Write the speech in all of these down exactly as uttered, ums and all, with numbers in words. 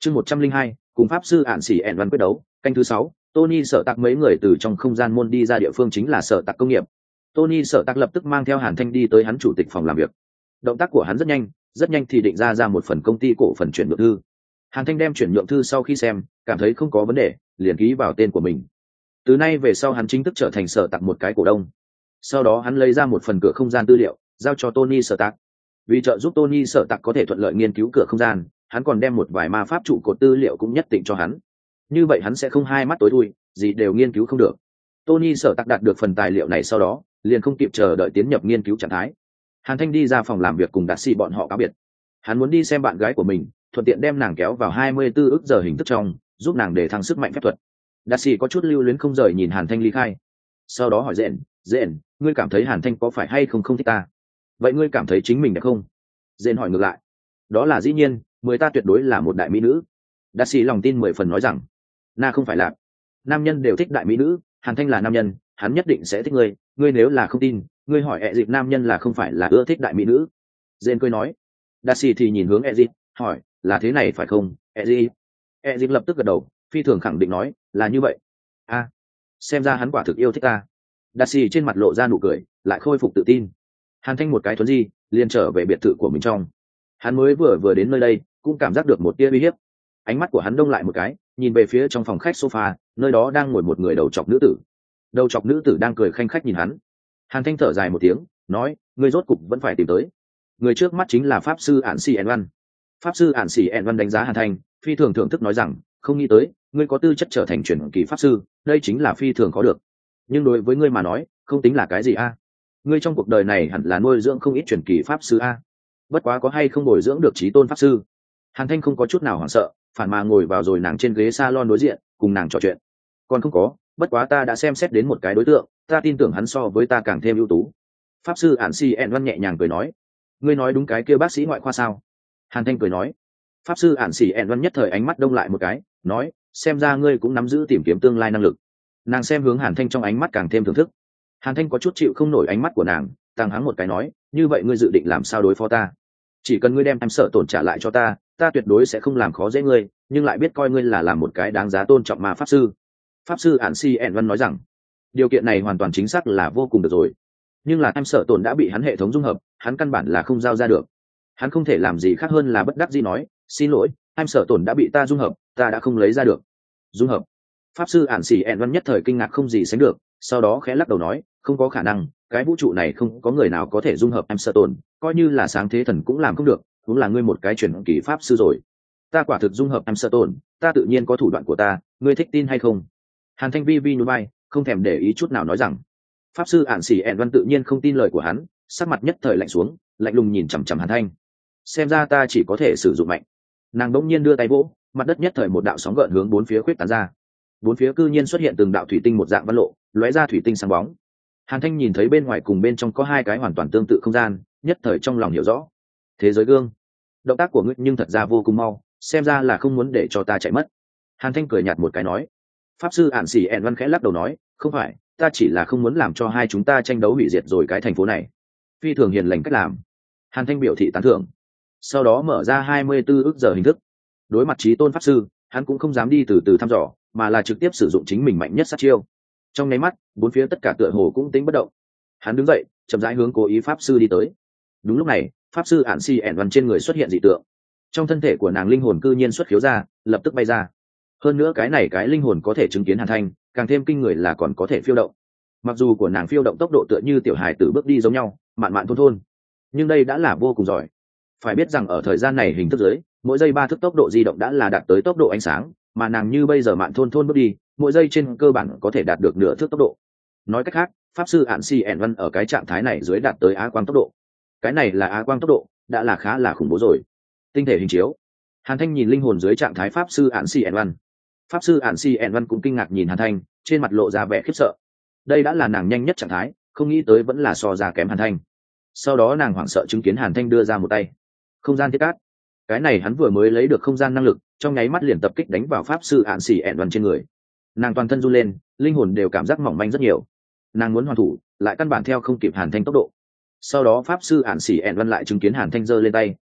chương một trăm linh hai cùng pháp sư ạn xỉ ẹn văn quyết đấu canh thứ sáu. Tony Sở Tạc mấy người từ trong không gian môn đi ra, địa phương chính là Sở Tạc công nghiệp. Tony Sở Tạc lập tức mang theo Hàn Thanh đi tới hắn chủ tịch phòng làm việc. Động tác của hắn rất nhanh, rất nhanh thì định ra ra một phần công ty cổ phần chuyển nhượng thư. Hàn Thanh đem chuyển nhượng thư sau khi xem, cảm thấy không có vấn đề, liền ký vào tên của mình. Từ nay về sau hắn chính thức trở thành Sở Tạc một cái cổ đông. Sau đó hắn lấy ra một phần cửa không gian tư liệu, giao cho Tony Sở Tạc. Vì trợ giúp Tony Sở Tạc có thể thuận lợi nghiên cứu cửa không gian, hắn còn đem một vài ma pháp trụ cột tư liệu cũng nhất định cho hắn. Như vậy hắn sẽ không hai mắt tối thui, gì đều nghiên cứu không được. Tony Sở Tạc đạt được phần tài liệu này sau đó, liền không kịp chờ đợi tiến nhập nghiên cứu trạng thái. Hàn Thanh đi ra phòng làm việc cùng Đạt Sĩ bọn họ cáo biệt. Hắn muốn đi xem bạn gái của mình, thuận tiện đem nàng kéo vào hai mươi tư ức giờ hình thức trong, giúp nàng để thăng sức mạnh phép thuật. Đạt Sĩ có chút lưu luyến không rời nhìn Hàn Thanh ly khai. Sau đó hỏi Dện, Dện, ngươi cảm thấy Hàn Thanh có phải hay không không thích ta? Vậy ngươi cảm thấy chính mình đẹp không? Dện hỏi ngược lại. Đó là dĩ nhiên, mười ta tuyệt đối là một đại mỹ nữ. Đạt Sĩ lòng tin mười phần nói rằng, na không phải là. Nam nhân đều thích đại mỹ nữ, Hàn Thanh là nam nhân, hắn nhất định sẽ thích ngươi. Ngươi nếu là không tin, ngươi hỏi ẹ dịp nam nhân là không phải là ưa thích đại mỹ nữ. Dện cười nói. Đạt Sĩ thì nhìn hướng ẹ dịp, hỏi, là thế này phải không, ẹ dịp? Ẹ dịp lập tức gật đầu, phi thường khẳng định nói, là như vậy. A, à, xem ra hắn quả thực yêu thích ta. Đạt Sĩ trên mặt lộ ra nụ cười, lại khôi phục tự tin. Hàn Thanh một cái thuấn di, liền trở về biệt thự của mình trong. Hắn mới vừa vừa đến nơi đây, cũng cảm giác được một tia uy hiếp. Ánh mắt của hắn đông lại một cái, nhìn về phía trong phòng khách sofa, nơi đó đang ngồi một người đầu trọc nữ tử. Đầu trọc nữ tử đang cười khanh khách nhìn hắn. Hàn Thanh thở dài một tiếng, nói, ngươi rốt cục vẫn phải tìm tới. Người trước mắt chính là pháp sư Ản Xỉ ẹn Văn. Pháp sư Ản Xỉ ẹn Văn đánh giá Hàn Thanh, phi thường thưởng thức nói rằng, không nghĩ tới, ngươi có tư chất trở thành truyền kỳ pháp sư, đây chính là phi thường có được. Nhưng đối với ngươi mà nói, không tính là cái gì a. Ngươi trong cuộc đời này hẳn là nuôi dưỡng không ít truyền kỳ pháp sư a. Bất quá có hay không bồi dưỡng được chí tôn pháp sư. Hàn Thanh không có chút nào hoảng sợ, phản mà ngồi vào rồi nàng trên ghế salon đối diện, cùng nàng trò chuyện. Còn không có, bất quá ta đã xem xét đến một cái đối tượng, ta tin tưởng hắn so với ta càng thêm ưu tú. Pháp sư Ản Xỉ ẹn Văn nhẹ nhàng cười nói, ngươi nói đúng cái kia bác sĩ ngoại khoa sao? Hàn Thanh cười nói. Pháp sư Ản Xỉ ẹn Văn nhất thời ánh mắt đông lại một cái, nói, xem ra ngươi cũng nắm giữ tìm kiếm tương lai năng lực. Nàng xem hướng Hàn Thanh trong ánh mắt càng thêm thưởng thức. Hàn Thanh có chút chịu không nổi ánh mắt của nàng, tăng hắng một cái nói, như vậy ngươi dự định làm sao đối phó ta? Chỉ cần ngươi đem em sợ tổn trả lại cho ta, ta tuyệt đối sẽ không làm khó dễ ngươi, nhưng lại biết coi ngươi là làm một cái đáng giá tôn trọng mà pháp sư. Pháp sư Ản Xỉ ẹn Văn nói rằng, điều kiện này hoàn toàn chính xác là vô cùng được rồi. Nhưng là em sợ tổn đã bị hắn hệ thống dung hợp, hắn căn bản là không giao ra được. Hắn không thể làm gì khác hơn là bất đắc dĩ nói, xin lỗi, em sợ tổn đã bị ta dung hợp, ta đã không lấy ra được. Dung hợp? Pháp sư Ản Xỉ ẹn Văn nhất thời kinh ngạc không gì sánh được, sau đó khẽ lắc đầu nói, không có khả năng, cái vũ trụ này không có người nào có thể dung hợp em sợ tổn, coi như là sáng thế thần cũng làm không được, cũng là ngươi một cái truyền kỳ pháp sư rồi. Ta quả thực dung hợp em sợ tổn, ta tự nhiên có thủ đoạn của ta, ngươi thích tin hay không? Hàn Thanh vi vi nhún vai, không thèm để ý chút nào nói rằng, pháp sư Ản Xỉ ẹn Văn tự nhiên không tin lời của hắn, sắc mặt nhất thời lạnh xuống, lạnh lùng nhìn chằm chằm Hàn Thanh. Xem ra ta chỉ có thể sử dụng mạnh. Nàng bỗng nhiên đưa tay vỗ, mặt đất nhất thời một đạo sóng gợn hướng bốn phía khuyết tán ra. Bốn phía cư nhiên xuất hiện từng đạo thủy tinh một dạng văn lộ, lóe ra thủy tinh sáng bóng. Hàn Thanh nhìn thấy bên ngoài cùng bên trong có hai cái hoàn toàn tương tự không gian, nhất thời trong lòng hiểu rõ. Thế giới gương. Động tác của ngươi nhưng thật ra vô cùng mau, xem ra là không muốn để cho ta chạy mất. Hàn Thanh cười nhạt một cái nói. Pháp sư Ản Xỉ ẹn Văn khẽ lắc đầu nói, không phải, ta chỉ là không muốn làm cho hai chúng ta tranh đấu hủy diệt rồi cái thành phố này. Phi thường hiền lành cách làm. Hàn Thanh biểu thị tán thưởng. Sau đó mở ra hai mươi tư ức giờ hình thức. Đối mặt chí tôn pháp sư, hắn cũng không dám đi từ từ thăm dò, mà là trực tiếp sử dụng chính mình mạnh nhất sát chiêu. Trong nháy mắt, bốn phía tất cả tựa hồ cũng tính bất động. Hắn đứng dậy, chậm rãi hướng cố ý pháp sư đi tới. Đúng lúc này, pháp sư Ản Xỉ ẹn Văn trên người xuất hiện dị tượng. Trong thân thể của nàng linh hồn cư nhiên xuất khiếu ra, lập tức bay ra. Hơn nữa cái này cái linh hồn có thể chứng kiến Hàn Thanh, càng thêm kinh người là còn có thể phiêu động. Mặc dù của nàng phiêu động tốc độ tựa như tiểu hài tử bước đi giống nhau, mạn mạn thôn thôn, nhưng đây đã là vô cùng giỏi. Phải biết rằng ở thời gian này hình thức dưới, mỗi giây ba thức tốc độ di động đã là đạt tới tốc độ ánh sáng, mà nàng như bây giờ mạn thôn thôn bước đi, mỗi giây trên cơ bản có thể đạt được nửa thước tốc độ. Nói cách khác, pháp sư Ản Xỉ ẹn Văn ở cái trạng thái này dưới đạt tới á quang tốc độ. Cái này là á quang tốc độ, đã là khá là khủng bố rồi. Tinh thể hình chiếu. Hàn Thanh nhìn linh hồn dưới trạng thái pháp sư Ản Xỉ ẹn Văn. Pháp sư Ản Xỉ ẹn Văn cũng kinh ngạc nhìn Hàn Thanh, trên mặt lộ ra vẻ khiếp sợ. Đây đã là nàng nhanh nhất trạng thái, không nghĩ tới vẫn là so ra kém Hàn Thanh. Sau đó nàng hoảng sợ chứng kiến Hàn Thanh đưa ra một tay. Không gian thiết cát. Cái này hắn vừa mới lấy được không gian năng lực, trong nháy mắt liền tập kích đánh vào pháp sư Ản Xỉ ẹn Văn trên người. Nàng toàn thân run lên, linh hồn đều cảm giác mỏng manh rất nhiều. Nàng muốn hoàn thủ, lại căn bản theo không kịp Hàn Thanh tốc độ. Sau đó pháp sư Ản Xỉ ẹn Văn lại chứng kiến Hàn Thanh giơ lên tay,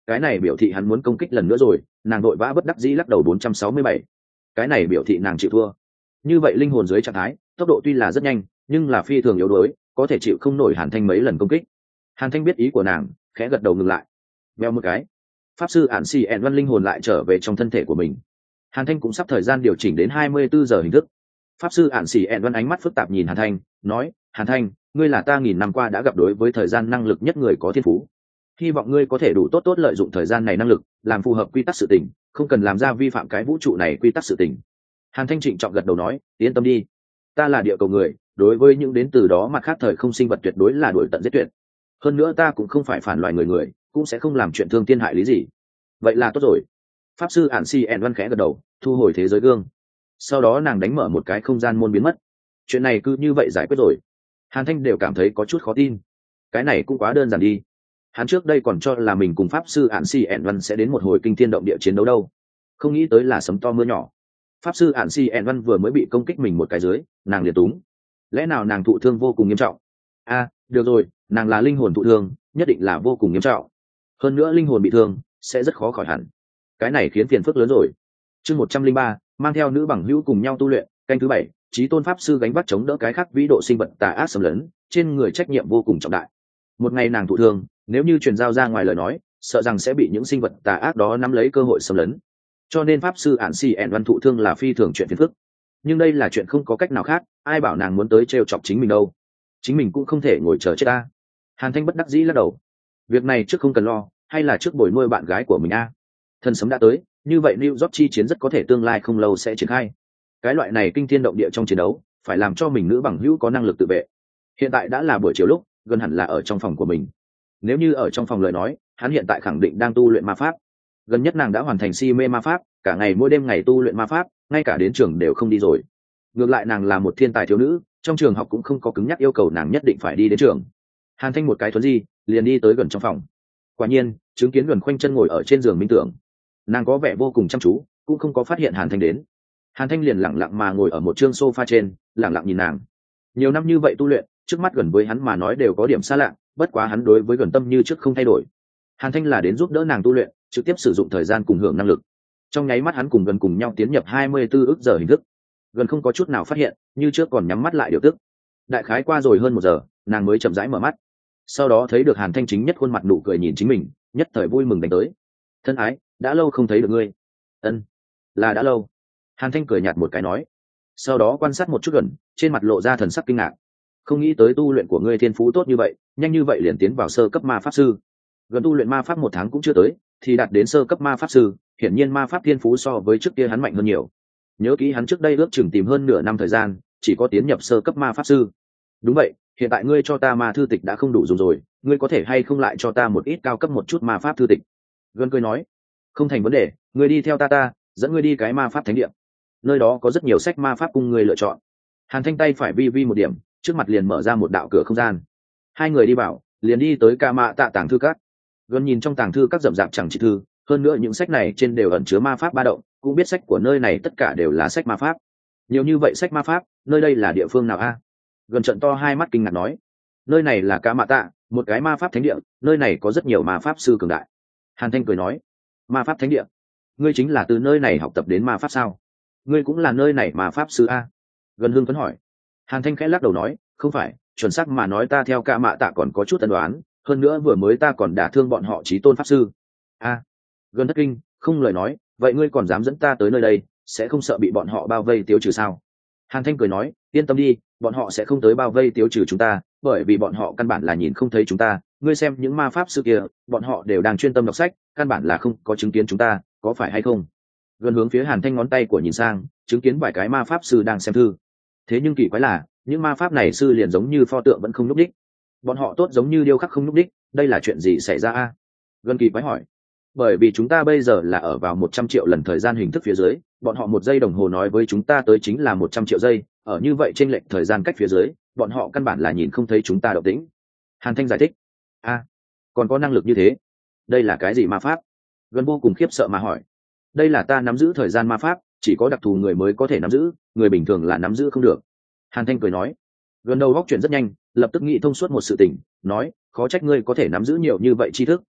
cái này biểu thị hắn muốn công kích lần nữa rồi. Nàng đội vã bất đắc dĩ lắc đầu. Bốn trăm sáu mươi bảy, cái này biểu thị nàng chịu thua. Như vậy linh hồn dưới trạng thái tốc độ tuy là rất nhanh nhưng là phi thường yếu đuối, có thể chịu không nổi Hàn Thanh mấy lần công kích. Hàn Thanh biết ý của nàng, khẽ gật đầu ngừng lại. Veo một cái, pháp sư ản xì ẹn văn linh hồn lại trở về trong thân thể của mình. Hàn Thanh cũng sắp thời gian điều chỉnh đến hai mươi bốn giờ hình thức. Pháp sư ản xì ẹn văn ánh mắt phức tạp nhìn Hàn Thanh, nói: Hàn Thanh, ngươi là ta nghìn năm qua đã gặp đối với thời gian năng lực nhất người có thiên phú. Hy vọng ngươi có thể đủ tốt tốt lợi dụng thời gian này năng lực, làm phù hợp quy tắc sự tình, không cần làm ra vi phạm cái vũ trụ này quy tắc sự tình. Hàn Thanh trịnh trọng gật đầu nói: yên tâm đi, ta là địa cầu người, đối với những đến từ đó mặt khác thời không sinh vật tuyệt đối là đuổi tận giết tuyệt. Hơn nữa ta cũng không phải phản loài người người, cũng sẽ không làm chuyện thương thiên hại lý gì. Vậy là tốt rồi. Pháp sư ản si ẹn văn khẽ gật đầu, thu hồi thế giới gương. Sau đó nàng đánh mở một cái không gian môn biến mất. Chuyện này cứ như vậy giải quyết rồi. Hàn Thanh đều cảm thấy có chút khó tin. Cái này cũng quá đơn giản đi. Hắn trước đây còn cho là mình cùng pháp sư ản si ẹn văn sẽ đến một hồi kinh thiên động địa chiến đấu đâu, không nghĩ tới là sấm to mưa nhỏ. Pháp sư ản si ẹn văn vừa mới bị công kích mình một cái dưới, nàng liền túng. Lẽ nào nàng thụ thương vô cùng nghiêm trọng? A, à, được rồi, nàng là linh hồn thụ thương, nhất định là vô cùng nghiêm trọng. Hơn nữa linh hồn bị thương sẽ rất khó khỏi hẳn. Cái này khiến phiền phức lớn rồi. Chương một trăm linh ba, mang theo nữ bằng hữu cùng nhau tu luyện, canh thứ bảy, chí tôn pháp sư gánh vác chống đỡ cái khác vĩ độ sinh vật tà ác xâm lấn, trên người trách nhiệm vô cùng trọng đại. Một ngày nàng thụ thương, nếu như truyền giao ra ngoài lời nói, sợ rằng sẽ bị những sinh vật tà ác đó nắm lấy cơ hội xâm lấn. Cho nên pháp sư ản si ẹn văn thụ thương là phi thường chuyện phiền phức. Nhưng đây là chuyện không có cách nào khác, ai bảo nàng muốn tới trêu chọc chính mình đâu. Chính mình cũng không thể ngồi chờ chết ta. Hàn Thanh bất đắc dĩ lắc đầu. Việc này trước không cần lo, hay là trước bồi nuôi bạn gái của mình a. À? Thần sấm đã tới, như vậy New York chi chiến rất có thể tương lai không lâu sẽ triển khai. Cái loại này kinh thiên động địa trong chiến đấu, phải làm cho mình nữ bằng hữu có năng lực tự vệ. Hiện tại đã là buổi chiều lúc, gần hẳn là ở trong phòng của mình. Nếu như ở trong phòng lời nói, hắn hiện tại khẳng định đang tu luyện ma pháp. Gần nhất nàng đã hoàn thành si mê ma pháp, cả ngày mỗi đêm ngày tu luyện ma pháp, ngay cả đến trường đều không đi rồi. Ngược lại nàng là một thiên tài thiếu nữ, trong trường học cũng không có cứng nhắc yêu cầu nàng nhất định phải đi đến trường. Hàn Thanh một cái thuấn di, liền đi tới gần trong phòng. Quả nhiên, chứng kiến Gần khoanh chân ngồi ở trên giường minh tưởng. Nàng có vẻ vô cùng chăm chú, cũng không có phát hiện Hàn Thanh đến. Hàn Thanh liền lặng lặng mà ngồi ở một chương sofa trên, lặng lặng nhìn nàng. Nhiều năm như vậy tu luyện, trước mắt Gần với hắn mà nói đều có điểm xa lạ, bất quá hắn đối với Gần tâm như trước không thay đổi. Hàn Thanh là đến giúp đỡ nàng tu luyện, trực tiếp sử dụng thời gian cùng hưởng năng lực. Trong nháy mắt hắn cùng Gần cùng nhau tiến nhập hai mươi bốn ức giờ hình thức. Gần không có chút nào phát hiện, như trước còn nhắm mắt lại điều tức. Đại khái qua rồi hơn một giờ, nàng mới chậm rãi mở mắt. Sau đó thấy được Hàn Thanh chính nhất khuôn mặt nụ cười nhìn chính mình, nhất thời vui mừng đánh tới. Thân ái, đã lâu không thấy được ngươi. Ân, là đã lâu. Hàn Thanh cười nhạt một cái nói. Sau đó quan sát một chút Gần, trên mặt lộ ra thần sắc kinh ngạc. Không nghĩ tới tu luyện của ngươi thiên phú tốt như vậy, nhanh như vậy liền tiến vào sơ cấp ma pháp sư. Gần tu luyện ma pháp một tháng cũng chưa tới, thì đạt đến sơ cấp ma pháp sư, hiển nhiên ma pháp thiên phú so với trước kia hắn mạnh hơn nhiều. Nhớ kỹ hắn trước đây ước chừng tìm hơn nửa năm thời gian, chỉ có tiến nhập sơ cấp ma pháp sư. Đúng vậy, hiện tại ngươi cho ta ma thư tịch đã không đủ dùng rồi, ngươi có thể hay không lại cho ta một ít cao cấp một chút ma pháp thư tịch? Gần cười nói. Không thành vấn đề, ngươi đi theo ta ta, dẫn ngươi đi cái ma pháp thánh địa. Nơi đó có rất nhiều sách ma pháp cùng ngươi lựa chọn. Hàn Thanh tay phải vi vi một điểm, trước mặt liền mở ra một đạo cửa không gian. Hai người đi vào, liền đi tới ca mạ tạ tàng thư các. Gần nhìn trong tàng thư các rậm rạp chẳng chỉ thư, hơn nữa những sách này trên đều ẩn chứa ma pháp ba động, cũng biết sách của nơi này tất cả đều là sách ma pháp. Nhiều như vậy sách ma pháp, nơi đây là địa phương nào a? Gần trận to hai mắt kinh ngạc nói. Nơi này là Ca Mạ Tạ, một cái ma pháp thánh địa, nơi này có rất nhiều ma pháp sư cường đại. Hàn Thanh cười nói. Ma pháp thánh địa? Ngươi chính là từ nơi này học tập đến ma pháp sao? Ngươi cũng là nơi này ma pháp sư a? Gần hưng phấn hỏi. Hàn Thanh khẽ lắc đầu nói, không phải, chuẩn xác mà nói ta theo Ca Mạ Tạ còn có chút ân đoán, hơn nữa vừa mới ta còn đả thương bọn họ chí tôn pháp sư. A. Gần thất kinh, không lời nói, vậy ngươi còn dám dẫn ta tới nơi đây, sẽ không sợ bị bọn họ bao vây tiêu trừ sao? Hàn Thanh cười nói, yên tâm đi, bọn họ sẽ không tới bao vây tiêu trừ chúng ta, bởi vì bọn họ căn bản là nhìn không thấy chúng ta. Ngươi xem những ma pháp sư kia, bọn họ đều đang chuyên tâm đọc sách, căn bản là không có chứng kiến chúng ta, có phải hay không? Gần hướng phía Hàn Thanh ngón tay của nhìn sang, chứng kiến vài cái ma pháp sư đang xem thư. Thế nhưng kỳ quái là, những ma pháp này sư liền giống như pho tượng vẫn không nhúc đích. Bọn họ tốt giống như điêu khắc không nhúc đích, đây là chuyện gì xảy ra a? Gần kỳ quái hỏi. Bởi vì chúng ta bây giờ là ở vào một trăm triệu lần thời gian hình thức phía dưới, bọn họ một giây đồng hồ nói với chúng ta tới chính là một trăm triệu giây, ở như vậy chênh lệch thời gian cách phía dưới, bọn họ căn bản là nhìn không thấy chúng ta động tĩnh. Hàn Thanh giải thích. A, còn có năng lực như thế? Đây là cái gì ma pháp? Gần vô cùng khiếp sợ mà hỏi. Đây là ta nắm giữ thời gian ma pháp, chỉ có đặc thù người mới có thể nắm giữ, người bình thường là nắm giữ không được. Hàn Thanh cười nói. Gần đầu góc chuyển rất nhanh, lập tức nghĩ thông suốt một sự tình, nói, khó trách ngươi có thể nắm giữ nhiều như vậy tri thức,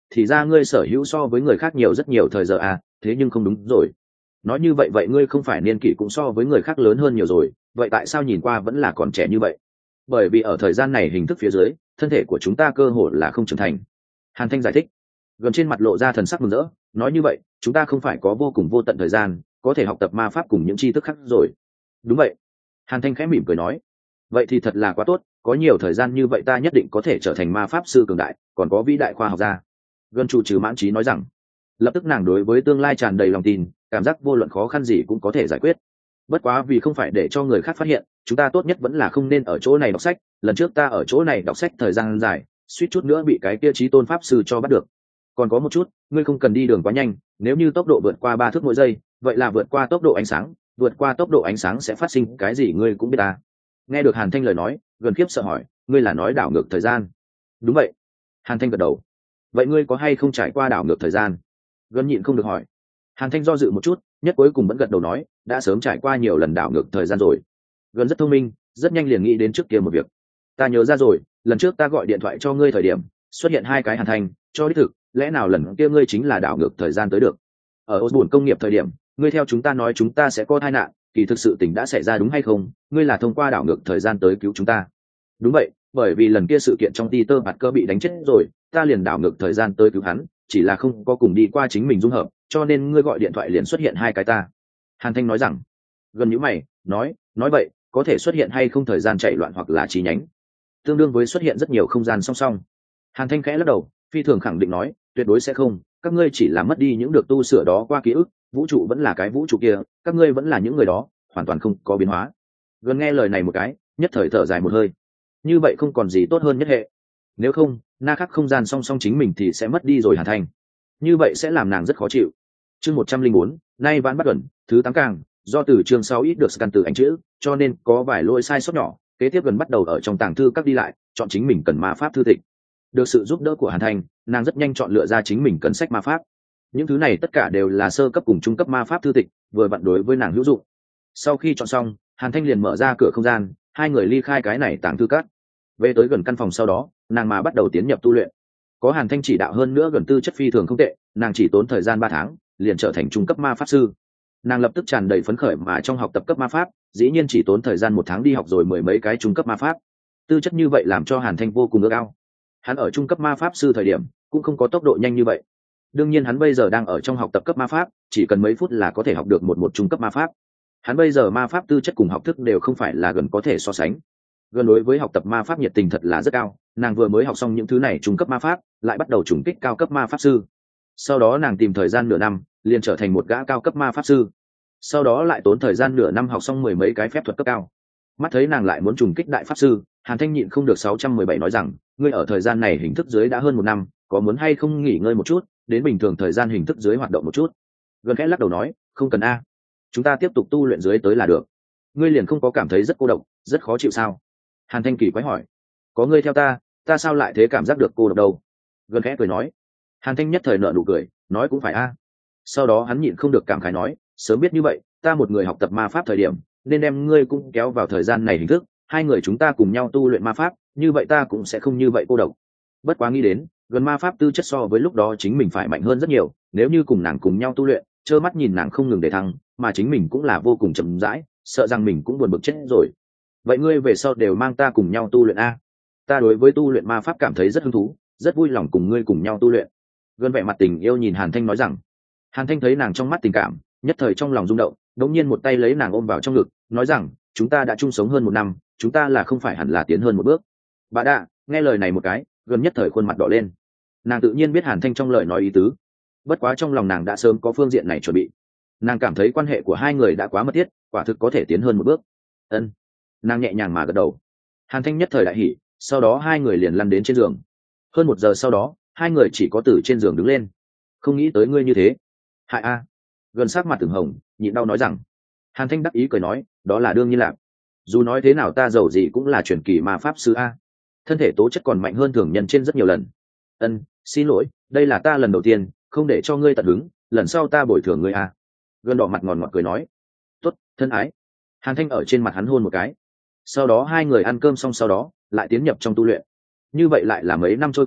thì ra ngươi sở hữu so với người khác nhiều rất nhiều thời giờ à, thế nhưng không đúng rồi. Nói như vậy vậy ngươi không phải niên kỷ cũng so với người khác lớn hơn nhiều rồi, vậy tại sao nhìn qua vẫn là còn trẻ như vậy? Bởi vì ở thời gian này hình thức phía dưới, thân thể của chúng ta cơ hội là không trưởng thành. Hàn Thanh giải thích. Gần trên mặt lộ ra thần sắc mừng rỡ, nói như vậy chúng ta không phải có vô cùng vô tận thời gian có thể học tập ma pháp cùng những tri thức khác rồi. Đúng vậy. Hàn Thanh khẽ mỉm cười nói. Vậy thì thật là quá tốt, có nhiều thời gian như vậy ta nhất định có thể trở thành ma pháp sư cường đại, còn có vĩ đại khoa học gia. Gần chủ trừ mãn trí nói rằng. Lập tức nàng đối với tương lai tràn đầy lòng tin, cảm giác vô luận khó khăn gì cũng có thể giải quyết. Bất quá vì không phải để cho người khác phát hiện, chúng ta tốt nhất vẫn là không nên ở chỗ này đọc sách. Lần trước ta ở chỗ này đọc sách thời gian dài, suýt chút nữa bị cái kia chí tôn pháp sư cho bắt được. Còn có một chút, ngươi không cần đi đường quá nhanh, nếu như tốc độ vượt qua ba thước mỗi giây, vậy là vượt qua tốc độ ánh sáng, vượt qua tốc độ ánh sáng sẽ phát sinh cái gì ngươi cũng biết ta. Nghe được Hàn Thanh lời nói, Gần khiếp sợ hỏi, ngươi là nói đảo ngược thời gian? Đúng vậy. Hàn Thanh gật đầu. Vậy ngươi có hay không trải qua đảo ngược thời gian? Gần nhịn không được hỏi. Hàn Thanh do dự một chút, nhất cuối cùng vẫn gật đầu nói, đã sớm trải qua nhiều lần đảo ngược thời gian rồi. Gần rất thông minh, rất nhanh liền nghĩ đến trước kia một việc. Ta nhớ ra rồi, lần trước ta gọi điện thoại cho ngươi thời điểm, xuất hiện hai cái Hàn Thanh, cho đích thực, lẽ nào lần kia ngươi chính là đảo ngược thời gian tới được? Ở Osborne công nghiệp thời điểm, ngươi theo chúng ta nói chúng ta sẽ có tai nạn, kỳ thực sự tình đã xảy ra đúng hay không? Ngươi là thông qua đảo ngược thời gian tới cứu chúng ta. Đúng vậy, bởi vì lần kia sự kiện trong Peter Parker bị đánh chết rồi, ta liền đảo ngược thời gian tới cứu hắn, chỉ là không có cùng đi qua chính mình dung hợp, cho nên ngươi gọi điện thoại liền xuất hiện hai cái ta. Hàn Thanh nói rằng. Gần nhíu mày, nói, nói vậy, có thể xuất hiện hay không thời gian chạy loạn hoặc là chi nhánh, tương đương với xuất hiện rất nhiều không gian song song. Hàn Thanh khẽ lắc đầu, phi thường khẳng định nói, tuyệt đối sẽ không, các ngươi chỉ là mất đi những được tu sửa đó qua ký ức, vũ trụ vẫn là cái vũ trụ kia, các ngươi vẫn là những người đó, hoàn toàn không có biến hóa. Gần nghe lời này một cái, nhất thời thở dài một hơi. Như vậy không còn gì tốt hơn nhất hệ. Nếu không, na khắc không gian song song chính mình thì sẽ mất đi rồi. Hàn Thanh. Như vậy sẽ làm nàng rất khó chịu. Chương một trăm linh bốn, nay vãn bắt gần, thứ tám càng, do từ chương sáu ít được scan từ ảnh chữ, cho nên có vài lỗi sai sót nhỏ, kế tiếp Gần bắt đầu ở trong tàng thư các đi lại, chọn chính mình cần ma pháp thư tịch. Được sự giúp đỡ của Hàn Thanh, nàng rất nhanh chọn lựa ra chính mình cần sách ma pháp. Những thứ này tất cả đều là sơ cấp cùng trung cấp ma pháp thư tịch, vừa vặn đối với nàng hữu dụng. Sau khi chọn xong, Hàn Thanh liền mở ra cửa không gian, hai người ly khai cái này tàng thư các. Về tới gần căn phòng sau đó, nàng mà bắt đầu tiến nhập tu luyện. Có Hàn Thanh chỉ đạo hơn nữa, Gần tư chất phi thường không tệ, nàng chỉ tốn thời gian ba tháng, liền trở thành trung cấp ma pháp sư. Nàng lập tức tràn đầy phấn khởi mà trong học tập cấp ma pháp, dĩ nhiên chỉ tốn thời gian một tháng đi học rồi mười mấy cái trung cấp ma pháp. Tư chất như vậy làm cho Hàn Thanh vô cùng ước ao. Hắn ở trung cấp ma pháp sư thời điểm cũng không có tốc độ nhanh như vậy. Đương nhiên hắn bây giờ đang ở trong học tập cấp ma pháp, chỉ cần mấy phút là có thể học được một một trung cấp ma pháp. Hắn bây giờ ma pháp tư chất cùng học thức đều không phải là Gần có thể so sánh. Gần đối với học tập ma pháp nhiệt tình thật là rất cao, nàng vừa mới học xong những thứ này trung cấp ma pháp, lại bắt đầu trùng kích cao cấp ma pháp sư. Sau đó nàng tìm thời gian nửa năm, liền trở thành một gã cao cấp ma pháp sư. Sau đó lại tốn thời gian nửa năm học xong mười mấy cái phép thuật cấp cao. Mắt thấy nàng lại muốn trùng kích đại pháp sư, Hàn Thanh nhịn không được sáu trăm mười bảy nói rằng, ngươi ở thời gian này hình thức dưới đã hơn một năm, có muốn hay không nghỉ ngơi một chút, đến bình thường thời gian hình thức dưới hoạt động một chút. Gần khẽ lắc đầu nói, không cần a, chúng ta tiếp tục tu luyện dưới tới là được. Ngươi liền không có cảm thấy rất cô độc, rất khó chịu sao? Hàn Thanh kỳ quái hỏi. Có ngươi theo ta, ta sao lại thế cảm giác được cô độc đâu? Gần khẽ cười nói. Hàn Thanh nhất thời nở nụ cười, nói cũng phải a. Sau đó hắn nhịn không được cảm khái nói, sớm biết như vậy, ta một người học tập ma pháp thời điểm, nên đem ngươi cũng kéo vào thời gian này hình thức, hai người chúng ta cùng nhau tu luyện ma pháp, như vậy ta cũng sẽ không như vậy cô độc. Bất quá nghĩ đến, Gần ma pháp tư chất so với lúc đó chính mình phải mạnh hơn rất nhiều, nếu như cùng nàng cùng nhau tu luyện, trơ mắt nhìn nàng không ngừng để thăng, mà chính mình cũng là vô cùng chậm rãi, sợ rằng mình cũng buồn bực chết rồi. Vậy ngươi về sau đều mang ta cùng nhau tu luyện a? Ta đối với tu luyện ma pháp cảm thấy rất hứng thú, rất vui lòng cùng ngươi cùng nhau tu luyện. Gần vẻ mặt tình yêu nhìn Hàn Thanh nói rằng. Hàn Thanh thấy nàng trong mắt tình cảm, nhất thời trong lòng rung động, đột nhiên một tay lấy nàng ôm vào trong ngực, nói rằng, chúng ta đã chung sống hơn một năm, chúng ta là không phải hẳn là tiến hơn một bước. Bà đạ, nghe lời này một cái, Gần nhất thời khuôn mặt đỏ lên. Nàng tự nhiên biết Hàn Thanh trong lời nói ý tứ, bất quá trong lòng nàng đã sớm có phương diện này chuẩn bị. Nàng cảm thấy quan hệ của hai người đã quá mật thiết, quả thực có thể tiến hơn một bước. Ân. Nàng nhẹ nhàng mà gật đầu. Hàn Thanh nhất thời đại hỉ, sau đó hai người liền lăn đến trên giường. Hơn một giờ sau đó, hai người chỉ có từ trên giường đứng lên. Không nghĩ tới ngươi như thế. Hại a. Gần sát mặt từng hồng, nhịn đau nói rằng. Hàn Thanh đắc ý cười nói, đó là đương nhiên là. Dù nói thế nào ta giàu gì cũng là truyền kỳ ma pháp sư a, thân thể tố chất còn mạnh hơn thường nhân trên rất nhiều lần. Ân, xin lỗi, đây là ta lần đầu tiên, không để cho ngươi tận hứng, lần sau ta bồi thường ngươi a. Gần đỏ mặt ngòn ngọt cười nói. Tốt, thân ái. Hàn Thanh ở trên mặt hắn hôn một cái. Sau đó hai người ăn cơm xong sau đó lại tiến nhập trong tu luyện. Như vậy lại là mấy năm trôi qua,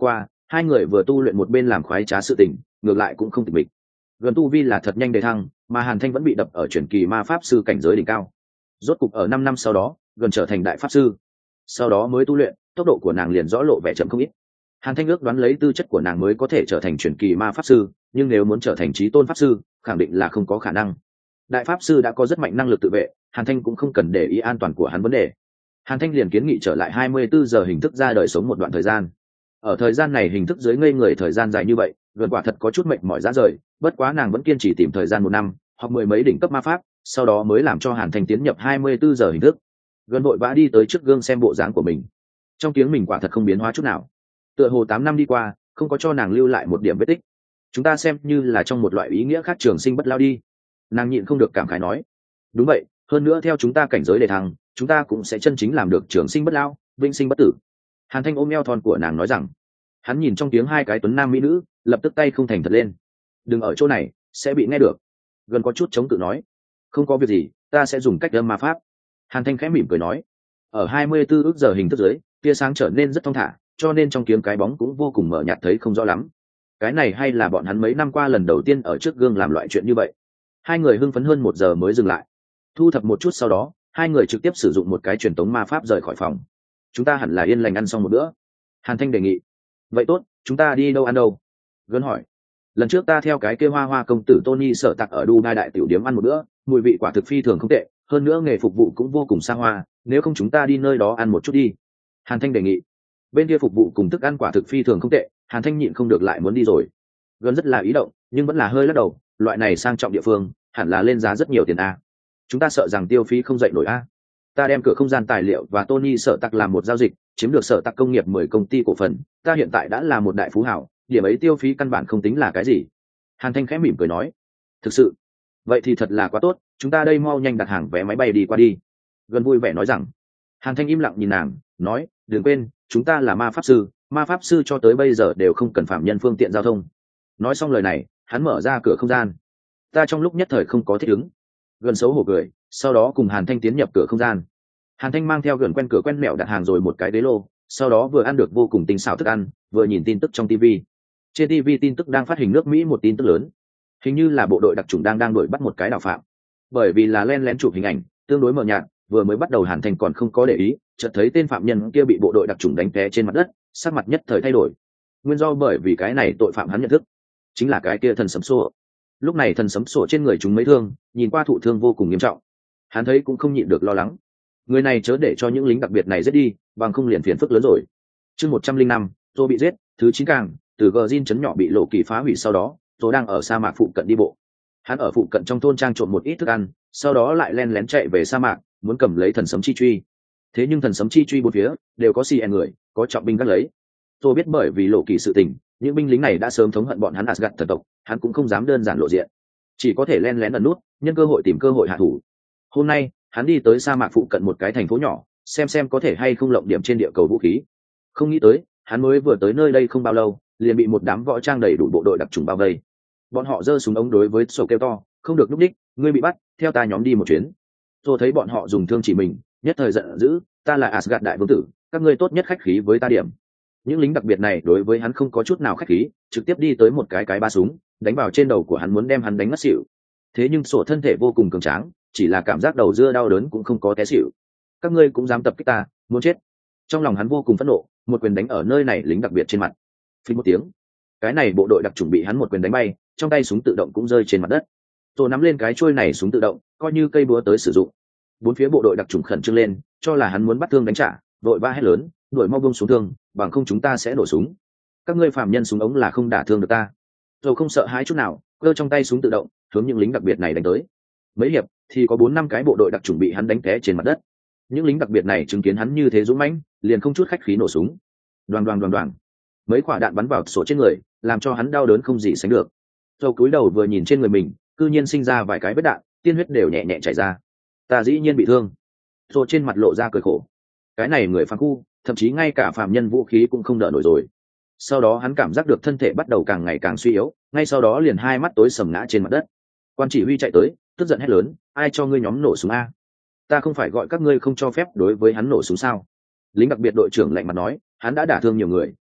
hai người vừa tu luyện một bên làm khoái trá sự tình, ngược lại cũng không tịch mịch. Gần tu vi là thật nhanh đề thăng, mà Hàn Thanh vẫn bị đập ở chuyển kỳ ma pháp sư cảnh giới đỉnh cao. Rốt cục ở năm năm sau đó, gần trở thành đại pháp sư. Sau đó mới tu luyện, tốc độ của nàng liền rõ lộ vẻ chậm không ít. Hàn Thanh ước đoán lấy tư chất của nàng mới có thể trở thành chuyển kỳ ma pháp sư, nhưng nếu muốn trở thành chí tôn pháp sư, khẳng định là không có khả năng. Đại pháp sư đã có rất mạnh năng lực tự vệ, Hàn Thanh cũng không cần để ý an toàn của hắn vấn đề. Hàn Thanh liền kiến nghị trở lại hai mươi bốn giờ hình thức ra đời sống một đoạn thời gian. Ở thời gian này hình thức dưới ngây người thời gian dài như vậy, gần quả thật có chút mệt mỏi ra rời, bất quá nàng vẫn kiên trì tìm thời gian một năm, học mười mấy đỉnh cấp ma pháp, sau đó mới làm cho Hàn Thanh tiến nhập hai mươi bốn giờ hình thức. Gần vội vã đi tới trước gương xem bộ dáng của mình. Trong tiếng mình quả thật không biến hóa chút nào. Tựa hồ tám năm đi qua, không có cho nàng lưu lại một điểm vết tích. Chúng ta xem như là trong một loại ý nghĩa khác trường sinh bất lao đi. Nàng nhịn không được cảm khái nói. Đúng vậy, hơn nữa theo chúng ta cảnh giới đề thăng, chúng ta cũng sẽ chân chính làm được trường sinh bất lao, vĩnh sinh bất tử. Hàn Thanh ôm eo thon của nàng nói rằng. Hắn nhìn trong tiếng hai cái tuấn nam mỹ nữ, lập tức tay không thành thật lên. Đừng ở chỗ này, sẽ bị nghe được. Gần có chút chống tự nói. Không có việc gì, ta sẽ dùng cách âm ma pháp. Hàn Thanh khẽ mỉm cười nói. Ở hai mươi bốn ước giờ hình thức dưới, tia sáng trở nên rất thong thả, cho nên trong kiếm cái bóng cũng vô cùng mờ nhạt thấy không rõ lắm. Cái này hay là bọn hắn mấy năm qua lần đầu tiên ở trước gương làm loại chuyện như vậy. Hai người hưng phấn hơn một giờ mới dừng lại. Thu thập một chút sau đó, hai người trực tiếp sử dụng một cái truyền tống ma pháp rời khỏi phòng. Chúng ta hẳn là yên lành ăn xong một bữa. Hàn Thanh đề nghị. Vậy tốt, chúng ta đi đâu ăn đâu? Gân hỏi. Lần trước ta theo cái kêu hoa hoa công tử Tony Sở Tạc ở Dubai đại tiểu điếm ăn một bữa, mùi vị quả thực phi thường không tệ, hơn nữa nghề phục vụ cũng vô cùng xa hoa, nếu không chúng ta đi nơi đó ăn một chút đi. Hàn Thanh đề nghị. Bên kia phục vụ cùng thức ăn quả thực phi thường không tệ, Hàn Thanh nhịn không được lại muốn đi rồi. Gần rất là ý động, nhưng vẫn là hơi lắc đầu, loại này sang trọng địa phương, hẳn là lên giá rất nhiều tiền a. Chúng ta sợ rằng tiêu phí không dậy nổi a. Ta đem cửa không gian tài liệu và Tony Sở Tạc làm một giao dịch, chiếm được Sở Tạc công nghiệp mười công ty cổ phần, ta hiện tại đã là một đại phú hào, điểm ấy tiêu phí căn bản không tính là cái gì. Hàn Thanh khẽ mỉm cười nói. Thực sự, vậy thì thật là quá tốt, chúng ta đây mau nhanh đặt hàng vé máy bay đi qua đi. Gần vui vẻ nói rằng. Hàn Thanh im lặng nhìn nàng, nói, đừng quên, chúng ta là ma pháp sư, ma pháp sư cho tới bây giờ đều không cần phạm nhân phương tiện giao thông. Nói xong lời này, hắn mở ra cửa không gian. Ta trong lúc nhất thời không có thích ứng. Gần xấu hổ cười, sau đó cùng Hàn Thanh tiến nhập cửa không gian. Hàn Thanh mang theo gần quen cửa quen mẹo đặt hàng rồi một cái đế lô, sau đó vừa ăn được vô cùng tinh xảo thức ăn, vừa nhìn tin tức trong ti vi. Trên ti vi tin tức đang phát hình nước Mỹ một tin tức lớn. Hình như là bộ đội đặc chủng đang đang đuổi bắt một cái đào phạm. Bởi vì là len lén chụp hình ảnh, tương đối mờ nhạt, vừa mới bắt đầu Hàn Thanh còn không có để ý, chợt thấy tên phạm nhân kia bị bộ đội đặc chủng đánh té trên mặt đất, sắc mặt nhất thời thay đổi. Nguyên do bởi vì cái này tội phạm hắn nhận thức, chính là cái kia thần sấm sổ. Lúc này thần sấm sổ trên người chúng mấy thương, nhìn qua thụ thương vô cùng nghiêm trọng. Hắn thấy cũng không nhịn được lo lắng. Người này chớ để cho những lính đặc biệt này giết đi, bằng không liền phiền phức lớn rồi. Chương một trăm linh năm, Tô bị giết, thứ chín càng, từ Gjin trấn nhỏ bị lộ kỳ phá hủy sau đó, Tô đang ở sa mạc phụ cận đi bộ. Hắn ở phụ cận trong thôn trang trộn một ít thức ăn, sau đó lại len lén chạy về sa mạc, muốn cầm lấy thần sấm chi truy. Thế nhưng thần sấm chi truy bốn phía đều có xì en người, có trọng binh gác lấy. Tô biết bởi vì lộ kỳ sự tình, những binh lính này đã sớm thống hận bọn hắn Asgard thần tộc, hắn cũng không dám đơn giản lộ diện, chỉ có thể len lén ẩn nút, nhân cơ hội tìm cơ hội hạ thủ. Hôm nay, hắn đi tới sa mạc phụ cận một cái thành phố nhỏ, xem xem có thể hay không lộng điểm trên địa cầu vũ khí. Không nghĩ tới, hắn mới vừa tới nơi đây không bao lâu, liền bị một đám võ trang đầy đủ bộ đội đặc trùng bao vây. Bọn họ giơ súng ống đối với sổ kêu to, không được núp đích, ngươi bị bắt, theo ta nhóm đi một chuyến. Tôi thấy bọn họ dùng thương chỉ mình, nhất thời giận dữ, ta là Asgard đại vương tử, các ngươi tốt nhất khách khí với ta điểm. Những lính đặc biệt này đối với hắn không có chút nào khách khí, trực tiếp đi tới một cái cái ba súng, đánh vào trên đầu của hắn muốn đem hắn đánh ngất xỉu. Thế nhưng sổ thân thể vô cùng cường tráng, chỉ là cảm giác đầu dưa đau đớn cũng không có té xỉu. Các ngươi cũng dám tập kích ta, muốn chết. Trong lòng hắn vô cùng phẫn nộ, một quyền đánh ở nơi này lính đặc biệt trên mặt. Phí một tiếng, cái này bộ đội đặc chủng bị hắn một quyền đánh bay, trong tay súng tự động cũng rơi trên mặt đất. Tôi nắm lên cái chuôi này súng tự động, coi như cây búa tới sử dụng. Bốn phía bộ đội đặc chủng khẩn trương lên, cho là hắn muốn bắt thương đánh trả, đội ba hét lớn, đuổi mau buông xuống thương, bằng không chúng ta sẽ nổ súng. Các ngươi phạm nhân súng ống là không đả thương được ta. Tôi không sợ hãi chút nào, cơ trong tay súng tự động, hướng những lính đặc biệt này đánh tới. Mấy hiệp thì có bốn năm cái bộ đội đặc chủng bị hắn đánh té trên mặt đất. Những lính đặc biệt này chứng kiến hắn như thế dũng mãnh, liền không chút khách khí nổ súng. Đoàng đoàng đoàng đoàng, mấy quả đạn bắn vào sổ trên người, làm cho hắn đau đớn không gì sánh được. Rồi cúi đầu vừa nhìn trên người mình, cư nhiên sinh ra vài cái vết đạn, tiên huyết đều nhẹ nhẹ chảy ra. Ta dĩ nhiên bị thương. Rồi trên mặt lộ ra cười khổ. Cái này người phàm khu, thậm chí ngay cả phàm nhân vũ khí cũng không đỡ nổi rồi. Sau đó hắn cảm giác được thân thể bắt đầu càng ngày càng suy yếu, ngay sau đó liền hai mắt tối sầm ngã trên mặt đất. Quan chỉ huy chạy tới, tức giận hét lớn, ai cho ngươi nhóm nổ súng a? Ta không phải gọi các ngươi không cho phép đối với hắn nổ súng sao? Lính đặc biệt đội trưởng lạnh mặt nói, hắn đã đả thương nhiều người,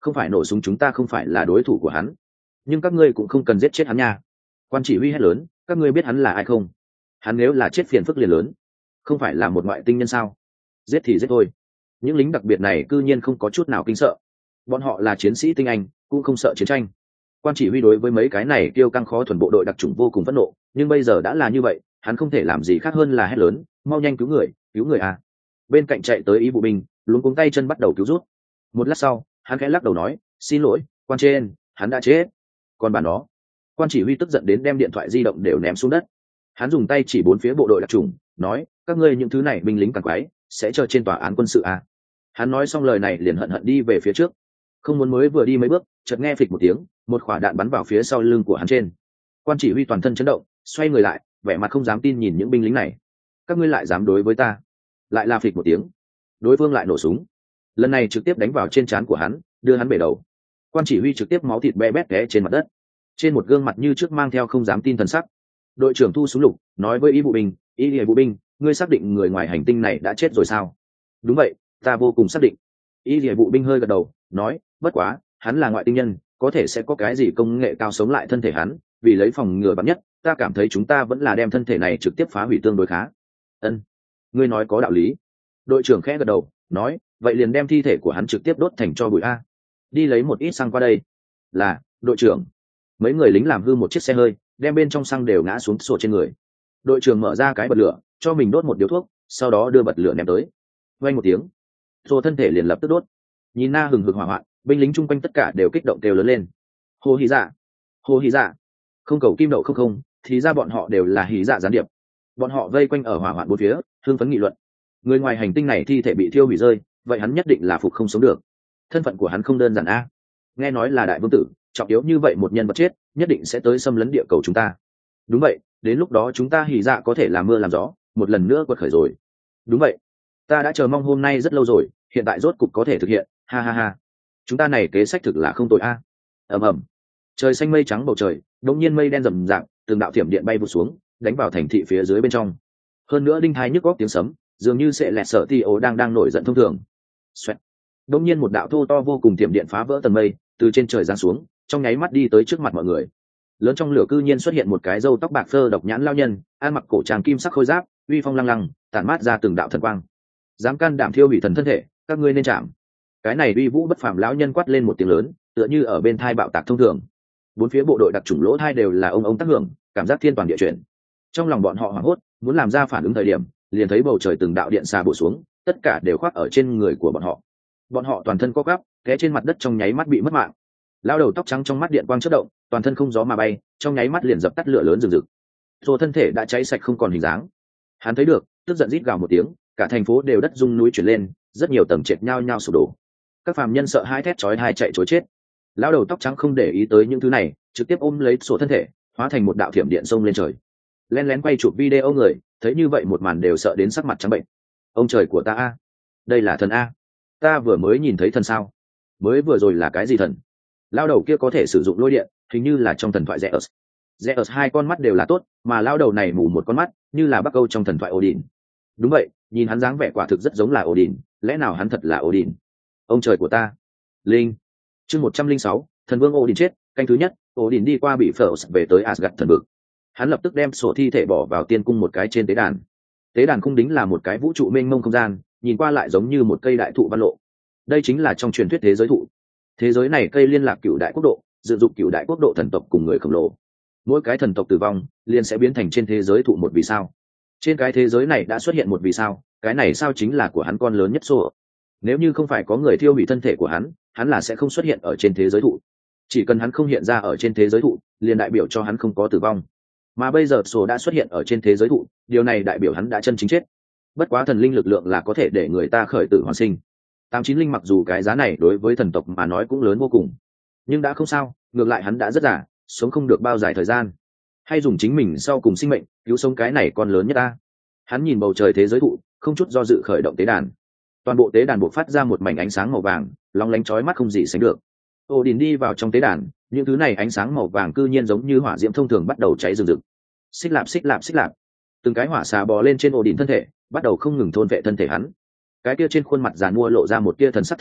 không phải nổ súng chúng ta không phải là đối thủ của hắn, nhưng các ngươi cũng không cần giết chết hắn nha. Quan chỉ huy hét lớn, các ngươi biết hắn là ai không? Hắn nếu là chết phiền phức liền lớn, không phải là một ngoại tinh nhân sao? Giết thì giết thôi. Những lính đặc biệt này cư nhiên không có chút nào kinh sợ, bọn họ là chiến sĩ tinh anh, cũng không sợ chiến tranh. Quan chỉ huy đối với mấy cái này kêu căng khó thuần bộ đội đặc chủng vô cùng phẫn nộ, nhưng bây giờ đã là như vậy, hắn không thể làm gì khác hơn là hét lớn, mau nhanh cứu người, cứu người à. Bên cạnh chạy tới ý bộ binh luống cuống tay chân bắt đầu cứu rút. Một lát sau hắn khẽ lắc đầu nói, xin lỗi quan trên, hắn đã chết. Còn bản đó. Quan chỉ huy tức giận đến đem điện thoại di động đều ném xuống đất. Hắn dùng tay chỉ bốn phía bộ đội đặc trùng, nói, các ngươi những thứ này binh lính càng quái, sẽ chờ trên tòa án quân sự à. Hắn nói xong lời này liền hận hận đi về phía trước, không muốn mới vừa đi mấy bước chợt nghe phịch một tiếng, một quả đạn bắn vào phía sau lưng của hắn trên. Quan chỉ huy toàn thân chấn động, xoay người lại, vẻ mặt không dám tin nhìn những binh lính này. Các ngươi lại dám đối với ta? Lại là phịch một tiếng, đối phương lại nổ súng, lần này trực tiếp đánh vào trên trán của hắn, đưa hắn bể đầu. Quan chỉ huy trực tiếp máu thịt be bét té trên mặt đất, trên một gương mặt như trước mang theo không dám tin thần sắc. Đội trưởng thu súng lục nói với y bộ binh, y bộ binh, ngươi xác định người ngoài hành tinh này đã chết rồi sao? Đúng vậy, ta vô cùng xác định. Y bộ binh hơi gật đầu, nói, bất quá hắn là ngoại tinh nhân, có thể sẽ có cái gì công nghệ cao sống lại thân thể hắn, vì lấy phòng ngừa bắn nhất, ta cảm thấy chúng ta vẫn là đem thân thể này trực tiếp phá hủy tương đối khá. Ân, ngươi nói có đạo lý. Đội trưởng khẽ gật đầu, nói, vậy liền đem thi thể của hắn trực tiếp đốt thành tro bụi a. Đi lấy một ít xăng qua đây. Là, đội trưởng. Mấy người lính làm hư một chiếc xe hơi, đem bên trong xăng đều ngã xuống sổ trên người. Đội trưởng mở ra cái bật lửa, cho mình đốt một điếu thuốc, sau đó đưa bật lửa ném tới. Vang một tiếng, sổ thân thể liền lập tức đốt. Nhìn na hừng hực hỏa hoạn, binh lính chung quanh tất cả đều kích động kêu lớn lên. Hồ hí dạ, hồ hí dạ, không cầu kim đậu không không, thì ra bọn họ đều là hí dạ gián điệp. Bọn họ vây quanh ở hỏa hoạn bốn phía, hưng phấn nghị luận. Người ngoài hành tinh này thi thể bị thiêu hủy rơi, vậy hắn nhất định là phục không sống được. Thân phận của hắn không đơn giản a. Nghe nói là đại vương tử, trọng yếu như vậy một nhân vật chết, nhất định sẽ tới xâm lấn địa cầu chúng ta. Đúng vậy, đến lúc đó chúng ta hỉ dạ có thể làm mưa làm gió, một lần nữa quật khởi rồi. Đúng vậy, ta đã chờ mong hôm nay rất lâu rồi, hiện tại rốt cục có thể thực hiện, ha ha ha. Chúng ta này kế sách thực là không tồi a. Ầm ầm. Trời xanh mây trắng bầu trời, đột nhiên mây đen rầm rạp, từng đạo thiểm điện bay vụt xuống, đánh vào thành thị phía dưới bên trong. Hơn nữa đinh thái nhức góc tiếng sấm, dường như sẽ lẹt sợ ti ố đang đang nổi giận thông thường. Xoẹt. Đột nhiên một đạo thô to vô cùng thiểm điện phá vỡ tầng mây, từ trên trời giáng xuống, trong nháy mắt đi tới trước mặt mọi người. Lớn trong lửa cư nhiên xuất hiện một cái râu tóc bạc phơ độc nhãn lao nhân, ăn mặc cổ tràng kim sắc khôi giáp, uy phong lăng lăng, tản mát ra từng đạo thần quang. Dám can đảm thiêu hủy thần thân thể, các ngươi nên chạm. Cái này uy vũ bất phàm lão nhân quát lên một tiếng lớn, tựa như ở bên thai bạo tạc thông thường. Bốn phía bộ đội đặc chủng lỗ thai đều là ông ông tác hưởng, cảm giác thiên toàn địa chuyển. Trong lòng bọn họ hoảng hốt, muốn làm ra phản ứng thời điểm, liền thấy bầu trời từng đạo điện xà bổ xuống, tất cả đều khoác ở trên người của bọn họ. Bọn họ toàn thân co quắp, té trên mặt đất trong nháy mắt bị mất mạng. Lao đầu tóc trắng trong mắt điện quang chớp động, toàn thân không gió mà bay, trong nháy mắt liền dập tắt lửa lớn rừng rực. Rồi thân thể đã cháy sạch không còn hình dáng. Hắn thấy được, tức giận rít gào một tiếng, cả thành phố đều đất rung núi chuyển lên, rất nhiều tầng trệt nhao nhao sụp đổ. Các phàm nhân sợ hãi thét chói tai chạy trối chết. Lao đầu tóc trắng không để ý tới những thứ này, trực tiếp ôm lấy sổ thân thể, hóa thành một đạo thiểm điện xông lên trời. Lén lén quay chụp video người, thấy như vậy một màn đều sợ đến sắc mặt trắng bệnh. Ông trời của ta a, đây là thần a, ta vừa mới nhìn thấy thần sao? Mới vừa rồi là cái gì thần? Lao đầu kia có thể sử dụng lôi điện, hình như là trong thần thoại Zeus. Zeus hai con mắt đều là tốt, mà lao đầu này mù một con mắt, như là Bắc Âu trong thần thoại Odin. Đúng vậy, nhìn hắn dáng vẻ quả thực rất giống là Odin, lẽ nào hắn thật là Odin? Ông trời của ta. Linh. Chương một trăm linh sáu, thần vương Odin chết, canh thứ nhất, Odin đi qua bị Phở về tới Asgard thần vực. Hắn lập tức đem sổ thi thể bỏ vào tiên cung một cái trên tế đàn. Tế đàn cung đính là một cái vũ trụ mênh mông không gian, nhìn qua lại giống như một cây đại thụ văn lộ. Đây chính là trong truyền thuyết thế giới thụ. Thế giới này cây liên lạc cựu đại quốc độ, dự dụng cựu đại quốc độ thần tộc cùng người khổng lồ. Mỗi cái thần tộc tử vong, liền sẽ biến thành trên thế giới thụ một vì sao. Trên cái thế giới này đã xuất hiện một vì sao, cái này sao chính là của hắn con lớn nhất sổ. Nếu như không phải có người thiêu hủy thân thể của hắn, hắn là sẽ không xuất hiện ở trên thế giới thụ. Chỉ cần hắn không hiện ra ở trên thế giới thụ, liền đại biểu cho hắn không có tử vong. Mà bây giờ sổ đã xuất hiện ở trên thế giới thụ, điều này đại biểu hắn đã chân chính chết. Bất quá thần linh lực lượng là có thể để người ta khởi tử hoàn sinh. Tám chín linh mặc dù cái giá này đối với thần tộc mà nói cũng lớn vô cùng, nhưng đã không sao, ngược lại hắn đã rất già, sống không được bao dài thời gian. Hay dùng chính mình sau cùng sinh mệnh cứu sống cái này con lớn nhất ta. Hắn nhìn bầu trời thế giới thụ, không chút do dự khởi động tế đàn. Toàn bộ tế đàn bộc phát ra một mảnh ánh sáng màu vàng, lóng lánh chói mắt không gì sánh được. Odin đi vào trong tế đàn, những thứ này ánh sáng màu vàng cư nhiên giống như hỏa diễm thông thường bắt đầu cháy rừng rực. Xích lạp xích lạp xích lạp, từng cái hỏa xà bò lên trên Odin thân thể, bắt đầu không ngừng thôn vệ thân thể hắn. Cái kia trên khuôn mặt giàn mua lộ ra một tia thần sắc thống khổ,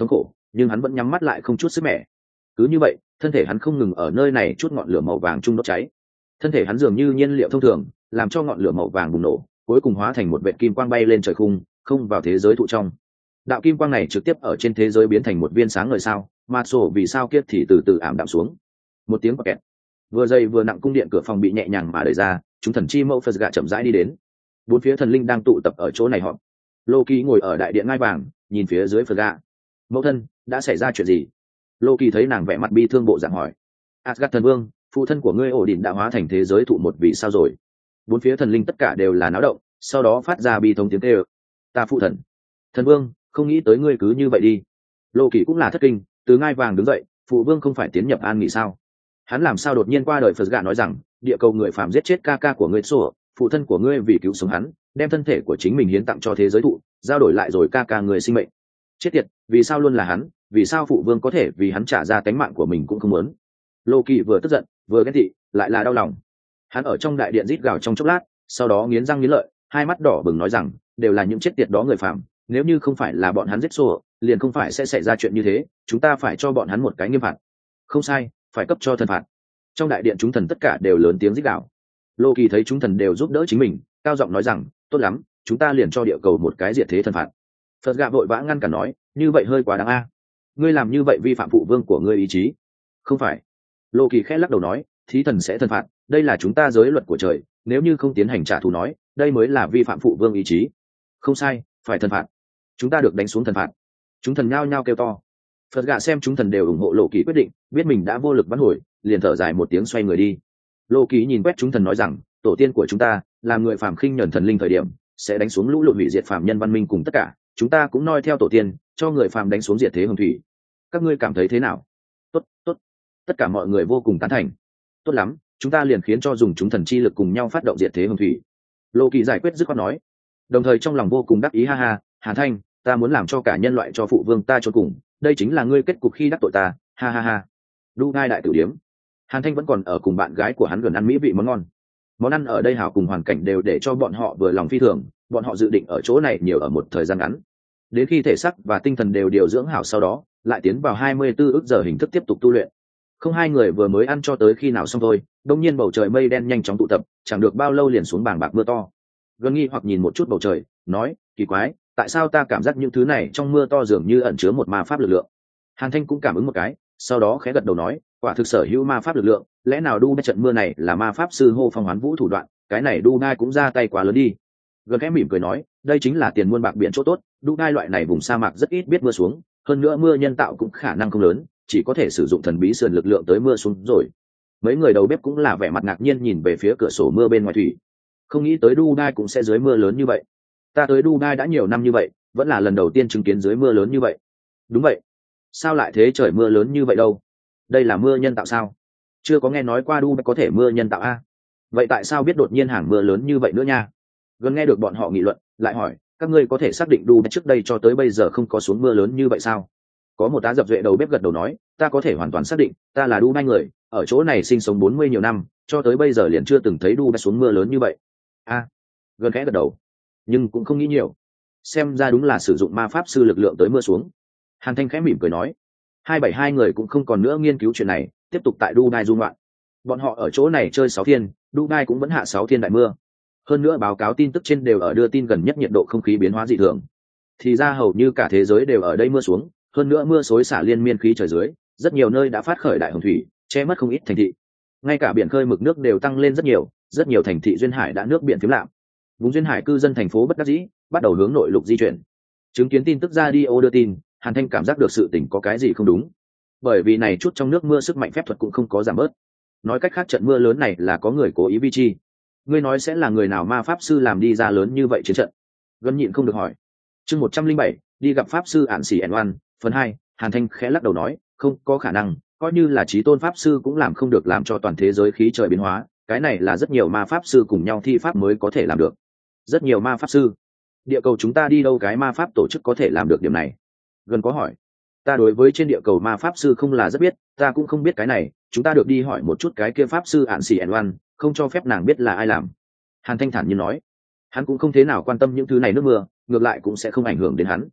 nhưng hắn vẫn nhắm mắt lại không chút sức mẻ. Cứ như vậy thân thể hắn không ngừng ở nơi này chút ngọn lửa màu vàng chung đốt cháy. Thân thể hắn dường như nhiên liệu thông thường, làm cho ngọn lửa màu vàng bùng nổ, cuối cùng hóa thành một vệt kim quang bay lên trời khung, không vào thế giới thụ trong. Đạo kim quang này trực tiếp ở trên thế giới biến thành một viên sáng ngời sao, mà sổ vì sao kia thì từ từ ảm đạm xuống. Một tiếng bọt kẹt, vừa dày vừa nặng cung điện cửa phòng bị nhẹ nhàng mà đẩy ra, chúng thần chi mẫu Phật gạ chậm rãi đi đến. Bốn phía thần linh đang tụ tập ở chỗ này họp. Loki ngồi ở đại điện ngai vàng, nhìn phía dưới Phật gạ. Mẫu thân, đã xảy ra chuyện gì? Loki thấy nàng vẻ mặt bi thương bộ dạng hỏi. Asgard thần vương, phụ thân của ngươi ổ đỉnh đã hóa thành thế giới thụ một vì sao rồi? Bốn phía thần linh tất cả đều là náo động, sau đó phát ra bi thống tiếng kêu. Ta phụ thần. Thần vương, không nghĩ tới ngươi cứ như vậy đi. Loki cũng là thất kinh, từ ngai vàng đứng dậy, phụ vương không phải tiến nhập an nghỉ sao? Hắn làm sao đột nhiên qua đời? Phật gạ nói rằng, địa cầu người phàm giết chết ca ca của ngươi sổ, phụ thân của ngươi vì cứu sống hắn, đem thân thể của chính mình hiến tặng cho thế giới thụ, giao đổi lại rồi ca ca người sinh mệnh. Chết tiệt, vì sao luôn là hắn? Vì sao phụ vương có thể vì hắn trả ra tánh mạng của mình cũng không muốn? Loki vừa tức giận vừa ghét thị, lại là đau lòng. Hắn ở trong đại điện rít gào trong chốc lát, sau đó nghiến răng nghiến lợi, hai mắt đỏ bừng nói rằng, đều là những chết tiệt đó người phàm, nếu như không phải là bọn hắn giết sổ, liền không phải sẽ xảy ra chuyện như thế, chúng ta phải cho bọn hắn một cái nghiêm phạt. Không sai, phải cấp cho thần phạt. Trong đại điện chúng thần tất cả đều lớn tiếng rít gào. Loki thấy chúng thần đều giúp đỡ chính mình, cao giọng nói rằng, tốt lắm, chúng ta liền cho địa cầu một cái diệt thế thần phạt. Phật gạ vội vã ngăn cản nói, như vậy hơi quá đáng a. Ngươi làm như vậy vi phạm phụ vương của ngươi ý chí. Không phải. Loki khẽ lắc đầu nói, thí thần sẽ thần phạt, đây là chúng ta giới luật của trời, nếu như không tiến hành trả thù nói, đây mới là vi phạm phụ vương ý chí. Không sai, phải thần phạt. Chúng ta được đánh xuống thần phạt. Chúng thần nhao nhao kêu to. Phật gạ xem chúng thần đều ủng hộ Loki quyết định, biết mình đã vô lực vãn hồi, liền thở dài một tiếng xoay người đi. Loki nhìn quét chúng thần nói rằng, tổ tiên của chúng ta là người phàm khinh nhẫn thần linh thời điểm, sẽ đánh xuống lũ lụt hủy diệt phàm nhân văn minh cùng tất cả, chúng ta cũng noi theo tổ tiên, cho người phàm đánh xuống diệt thế hồng thủy. Các ngươi cảm thấy thế nào? Tốt, tốt. Tất cả mọi người vô cùng tán thành. Tốt lắm, chúng ta liền khiến cho dùng chúng thần chi lực cùng nhau phát động diệt thế hồng thủy. Loki giải quyết dứt khoát nói, đồng thời trong lòng vô cùng đắc ý. Ha ha, Hàn Thanh, ta muốn làm cho cả nhân loại cho phụ vương ta chôn cùng, đây chính là ngươi kết cục khi đắc tội ta. Ha ha ha. Đu Ngai đại tử điếm. Hàn Thanh vẫn còn ở cùng bạn gái của hắn gần ăn mỹ vị món ngon. Món ăn ở đây hảo cùng hoàn cảnh đều để cho bọn họ vừa lòng phi thường, bọn họ dự định ở chỗ này nhiều ở một thời gian ngắn. Đến khi thể xác và tinh thần đều điều dưỡng hảo sau đó, lại tiến vào hai mươi tư ức giờ hình thức tiếp tục tu luyện. Không, hai người vừa mới ăn cho tới khi nào xong thôi, đột nhiên bầu trời mây đen nhanh chóng tụ tập, chẳng được bao lâu liền xuống bàng bạc mưa to. Gần nghi hoặc nhìn một chút bầu trời, nói, kỳ quái, tại sao ta cảm giác những thứ này trong mưa to dường như ẩn chứa một ma pháp lực lượng. Hàn Thanh cũng cảm ứng một cái, sau đó khẽ gật đầu nói, quả thực sở hữu ma pháp lực lượng, lẽ nào đu bay trận mưa này là ma pháp sư hô phong hoán vũ thủ đoạn, cái này đu ngai cũng ra tay quá lớn đi. Gần khẽ mỉm cười nói, đây chính là tiền muôn bạc biển chỗ tốt, đu ngai loại này vùng sa mạc rất ít biết mưa xuống, hơn nữa mưa nhân tạo cũng khả năng không lớn, chỉ có thể sử dụng thần bí sườn lực lượng tới mưa xuống rồi. Mấy người đầu bếp cũng là vẻ mặt ngạc nhiên nhìn về phía cửa sổ mưa bên ngoài thủy, không nghĩ tới đu ngai cũng sẽ dưới mưa lớn như vậy. Ta tới đu ngai đã nhiều năm như vậy, vẫn là lần đầu tiên chứng kiến dưới mưa lớn như vậy. Đúng vậy, sao lại thế, trời mưa lớn như vậy đâu? Đây là mưa nhân tạo sao? Chưa có nghe nói qua đu có thể mưa nhân tạo a. Vậy tại sao biết đột nhiên hàng mưa lớn như vậy nữa nha? Gần nghe được bọn họ nghị luận, lại hỏi, các ngươi có thể xác định đu trước đây cho tới bây giờ không có xuống mưa lớn như vậy sao? Có một tá dập duệ đầu bếp gật đầu nói, ta có thể hoàn toàn xác định, ta là đu hai người, ở chỗ này sinh sống bốn mươi nhiều năm, cho tới bây giờ liền chưa từng thấy đu xuống mưa lớn như vậy. A, gần khẽ gật đầu, nhưng cũng không nghĩ nhiều, xem ra đúng là sử dụng ma pháp sư lực lượng tới mưa xuống. Hàn Thanh khẽ mỉm cười nói, hai bảy hai người cũng không còn nữa nghiên cứu chuyện này, tiếp tục tại Dubai du ngoạn. Bọn họ ở chỗ này chơi sáu thiên, Dubai cũng vẫn hạ sáu thiên đại mưa. Hơn nữa báo cáo tin tức trên đều ở đưa tin gần nhất nhiệt độ không khí biến hóa dị thường. Thì ra hầu như cả thế giới đều ở đây mưa xuống, hơn nữa mưa xối xả liên miên khí trời dưới, rất nhiều nơi đã phát khởi đại hồng thủy, che mất không ít thành thị. Ngay cả biển khơi mực nước đều tăng lên rất nhiều, rất nhiều thành thị duyên hải đã nước biển phiếm lạm. Vùng duyên hải cư dân thành phố bất đắc dĩ, bắt đầu hướng nội lục di chuyển. Chứng kiến tin tức radio đưa tin, Hàn Thanh cảm giác được sự tình có cái gì không đúng. Bởi vì này chút trong nước mưa sức mạnh phép thuật cũng không có giảm bớt. Nói cách khác trận mưa lớn này là có người cố ý vi chi. Ngươi nói sẽ là người nào ma pháp sư làm đi ra lớn như vậy chiến trận? Gần nhịn không được hỏi. Chương một trăm linh bảy, đi gặp pháp sư ản xỉ ẻn oan, phần hai. Hàn Thanh khẽ lắc đầu nói, không có khả năng, coi như là chí tôn pháp sư cũng làm không được làm cho toàn thế giới khí trời biến hóa, cái này là rất nhiều ma pháp sư cùng nhau thi pháp mới có thể làm được. Rất nhiều ma pháp sư? Địa cầu chúng ta đi đâu cái ma pháp tổ chức có thể làm được điểm này? Gần có hỏi. Ta đối với trên địa cầu ma pháp sư không là rất biết, ta cũng không biết cái này, chúng ta được đi hỏi một chút cái kia pháp sư ản xỉ ẻn oan, không cho phép nàng biết là ai làm. Hàn Thanh thản nhiên nói, hắn cũng không thế nào quan tâm những thứ này nước mưa, ngược lại cũng sẽ không ảnh hưởng đến hắn.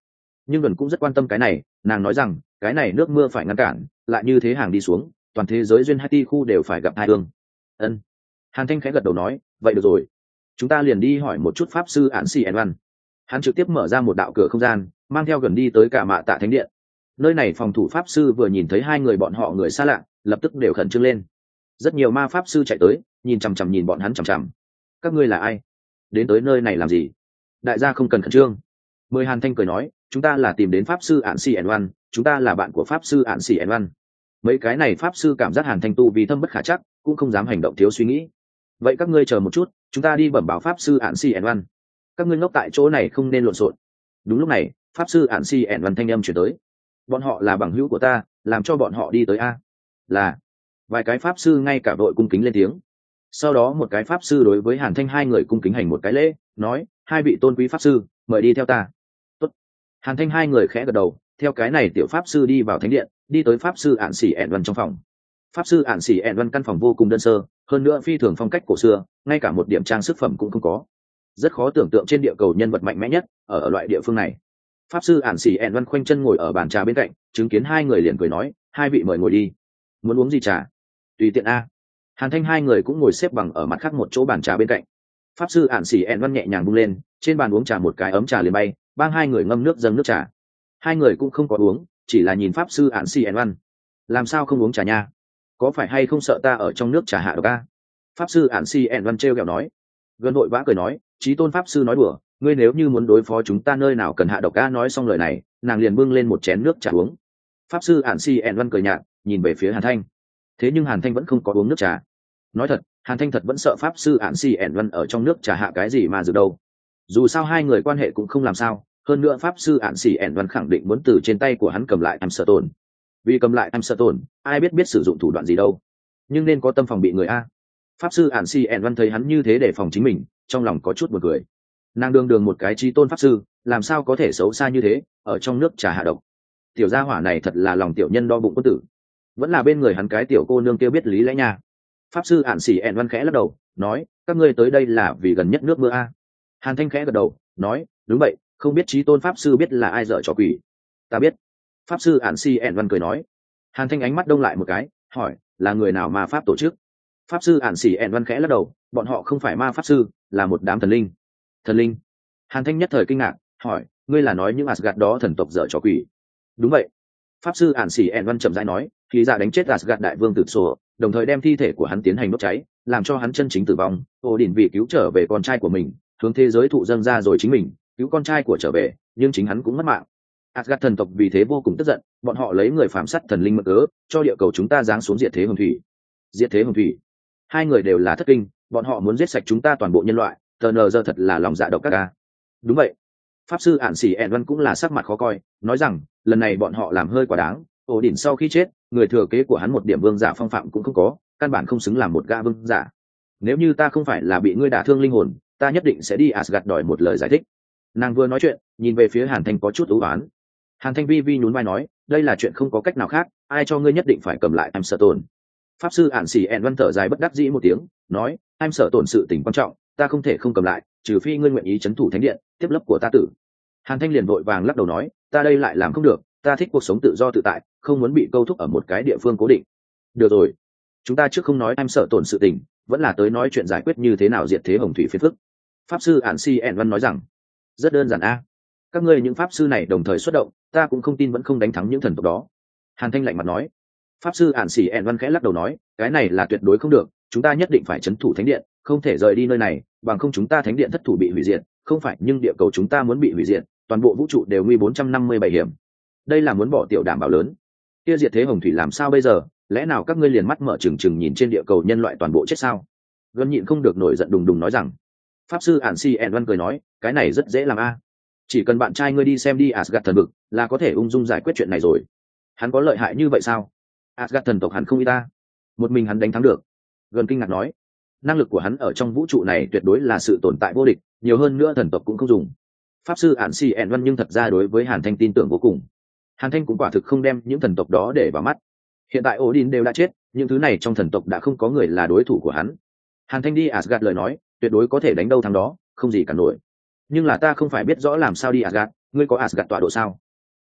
nhưng gần cũng rất quan tâm cái này, nàng nói rằng cái này nước mưa phải ngăn cản, lại như thế hàng đi xuống toàn thế giới duyên hai ti khu đều phải gặp tai ương. Ân. Hàn Thanh khẽ gật đầu nói, vậy được rồi, chúng ta liền đi hỏi một chút pháp sư ản xì ẻn văn. Hắn trực tiếp mở ra một đạo cửa không gian, mang theo gần đi tới cả mạ tạ thánh điện. Nơi này phòng thủ pháp sư vừa nhìn thấy hai người bọn họ người xa lạ, lập tức đều khẩn trương lên. Rất nhiều ma pháp sư chạy tới, nhìn chằm chằm nhìn bọn hắn chằm chằm. Các ngươi là ai? Đến tới nơi này làm gì? Đại gia không cần khẩn trương. Mười Hàn Thanh cười nói, chúng ta là tìm đến pháp sư ản xì ẻn văn, chúng ta là bạn của pháp sư ản xì ẻn văn. Mấy cái này pháp sư cảm giác Hàn Thanh tu vì thâm bất khả chắc, cũng không dám hành động thiếu suy nghĩ. Vậy các ngươi chờ một chút, chúng ta đi bẩm báo pháp sư ản xì ẻn văn. Các ngươi ngốc tại chỗ này không nên lộn xộn. Đúng lúc này, pháp sư ản xì ẻn văn thanh âm chuyển tới. Bọn họ là bằng hữu của ta, làm cho bọn họ đi tới a. Là. Vài cái pháp sư ngay cả đội cung kính lên tiếng. Sau đó một cái pháp sư đối với Hàn Thanh hai người cung kính hành một cái lễ, nói, hai vị tôn quý pháp sư, mời đi theo ta. Tốt. Hàn Thanh hai người khẽ gật đầu, theo cái này tiểu pháp sư đi vào thánh điện, đi tới pháp sư ản xỉ ẹn văn trong phòng. Pháp sư ản xỉ ẹn văn căn phòng vô cùng đơn sơ, hơn nữa phi thường phong cách cổ xưa, ngay cả một điểm trang sức phẩm cũng không có. Rất khó tưởng tượng trên địa cầu nhân vật mạnh mẽ nhất ở, ở loại địa phương này. Pháp sư ản xỉ ẹn văn khoanh chân ngồi ở bàn trà bên cạnh, chứng kiến hai người liền cười nói, hai vị mời ngồi đi. Muốn uống gì trà? Tùy tiện a. Hàn Thanh hai người cũng ngồi xếp bằng ở mặt khác một chỗ bàn trà bên cạnh. Pháp sư ản xỉ ẹn văn nhẹ nhàng bung lên, trên bàn uống trà một cái ấm trà liền bay, bang hai người ngâm nước dâng nước trà. Hai người cũng không có uống, chỉ là nhìn pháp sư ản xỉ ẹn văn. Làm sao không uống trà nha? Có phải hay không sợ ta ở trong nước trà hạ độc a? Pháp sư ản xỉ ẹn văn trêu ghẹo nói. Gần đội vã cười nói, chí tôn pháp sư nói đùa, ngươi nếu như muốn đối phó chúng ta nơi nào cần hạ độc a. Nói xong lời này, nàng liền bưng lên một chén nước trà uống. Pháp sư ản xỉ ẹn văn cười nhạt, nhìn về phía Hàn Thanh. Thế nhưng Hàn Thanh vẫn không có uống nước trà. Nói thật, Hàn Thanh thật vẫn sợ pháp sư ản xì ẻn văn ở trong nước trà hạ cái gì mà dự đâu. Dù sao hai người quan hệ cũng không làm sao, hơn nữa pháp sư ản xì ẻn văn khẳng định muốn từ trên tay của hắn cầm lại em sợ tổn. Vì cầm lại em sợ tổn, ai biết biết sử dụng thủ đoạn gì đâu. Nhưng nên có tâm phòng bị người a. Pháp sư ản xì ẻn văn thấy hắn như thế để phòng chính mình, trong lòng có chút buồn cười. Nàng đương đường một cái chi tôn pháp sư, làm sao có thể xấu xa như thế, ở trong nước trà hạ độc. Tiểu gia hỏa này thật là lòng tiểu nhân đo bụng quân tử. Vẫn là bên người hắn cái tiểu cô nương kia biết lý lẽ nha. Pháp sư ản xỉ ẹn văn khẽ lắc đầu, nói, các ngươi tới đây là vì gần nhất nước mưa a. Hàn Thanh khẽ gật đầu, nói, đúng vậy, không biết chí tôn pháp sư biết là ai dở trò quỷ. Ta biết. Pháp sư ản xỉ ẹn văn cười nói. Hàn Thanh ánh mắt đông lại một cái, hỏi, là người nào ma pháp tổ chức? Pháp sư ản xỉ ẹn văn khẽ lắc đầu, bọn họ không phải ma pháp sư, là một đám thần linh. Thần linh? Hàn Thanh nhất thời kinh ngạc, hỏi, ngươi là nói những Asgard đó thần tộc dở trò quỷ? Đúng vậy. Pháp sư ản xỉ ẹn văn chậm rãi nói, khi ra đánh chết Asgard đại vương tử sổ, đồng thời đem thi thể của hắn tiến hành đốt cháy, làm cho hắn chân chính tử vong. Odin vì cứu trở về con trai của mình, hướng thế giới thụ dâng ra rồi chính mình cứu con trai của trở về, nhưng chính hắn cũng mất mạng. Asgard thần tộc vì thế vô cùng tức giận, bọn họ lấy người phàm sát thần linh mượn cớ, cho địa cầu chúng ta giáng xuống diệt thế hồng thủy. Diệt thế hồng thủy? Hai người đều là thất kinh, bọn họ muốn giết sạch chúng ta toàn bộ nhân loại, tờ nờ giờ thật là lòng dạ độc các ca. Đúng vậy. Pháp sư ản xỉ ẹn văn cũng là sắc mặt khó coi, nói rằng lần này bọn họ làm hơi quá đáng. Odin sau khi chết, người thừa kế của hắn một điểm vương giả phong phạm cũng không có, căn bản không xứng làm một gã vương giả. Nếu như ta không phải là bị ngươi đả thương linh hồn, ta nhất định sẽ đi Asgard đòi một lời giải thích. Nàng vừa nói chuyện, nhìn về phía Hàn Thanh có chút ưu ái. Hàn Thanh vi vi nhún vai nói, đây là chuyện không có cách nào khác, ai cho ngươi nhất định phải cầm lại em sợ tổn. Pháp sư ản xỉ ẹn văn thở dài bất đắc dĩ một tiếng, nói, em sợ tổn sự tình quan trọng, ta không thể không cầm lại, trừ phi ngươi nguyện ý trấn thủ thánh điện, tiếp lớp của ta tử. Hàn Thanh liền vội vàng lắc đầu nói, ta đây lại làm không được, ta thích cuộc sống tự do tự tại, không muốn bị câu thúc ở một cái địa phương cố định. Được rồi, chúng ta trước không nói em sợ tổn sự tình, vẫn là tới nói chuyện giải quyết như thế nào diệt thế hồng thủy phiền phức. Pháp sư ản xỉ ẹn văn nói rằng, rất đơn giản a. Các ngươi những pháp sư này đồng thời xuất động, ta cũng không tin vẫn không đánh thắng những thần tộc đó. Hàn Thanh lạnh mặt nói. Pháp sư ản xỉ ẹn văn khẽ lắc đầu nói, cái này là tuyệt đối không được, chúng ta nhất định phải trấn thủ thánh điện, không thể rời đi nơi này, bằng không chúng ta thánh điện thất thủ bị hủy diệt, không phải nhưng địa cầu chúng ta muốn bị hủy diệt, toàn bộ vũ trụ đều nguy bốn trăm năm mươi bảy hiểm. Đây là muốn bỏ tiểu đảm bảo lớn. Kia diệt thế hồng thủy làm sao bây giờ, lẽ nào các ngươi liền mắt mở trừng trừng nhìn trên địa cầu nhân loại toàn bộ chết sao? Gần nhịn không được nổi giận đùng đùng nói rằng. Pháp sư ản xỉ ẹn văn cười nói, cái này rất dễ làm a. Chỉ cần bạn trai ngươi đi xem đi Asgard thần vực, là có thể ung dung giải quyết chuyện này rồi. Hắn có lợi hại như vậy sao? Asgard thần tộc hắn không y ta, một mình hắn đánh thắng được. Gần kinh ngạc nói, năng lực của hắn ở trong vũ trụ này tuyệt đối là sự tồn tại vô địch, nhiều hơn nữa thần tộc cũng không dùng. Pháp sư ản xỉ ẹn văn nhưng thật ra đối với Hàn Thanh tin tưởng vô cùng. Hàn Thanh cũng quả thực không đem những thần tộc đó để vào mắt. Hiện tại Odin đều đã chết, những thứ này trong thần tộc đã không có người là đối thủ của hắn. Hàn Thanh đi Asgard lời nói, tuyệt đối có thể đánh đâu thắng đó, không gì cả nổi. Nhưng là ta không phải biết rõ làm sao đi Asgard, ngươi có Asgard tọa độ sao?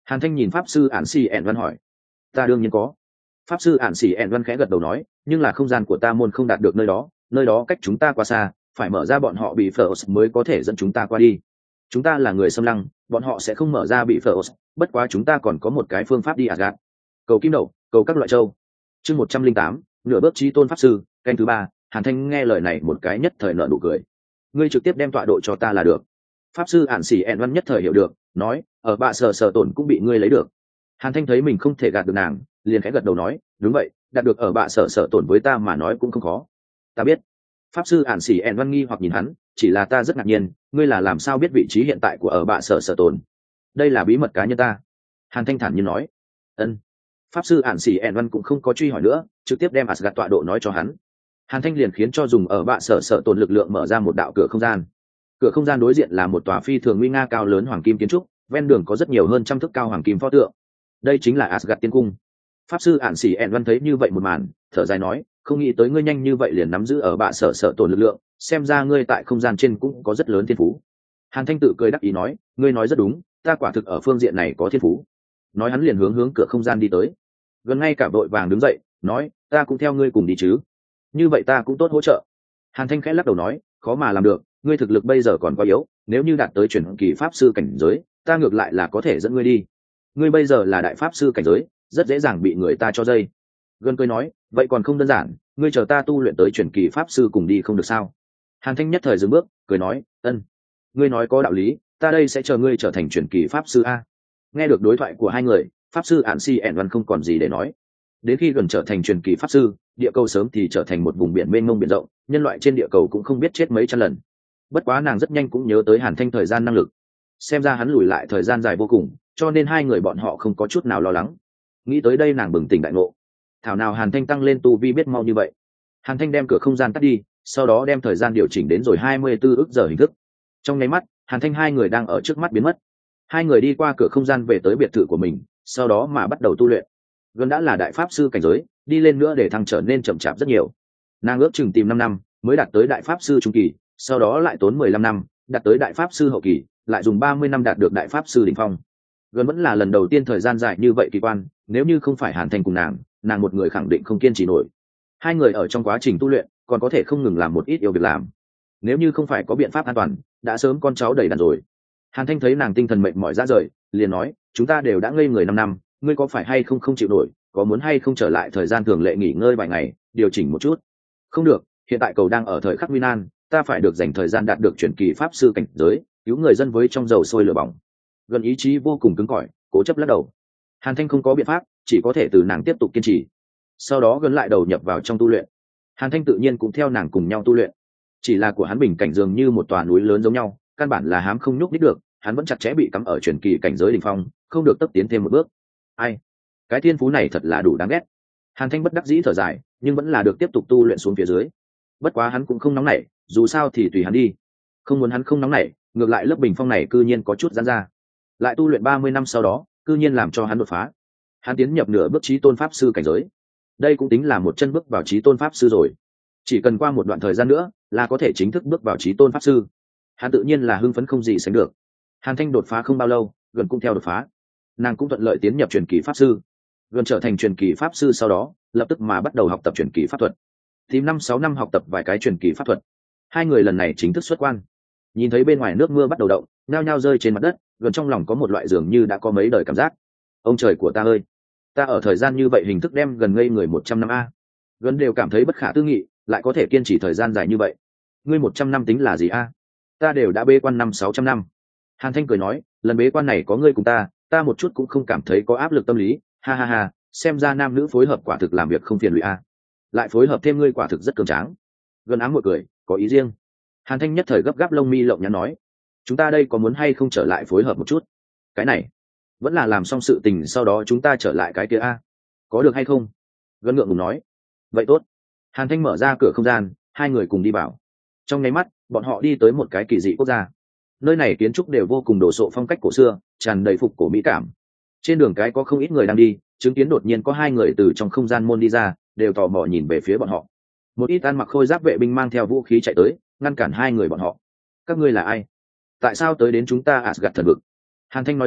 Hàn Thanh nhìn pháp sư ản xì ẻn văn hỏi. Ta đương nhiên có. Pháp sư ản xì ẻn văn khẽ gật đầu nói, nhưng là không gian của ta môn không đạt được nơi đó, nơi đó cách chúng ta quá xa, phải mở ra bọn họ bị phở mới có thể dẫn chúng ta qua đi. Chúng ta là người xâm lăng, bọn họ sẽ không mở ra bị phở, bất quá chúng ta còn có một cái phương pháp đi Asgard. Cầu kim đậu, cầu các loại châu. Chương một trăm linh tám, nửa bước chí tôn pháp sư, canh thứ ba. Hàn Thanh nghe lời này một cái nhất thời nở nụ cười. Ngươi trực tiếp đem tọa độ cho ta là được. Pháp sư ản xỉ ẹn văn nhất thời hiểu được, nói, ở bạ sở sở tổn cũng bị ngươi lấy được. Hàn Thanh thấy mình không thể gạt được nàng, liền khẽ gật đầu nói, đúng vậy, đạt được ở bạ sở sở tổn với ta mà nói cũng không khó. Ta biết. Pháp sư ản xỉ ẹn văn nghi hoặc nhìn hắn, chỉ là ta rất ngạc nhiên, ngươi là làm sao biết vị trí hiện tại của ở bạ sở sở tổn? Đây là bí mật cá nhân ta. Hàn Thanh thản nhiên nói. Ân. Pháp sư ản xỉ ẹn văn cũng không có truy hỏi nữa, trực tiếp đem Asgard tọa độ nói cho hắn. Hàn Thanh liền khiến cho dùng ở bạ sở sở tổn lực lượng mở ra một đạo cửa không gian. Cửa không gian đối diện là một tòa phi thường nguy nga cao lớn hoàng kim kiến trúc, ven đường có rất nhiều hơn trăm thước cao hoàng kim pho tượng. Đây chính là Asgard tiên cung. Pháp sư ản xỉ ẹn văn thấy như vậy một màn, thở dài nói, không nghĩ tới ngươi nhanh như vậy liền nắm giữ ở bạ sở sở tổn lực lượng, xem ra ngươi tại không gian trên cũng có rất lớn thiên phú. Hàn Thanh tự cười đắc ý nói, ngươi nói rất đúng, ta quả thực ở phương diện này có thiên phú. Nói hắn liền hướng hướng cửa không gian đi tới. Gần ngay cả vội vàng đứng dậy, nói, ta cũng theo ngươi cùng đi chứ. Như vậy ta cũng tốt hỗ trợ. Hàn Thanh khẽ lắc đầu nói, khó mà làm được, ngươi thực lực bây giờ còn quá yếu, nếu như đạt tới chuyển kỳ pháp sư cảnh giới, ta ngược lại là có thể dẫn ngươi đi. Ngươi bây giờ là đại pháp sư cảnh giới, rất dễ dàng bị người ta cho dây. Gần cười nói, vậy còn không đơn giản, ngươi chờ ta tu luyện tới chuyển kỳ pháp sư cùng đi không được sao? Hàn Thanh nhất thời dừng bước, cười nói, ân, ngươi nói có đạo lý, ta đây sẽ chờ ngươi trở thành chuyển kỳ pháp sư a. Nghe được đối thoại của hai người, pháp sư ản si ẻn văn không còn gì để nói. Đến khi gần trở thành truyền kỳ pháp sư, địa cầu sớm thì trở thành một vùng biển mênh mông biển rộng, nhân loại trên địa cầu cũng không biết chết mấy trăm lần. Bất quá nàng rất nhanh cũng nhớ tới Hàn Thanh thời gian năng lực, xem ra hắn lùi lại thời gian dài vô cùng, cho nên hai người bọn họ không có chút nào lo lắng. Nghĩ tới đây nàng bừng tỉnh đại ngộ, thảo nào Hàn Thanh tăng lên tu vi biết mau như vậy. Hàn Thanh đem cửa không gian tắt đi, sau đó đem thời gian điều chỉnh đến rồi hai mươi tư ức giờ hình thức. Trong nháy mắt, Hàn Thanh hai người đang ở trước mắt biến mất. Hai người đi qua cửa không gian về tới biệt thự của mình, sau đó mà bắt đầu tu luyện. Gần đã là đại pháp sư cảnh giới, đi lên nữa để thăng trở nên chậm chạp rất nhiều. Nàng ước chừng tìm năm năm mới đạt tới đại pháp sư trung kỳ, sau đó lại tốn mười lăm năm đạt tới đại pháp sư hậu kỳ, lại dùng ba mươi năm đạt được đại pháp sư đỉnh phong. Gần vẫn là lần đầu tiên thời gian dài như vậy kỳ quan, nếu như không phải Hàn Thanh cùng nàng, nàng một người khẳng định không kiên trì nổi. Hai người ở trong quá trình tu luyện còn có thể không ngừng làm một ít yêu việc làm. Nếu như không phải có biện pháp an toàn, đã sớm con cháu đầy đàn rồi. Hàn Thanh thấy nàng tinh thần mệt mỏi ra rời, liền nói, chúng ta đều đã ngây người năm năm, ngươi có phải hay không không chịu nổi, có muốn hay không trở lại thời gian thường lệ nghỉ ngơi vài ngày, điều chỉnh một chút? Không được, hiện tại cầu đang ở thời khắc nguy nan, ta phải được dành thời gian đạt được chuyển kỳ pháp sư cảnh giới, cứu người dân với trong dầu sôi lửa bỏng. Gần ý chí vô cùng cứng cỏi, cố chấp lắc đầu. Hàn Thanh không có biện pháp, chỉ có thể từ nàng tiếp tục kiên trì. Sau đó gần lại đầu nhập vào trong tu luyện. Hàn Thanh tự nhiên cũng theo nàng cùng nhau tu luyện. Chỉ là của hắn bình cảnh dường như một tòa núi lớn giống nhau, căn bản là hám không nhúc nhích được, hắn vẫn chặt chẽ bị cắm ở chuyển kỳ cảnh giới đỉnh phong, không được tấp tiến thêm một bước. Ai, cái thiên phú này thật là đủ đáng ghét. Hàn Thanh bất đắc dĩ thở dài, nhưng vẫn là được tiếp tục tu luyện xuống phía dưới. Bất quá hắn cũng không nóng nảy, dù sao thì tùy hắn đi. Không muốn hắn không nóng nảy, ngược lại lớp bình phong này cư nhiên có chút giãn ra. Lại tu luyện ba mươi năm sau đó, cư nhiên làm cho hắn đột phá. Hắn tiến nhập nửa bước chí tôn pháp sư cảnh giới. Đây cũng tính là một chân bước vào chí tôn pháp sư rồi. Chỉ cần qua một đoạn thời gian nữa, là có thể chính thức bước vào chí tôn pháp sư. Hắn tự nhiên là hưng phấn không gì sánh được. Hàn Thanh đột phá không bao lâu, gần cũng theo đột phá. Nàng cũng thuận lợi tiến nhập truyền kỳ pháp sư. Gần trở thành truyền kỳ pháp sư sau đó, lập tức mà bắt đầu học tập truyền kỳ pháp thuật. Tìm năm sáu năm học tập vài cái truyền kỳ pháp thuật. Hai người lần này chính thức xuất quan. Nhìn thấy bên ngoài nước mưa bắt đầu động, nhao nhao rơi trên mặt đất, gần trong lòng có một loại dường như đã có mấy đời cảm giác. Ông trời của ta ơi, ta ở thời gian như vậy hình thức đem gần ngây người một trăm năm a. Gần đều cảm thấy bất khả tư nghị, lại có thể kiên trì thời gian dài như vậy. Ngươi một trăm năm tính là gì a? Ta đều đã bê quan năm sáu trăm năm. Hàn Thanh cười nói, lần bế quan này có ngươi cùng ta, ta một chút cũng không cảm thấy có áp lực tâm lý, ha ha ha, xem ra nam nữ phối hợp quả thực làm việc không phiền lụy a. Lại phối hợp thêm ngươi quả thực rất cường tráng. Gần ám một cười, có ý riêng. Hàn Thanh nhất thời gấp gáp lông mi lộng nhắn nói, chúng ta đây có muốn hay không trở lại phối hợp một chút? Cái này, vẫn là làm xong sự tình sau đó chúng ta trở lại cái kia a. Có được hay không? Gần ngượng ngùng nói, vậy tốt. Hàn Thanh mở ra cửa không gian, hai người cùng đi vào. Trong nháy mắt, bọn họ đi tới một cái kỳ dị quốc gia. Nơi này kiến trúc đều vô cùng đồ sộ phong cách cổ xưa, tràn đầy phục cổ mỹ cảm. Trên đường cái có không ít người đang đi, chứng kiến đột nhiên có hai người từ trong không gian môn đi ra, đều tò mò nhìn về phía bọn họ. Một ít ăn mặc khôi giáp vệ binh mang theo vũ khí chạy tới, ngăn cản hai người bọn họ. Các ngươi là ai? Tại sao tới đến chúng ta Asgard thần vực? Hàn Thanh nói rằng,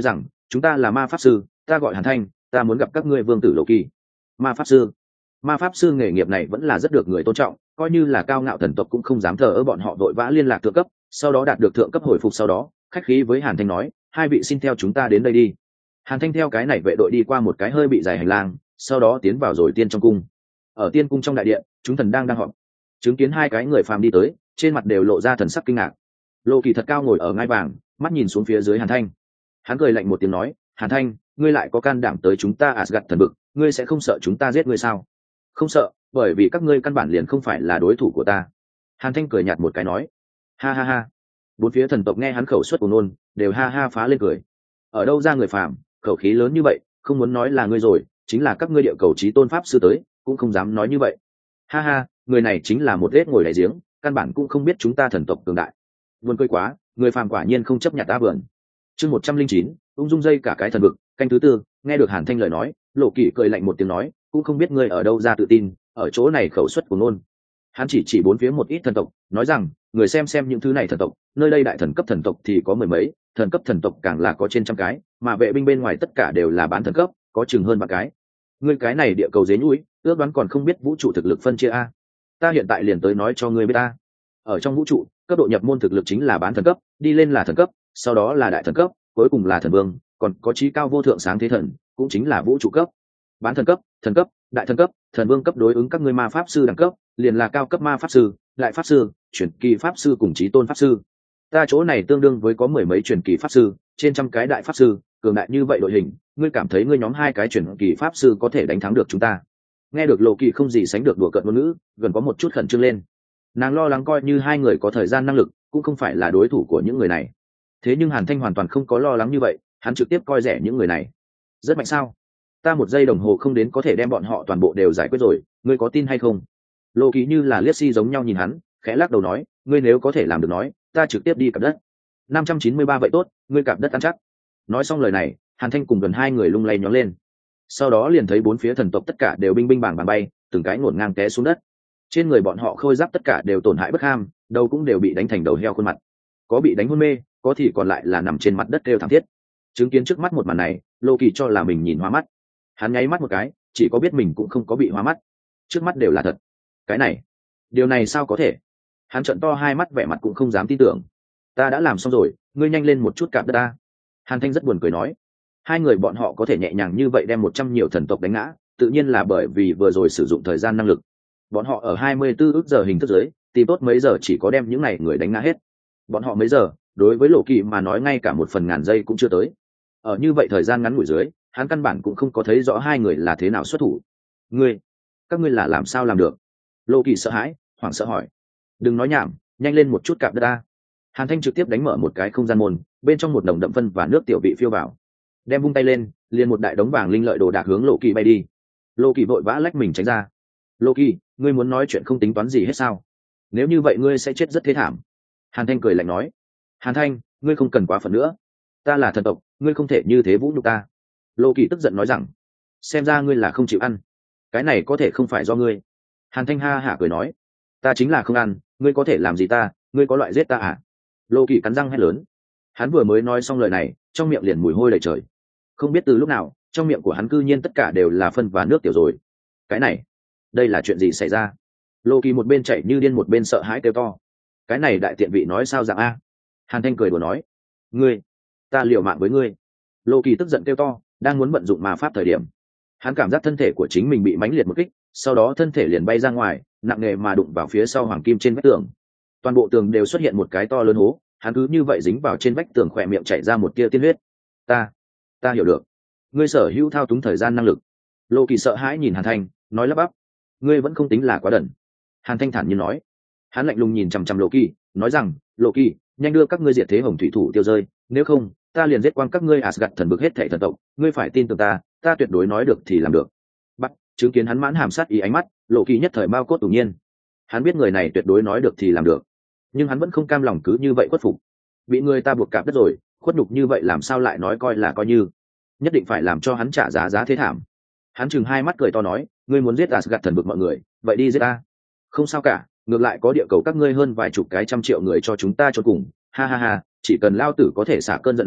chúng ta là ma pháp sư, ta gọi Hàn Thanh, ta muốn gặp các ngươi vương tử Lộ Kỳ. Ma pháp sư, ma pháp sư nghề nghiệp này vẫn là rất được người tôn trọng, coi như là cao ngạo thần tộc cũng không dám thờ ơ, bọn họ vội vã liên lạc thượng cấp, sau đó đạt được thượng cấp hồi phục, sau đó khách khí với Hàn Thanh nói, hai vị xin theo chúng ta đến đây đi. Hàn Thanh theo cái này vệ đội đi qua một cái hơi bị dài hành lang, sau đó tiến vào rồi tiên trong cung. Ở tiên cung trong đại điện, chúng thần đang đang họp, chứng kiến hai cái người phàm đi tới, trên mặt đều lộ ra thần sắc kinh ngạc. Lộ Kỳ thật cao ngồi ở ngai vàng, mắt nhìn xuống phía dưới Hàn Thanh, hắn cười lạnh một tiếng nói, Hàn Thanh, ngươi lại có can đảm tới chúng ta Asgard thần vực, ngươi sẽ không sợ chúng ta giết ngươi sao? Không sợ, bởi vì các ngươi căn bản liền không phải là đối thủ của ta. Hàn Thanh cười nhạt một cái nói, ha ha ha. Bốn phía thần tộc nghe hắn khẩu suất của nôn, đều ha ha phá lên cười. Ở đâu ra người phàm, khẩu khí lớn như vậy, không muốn nói là ngươi rồi, chính là các ngươi địa cầu chí tôn pháp sư tới, cũng không dám nói như vậy. Ha ha, người này chính là một rết ngồi đại giếng, căn bản cũng không biết chúng ta thần tộc cường đại. Buồn cười quá, người phàm quả nhiên không chấp nhận ta vườn. Chương một trăm linh chín, ung dung dây cả cái thần vực, canh thứ tư. Nghe được Hàn Thanh lời nói, Lộ Kỳ cười lạnh một tiếng nói, cũng không biết ngươi ở đâu ra tự tin, ở chỗ này khẩu suất của nôn. Hắn chỉ chỉ bốn phía một ít thần tộc, nói rằng, người xem xem những thứ này thần tộc, nơi đây đại thần cấp thần tộc thì có mười mấy, thần cấp thần tộc càng là có trên trăm cái, mà vệ binh bên ngoài tất cả đều là bán thần cấp, có chừng hơn ba cái. Ngươi cái này địa cầu dế nhũi, ước đoán còn không biết vũ trụ thực lực phân chia a? Ta hiện tại liền tới nói cho ngươi biết ta. Ở trong vũ trụ, cấp độ nhập môn thực lực chính là bán thần cấp, đi lên là thần cấp, sau đó là đại thần cấp, cuối cùng là thần vương, còn có chí cao vô thượng sáng thế thần, cũng chính là vũ trụ cấp. Bán thần cấp, thần cấp, đại thần cấp, thần vương cấp đối ứng các ngươi ma pháp sư đẳng cấp, liền là cao cấp ma pháp sư, đại pháp sư, truyền kỳ pháp sư cùng chí tôn pháp sư. Ta chỗ này tương đương với có mười mấy truyền kỳ pháp sư, trên trăm cái đại pháp sư, cường đại như vậy đội hình, ngươi cảm thấy ngươi nhóm hai cái truyền kỳ pháp sư có thể đánh thắng được chúng ta? Nghe được Lộ Kỳ không gì sánh được đùa cợt ngôn ngữ, gần có một chút khẩn trương lên. Nàng lo lắng coi như hai người có thời gian năng lực, cũng không phải là đối thủ của những người này. Thế nhưng Hàn Thanh hoàn toàn không có lo lắng như vậy, hắn trực tiếp coi rẻ những người này. Rất mạnh sao? Ta một giây đồng hồ không đến có thể đem bọn họ toàn bộ đều giải quyết rồi, ngươi có tin hay không? Lộ Kỳ như là liếc xi giống nhau nhìn hắn, khẽ lắc đầu nói, ngươi nếu có thể làm được nói, ta trực tiếp đi cạp đất. năm trăm chín mươi ba vậy tốt, ngươi cạp đất ăn chắc. Nói xong lời này, Hàn Thanh cùng gần hai người lung lay nhón lên. Sau đó liền thấy bốn phía thần tộc tất cả đều binh binh bảng bảng bay, từng cái ngổn ngang té xuống đất. Trên người bọn họ khôi giáp tất cả đều tổn hại bất ham, đầu cũng đều bị đánh thành đầu heo khuôn mặt. Có bị đánh hôn mê, có thì còn lại là nằm trên mặt đất kêu thảm thiết. Chứng kiến trước mắt một màn này, Lộ Kỳ cho là mình nhìn hoa mắt. Hắn nháy mắt một cái, chỉ có biết mình cũng không có bị hoa mắt. Trước mắt đều là thật. Cái này, điều này sao có thể? Hắn trợn to hai mắt vẻ mặt cũng không dám tin tưởng. Ta đã làm xong rồi, ngươi nhanh lên một chút cạp đất ta. Hàn Thanh rất buồn cười nói. Hai người bọn họ có thể nhẹ nhàng như vậy đem một trăm nhiều thần tộc đánh ngã, tự nhiên là bởi vì vừa rồi sử dụng thời gian năng lực. Bọn họ ở hai mươi tư ước giờ hình thức giới, tìm tốt mấy giờ chỉ có đem những này người đánh ngã hết. Bọn họ mấy giờ, đối với Lộ Kỳ mà nói ngay cả một phần ngàn giây cũng chưa tới. Ở như vậy thời gian ngắn ngủi dưới, hắn căn bản cũng không có thấy rõ hai người là thế nào xuất thủ. Ngươi, các ngươi là làm sao làm được? Lộ Kỳ sợ hãi, hoảng sợ hỏi. Đừng nói nhảm, nhanh lên một chút cạp đất ta. Hàn Thanh trực tiếp đánh mở một cái không gian môn, bên trong một nồng đậm phân và nước tiểu bị phiêu vào, đem vung tay lên, liền một đại đống vàng linh lợi đồ đạc hướng Lộ Kỳ bay đi. Lộ Kỳ vội vã lách mình tránh ra. Lộ Kỳ, ngươi muốn nói chuyện không tính toán gì hết sao? Nếu như vậy ngươi sẽ chết rất thế thảm. Hàn Thanh cười lạnh nói. Hàn Thanh, ngươi không cần quá phận nữa. Ta là thần tộc, ngươi không thể như thế vũ nhục ta. Lộ Kỳ tức giận nói rằng. Xem ra ngươi là không chịu ăn. Cái này có thể không phải do ngươi. Hàn Thanh ha hả cười nói. Ta chính là không ăn, ngươi có thể làm gì ta, ngươi có loại giết ta à? Lộ Kỳ cắn răng hét lớn. Hắn vừa mới nói xong lời này, trong miệng liền mùi hôi đầy trời. Không biết từ lúc nào, trong miệng của hắn cư nhiên tất cả đều là phân và nước tiểu rồi. Cái này, đây là chuyện gì xảy ra? Lộ Kỳ một bên chạy như điên một bên sợ hãi kêu to. Cái này đại tiện vị nói sao dạng a? Hàn Thanh cười đùa nói. Ngươi, ta liều mạng với ngươi. Lộ Kỳ tức giận kêu to, đang muốn vận dụng ma pháp thời điểm. Hắn cảm giác thân thể của chính mình bị mãnh liệt một kích, sau đó thân thể liền bay ra ngoài, nặng nề mà đụng vào phía sau hoàng kim trên vách tường. Toàn bộ tường đều xuất hiện một cái to lớn hố, hắn cứ như vậy dính vào trên vách tường, khỏe miệng chảy ra một tia tiên huyết. Ta, ta hiểu được. Ngươi sở hữu thao túng thời gian năng lực. Lộ Kỳ sợ hãi nhìn Hàn Thanh, nói lắp bắp. Ngươi vẫn không tính là quá đần. Hàn Thanh thản nhiên nói. Hắn lạnh lùng nhìn chằm chằm Lộ Kỳ, nói rằng, Lộ Kỳ, nhanh đưa các ngươi diệt thế hồng thủy thủ tiêu rơi, nếu không, ta liền giết quang các ngươi Asgard thần bực hết thảy thần tộc. Ngươi phải tin tưởng ta, ta tuyệt đối nói được thì làm được. Bắt, chứng kiến hắn mãn hàm sát ý ánh mắt, Lộ Kỳ nhất thời bao cốt tủng nhiên. Hắn biết người này tuyệt đối nói được thì làm được, nhưng hắn vẫn không cam lòng cứ như vậy khuất phục. Bị người ta buộc cạp đất rồi, khuất nhục như vậy làm sao lại nói coi là coi như. Nhất định phải làm cho hắn trả giá giá thế thảm. Hắn chừng hai mắt cười to nói, ngươi muốn giết Asgard thần bực mọi người, vậy đi giết ta. Không sao cả, ngược lại có địa cầu các ngươi hơn vài chục cái trăm triệu người cho chúng ta cho cùng. Ha ha ha, chỉ cần lao tử có thể xả cơn giận này,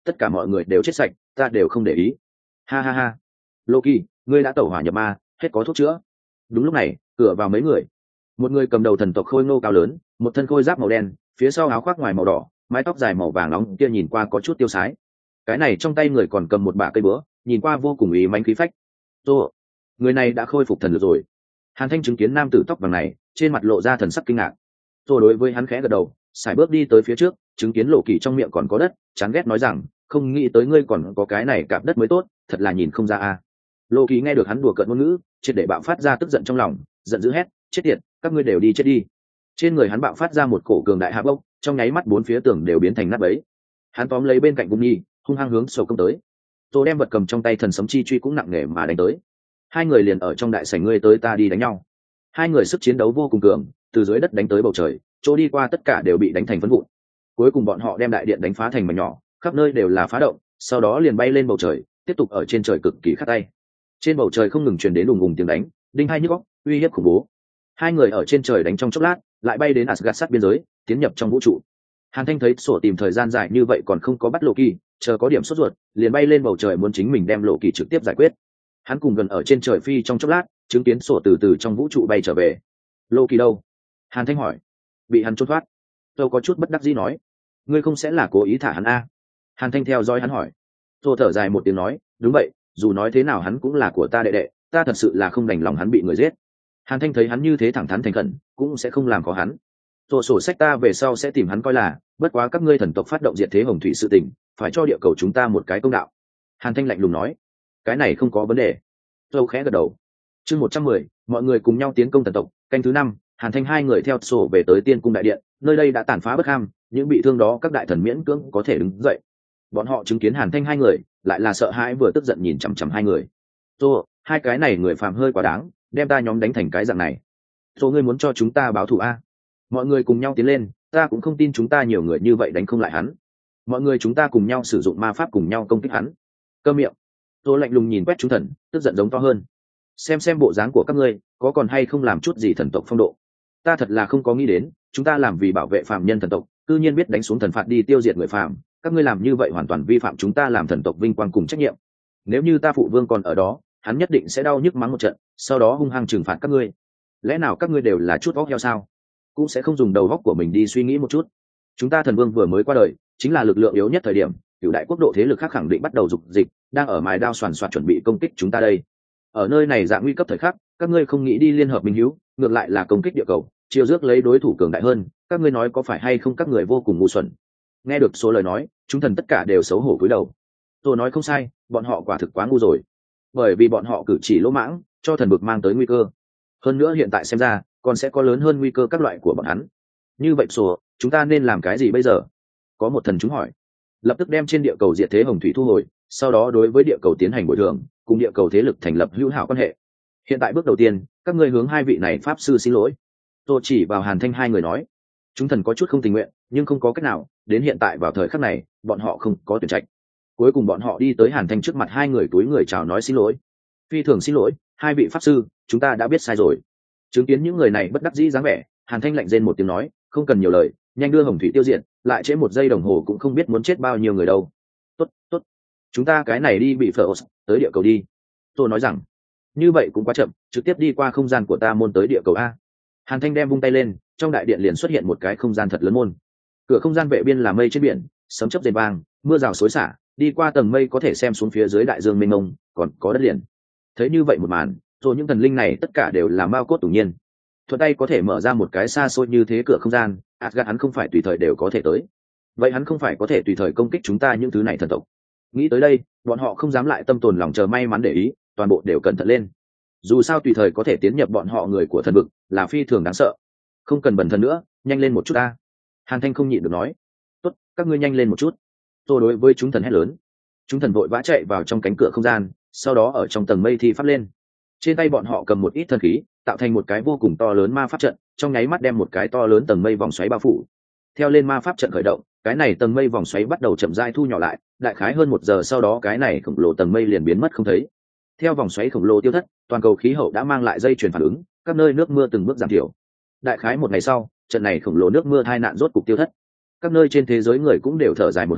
tất cả mọi người đều chết sạch, ta đều không để ý. Ha ha ha. Loki, ngươi đã tẩu hỏa nhập ma, hết có thuốc chữa. Đúng lúc này, cửa vào mấy người. Một người cầm đầu thần tộc khôi ngô cao lớn, một thân khôi giáp màu đen, phía sau áo khoác ngoài màu đỏ, mái tóc dài màu vàng nóng kia nhìn qua có chút tiêu sái. Cái này trong tay người còn cầm một bả cây búa, nhìn qua vô cùng ý mãnh khí phách. Tô, người này đã khôi phục thần lực rồi. Hàn Thanh chứng kiến nam tử tóc vàng này, trên mặt lộ ra thần sắc kinh ngạc. Tô đối với hắn khẽ gật đầu, sải bước đi tới phía trước, chứng kiến Lộ Kỳ trong miệng còn có đất, chán ghét nói rằng, không nghĩ tới ngươi còn có cái này cạp đất mới tốt, thật là nhìn không ra a. À. Lộ Kỳ nghe được hắn đùa cợt ngôn ngữ, triệt để bạo phát ra tức giận trong lòng, giận dữ hét, chết tiệt, các ngươi đều đi chết đi. Trên người hắn bạo phát ra một cổ cường đại hạ bốc, trong nháy mắt bốn phía tường đều biến thành nát bấy. Hắn tóm lấy bên cạnh Cung Nhi, hung hăng hướng sổ công tới. Tô đem vật cầm trong tay thần sấm chi truy cũng nặng nề mà đánh tới. Hai người liền ở trong đại sảnh ngươi tới ta đi đánh nhau. Hai người sức chiến đấu vô cùng cường, từ dưới đất đánh tới bầu trời, chỗ đi qua tất cả đều bị đánh thành phấn vụn. Cuối cùng bọn họ đem đại điện đánh phá thành mảnh nhỏ, khắp nơi đều là phá động, sau đó liền bay lên bầu trời, tiếp tục ở trên trời cực kỳ khát tay. Trên bầu trời không ngừng truyền đến ùng ùng tiếng đánh, đinh hai nhức óc, uy hiếp khủng bố. Hai người ở trên trời đánh trong chốc lát, lại bay đến Asgard sát biên giới, tiến nhập trong vũ trụ. Hàn Thanh thấy sổ tìm thời gian dài như vậy còn không có bắt Loki, chờ có điểm sốt ruột, liền bay lên bầu trời muốn chính mình đem Loki trực tiếp giải quyết. Hắn cùng gần ở trên trời phi trong chốc lát, chứng kiến sổ từ từ trong vũ trụ bay trở về. Loki đâu? Hàn Thanh hỏi. Bị hắn trốn thoát. Tôi có chút bất đắc dĩ nói, ngươi không sẽ là cố ý thả hắn a? Hàn Thanh theo dõi hắn hỏi. Tôi thở dài một tiếng nói, đúng vậy, dù nói thế nào hắn cũng là của ta đệ đệ, ta thật sự là không đành lòng hắn bị người giết. Hàn Thanh thấy hắn như thế thẳng thắn thành khẩn, cũng sẽ không làm khó hắn. Tổ sổ sách ta về sau sẽ tìm hắn coi là, bất quá các ngươi thần tộc phát động diệt thế hồng thủy sự tình, phải cho địa cầu chúng ta một cái công đạo. Hàn Thanh lạnh lùng nói, cái này không có vấn đề. Tôi khẽ gật đầu. Chương một trăm mười, mọi người cùng nhau tiến công thần tộc, canh thứ năm. Hàn Thanh hai người theo sổ về tới Tiên cung đại điện, nơi đây đã tàn phá bất ham, những bị thương đó các đại thần miễn cưỡng có thể đứng dậy. Bọn họ chứng kiến Hàn Thanh hai người, lại là sợ hãi vừa tức giận nhìn chằm chằm hai người. Tô, hai cái này người phàm hơi quá đáng, đem ta nhóm đánh thành cái dạng này. Tô, ngươi muốn cho chúng ta báo thù a? Mọi người cùng nhau tiến lên, ta cũng không tin chúng ta nhiều người như vậy đánh không lại hắn. Mọi người chúng ta cùng nhau sử dụng ma pháp cùng nhau công kích hắn. Câm miệng. Tô lạnh lùng nhìn quét chúng thần, tức giận giống to hơn. Xem xem bộ dáng của các ngươi, có còn hay không làm chút gì thần tộc phong độ. Ta thật là không có nghĩ đến, chúng ta làm vì bảo vệ phàm nhân thần tộc, cư nhiên biết đánh xuống thần phạt đi tiêu diệt người phàm, các ngươi làm như vậy hoàn toàn vi phạm chúng ta làm thần tộc vinh quang cùng trách nhiệm. Nếu như ta phụ vương còn ở đó, hắn nhất định sẽ đau nhức mắng một trận, sau đó hung hăng trừng phạt các ngươi. Lẽ nào các ngươi đều là chút óc heo sao? Cũng sẽ không dùng đầu óc của mình đi suy nghĩ một chút. Chúng ta thần vương vừa mới qua đời, chính là lực lượng yếu nhất thời điểm, cửu đại quốc độ thế lực khác khẳng định bắt đầu dục dịch, đang ở mài đao xoàn xoạt chuẩn bị công kích chúng ta đây. Ở nơi này dạng nguy cấp thời khắc, các ngươi không nghĩ đi liên hợp minh hiếu, ngược lại là công kích địa cầu, chiêu rước lấy đối thủ cường đại hơn, các ngươi nói có phải hay không các người vô cùng ngu xuẩn. Nghe được số lời nói, chúng thần tất cả đều xấu hổ cúi đầu. Tôi nói không sai, bọn họ quả thực quá ngu rồi, bởi vì bọn họ cử chỉ lỗ mãng, cho thần vực mang tới nguy cơ. Hơn nữa hiện tại xem ra, còn sẽ có lớn hơn nguy cơ các loại của bọn hắn. Như vậy sổ, chúng ta nên làm cái gì bây giờ? Có một thần chúng hỏi. Lập tức đem trên địa cầu diệt thế hồng thủy thu hồi, sau đó đối với địa cầu tiến hành bồi thường, cùng địa cầu thế lực thành lập hữu hảo quan hệ. Hiện tại bước đầu tiên, các ngươi hướng hai vị này pháp sư xin lỗi. Tôi chỉ vào Hàn Thanh hai người nói. Chúng thần có chút không tình nguyện, nhưng không có cách nào, đến hiện tại vào thời khắc này, bọn họ không có tuyển trạch. Cuối cùng bọn họ đi tới Hàn Thanh trước mặt hai người túi người chào nói xin lỗi. Phi thường xin lỗi, hai vị pháp sư, chúng ta đã biết sai rồi. Chứng kiến những người này bất đắc dĩ dáng vẻ, Hàn Thanh lạnh rên một tiếng nói, không cần nhiều lời, nhanh đưa hồng thủy tiêu diệt, lại trễ một giây đồng hồ cũng không biết muốn chết bao nhiêu người đâu. Tốt, tốt, chúng ta cái này đi bị phở tới địa cầu đi. Tôi nói rằng, như vậy cũng quá chậm, trực tiếp đi qua không gian của ta môn tới địa cầu a. Hàn Thanh đem vung tay lên, trong đại điện liền xuất hiện một cái không gian thật lớn môn. Cửa không gian vệ biên là mây trên biển, sấm chớp rền vang, mưa rào xối xả, đi qua tầng mây có thể xem xuống phía dưới đại dương mênh mông, còn có đất liền. Thấy như vậy một màn, rồi những thần linh này tất cả đều là mao cốt tủng nhiên. Thuận tay có thể mở ra một cái xa xôi như thế cửa không gian, Asgard hắn không phải tùy thời đều có thể tới. Vậy hắn không phải có thể tùy thời công kích chúng ta những thứ này thần tộc. Nghĩ tới đây, bọn họ không dám lại tâm tồn lòng chờ may mắn để ý, toàn bộ đều cẩn thận lên. Dù sao tùy thời có thể tiến nhập bọn họ người của thần vực, là phi thường đáng sợ. Không cần bẩn thần nữa, nhanh lên một chút ta. Hàn Thanh không nhịn được nói. Tốt, các ngươi nhanh lên một chút. Tôi đối với chúng thần hét lớn. Chúng thần vội vã chạy vào trong cánh cửa không gian, sau đó ở trong tầng mây thi pháp lên. Trên tay bọn họ cầm một ít thần khí, tạo thành một cái vô cùng to lớn ma pháp trận, trong nháy mắt đem một cái to lớn tầng mây vòng xoáy bao phủ. Theo lên ma pháp trận khởi động, cái này tầng mây vòng xoáy bắt đầu chậm rãi thu nhỏ lại, đại khái hơn một giờ sau đó cái này khổng lồ tầng mây liền biến mất không thấy. Theo vòng xoáy khổng lồ tiêu thất, toàn cầu khí hậu đã mang lại dây chuyền phản ứng, các nơi nước mưa từng bước giảm thiểu. Đại khái một ngày sau, trận này khổng lồ nước mưa tai nạn rốt cục tiêu thất. Các nơi trên thế giới người cũng đều thở dài một hơi,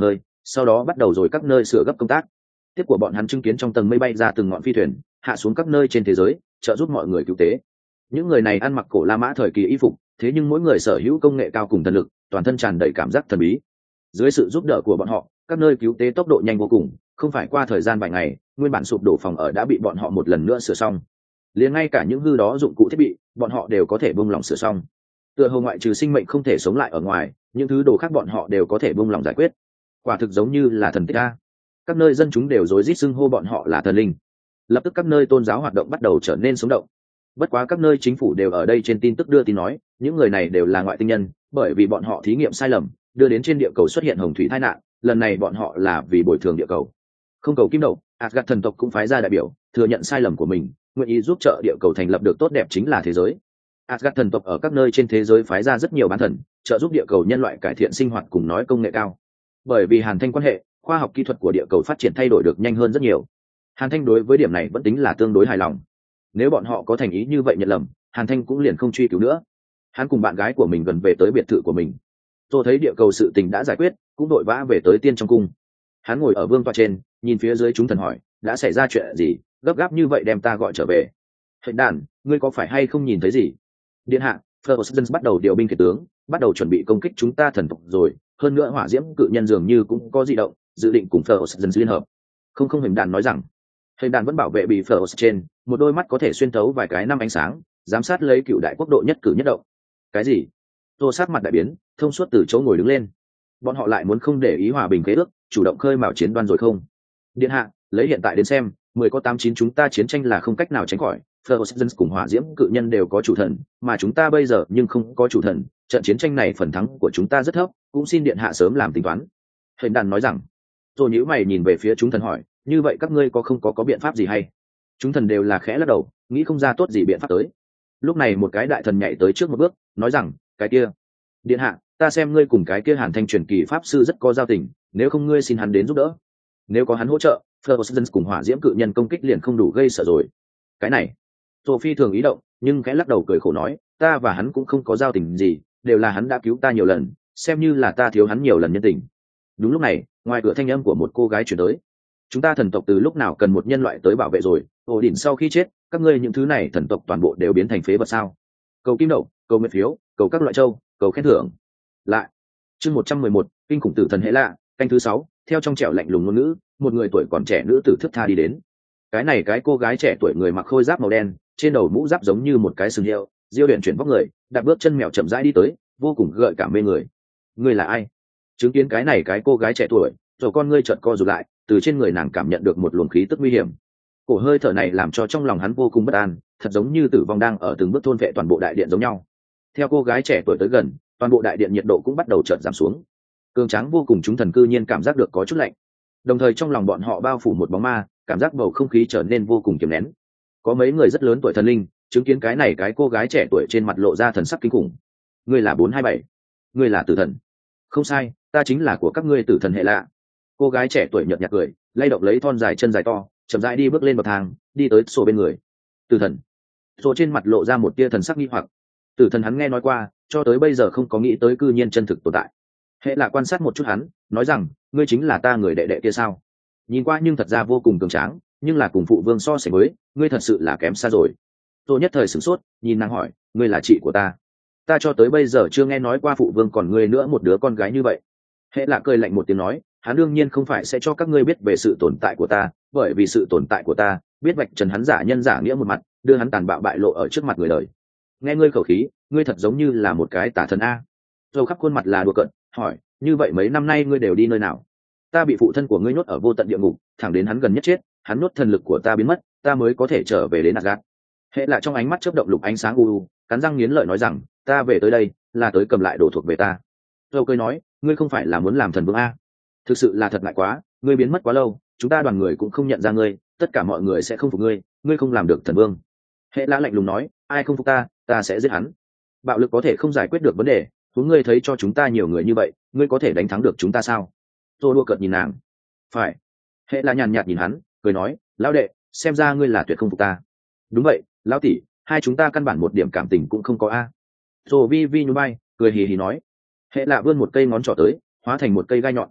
sau đó bắt đầu rồi các nơi sửa gấp công tác. Tiếp của bọn hắn chứng kiến trong tầng mây bay ra từng ngọn phi thuyền hạ xuống các nơi trên thế giới, trợ giúp mọi người cứu tế. Những người này ăn mặc cổ La Mã thời kỳ y phục, thế nhưng mỗi người sở hữu công nghệ cao cùng thần lực, toàn thân tràn đầy cảm giác thần bí. Dưới sự giúp đỡ của bọn họ, các nơi cứu tế tốc độ nhanh vô cùng, không phải qua thời gian vài ngày, nguyên bản sụp đổ phòng ở đã bị bọn họ một lần nữa sửa xong. Liền ngay cả những hư đó dụng cụ thiết bị, bọn họ đều có thể buông lỏng sửa xong. Tựa hồ ngoại trừ sinh mệnh không thể sống lại ở ngoài, những thứ đồ khác bọn họ đều có thể buông lỏng giải quyết. Quả thực giống như là thần tích a. Các nơi dân chúng đều rối rít xưng hô bọn họ là thần linh. Lập tức các nơi tôn giáo hoạt động bắt đầu trở nên sống động. Bất quá các nơi chính phủ đều ở đây trên tin tức đưa tin nói, những người này đều là ngoại tinh nhân, bởi vì bọn họ thí nghiệm sai lầm, đưa đến trên địa cầu xuất hiện hồng thủy tai nạn, lần này bọn họ là vì bồi thường địa cầu. Không cầu kim đậu, Asgard thần tộc cũng phái ra đại biểu, thừa nhận sai lầm của mình, nguyện ý giúp trợ địa cầu thành lập được tốt đẹp chính là thế giới. Asgard thần tộc ở các nơi trên thế giới phái ra rất nhiều bán thần, trợ giúp địa cầu nhân loại cải thiện sinh hoạt cùng nói công nghệ cao. Bởi vì Hàn Thanh quan hệ, khoa học kỹ thuật của địa cầu phát triển thay đổi được nhanh hơn rất nhiều. Hàn Thanh đối với điểm này vẫn tính là tương đối hài lòng. Nếu bọn họ có thành ý như vậy nhận lầm, Hàn Thanh cũng liền không truy cứu nữa. Hắn cùng bạn gái của mình gần về tới biệt thự của mình. Tôi thấy địa cầu sự tình đã giải quyết, cũng đội vã về tới tiên trong cung. Hắn ngồi ở vương tọa trên, nhìn phía dưới chúng thần hỏi, đã xảy ra chuyện gì, gấp gáp như vậy đem ta gọi trở về. Hệnh đàn, ngươi có phải hay không nhìn thấy gì? Điện hạ, Ferguson bắt đầu điều binh khiển tướng, bắt đầu chuẩn bị công kích chúng ta thần tộc rồi. Hơn nữa hỏa diễm cự nhân dường như cũng có dị động, dự định cùng Ferguson liên hợp. Không không Hệnh đàn nói rằng, Hệnh đàn vẫn bảo vệ bị Ferguson trên, một đôi mắt có thể xuyên thấu vài cái năm ánh sáng, giám sát lấy cựu đại quốc độ nhất cử nhất động. Cái gì? Tô sát mặt đại biến, thông suốt từ chỗ ngồi đứng lên. Bọn họ lại muốn không để ý hòa bình khế ước, chủ động khơi mào chiến đoan rồi không? Điện hạ, lấy hiện tại đến xem, mười có tám chín chúng ta chiến tranh là không cách nào tránh khỏi. Ferguson cùng hỏa diễm cự nhân đều có chủ thần, mà chúng ta bây giờ nhưng không có chủ thần. Trận chiến tranh này phần thắng của chúng ta rất thấp, cũng xin điện hạ sớm làm tính toán. Hệnh đàn nói rằng. Rồi nhíu mày nhìn về phía chúng thần hỏi, như vậy các ngươi có không có có biện pháp gì hay? Chúng thần đều là khẽ lắc đầu, nghĩ không ra tốt gì biện pháp tới. Lúc này một cái đại thần nhảy tới trước một bước, nói rằng, cái kia, điện hạ, ta xem ngươi cùng cái kia Hàn Thanh truyền kỳ pháp sư rất có giao tình, nếu không ngươi xin hắn đến giúp đỡ. Nếu có hắn hỗ trợ, Ferguson cùng hỏa diễm cự nhân công kích liền không đủ gây sợ rồi. Cái này, Sophie thường ý động, nhưng khẽ lắc đầu cười khổ nói, ta và hắn cũng không có giao tình gì, đều là hắn đã cứu ta nhiều lần, xem như là ta thiếu hắn nhiều lần nhân tình. Đúng lúc này, ngoài cửa thanh âm của một cô gái chuyển tới. Chúng ta thần tộc từ lúc nào cần một nhân loại tới bảo vệ rồi, ổ đỉnh sau khi chết, các ngươi những thứ này thần tộc toàn bộ đều biến thành phế vật sao? Cầu kim đậu, cầu nguyện phiếu, cầu các loại châu, cầu khen thưởng. Lại, chương một trăm mười một, kinh khủng tử thần hệ lạ, canh thứ sáu, theo trong trẻo lạnh lùng ngôn ngữ, một người tuổi còn trẻ nữ tử thướt tha đi đến. Cái này cái cô gái trẻ tuổi người mặc khôi giáp màu đen, trên đầu mũ giáp giống như một cái sừng hiệu, diêu luyện chuyển vóc người, đạp bước chân mèo chậm rãi đi tới, vô cùng gợi cảm mê người. Ngươi là ai? Chứng kiến cái này cái cô gái trẻ tuổi, rồi con ngươi chợt co rụt lại, từ trên người nàng cảm nhận được một luồng khí tức nguy hiểm. Cổ hơi thở này làm cho trong lòng hắn vô cùng bất an, thật giống như tử vong đang ở từng bước thôn vệ toàn bộ đại điện giống nhau. Theo cô gái trẻ tuổi tới gần, toàn bộ đại điện nhiệt độ cũng bắt đầu chợt giảm xuống. Cường tráng vô cùng chúng thần cư nhiên cảm giác được có chút lạnh. Đồng thời trong lòng bọn họ bao phủ một bóng ma, cảm giác bầu không khí trở nên vô cùng kiềm nén. Có mấy người rất lớn tuổi thần linh, chứng kiến cái này cái cô gái trẻ tuổi trên mặt lộ ra thần sắc kinh khủng. Ngươi là bốn hai bảy, ngươi là tử thần. Không sai, ta chính là của các ngươi tử thần hệ lạ. Cô gái trẻ tuổi nhợt nhạt cười, lay động lấy thon dài chân dài to, chậm rãi đi bước lên bậc thang, đi tới sổ bên người. Tử thần. Sổ trên mặt lộ ra một tia thần sắc nghi hoặc. Tử thần hắn nghe nói qua, cho tới bây giờ không có nghĩ tới cư nhiên chân thực tồn tại. Hệ lạ quan sát một chút hắn, nói rằng, ngươi chính là ta người đệ đệ kia sao? Nhìn qua nhưng thật ra vô cùng cường tráng, nhưng là cùng phụ vương so sánh với, ngươi thật sự là kém xa rồi. Tôi nhất thời sửng sốt, nhìn nàng hỏi, ngươi là chị của ta? Ta cho tới bây giờ chưa nghe nói qua phụ vương còn ngươi nữa một đứa con gái như vậy. Hệ lạ cười lạnh một tiếng nói, hắn đương nhiên không phải sẽ cho các ngươi biết về sự tồn tại của ta, bởi vì sự tồn tại của ta, biết vạch trần hắn giả nhân giả nghĩa một mặt, đưa hắn tàn bạo bại lộ ở trước mặt người đời. Nghe ngươi khẩu khí, ngươi thật giống như là một cái tà thần a. Rồi khắp khuôn mặt là đùa cợt, hỏi, như vậy mấy năm nay ngươi đều đi nơi nào? Ta bị phụ thân của ngươi nhốt ở vô tận địa ngục, thẳng đến hắn gần nhất chết, hắn nhốt thần lực của ta biến mất, ta mới có thể trở về đến Asgard. Hệ lạ trong ánh mắt chớp động lục ánh sáng u u, cắn răng nghiến lợi nói rằng, ta về tới đây là tới cầm lại đồ thuộc về ta. Rồi cười nói, ngươi không phải là muốn làm thần vương a? Thực sự là thật ngại quá, ngươi biến mất quá lâu, chúng ta đoàn người cũng không nhận ra ngươi, tất cả mọi người sẽ không phục ngươi, ngươi không làm được thần vương. Hệ lạ lạnh lùng nói, ai không phục ta, ta sẽ giết hắn. Bạo lực có thể không giải quyết được vấn đề, chúng ngươi thấy cho chúng ta nhiều người như vậy, ngươi có thể đánh thắng được chúng ta sao? Tôi đua cợt nhìn nàng. Phải. Hệ là nhàn nhạt nhìn hắn, cười nói, lão đệ, xem ra ngươi là tuyệt không phục ta. Đúng vậy, lão tỷ, hai chúng ta căn bản một điểm cảm tình cũng không có a. Rồi vi vi nhún vai, cười hì hì nói. Hệ lạ vươn một cây ngón trỏ tới, hóa thành một cây gai nhọn.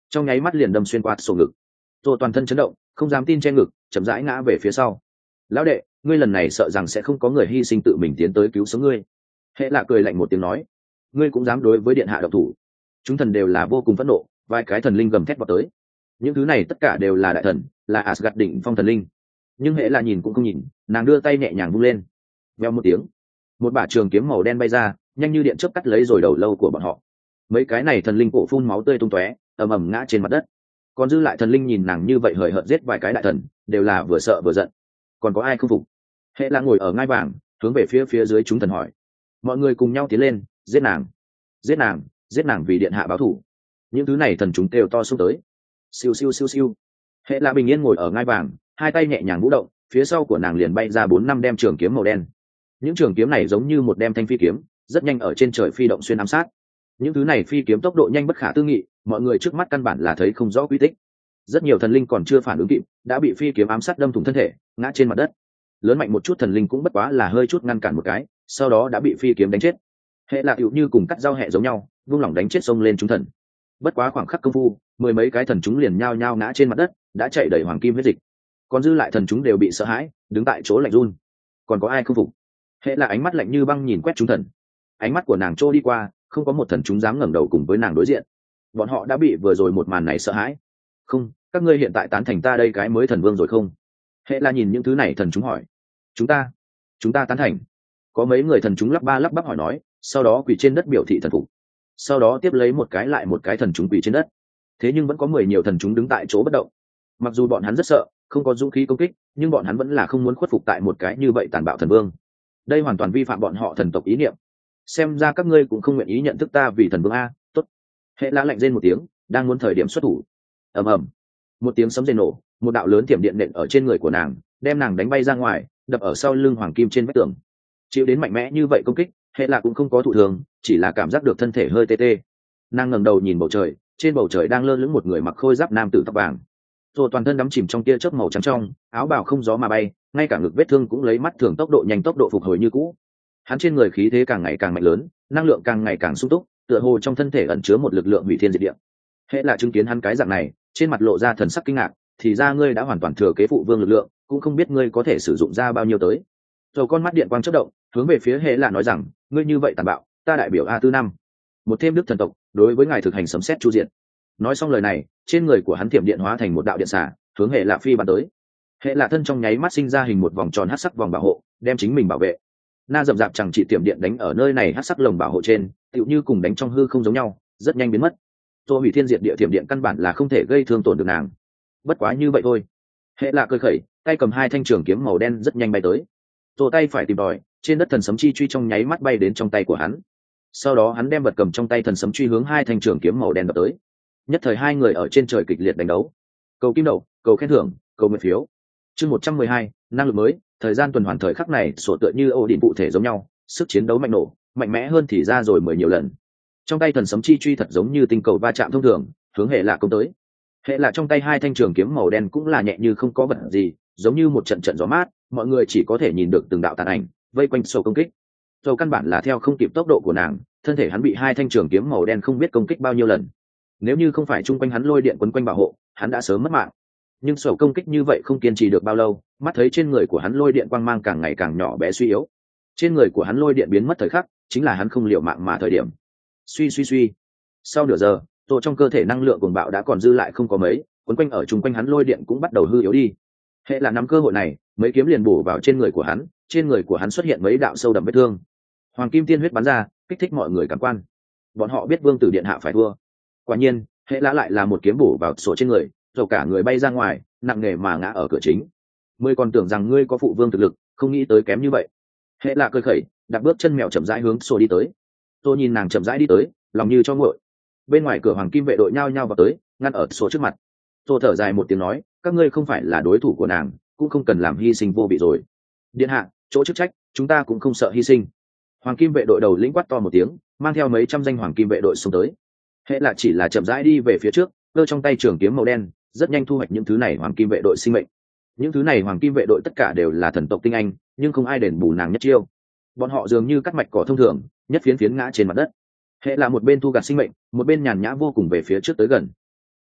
trong nháy mắt liền đâm xuyên qua sổ ngực. Tô toàn thân chấn động, không dám tin che ngực, chậm rãi ngã về phía sau. Lão đệ, ngươi lần này sợ rằng sẽ không có người hy sinh tự mình tiến tới cứu sống ngươi. Hệ lạ cười lạnh một tiếng nói, ngươi cũng dám đối với điện hạ độc thủ. Chúng thần đều là vô cùng phẫn nộ, vài cái thần linh gầm thét vào tới. Những thứ này tất cả đều là đại thần, là Asgard đỉnh phong thần linh. Nhưng hệ lạ nhìn cũng không nhìn, nàng đưa tay nhẹ nhàng vung lên. Vèo một tiếng, một bả trường kiếm màu đen bay ra, nhanh như điện chớp cắt lấy rồi đầu lâu của bọn họ. Mấy cái này thần linh cổ phun máu tươi tung tóe, ầm ầm ngã trên mặt đất. Còn dư lại thần linh nhìn nàng như vậy hời hợt giết vài cái đại thần, đều là vừa sợ vừa giận. Còn có ai không phục? Hệ là ngồi ở ngai vàng, hướng về phía phía dưới chúng thần hỏi. Mọi người cùng nhau tiến lên, giết nàng, giết nàng, giết nàng vì điện hạ báo thù. Những thứ này thần chúng kêu to xông tới. Siêu siêu siêu siêu. Hệ là bình yên ngồi ở ngai vàng, hai tay nhẹ nhàng vũ động, phía sau của nàng liền bay ra bốn năm đem trường kiếm màu đen. Những trường kiếm này giống như một đem thanh phi kiếm, rất nhanh ở trên trời phi động xuyên ám sát. Những thứ này phi kiếm tốc độ nhanh bất khả tư nghị, mọi người trước mắt căn bản là thấy không rõ quy tích. Rất nhiều thần linh còn chưa phản ứng kịp, đã bị phi kiếm ám sát đâm thủng thân thể, ngã trên mặt đất. Lớn mạnh một chút thần linh cũng bất quá là hơi chút ngăn cản một cái, sau đó đã bị phi kiếm đánh chết. Hệ là hữu như cùng cắt dao hẹ giống nhau, vung lỏng đánh chết xông lên chúng thần. Bất quá khoảng khắc công phu, mười mấy cái thần chúng liền nhao nhao ngã trên mặt đất, đã chạy đầy hoàng kim huyết dịch. Còn dư lại thần chúng đều bị sợ hãi, đứng tại chỗ lạnh run. Còn có ai không phục? Hệ là ánh mắt lạnh như băng nhìn quét chúng thần. Ánh mắt của nàng trôi đi qua, không có một thần chúng dám ngẩng đầu cùng với nàng đối diện. Bọn họ đã bị vừa rồi một màn này sợ hãi. Không, các ngươi hiện tại tán thành ta đây cái mới thần vương rồi không? Hệ là nhìn những thứ này thần chúng hỏi. Chúng ta, chúng ta tán thành. Có mấy người thần chúng lắp ba lắp bắp hỏi nói, sau đó quỳ trên đất biểu thị thần phục. Sau đó tiếp lấy một cái lại một cái thần chúng quỳ trên đất. Thế nhưng vẫn có mười nhiều thần chúng đứng tại chỗ bất động. Mặc dù bọn hắn rất sợ, không có dũng khí công kích, nhưng bọn hắn vẫn là không muốn khuất phục tại một cái như vậy tàn bạo thần vương. Đây hoàn toàn vi phạm bọn họ thần tộc ý niệm. Xem ra các ngươi cũng không nguyện ý nhận thức ta vì thần vương a. Tốt. Hệ lá lạnh rên một tiếng, đang muốn thời điểm xuất thủ. Ầm ầm, một tiếng sấm rền nổ, một đạo lớn tiềm điện nện ở trên người của nàng, đem nàng đánh bay ra ngoài, đập ở sau lưng hoàng kim trên vách tường. Chịu đến mạnh mẽ như vậy công kích, hệ là cũng không có thụ thường, chỉ là cảm giác được thân thể hơi tê tê. Nàng ngẩng đầu nhìn bầu trời, trên bầu trời đang lơ lửng một người mặc khôi giáp nam tử tóc vàng, rồi toàn thân đắm chìm trong tia chớp màu trắng trong, áo bào không gió mà bay, ngay cả ngực vết thương cũng lấy mắt thường tốc độ nhanh tốc độ phục hồi như cũ. Hắn trên người khí thế càng ngày càng mạnh lớn, năng lượng càng ngày càng sung túc, tựa hồ trong thân thể ẩn chứa một lực lượng hủy thiên diệt địa. Hệ là chứng kiến hắn cái dạng này, trên mặt lộ ra thần sắc kinh ngạc, thì ra ngươi đã hoàn toàn thừa kế phụ vương lực lượng, cũng không biết ngươi có thể sử dụng ra bao nhiêu tới. Rồi con mắt điện quang chớp động, hướng về phía hệ là nói rằng, ngươi như vậy tàn bạo, ta đại biểu a tư năm, một thêm đức thần tộc, đối với ngài thực hành sấm sét chu diện. Nói xong lời này, trên người của hắn thiểm điện hóa thành một đạo điện xả, hướng hệ lạ phi bắn tới. Hệ lạ thân trong nháy mắt sinh ra hình một vòng tròn hắc sắc vòng bảo hộ, đem chính mình bảo vệ. Na dậm dạp chẳng chỉ tiệm điện đánh ở nơi này hắc sắc lồng bảo hộ trên, tựu như cùng đánh trong hư không giống nhau, rất nhanh biến mất. Tô hủy thiên diệt địa tiệm điện căn bản là không thể gây thương tổn được nàng. Bất quá như vậy thôi. Hệ lạ cười khẩy, tay cầm hai thanh trường kiếm màu đen rất nhanh bay tới. Tô tay phải tìm đòi, trên đất thần sấm chi truy trong nháy mắt bay đến trong tay của hắn. Sau đó hắn đem vật cầm trong tay thần sấm truy hướng hai thanh trường kiếm màu đen đập tới. Nhất thời hai người ở trên trời kịch liệt đánh đấu. Cầu kim đậu, cầu khen thưởng, cầu nguyện phiếu. Chương một trăm mười hai, năng lực mới, thời gian tuần hoàn thời khắc này sổ tựa như ổ đỉnh cụ thể giống nhau, sức chiến đấu mạnh nổ, mạnh mẽ hơn thì ra rồi mười nhiều lần. Trong tay thần sấm chi truy thật giống như tinh cầu va chạm thông thường, hướng hệ lạ công tới. Hệ lạ trong tay hai thanh trường kiếm màu đen cũng là nhẹ như không có vật gì, giống như một trận trận gió mát, mọi người chỉ có thể nhìn được từng đạo tàn ảnh vây quanh sổ công kích. Sổ căn bản là theo không kịp tốc độ của nàng, thân thể hắn bị hai thanh trường kiếm màu đen không biết công kích bao nhiêu lần. Nếu như không phải chung quanh hắn lôi điện quấn quanh bảo hộ, hắn đã sớm mất mạng. Nhưng sổ công kích như vậy không kiên trì được bao lâu, mắt thấy trên người của hắn lôi điện quang mang càng ngày càng nhỏ bé suy yếu. Trên người của hắn lôi điện biến mất thời khắc, chính là hắn không liều mạng mà thời điểm. Suy suy suy. Sau nửa giờ, tổ trong cơ thể năng lượng cuồng bạo đã còn dư lại không có mấy, quấn quanh ở chung quanh hắn lôi điện cũng bắt đầu hư yếu đi. Hệ là nắm cơ hội này, mấy kiếm liền bổ vào trên người của hắn, trên người của hắn xuất hiện mấy đạo sâu đậm vết thương. Hoàng kim tiên huyết bắn ra, kích thích mọi người cảm quan. Bọn họ biết vương tử điện hạ phải thua. Quả nhiên, hệ lã lại là một kiếm bổ vào sổ trên người, rồi cả người bay ra ngoài, nặng nề mà ngã ở cửa chính. Ngươi còn tưởng rằng ngươi có phụ vương thực lực, không nghĩ tới kém như vậy. Hệ lã cười khẩy, đặt bước chân mèo chậm rãi hướng sổ đi tới. Tôi nhìn nàng chậm rãi đi tới, lòng như cho nguội. Bên ngoài cửa hoàng kim vệ đội nhao nhao vào tới, ngăn ở sổ trước mặt. Tôi thở dài một tiếng nói, các ngươi không phải là đối thủ của nàng, cũng không cần làm hy sinh vô vị rồi. Điện hạ, chỗ chức trách, chúng ta cũng không sợ hy sinh. Hoàng kim vệ đội đầu lĩnh quát to một tiếng, mang theo mấy trăm danh hoàng kim vệ đội xông tới. Hệ là chỉ là chậm rãi đi về phía trước, cơ trong tay trường kiếm màu đen, rất nhanh thu hoạch những thứ này hoàng kim vệ đội sinh mệnh. Những thứ này hoàng kim vệ đội tất cả đều là thần tộc tinh anh, nhưng không ai đền bù nàng nhất chiêu. Bọn họ dường như cắt mạch cỏ thông thường, nhất phiến phiến ngã trên mặt đất. Hệ là một bên thu gặt sinh mệnh, một bên nhàn nhã vô cùng về phía trước tới gần.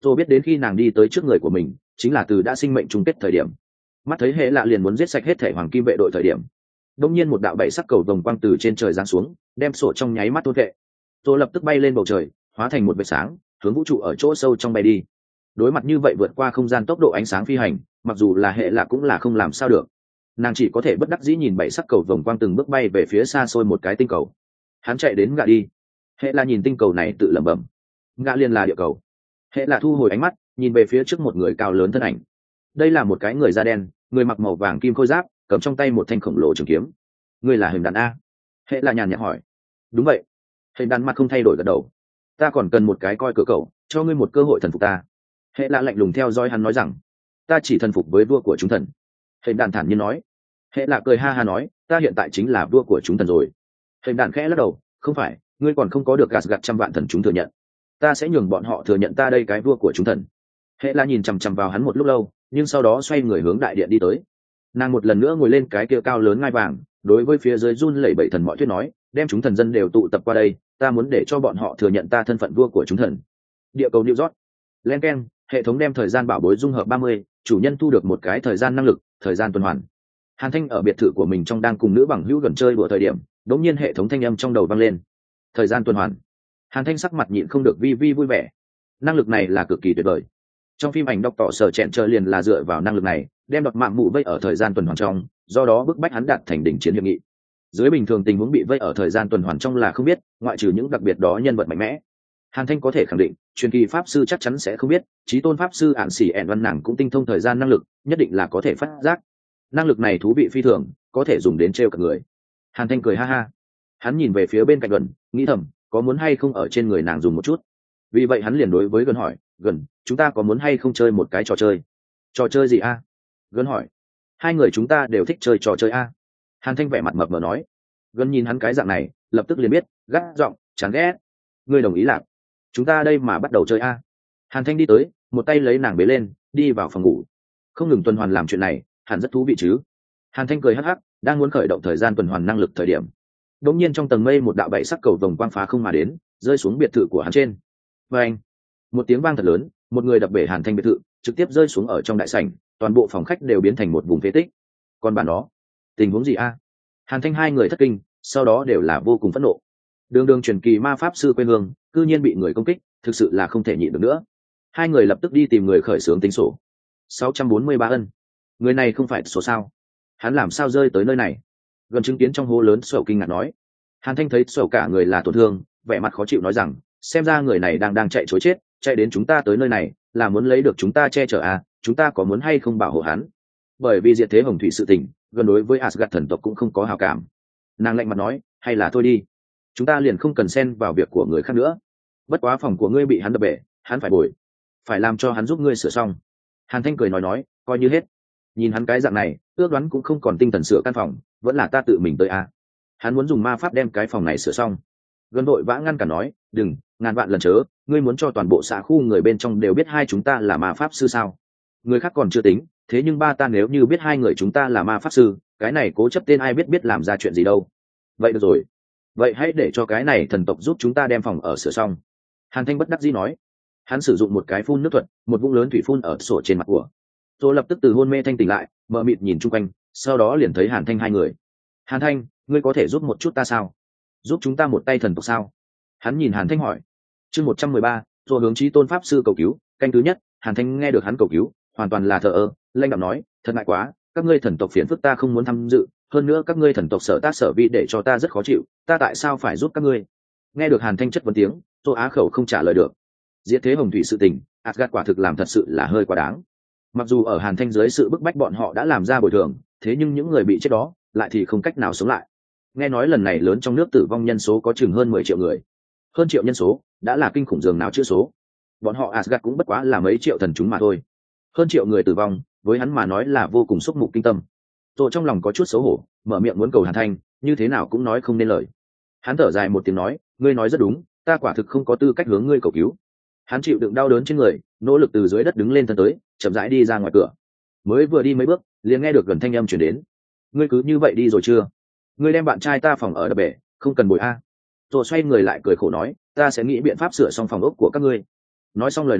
tôi biết đến khi nàng đi tới trước người của mình chính là từ đã sinh mệnh chung kết thời điểm. Mắt thấy hệ lạ liền muốn giết sạch hết thể hoàng kim vệ đội thời điểm, đông nhiên một đạo bảy sắc cầu vồng quang từ trên trời giáng xuống, đem sổ trong nháy mắt thôn vệ. Tôi lập tức bay lên bầu trời, hóa thành một vệt sáng, hướng vũ trụ ở chỗ sâu trong bay đi. Đối mặt như vậy vượt qua không gian tốc độ ánh sáng phi hành, mặc dù là hệ lạ cũng là không làm sao được. Nàng chỉ có thể bất đắc dĩ nhìn bảy sắc cầu vồng quang từng bước bay về phía xa xôi một cái tinh cầu. Hắn chạy đến gạ đi. Hệ lạ nhìn tinh cầu này tự lẩm bẩm, gạ liền là địa cầu. Hệ lạ thu hồi ánh mắt, nhìn về phía trước một người cao lớn thân ảnh. Đây là một cái người da đen, người mặc màu vàng kim khôi giáp, cầm trong tay một thanh khổng lồ trường kiếm. Người là hình đàn a? Hệ lạ nhàn nhạt hỏi. Đúng vậy. Hình đàn mặt không thay đổi gật đầu. Ta còn cần một cái coi cửa cậu, cho ngươi một cơ hội thần phục ta. Hệ lạ lạnh lùng theo dõi hắn nói rằng, ta chỉ thần phục với vua của chúng thần. Hình đàn thản nhiên nói. Hệ lạ cười ha ha nói, ta hiện tại chính là vua của chúng thần rồi. Hình đàn khẽ lắc đầu, không phải, ngươi còn không có được gạt gạt trăm vạn thần chúng thừa nhận. Ta sẽ nhường bọn họ thừa nhận ta đây cái vua của chúng thần. Hệ lạ nhìn chằm chằm vào hắn một lúc lâu, nhưng sau đó xoay người hướng đại điện đi tới. Nàng một lần nữa ngồi lên cái kia cao lớn ngai vàng, đối với phía dưới run lẩy bẩy thần mọi thuyết nói, đem chúng thần dân đều tụ tập qua đây, ta muốn để cho bọn họ thừa nhận ta thân phận vua của chúng thần. Địa cầu New York. Len keng, hệ thống đem thời gian bảo bối dung hợp ba mươi, chủ nhân thu được một cái thời gian năng lực, thời gian tuần hoàn. Hàn Thanh ở biệt thự của mình trong đang cùng nữ bằng hữu gần chơi đùa thời điểm, đột nhiên hệ thống thanh âm trong đầu vang lên. Thời gian tuần hoàn. Hàn Thanh sắc mặt nhịn không được vi vi vui vẻ. Năng lực này là cực kỳ tuyệt vời. Trong phim ảnh đọc tỏ sở chẹn chờ liền là dựa vào năng lực này, đem đọt mạng mụ vây ở thời gian tuần hoàn trong, do đó bức bách hắn đạt thành đỉnh chiến hiệp nghị. Dưới bình thường tình huống bị vây ở thời gian tuần hoàn trong là không biết, ngoại trừ những đặc biệt đó nhân vật mạnh mẽ. Hàn Thanh có thể khẳng định, truyền kỳ pháp sư chắc chắn sẽ không biết, chí tôn pháp sư ản xỉ ẻn văn nàng cũng tinh thông thời gian năng lực, nhất định là có thể phát giác. Năng lực này thú vị phi thường, có thể dùng đến trêu cả người. Hàn Thanh cười ha ha. Hắn nhìn về phía bên cạnh Gần, nghĩ thầm, có muốn hay không ở trên người nàng dùng một chút. Vì vậy hắn liền đối với Gần hỏi, Gần, chúng ta có muốn hay không chơi một cái trò chơi? Trò chơi gì a? Gần hỏi. Hai người chúng ta đều thích chơi trò chơi a. Hàn Thanh vẻ mặt mập mờ nói. Gần nhìn hắn cái dạng này, lập tức liền biết, gắt giọng, chán ghét. Ngươi đồng ý lạc? Chúng ta đây mà bắt đầu chơi a. Hàn Thanh đi tới, một tay lấy nàng bế lên, đi vào phòng ngủ. Không ngừng tuần hoàn làm chuyện này, hẳn rất thú vị chứ. Hàn Thanh cười hắc hắc, đang muốn khởi động thời gian tuần hoàn năng lực thời điểm. Đột nhiên trong tầng mây một đạo bảy sắc cầu vồng quang phá không mà đến, rơi xuống biệt thự của hắn trên. Và anh, một tiếng vang thật lớn, một người đập bể Hàn Thanh biệt thự, trực tiếp rơi xuống ở trong đại sảnh, toàn bộ phòng khách đều biến thành một vùng phế tích. Còn bản đó, tình huống gì a? Hàn Thanh hai người thất kinh, sau đó đều là vô cùng phẫn nộ. Đường đường truyền kỳ ma pháp sư quê hương, cư nhiên bị người công kích, thực sự là không thể nhịn được nữa. Hai người lập tức đi tìm người khởi xướng tính sổ. sáu trăm bốn mươi ba ân. Người này không phải số sao? Hắn làm sao rơi tới nơi này? Gần chứng kiến trong hố lớn, Sầu kinh ngạc nói. Hàn Thanh thấy Sầu cả người là tổn thương, vẻ mặt khó chịu nói rằng, xem ra người này đang đang chạy trối chết, chạy đến chúng ta tới nơi này, là muốn lấy được chúng ta che chở à? Chúng ta có muốn hay không bảo hộ hắn? Bởi vì diệt thế hồng thủy sự tình, gần đối với Asgard thần tộc cũng không có hảo cảm. Nàng lạnh mặt nói, hay là thôi đi, chúng ta liền không cần xen vào việc của người khác nữa. Bất quá phòng của ngươi bị hắn đập bể, hắn phải bồi, phải làm cho hắn giúp ngươi sửa xong. Hàn Thanh cười nói nói, coi như hết. Nhìn hắn cái dạng này, ước đoán cũng không còn tinh thần sửa căn phòng, vẫn là ta tự mình tới à. Hắn muốn dùng ma pháp đem cái phòng này sửa xong. Gần đội vã ngăn cả nói, đừng, ngàn vạn lần chớ, ngươi muốn cho toàn bộ xã khu người bên trong đều biết hai chúng ta là ma pháp sư sao? Người khác còn chưa tính, thế nhưng ba ta nếu như biết hai người chúng ta là ma pháp sư, cái này cố chấp tên ai biết biết làm ra chuyện gì đâu. Vậy được rồi, vậy hãy để cho cái này thần tộc giúp chúng ta đem phòng ở sửa xong. Hàn Thanh bất đắc dĩ nói. Hắn sử dụng một cái phun nước thuật, một vũng lớn thủy phun ở sổ trên mặt của. Rồi lập tức từ hôn mê thanh tỉnh lại, mờ mịt nhìn chung quanh, sau đó liền thấy Hàn Thanh hai người. Hàn Thanh, ngươi có thể giúp một chút ta sao? Giúp chúng ta một tay thần tộc sao? Hắn nhìn Hàn Thanh hỏi. Chương một trăm mười ba, rồi hướng chí tôn pháp sư cầu cứu, canh thứ nhất. Hàn Thanh nghe được hắn cầu cứu, hoàn toàn là thờ ơ, lanh đạm nói, thật ngại quá, các ngươi thần tộc phiền phức ta không muốn tham dự, hơn nữa các ngươi thần tộc sở tác sở vi để cho ta rất khó chịu, ta tại sao phải giúp các ngươi? Nghe được Hàn Thanh chất vấn tiếng, Tô Á Khẩu không trả lời được. Diệt thế hồng thủy sự tình, Asgard quả thực làm thật sự là hơi quá đáng. Mặc dù ở Hàn Thanh dưới sự bức bách bọn họ đã làm ra bồi thường, thế nhưng những người bị chết đó lại thì không cách nào sống lại. Nghe nói lần này lớn trong nước tử vong nhân số có chừng hơn mười triệu người, hơn triệu nhân số đã là kinh khủng dường nào chữa số. Bọn họ Asgard cũng bất quá là mấy triệu thần chúng mà thôi. Hơn triệu người tử vong, với hắn mà nói là vô cùng xúc mục kinh tâm. Tôi trong lòng có chút xấu hổ, mở miệng muốn cầu Hàn Thanh, như thế nào cũng nói không nên lời. Hắn thở dài một tiếng nói, ngươi nói rất đúng, ta quả thực không có tư cách hướng ngươi cầu cứu. Hắn chịu đựng đau đớn trên người, nỗ lực từ dưới đất đứng lên thân tới, chậm rãi đi ra ngoài cửa. Mới vừa đi mấy bước, liền nghe được gần thanh âm truyền đến. Ngươi cứ như vậy đi rồi chưa? Ngươi đem bạn trai ta phòng ở đập bể, không cần bồi a. Rồi xoay người lại cười khổ nói, ta sẽ nghĩ biện pháp sửa xong phòng ốc của các ngươi. Nói xong lời này,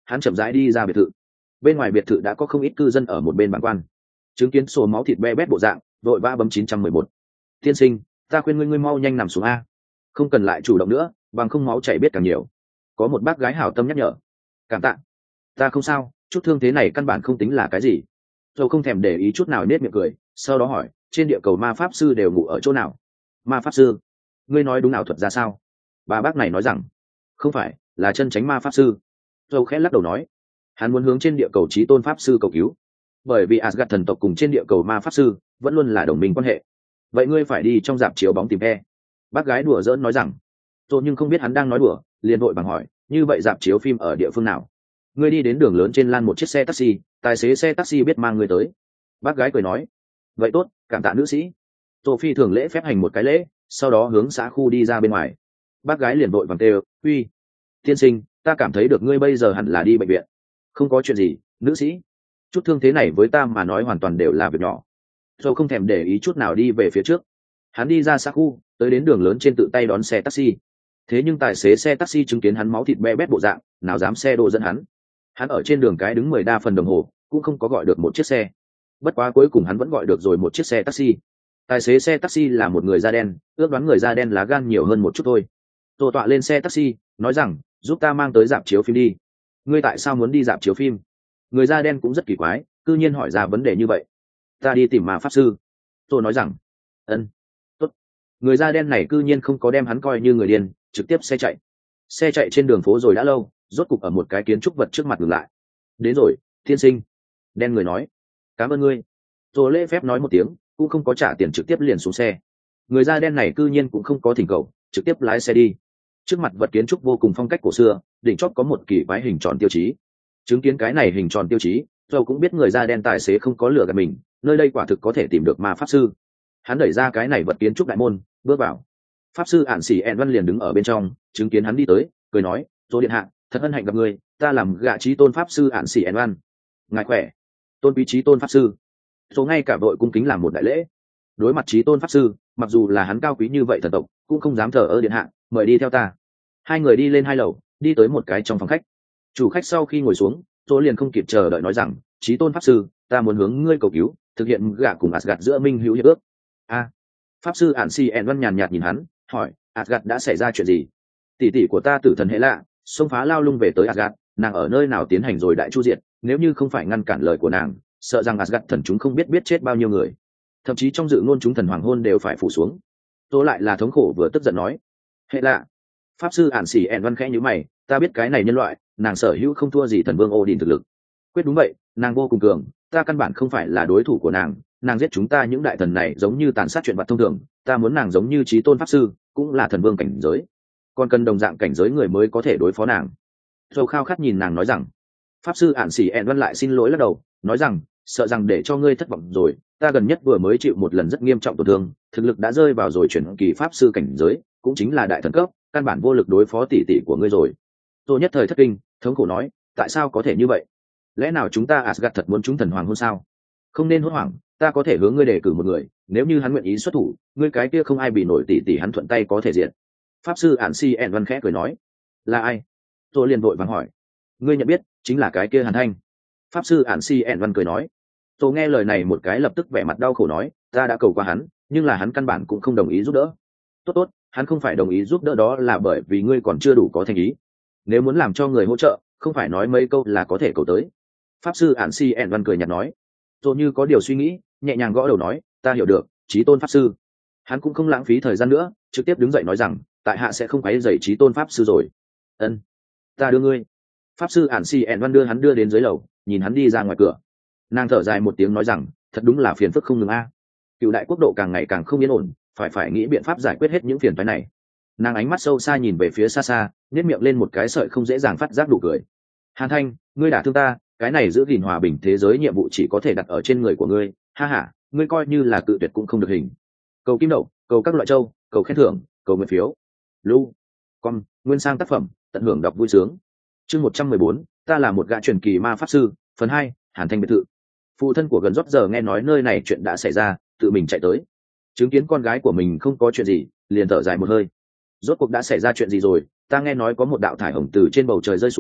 hắn chậm rãi đi ra biệt thự. Bên ngoài biệt thự đã có không ít cư dân ở một bên bàn quan, chứng kiến sổ máu thịt be bét bộ dạng, vội vã bấm chín trăm mười một. Tiên sinh, ta khuyên ngươi ngươi mau nhanh nằm xuống a, không cần lại chủ động nữa, bằng không máu chảy biết càng nhiều. Có một bác gái hảo tâm nhắc nhở. Cảm tạ, ta không sao, chút thương thế này căn bản không tính là cái gì. Dầu không thèm để ý chút nào, nết miệng cười, sau đó hỏi, trên địa cầu ma pháp sư đều ngủ ở chỗ nào? Ma pháp sư? Ngươi nói đúng ảo thuật ra sao? Bà bác này nói rằng, không phải, là chân chánh ma pháp sư. Dầu khẽ lắc đầu nói, hắn muốn hướng trên địa cầu chí tôn pháp sư cầu cứu, bởi vì Asgard thần tộc cùng trên địa cầu ma pháp sư vẫn luôn là đồng minh quan hệ. Vậy ngươi phải đi trong dạp chiếu bóng tìm he. Bác gái đùa giỡn nói rằng. Rồi nhưng không biết hắn đang nói đùa, liền vội bằng hỏi, như vậy dạp chiếu phim ở địa phương nào? Ngươi đi đến đường lớn trên lan một chiếc xe taxi, tài xế xe taxi biết mang ngươi tới. Bác gái cười nói, vậy tốt, cảm tạ nữ sĩ. Tô Phi thường lễ phép hành một cái lễ, sau đó hướng xã khu đi ra bên ngoài. Bác gái liền vội vàng kêu, uy, tiên sinh, ta cảm thấy được ngươi bây giờ hẳn là đi bệnh viện. Không có chuyện gì, nữ sĩ, chút thương thế này với ta mà nói hoàn toàn đều là việc nhỏ. Rồi không thèm để ý chút nào đi về phía trước. Hắn đi ra xã khu, tới đến đường lớn trên tự tay đón xe taxi. Thế nhưng tài xế xe taxi chứng kiến hắn máu thịt be bét bộ dạng, nào dám xe độ dẫn hắn. Hắn ở trên đường cái đứng mười đa phần đồng hồ, cũng không có gọi được một chiếc xe. Bất quá cuối cùng hắn vẫn gọi được rồi một chiếc xe taxi. Tài xế xe taxi là một người da đen, ước đoán người da đen lá gan nhiều hơn một chút thôi. Tô tọa lên xe taxi, nói rằng, giúp ta mang tới dạp chiếu phim đi. Ngươi tại sao muốn đi dạp chiếu phim? Người da đen cũng rất kỳ quái, cư nhiên hỏi ra vấn đề như vậy. Ta đi tìm ma pháp sư. Tôi nói rằng, ân, tốt. Người da đen này cư nhiên không có đem hắn coi như người điên, trực tiếp xe chạy. Xe chạy trên đường phố rồi đã lâu, rốt cục ở một cái kiến trúc vật trước mặt ngừng lại. Đến rồi, tiên sinh. Đen người nói, cảm ơn ngươi. Tôi lễ phép nói một tiếng, cũng không có trả tiền, trực tiếp liền xuống xe. Người da đen này cư nhiên cũng không có thỉnh cầu, trực tiếp lái xe đi. Trước mặt vật kiến trúc vô cùng phong cách cổ xưa, đỉnh chóp có một kỳ quái hình tròn tiêu chí. Chứng kiến cái này hình tròn tiêu chí, Joe cũng biết người da đen tài xế không có lừa gạt mình, nơi đây quả thực có thể tìm được ma pháp sư. Hắn đẩy ra cái này vật kiến trúc đại môn, bước vào. Pháp sư ản xỉ ẹn văn liền đứng ở bên trong, chứng kiến hắn đi tới, cười nói, "Joe điện hạ, thật hân hạnh gặp người, ta làm gạ trí tôn pháp sư ản xỉ ẹn văn. Ngài khỏe." Tôn quý trí tôn pháp sư. Joe ngay cả vội cung kính làm một đại lễ. Đối mặt trí tôn pháp sư, mặc dù là hắn cao quý như vậy thần tộc, cũng không dám thờ ơ, điện hạ, mời đi theo ta. Hai người đi lên hai lầu, đi tới một cái trong phòng khách. Chủ khách sau khi ngồi xuống, tôi liền không kịp chờ đợi nói rằng, chí tôn pháp sư, ta muốn hướng ngươi cầu cứu, thực hiện gạ cùng Asgard giữa minh hữu hiệp ước. A, pháp sư ản si ẹn văn nhàn nhạt nhìn hắn, hỏi, Asgard đã xảy ra chuyện gì? Tỷ tỷ của ta tử thần hệ lạ, xông phá lao lung về tới Asgard, nàng ở nơi nào tiến hành rồi đại chu diệt, nếu như không phải ngăn cản lời của nàng, sợ rằng Asgard thần chúng không biết biết chết bao nhiêu người, thậm chí trong dự ngôn chúng thần hoàng hôn đều phải phủ xuống. Tôi lại là thống khổ vừa tức giận nói, hệ lạ. Pháp sư ản xỉ ẹn văn khẽ nhíu mày, ta biết cái này nhân loại, nàng sở hữu không thua gì thần vương Odin thực lực. Quyết đúng vậy, nàng vô cùng cường, ta căn bản không phải là đối thủ của nàng, nàng giết chúng ta những đại thần này giống như tàn sát chuyện vật thông thường, ta muốn nàng giống như chí tôn pháp sư, cũng là thần vương cảnh giới, còn cần đồng dạng cảnh giới người mới có thể đối phó nàng. Dầu khao khát nhìn nàng nói rằng, pháp sư ản xỉ ẹn văn lại xin lỗi lắc đầu, nói rằng, sợ rằng để cho ngươi thất vọng rồi, ta gần nhất vừa mới chịu một lần rất nghiêm trọng tổn thương, thực lực đã rơi vào rồi chuyển kỳ pháp sư cảnh giới, cũng chính là đại thần cấp, căn bản vô lực đối phó tỷ tỷ của ngươi rồi. Tôi nhất thời thất kinh, thống khổ nói, tại sao có thể như vậy? Lẽ nào chúng ta Asgard thật muốn chúng thần hoàng hôn sao? Không nên hốt hoảng, ta có thể hướng ngươi đề cử một người, nếu như hắn nguyện ý xuất thủ, ngươi cái kia không ai bị nổi tỷ tỷ hắn thuận tay có thể diệt. Pháp sư ản si ẹn văn khẽ cười nói, là ai? Tôi liền vội vàng hỏi, ngươi nhận biết, chính là cái kia Hàn Thanh. Pháp sư ản si ẹn văn cười nói. Tôi nghe lời này một cái lập tức vẻ mặt đau khổ nói, ta đã cầu qua hắn, nhưng là hắn căn bản cũng không đồng ý giúp đỡ. Tốt tốt, hắn không phải đồng ý giúp đỡ đó là bởi vì ngươi còn chưa đủ có thành ý. Nếu muốn làm cho người hỗ trợ, không phải nói mấy câu là có thể cầu tới. Pháp sư ản si ẹn văn cười nhạt nói. Tôi như có điều suy nghĩ, nhẹ nhàng gõ đầu nói, ta hiểu được, chí tôn pháp sư. Hắn cũng không lãng phí thời gian nữa, trực tiếp đứng dậy nói rằng, tại hạ sẽ không quấy rầy chí tôn pháp sư rồi. Ân, ta đưa ngươi. Pháp sư ản si ẹn văn đưa hắn đưa đến dưới lầu, nhìn hắn đi ra ngoài cửa. Nàng thở dài một tiếng nói rằng, thật đúng là phiền phức không ngừng a. Cựu đại quốc độ càng ngày càng không yên ổn, phải phải nghĩ biện pháp giải quyết hết những phiền toái này. Nàng ánh mắt sâu xa nhìn về phía xa xa, nhếch miệng lên một cái sợi không dễ dàng phát giác đủ cười. Hàn Thanh, ngươi đả thương ta, cái này giữ gìn hòa bình thế giới nhiệm vụ chỉ có thể đặt ở trên người của ngươi, ha ha, ngươi coi như là cự tuyệt cũng không được hình. Cầu kim đậu, cầu các loại châu, cầu khen thưởng, cầu nguyện phiếu. Lu, con, nguyên sang tác phẩm, tận hưởng đọc vui sướng. Chương một trăm mười bốn, ta là một gã truyền kỳ ma pháp sư, phần hai, Hàn Thanh biệt thự. Phụ thân của gần rót giờ nghe nói nơi này chuyện đã xảy ra, tự mình chạy tới. Chứng kiến con gái của mình không có chuyện gì, liền thở dài một hơi. Rốt cuộc đã xảy ra chuyện gì rồi? Ta nghe nói có một đạo thải hồng từ trên bầu trời rơi xuống,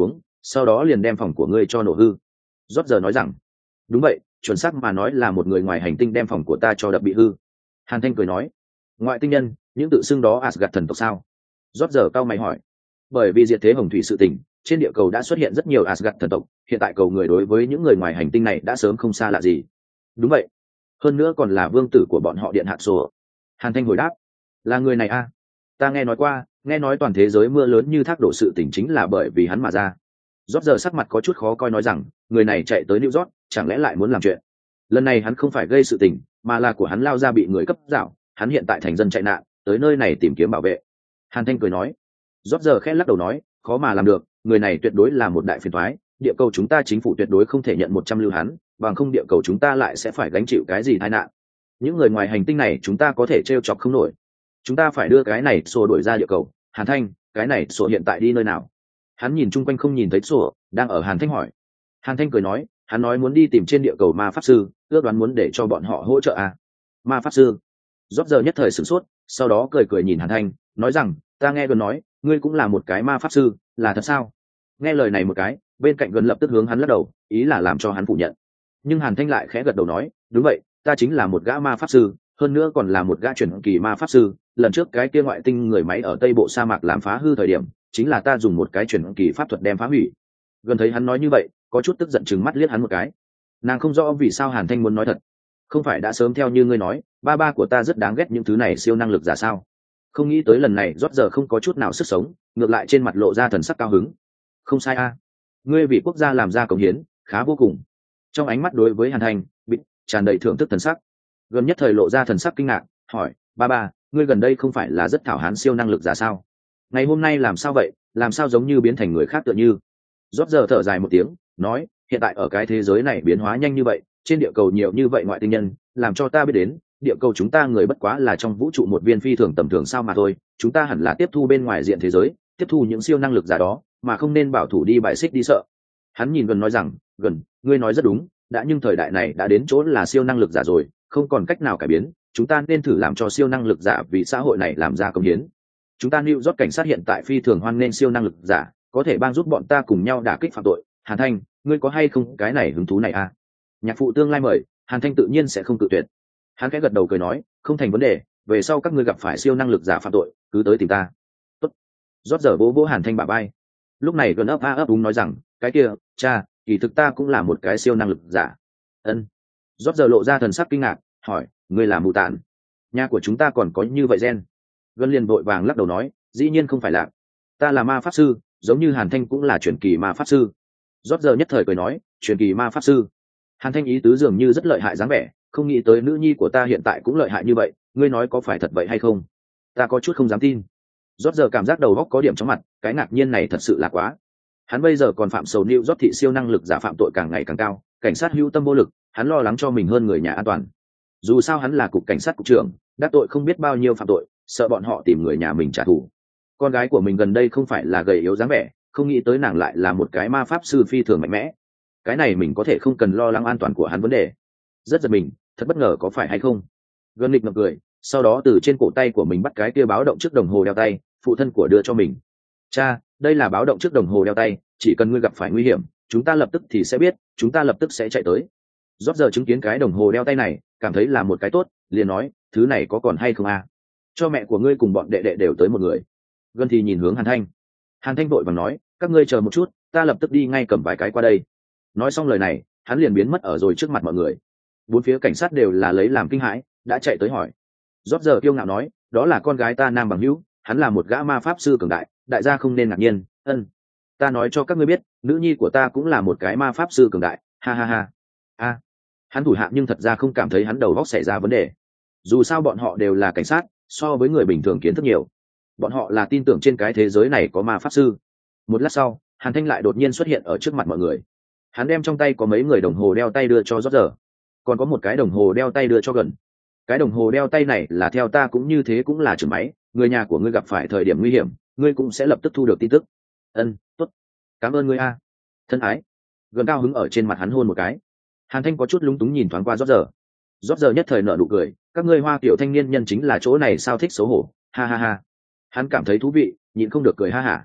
sau đó liền đem phòng của ngươi cho nổ hư. Rốt giờ nói rằng, đúng vậy, chuẩn xác mà nói là một người ngoài hành tinh đem phòng của ta cho đập bị hư. Hàn Thanh cười nói, ngoại tinh nhân, những tự xưng đó Asgard thần tộc sao? Rốt giờ cao mày hỏi, bởi vì diệt thế hồng thủy sự tình, trên địa cầu đã xuất hiện rất nhiều Asgard thần tộc, hiện tại cầu người đối với những người ngoài hành tinh này đã sớm không xa lạ gì. Đúng vậy, hơn nữa còn là vương tử của bọn họ điện hạ sổ. Hàn Thanh hồi đáp, là người này a? À? Ta nghe nói qua, nghe nói toàn thế giới mưa lớn như thác đổ sự tình chính là bởi vì hắn mà ra. Rốt giờ sắc mặt có chút khó coi nói rằng, người này chạy tới New York, chẳng lẽ lại muốn làm chuyện? Lần này hắn không phải gây sự tình, mà là của hắn lao ra bị người cấp dạo, hắn hiện tại thành dân chạy nạn, tới nơi này tìm kiếm bảo vệ. Hàn Thanh cười nói. Rốt giờ khẽ lắc đầu nói, khó mà làm được, người này tuyệt đối là một đại phiền toái, địa cầu chúng ta chính phủ tuyệt đối không thể nhận một trăm lưu hắn, bằng không địa cầu chúng ta lại sẽ phải gánh chịu cái gì tai nạn. Những người ngoài hành tinh này chúng ta có thể trêu chọc không nổi. Chúng ta phải đưa cái này sổ đuổi ra địa cầu. Hàn Thanh, cái này sổ hiện tại đi nơi nào? Hắn nhìn chung quanh không nhìn thấy sổ, đang ở Hàn Thanh hỏi. Hàn Thanh cười nói, hắn nói muốn đi tìm trên địa cầu ma pháp sư, ước đoán muốn để cho bọn họ hỗ trợ à? Ma pháp sư? Rốt giờ nhất thời sửng sốt, sau đó cười cười nhìn Hàn Thanh, nói rằng, ta nghe gần nói, ngươi cũng là một cái ma pháp sư, là thật sao? Nghe lời này một cái, bên cạnh gần lập tức hướng hắn lắc đầu, ý là làm cho hắn phủ nhận. Nhưng Hàn Thanh lại khẽ gật đầu nói, đúng vậy, ta chính là một gã ma pháp sư, hơn nữa còn là một gã truyền kỳ ma pháp sư. Lần trước cái kia ngoại tinh người máy ở tây bộ sa mạc làm phá hư thời điểm, chính là ta dùng một cái truyền kỳ pháp thuật đem phá hủy. Gần thấy hắn nói như vậy, có chút tức giận chừng mắt liếc hắn một cái. Nàng không rõ vì sao Hàn Thanh muốn nói thật. Không phải đã sớm theo như ngươi nói, ba ba của ta rất đáng ghét những thứ này siêu năng lực giả sao? Không nghĩ tới lần này rót giờ không có chút nào sức sống, ngược lại trên mặt lộ ra thần sắc cao hứng. Không sai a, ngươi vì quốc gia làm ra cống hiến, khá vô cùng. Trong ánh mắt đối với Hàn Thanh, bị tràn đầy thưởng thức thần sắc. Gần nhất thời lộ ra thần sắc kinh ngạc, hỏi, ba ba, ngươi gần đây không phải là rất thảo hán siêu năng lực giả sao? Ngày hôm nay làm sao vậy, làm sao giống như biến thành người khác tựa như? Rót giờ thở dài một tiếng, nói, hiện tại ở cái thế giới này biến hóa nhanh như vậy, trên địa cầu nhiều như vậy ngoại tinh nhân, làm cho ta biết đến, địa cầu chúng ta người bất quá là trong vũ trụ một viên phi thường tầm thường sao mà thôi, chúng ta hẳn là tiếp thu bên ngoài diện thế giới, tiếp thu những siêu năng lực giả đó, mà không nên bảo thủ đi bài xích đi sợ. Hắn nhìn Gần nói rằng, Gần, ngươi nói rất đúng, đã nhưng thời đại này đã đến chỗ là siêu năng lực giả rồi, không còn cách nào cải biến, chúng ta nên thử làm cho siêu năng lực giả vì xã hội này làm ra công hiến. Chúng ta New York cảnh sát hiện tại phi thường hoan nghênh siêu năng lực giả, có thể帮giúp bọn ta cùng nhau đả kích phạm tội. Hàn Thanh, ngươi có hay không cái này hứng thú này à? Nhạc phụ tương lai mời, Hàn Thanh tự nhiên sẽ không cự tuyệt. Hắn khẽ gật đầu cười nói, không thành vấn đề, về sau các ngươi gặp phải siêu năng lực giả phạm tội, cứ tới tìm ta. Tốt. Rót giờ vỗ vỗ Hàn Thanh bả vai. Lúc này Gần ấp a ấp úng nói rằng, cái kia, cha, kỳ thực ta cũng là một cái siêu năng lực giả. Ân. Rót giờ lộ ra thần sắc kinh ngạc, hỏi, ngươi là mù tản? Nhà của chúng ta còn có như vậy gen? Gần liền vội vàng lắc đầu nói, dĩ nhiên không phải là. Ta là ma pháp sư, giống như Hàn Thanh cũng là truyền kỳ ma pháp sư. Rót giờ nhất thời cười nói, truyền kỳ ma pháp sư. Hàn Thanh ý tứ dường như rất lợi hại dáng vẻ, không nghĩ tới nữ nhi của ta hiện tại cũng lợi hại như vậy, ngươi nói có phải thật vậy hay không? Ta có chút không dám tin. Rót giờ cảm giác đầu óc có điểm chóng mặt, cái ngạc nhiên này thật sự là quá. Hắn bây giờ còn phạm sầu New York thị siêu năng lực giả phạm tội càng ngày càng cao, cảnh sát hữu tâm vô lực, hắn lo lắng cho mình hơn người nhà an toàn. Dù sao hắn là cục cảnh sát cục trưởng, đắc tội không biết bao nhiêu phạm tội, sợ bọn họ tìm người nhà mình trả thù. Con gái của mình gần đây không phải là gầy yếu dáng vẻ, không nghĩ tới nàng lại là một cái ma pháp sư phi thường mạnh mẽ. Cái này mình có thể không cần lo lắng an toàn của hắn vấn đề. Rất giật mình, thật bất ngờ có phải hay không? Gần nghịch ngập cười, sau đó từ trên cổ tay của mình bắt cái kia báo động trước đồng hồ đeo tay, phụ thân của đưa cho mình. Cha, đây là báo động trước đồng hồ đeo tay, chỉ cần ngươi gặp phải nguy hiểm, chúng ta lập tức thì sẽ biết, chúng ta lập tức sẽ chạy tới. Rót giờ chứng kiến cái đồng hồ đeo tay này, cảm thấy là một cái tốt, liền nói, thứ này có còn hay không à? Cho mẹ của ngươi cùng bọn đệ đệ đều tới một người. Gần thì nhìn hướng Hàn Thanh. Hàn Thanh vội vàng nói, các ngươi chờ một chút, ta lập tức đi ngay cầm vài cái qua đây. Nói xong lời này, hắn liền biến mất ở rồi trước mặt mọi người. Bốn phía cảnh sát đều là lấy làm kinh hãi, đã chạy tới hỏi. Rót giờ kiêu ngạo nói, đó là con gái ta Nam Bằng Hữu, hắn là một gã ma pháp sư cường đại, đại gia không nên ngạc nhiên. Ân, ta nói cho các ngươi biết, nữ nhi của ta cũng là một cái ma pháp sư cường đại, ha ha ha. A, hắn thủ hạ nhưng thật ra không cảm thấy hắn đầu óc xảy ra vấn đề. Dù sao bọn họ đều là cảnh sát, so với người bình thường kiến thức nhiều. Bọn họ là tin tưởng trên cái thế giới này có ma pháp sư. Một lát sau, Hàn Thanh lại đột nhiên xuất hiện ở trước mặt mọi người. Hắn đem trong tay có mấy người đồng hồ đeo tay đưa cho Rót giờ, còn có một cái đồng hồ đeo tay đưa cho Gần. Cái đồng hồ đeo tay này là theo ta cũng như thế, cũng là trưởng máy, người nhà của ngươi gặp phải thời điểm nguy hiểm, ngươi cũng sẽ lập tức thu được tin tức. Ân, tốt, cảm ơn ngươi a. Thân ái. Gần cao hứng ở trên mặt hắn hôn một cái. Hàn Thanh có chút lúng túng nhìn thoáng qua Rót giờ. Rót giờ nhất thời nở nụ cười, các ngươi Hoa kiểu thanh niên nhân chính là chỗ này sao thích xấu hổ, ha ha ha. Hắn cảm thấy thú vị, nhịn không được cười ha hả.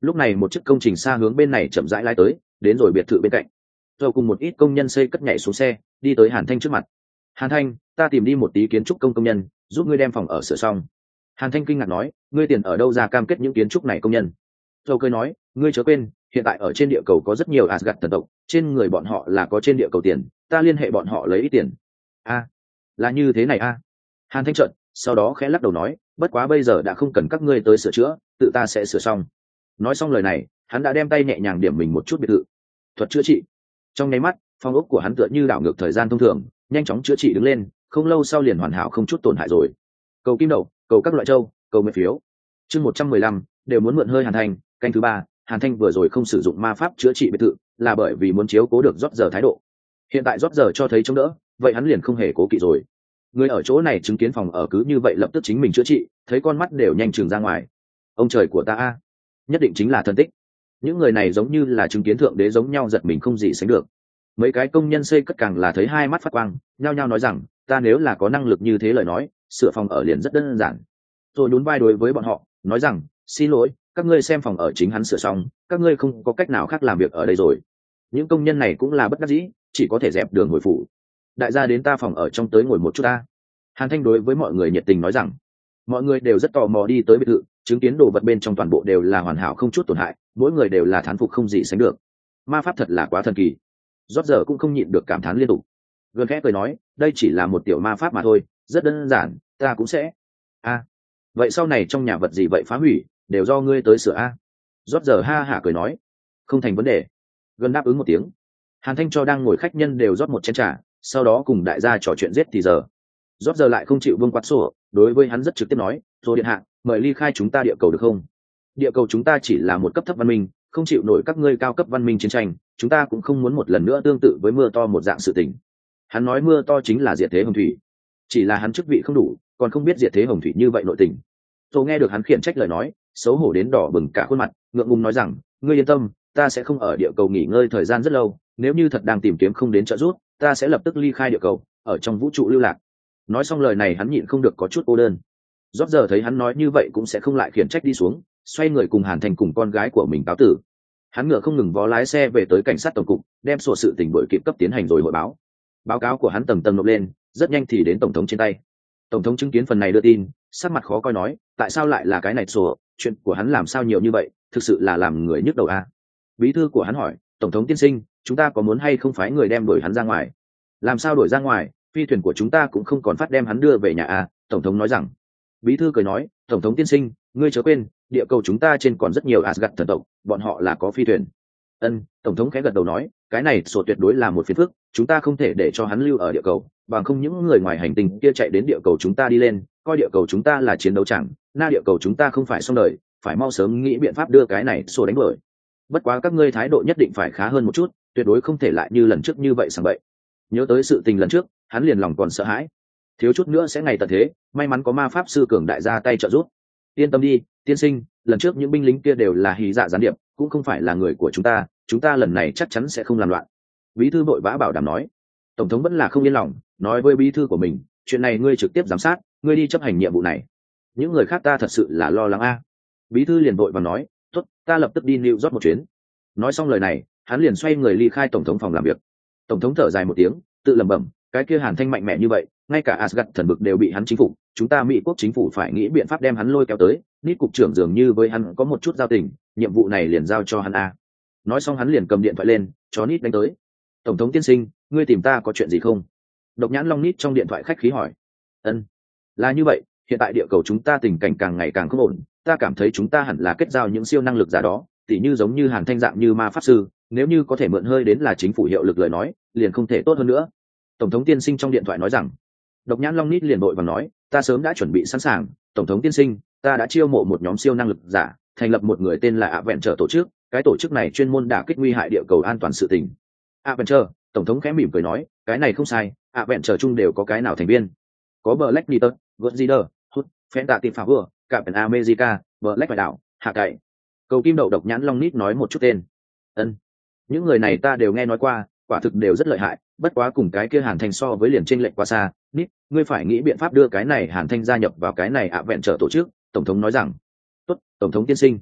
Lúc này một chiếc công trình xa hướng bên này chậm rãi lái tới, đến rồi biệt thự bên cạnh. Rồi cùng một ít công nhân xây cất nhảy xuống xe, đi tới Hàn Thanh trước mặt. Hàn Thanh, ta tìm đi một tí kiến trúc công công nhân, giúp ngươi đem phòng ở sửa xong. Hàn Thanh kinh ngạc nói, ngươi tiền ở đâu ra cam kết những kiến trúc này công nhân? Rồi cười nói, ngươi chớ quên, hiện tại ở trên địa cầu có rất nhiều Asgard thần tộc, trên người bọn họ là có trên địa cầu tiền, ta liên hệ bọn họ lấy ít tiền. A, là như thế này a. Hàn Thanh trợn, sau đó khẽ lắc đầu nói, bất quá bây giờ đã không cần các ngươi tới sửa chữa, tự ta sẽ sửa xong. Nói xong lời này, hắn đã đem tay nhẹ nhàng điểm mình một chút biệt thự. Thuật chữa trị. Trong nháy mắt, phong ốc của hắn tựa như đảo ngược thời gian thông thường, nhanh chóng chữa trị đứng lên, không lâu sau liền hoàn hảo không chút tổn hại rồi. Cầu kim đậu, cầu các loại châu, cầu mười phiếu. Chương một trăm mười lăm, đều muốn mượn hơi Hàn Thanh, canh thứ ba, Hàn Thanh vừa rồi không sử dụng ma pháp chữa trị biệt thự, là bởi vì muốn chiếu cố được rót giờ thái độ. Hiện tại rót giờ cho thấy chống đỡ, vậy hắn liền không hề cố kỵ rồi. Người ở chỗ này chứng kiến phòng ở cứ như vậy lập tức chính mình chữa trị, thấy con mắt đều nhanh chừng ra ngoài. Ông trời của ta a, nhất định chính là thần tích. Những người này giống như là chứng kiến thượng đế giống nhau, giật mình không gì sánh được. Mấy cái công nhân xây cất càng là thấy hai mắt phát quang, nhao nhao nói rằng, ta nếu là có năng lực như thế lời nói, sửa phòng ở liền rất đơn giản. Rồi nhún vai đối với bọn họ, nói rằng, xin lỗi, các ngươi xem phòng ở chính hắn sửa xong, các ngươi không có cách nào khác làm việc ở đây rồi. Những công nhân này cũng là bất đắc dĩ, chỉ có thể dẹp đường hồi phủ. Đại gia đến ta phòng ở trong tới ngồi một chút ta. Hàn Thanh đối với mọi người nhiệt tình nói rằng, mọi người đều rất tò mò đi tới biệt thự, chứng kiến đồ vật bên trong toàn bộ đều là hoàn hảo không chút tổn hại, mỗi người đều là thán phục không gì sánh được. Ma pháp thật là quá thần kỳ. Rốt giờ cũng không nhịn được cảm thán liên tục. Gần khẽ cười nói, đây chỉ là một tiểu ma pháp mà thôi, rất đơn giản, ta cũng sẽ. A, à, vậy sau này trong nhà vật gì vậy phá hủy, đều do ngươi tới sửa a. Rốt giờ ha hả cười nói, không thành vấn đề. Gần đáp ứng một tiếng. Hàn Thanh cho đang ngồi khách nhân đều rót một chén trà, sau đó cùng đại gia trò chuyện giết thì giờ. Rốt giờ lại không chịu vương quát sổ, đối với hắn rất trực tiếp nói, rồi điện hạ, mời ly khai chúng ta địa cầu được không? Địa cầu chúng ta chỉ là một cấp thấp văn minh, không chịu nổi các ngươi cao cấp văn minh chiến tranh, chúng ta cũng không muốn một lần nữa tương tự với mưa to một dạng sự tình. Hắn nói mưa to chính là diệt thế hồng thủy, chỉ là hắn chức vị không đủ, còn không biết diệt thế hồng thủy như vậy nội tình. Tôi nghe được hắn khiển trách lời nói, xấu hổ đến đỏ bừng cả khuôn mặt, ngượng ngùng nói rằng, ngươi yên tâm, ta sẽ không ở địa cầu nghỉ ngơi thời gian rất lâu, nếu như thật đang tìm kiếm không đến trợ giúp, ta sẽ lập tức ly khai địa cầu, ở trong vũ trụ lưu lạc. Nói xong lời này hắn nhịn không được có chút cô đơn. Rốt giờ thấy hắn nói như vậy cũng sẽ không lại khiển trách đi xuống, xoay người cùng Hàn Thành cùng con gái của mình cáo tử. Hắn ngựa không ngừng vó lái xe về tới cảnh sát tổng cục, đem sổ sự tình đội kịp cấp tiến hành rồi hội báo. Báo cáo của hắn tầng tầng nộp lên, rất nhanh thì đến tổng thống trên tay. Tổng thống chứng kiến phần này đưa tin, sắc mặt khó coi nói, tại sao lại là cái này sổ, chuyện của hắn làm sao nhiều như vậy, thực sự là làm người nhức đầu a. À? Bí thư của hắn hỏi, tổng thống tiên sinh, chúng ta có muốn hay không phái người đem đuổi hắn ra ngoài? Làm sao đuổi ra ngoài, phi thuyền của chúng ta cũng không còn phát đem hắn đưa về nhà a. À? Tổng thống nói rằng. Bí thư cười nói, tổng thống tiên sinh, ngươi chớ quên, địa cầu chúng ta trên còn rất nhiều Asgard thần tộc, bọn họ là có phi thuyền. Ân, tổng thống khẽ gật đầu nói, cái này sổ tuyệt đối là một phiền phức, chúng ta không thể để cho hắn lưu ở địa cầu, bằng không những người ngoài hành tinh kia chạy đến địa cầu chúng ta đi lên, coi địa cầu chúng ta là chiến đấu chẳng, na địa cầu chúng ta không phải xong đời, phải mau sớm nghĩ biện pháp đưa cái này sổ đánh đuổi. Bất quá các ngươi thái độ nhất định phải khá hơn một chút, tuyệt đối không thể lại như lần trước như vậy sảng bậy. Nhớ tới sự tình lần trước, hắn liền lòng còn sợ hãi, thiếu chút nữa sẽ ngày tận thế, may mắn có ma pháp sư cường đại ra tay trợ giúp. Yên tâm đi, tiên sinh, lần trước những binh lính kia đều là hí dạ gián điệp, cũng không phải là người của chúng ta, chúng ta lần này chắc chắn sẽ không làm loạn. Bí thư vội vã bảo đảm nói. Tổng thống vẫn là không yên lòng, nói với bí thư của mình, chuyện này ngươi trực tiếp giám sát, ngươi đi chấp hành nhiệm vụ này. Những người khác ta thật sự là lo lắng a. Bí thư liền vội và nói, tốt, ta lập tức đi New York một chuyến. Nói xong lời này, hắn liền xoay người ly khai tổng thống phòng làm việc. Tổng thống thở dài một tiếng, tự lẩm bẩm, cái kia Hàn Thanh mạnh mẽ như vậy, ngay cả Asgard thần bực đều bị hắn chính phủ, chúng ta Mỹ quốc chính phủ phải nghĩ biện pháp đem hắn lôi kéo tới. Nít cục trưởng dường như với hắn có một chút giao tình, nhiệm vụ này liền giao cho hắn a. Nói xong hắn liền cầm điện thoại lên, cho Nít đánh tới. Tổng thống tiên sinh, ngươi tìm ta có chuyện gì không? Độc nhãn Long Nít trong điện thoại khách khí hỏi. Ân, là như vậy, hiện tại địa cầu chúng ta tình cảnh càng ngày càng không ổn, ta cảm thấy chúng ta hẳn là kết giao những siêu năng lực giả đó, tỉ như giống như Hàn Thanh dạng như ma pháp sư, nếu như có thể mượn hơi đến là chính phủ hiệu lực lời nói, liền không thể tốt hơn nữa. Tổng thống tiên sinh trong điện thoại nói rằng. Độc nhãn Long Nít liền vội vàng nói, ta sớm đã chuẩn bị sẵn sàng, tổng thống tiên sinh, ta đã chiêu mộ một nhóm siêu năng lực giả, thành lập một người tên là Avenger tổ chức, cái tổ chức này chuyên môn đả kích nguy hại địa cầu an toàn sự tình. Avenger, tổng thống khẽ mỉm cười nói, cái này không sai, Avenger chung đều có cái nào thành viên? Có Black Knight, Godzilla, Hút, Fantastic Four, Captain America, Black Widow, đảo, hạ cậy. Cầu kim đậu độc nhãn Long Nít nói một chút tên. Ân, những người này ta đều nghe nói qua, quả thực đều rất lợi hại, bất quá cùng cái kia Hàn Thanh so với liền chênh lệch quá xa. Nít, ngươi phải nghĩ biện pháp đưa cái này Hàn Thanh gia nhập vào cái này ạ vẹn trở tổ chức. Tổng thống nói rằng. Tốt, tổng thống tiên sinh.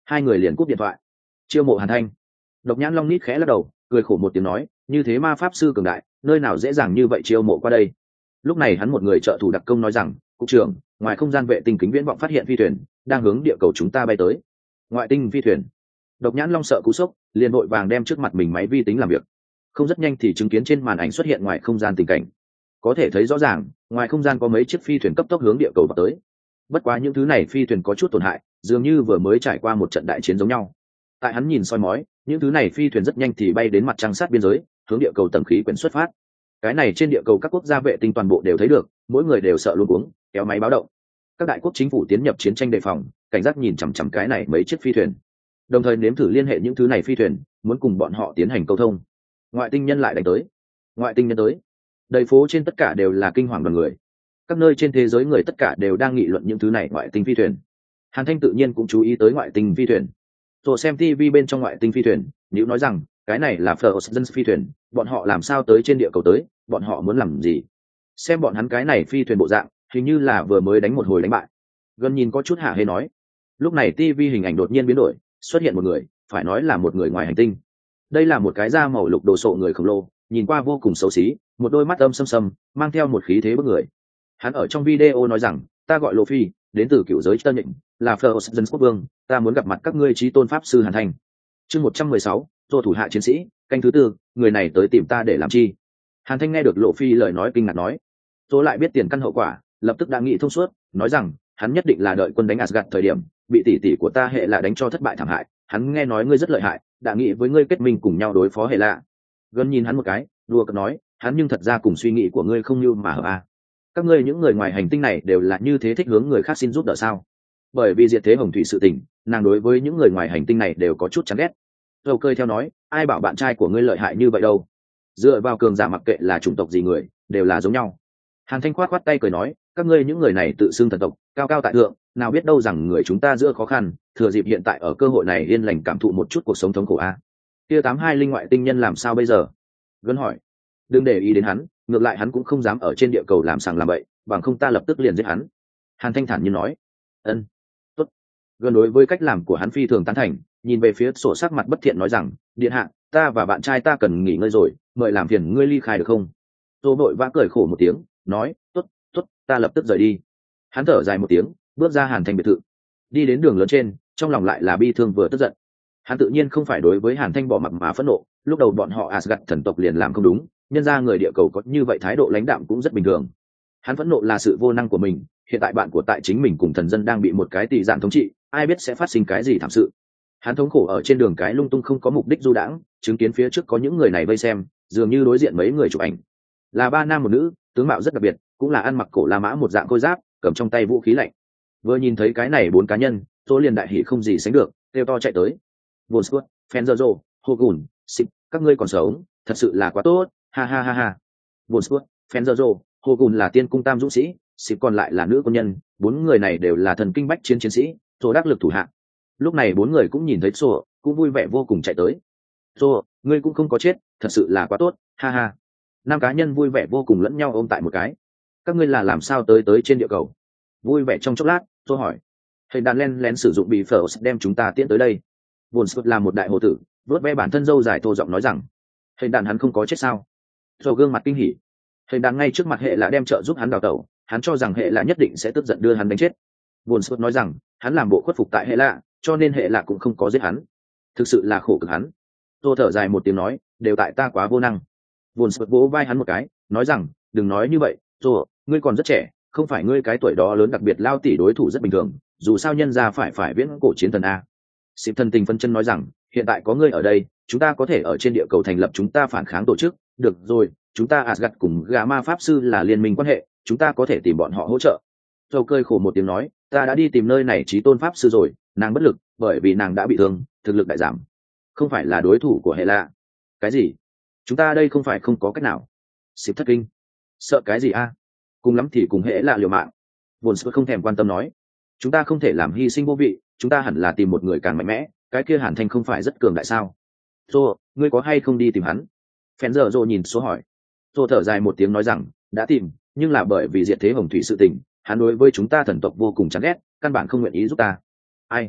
hai người liền cúp điện thoại. Chiêu mộ Hàn Thanh. Độc Nhãn Long nít khẽ lắc đầu, cười khổ một tiếng nói, như thế ma pháp sư cường đại, nơi nào dễ dàng như vậy chiêu mộ qua đây. Lúc này hắn một người trợ thủ đặc công nói rằng, cục trưởng, ngoài không gian vệ tinh kính viễn vọng phát hiện phi thuyền đang hướng địa cầu chúng ta bay tới. Ngoại tinh phi thuyền. Độc Nhãn Long sợ cú sốc, liền vội vàng đem trước mặt mình máy vi tính làm việc. Không rất nhanh thì chứng kiến trên màn ảnh xuất hiện ngoài không gian tình cảnh. Có thể thấy rõ ràng, ngoài không gian có mấy chiếc phi thuyền cấp tốc hướng địa cầu vào tới. Bất quá những thứ này phi thuyền có chút tổn hại, dường như vừa mới trải qua một trận đại chiến giống nhau. Tại hắn nhìn soi mói, những thứ này phi thuyền rất nhanh thì bay đến mặt trăng sát biên giới, hướng địa cầu tầng khí quyển xuất phát. Cái này trên địa cầu các quốc gia vệ tinh toàn bộ đều thấy được, mỗi người đều sợ luôn cuống, kéo máy báo động. Các đại quốc chính phủ tiến nhập chiến tranh đề phòng, cảnh giác nhìn chằm chằm cái này mấy chiếc phi thuyền, đồng thời nếm thử liên hệ những thứ này phi thuyền, muốn cùng bọn họ tiến hành câu thông. Ngoại tinh nhân lại đánh tới, ngoại tinh nhân tới, đầy phố trên tất cả đều là kinh hoàng đoàn người. Các nơi trên thế giới người tất cả đều đang nghị luận những thứ này ngoại tinh phi thuyền. Hàn Thanh tự nhiên cũng chú ý tới ngoại tinh phi thuyền. Rồi xem ti vi bên trong ngoại tinh phi thuyền, nếu nói rằng cái này là First phi thuyền, bọn họ làm sao tới trên địa cầu tới, bọn họ muốn làm gì? Xem bọn hắn cái này phi thuyền bộ dạng, hình như là vừa mới đánh một hồi đánh bại. Gần nhìn có chút hả hê nói. Lúc này ti vi hình ảnh đột nhiên biến đổi, xuất hiện một người, phải nói là một người ngoài hành tinh. Đây là một cái da màu lục đồ sộ người khổng lồ, nhìn qua vô cùng xấu xí, một đôi mắt âm sâm sâm, mang theo một khí thế bức người. Hắn ở trong video nói rằng, ta gọi Lộ Phi, đến từ cựu giới Tân Nhịn, là First dân quốc vương, ta muốn gặp mặt các ngươi chí tôn pháp sư Hàn Thanh. Chương một trăm mười sáu, Tô thủ hạ chiến sĩ, canh thứ tư, người này tới tìm ta để làm chi? Hàn Thanh nghe được Lộ Phi lời nói kinh ngạc nói, Tô lại biết tiền căn hậu quả, lập tức đã nghĩ thông suốt, nói rằng, hắn nhất định là đợi quân đánh Asgard thời điểm, bị tỷ tỷ của ta hệ là đánh cho thất bại thảm hại, hắn nghe nói ngươi rất lợi hại, đã nghĩ với ngươi kết minh cùng nhau đối phó hệ lạ. Gần nhìn hắn một cái, đùa cợt nói, hắn nhưng thật ra cùng suy nghĩ của ngươi không như mà hợp à. Các ngươi những người ngoài hành tinh này đều là như thế thích hướng người khác xin giúp đỡ sao? Bởi vì diệt thế hồng thủy sự tình, nàng đối với những người ngoài hành tinh này đều có chút chán ghét. Dầu cơi theo nói, ai bảo bạn trai của ngươi lợi hại như vậy đâu? Dựa vào cường giả mặc kệ là chủng tộc gì người, đều là giống nhau. Hàn Thanh khoát khoát tay cười nói, các ngươi những người này tự xưng thần tộc, cao cao tại thượng, nào biết đâu rằng người chúng ta giữa khó khăn, thừa dịp hiện tại ở cơ hội này yên lành cảm thụ một chút cuộc sống thống khổ a. Kia tám hai linh ngoại tinh nhân làm sao bây giờ? Gân hỏi. Đừng để ý đến hắn, ngược lại hắn cũng không dám ở trên địa cầu làm sàng làm bậy, bằng không ta lập tức liền giết hắn. Hàn Thanh thản nhiên nói. Ân, tốt. Gần đối với cách làm của hắn phi thường tán thành, nhìn về phía sổ sắc mặt bất thiện nói rằng, điện hạ, ta và bạn trai ta cần nghỉ ngơi rồi, mời làm phiền ngươi ly khai được không? Tô vội vã cười khổ một tiếng, nói, tốt, tốt, ta lập tức rời đi. Hắn thở dài một tiếng, bước ra Hàn Thanh biệt thự, đi đến đường lớn trên, trong lòng lại là bi thương vừa tức giận. Hắn tự nhiên không phải đối với Hàn Thanh bỏ mặc mà phẫn nộ, lúc đầu bọn họ Asgard thần tộc liền làm không đúng, nhân ra người địa cầu có như vậy thái độ lãnh đạm cũng rất bình thường. Hắn phẫn nộ là sự vô năng của mình, hiện tại bạn của tại chính mình cùng thần dân đang bị một cái tỷ dạng thống trị, ai biết sẽ phát sinh cái gì thảm sự. Hắn thống khổ ở trên đường cái lung tung không có mục đích du đãng, chứng kiến phía trước có những người này vây xem, dường như đối diện mấy người chụp ảnh, là ba nam một nữ, tướng mạo rất đặc biệt, cũng là ăn mặc cổ La Mã một dạng khôi giáp, cầm trong tay vũ khí lạnh. Vừa nhìn thấy cái này bốn cá nhân, tôi liền đại hỉ không gì sánh được, kêu to chạy tới. Volswood, Fenzo, Hogun, Sip, các ngươi còn sống, thật sự là quá tốt, ha ha ha ha. Volswood, Fenzo, Hogun là tiên cung tam dũng sĩ, Sip còn lại là nữ quân nhân, bốn người này đều là thần kinh bách chiến chiến sĩ, tôi đắc lực thủ hạ. Lúc này bốn người cũng nhìn thấy Sô, cũng vui vẻ vô cùng chạy tới. Sô, ngươi cũng không có chết, thật sự là quá tốt, ha ha. Năm cá nhân vui vẻ vô cùng lẫn nhau ôm tại một cái. Các ngươi là làm sao tới tới trên địa cầu? Vui vẻ trong chốc lát, tôi hỏi. Thầy đàn len lén sử dụng bị phở đem chúng ta tiễn tới đây. Buồn sụt là một đại hồ tử, vớt ve bản thân dâu dài thô giọng nói rằng, thầy đàn hắn không có chết sao? Rồi gương mặt kinh hỉ. Thầy đàn ngay trước mặt hệ là đem trợ giúp hắn đào tẩu, hắn cho rằng hệ là nhất định sẽ tức giận đưa hắn đánh chết. Buồn sụt nói rằng, hắn làm bộ khuất phục tại hệ lạ, cho nên hệ lạ cũng không có giết hắn. Thực sự là khổ cực hắn. Tôi thở dài một tiếng nói, đều tại ta quá vô năng. Buồn sụt vỗ vai hắn một cái, nói rằng, đừng nói như vậy, rồi, ngươi còn rất trẻ, không phải ngươi cái tuổi đó lớn đặc biệt lao tỉ đối thủ rất bình thường, dù sao nhân ra phải phải viễn cổ chiến thần a. Xịp thần tình phân chân nói rằng, hiện tại có ngươi ở đây, chúng ta có thể ở trên địa cầu thành lập chúng ta phản kháng tổ chức, được rồi, chúng ta Asgard cùng gà ma pháp sư là liên minh quan hệ, chúng ta có thể tìm bọn họ hỗ trợ. Châu cơi khổ một tiếng nói, ta đã đi tìm nơi này chí tôn pháp sư rồi, nàng bất lực, bởi vì nàng đã bị thương, thực lực đại giảm, không phải là đối thủ của hệ lạ. Cái gì? Chúng ta đây không phải không có cách nào. Xịp thất kinh, sợ cái gì a? Cùng lắm thì cùng hệ lạ liều mạng. Vốn sự không thèm quan tâm nói, chúng ta không thể làm hy sinh vô vị, chúng ta hẳn là tìm một người càng mạnh mẽ, cái kia Hàn Thanh không phải rất cường đại sao? Tô, ngươi có hay không đi tìm hắn? Phèn giờ Dô nhìn số hỏi. Tô thở dài một tiếng nói rằng, đã tìm, nhưng là bởi vì diệt thế hồng thủy sự tình, hắn đối với chúng ta thần tộc vô cùng chán ghét, căn bản không nguyện ý giúp ta. Ai?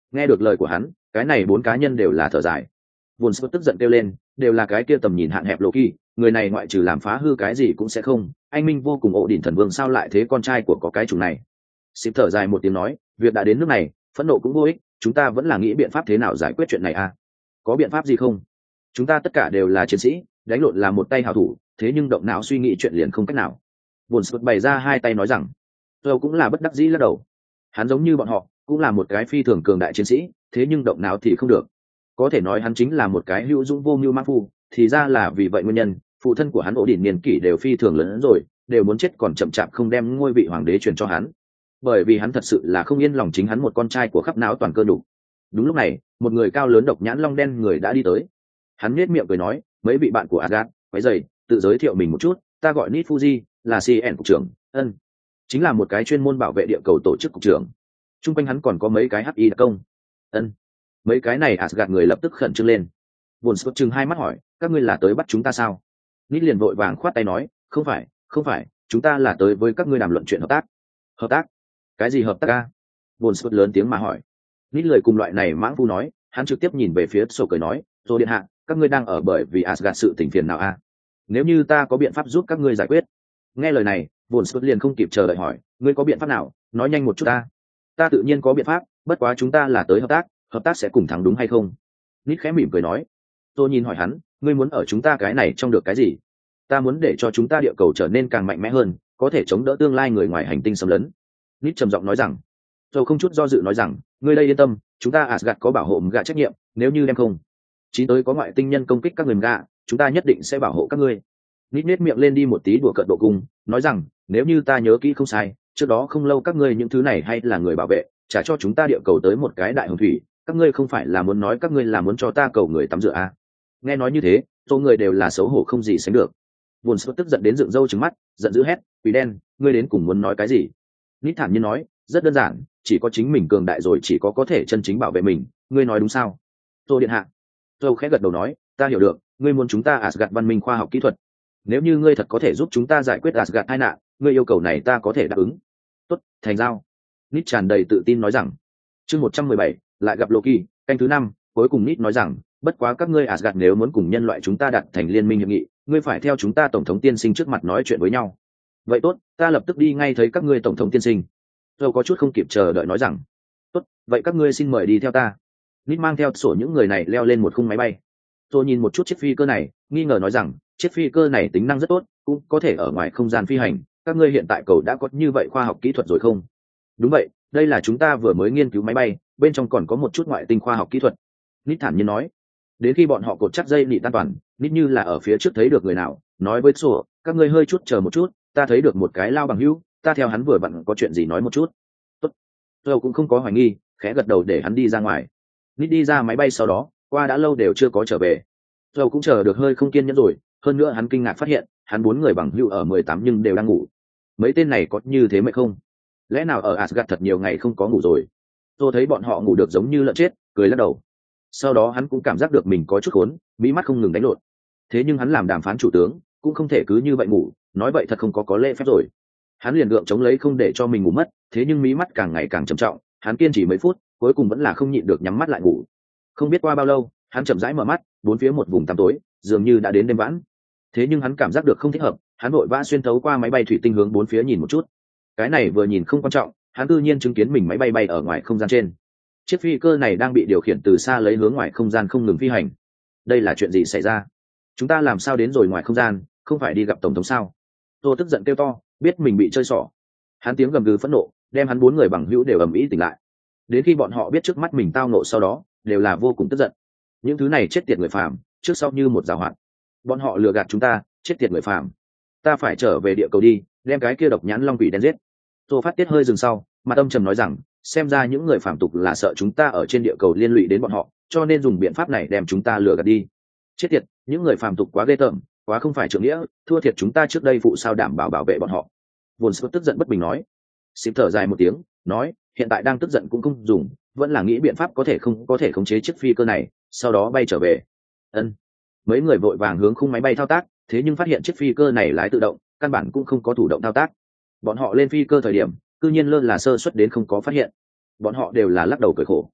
Nghe được lời của hắn, cái này bốn cá nhân đều là thở dài. Vốn Scott tức giận kêu lên, đều là cái kia tầm nhìn hạn hẹp Loki, người này ngoại trừ làm phá hư cái gì cũng sẽ không, anh minh vô cùng ổ đỉnh thần vương sao lại thế con trai của có cái chủng này. Xịp thở dài một tiếng nói, việc đã đến nước này, phẫn nộ cũng vô ích, chúng ta vẫn là nghĩ biện pháp thế nào giải quyết chuyện này à? Có biện pháp gì không? Chúng ta tất cả đều là chiến sĩ, đánh lộn là một tay hảo thủ, thế nhưng động não suy nghĩ chuyện liền không cách nào. Vốn Scott bày ra hai tay nói rằng, tôi cũng là bất đắc dĩ lắc đầu. Hắn giống như bọn họ, cũng là một cái phi thường cường đại chiến sĩ, thế nhưng động não thì không được. Có thể nói hắn chính là một cái hữu dũng vô mưu mã phu, thì ra là vì vậy nguyên nhân, phụ thân của hắn ổ đỉnh niên kỷ đều phi thường lớn hơn rồi, đều muốn chết còn chậm chạp không đem ngôi vị hoàng đế truyền cho hắn. Bởi vì hắn thật sự là không yên lòng chính hắn một con trai của khắp não toàn cơ đủ. Đúng lúc này, một người cao lớn độc nhãn long đen người đã đi tới. Hắn nhếch miệng cười nói, mấy vị bạn của Asgard, quấy rầy, tự giới thiệu mình một chút, ta gọi Nit Fuji, là xê en cục trưởng, ân, chính là một cái chuyên môn bảo vệ địa cầu tổ chức cục trưởng. Trung quanh hắn còn có mấy cái hắc y đặc công, ân, mấy cái này Asgard người lập tức khẩn trương lên. Buồn Scott chừng hai mắt hỏi, các ngươi là tới bắt chúng ta sao? Nit liền vội vàng khoát tay nói, không phải, không phải, chúng ta là tới với các ngươi đàm luận chuyện hợp tác. Hợp tác? Cái gì hợp tác a? Buồn Scott lớn tiếng mà hỏi. Nit lời cùng loại này mãng phu nói, hắn trực tiếp nhìn về phía sổ cười nói, rồi điện hạ, các ngươi đang ở bởi vì Asgard sự tình phiền nào a? Nếu như ta có biện pháp giúp các ngươi giải quyết. Nghe lời này, Buồn Scott liền không kịp chờ đợi hỏi, ngươi có biện pháp nào? Nói nhanh một chút ta. Ta tự nhiên có biện pháp, bất quá chúng ta là tới hợp tác, hợp tác sẽ cùng thắng đúng hay không? Nít khẽ mỉm cười nói. Tôi nhìn hỏi hắn, ngươi muốn ở chúng ta cái này trong được cái gì? Ta muốn để cho chúng ta địa cầu trở nên càng mạnh mẽ hơn, có thể chống đỡ tương lai người ngoài hành tinh xâm lấn. Nít trầm giọng nói rằng. Tôi không chút do dự nói rằng, ngươi đây yên tâm, chúng ta Asgard có bảo hộ gạ trách nhiệm, nếu như đem không chí tới có ngoại tinh nhân công kích các người gạ, chúng ta nhất định sẽ bảo hộ các ngươi. Nít nết miệng lên đi một tí đùa cợt độ cung, nói rằng, nếu như ta nhớ kỹ không sai, trước đó không lâu các ngươi những thứ này hay là người bảo vệ, trả cho chúng ta địa cầu tới một cái đại hồng thủy, các ngươi không phải là muốn nói các ngươi là muốn cho ta cầu người tắm rửa à? Nghe nói như thế, số người đều là xấu hổ không gì sánh được. Buồn Scott tức giận đến dựng râu trừng mắt, giận dữ hét, quỷ đen, ngươi đến cùng muốn nói cái gì? Nít thản nhiên nói, rất đơn giản, chỉ có chính mình cường đại rồi chỉ có có thể chân chính bảo vệ mình, ngươi nói đúng sao? Tô điện hạ. Tô khẽ gật đầu nói, ta hiểu được, ngươi muốn chúng ta Asgard văn minh khoa học kỹ thuật. Nếu như ngươi thật có thể giúp chúng ta giải quyết Asgard tai nạn, ngươi yêu cầu này ta có thể đáp ứng. Tốt, thành giao. Nít tràn đầy tự tin nói rằng. Chương một trăm mười bảy, lại gặp Loki, canh thứ năm, cuối cùng Nít nói rằng, bất quá các ngươi Asgard nếu muốn cùng nhân loại chúng ta đặt thành liên minh hiệp nghị, ngươi phải theo chúng ta tổng thống tiên sinh trước mặt nói chuyện với nhau. Vậy tốt, ta lập tức đi ngay thấy các ngươi tổng thống tiên sinh. Tôi có chút không kịp chờ đợi nói rằng. Tốt, vậy các ngươi xin mời đi theo ta. Nít mang theo sổ những người này leo lên một khung máy bay. Tôi nhìn một chút chiếc phi cơ này, nghi ngờ nói rằng, chiếc phi cơ này tính năng rất tốt, cũng có thể ở ngoài không gian phi hành. Các ngươi hiện tại cầu đã có như vậy khoa học kỹ thuật rồi không? Đúng vậy, đây là chúng ta vừa mới nghiên cứu máy bay, bên trong còn có một chút ngoại tinh khoa học kỹ thuật. Nít thản nhiên nói. Đến khi bọn họ cột chắc dây nị tan toàn, Nít như là ở phía trước thấy được người nào, nói với sổ, các ngươi hơi chút chờ một chút, ta thấy được một cái lao bằng hữu, ta theo hắn vừa vặn có chuyện gì nói một chút. Tốt. Tôi cũng không có hoài nghi, khẽ gật đầu để hắn đi ra ngoài. Nít đi ra máy bay sau đó, qua đã lâu đều chưa có trở về. Tôi cũng chờ được hơi không kiên nhẫn rồi, hơn nữa hắn kinh ngạc phát hiện, hắn bốn người bằng hữu ở mười tám nhưng đều đang ngủ. Mấy tên này có như thế mệt không? Lẽ nào ở Asgard thật nhiều ngày không có ngủ rồi? Tôi thấy bọn họ ngủ được giống như lợn chết, cười lắc đầu. Sau đó hắn cũng cảm giác được mình có chút khốn, mí mắt không ngừng đánh lộn. Thế nhưng hắn làm đàm phán chủ tướng, cũng không thể cứ như vậy ngủ, nói vậy thật không có có lễ phép rồi. Hắn liền gượng chống lấy không để cho mình ngủ mất, thế nhưng mí mắt càng ngày càng trầm trọng, hắn kiên trì mấy phút, cuối cùng vẫn là không nhịn được nhắm mắt lại ngủ. Không biết qua bao lâu, hắn chậm rãi mở mắt, bốn phía một vùng tăm tối, dường như đã đến đêm vãn. Thế nhưng hắn cảm giác được không thích hợp, hắn vội vã xuyên thấu qua máy bay thủy tinh hướng bốn phía nhìn một chút. Cái này vừa nhìn không quan trọng, hắn tự nhiên chứng kiến mình máy bay bay ở ngoài không gian trên. Chiếc phi cơ này đang bị điều khiển từ xa lấy hướng ngoài không gian không ngừng phi hành. Đây là chuyện gì xảy ra? Chúng ta làm sao đến rồi ngoài không gian, không phải đi gặp tổng thống sao? Tô tức giận kêu to, biết mình bị chơi xỏ. Hắn tiếng gầm gừ phẫn nộ, đem hắn bốn người bằng hữu đều ầm ĩ tỉnh lại. Đến khi bọn họ biết trước mắt mình tao nộ sau đó, đều là vô cùng tức giận. Những thứ này chết tiệt người phàm, trước sau như một giảo hoạt. Bọn họ lừa gạt chúng ta, chết tiệt người phàm. Ta phải trở về địa cầu đi, đem cái kia độc nhãn long quỷ đen giết. Tô phát tiết hơi dừng sau, mà âm trầm nói rằng, xem ra những người phàm tục là sợ chúng ta ở trên địa cầu liên lụy đến bọn họ, cho nên dùng biện pháp này đem chúng ta lừa gạt đi. Chết tiệt, những người phàm tục quá ghê tởm, quá không phải trưởng nghĩa, thua thiệt chúng ta trước đây phụ sao đảm bảo bảo vệ bọn họ. Vốn Scott tức giận bất bình nói. Xịp thở dài một tiếng, nói, hiện tại đang tức giận cũng không dùng, vẫn là nghĩ biện pháp có thể không có thể khống chế chiếc phi cơ này, sau đó bay trở về. Ân. Mấy người vội vàng hướng khung máy bay thao tác, thế nhưng phát hiện chiếc phi cơ này lái tự động, căn bản cũng không có thủ động thao tác. Bọn họ lên phi cơ thời điểm, cư nhiên lơ là sơ suất đến không có phát hiện. Bọn họ đều là lắc đầu cười khổ.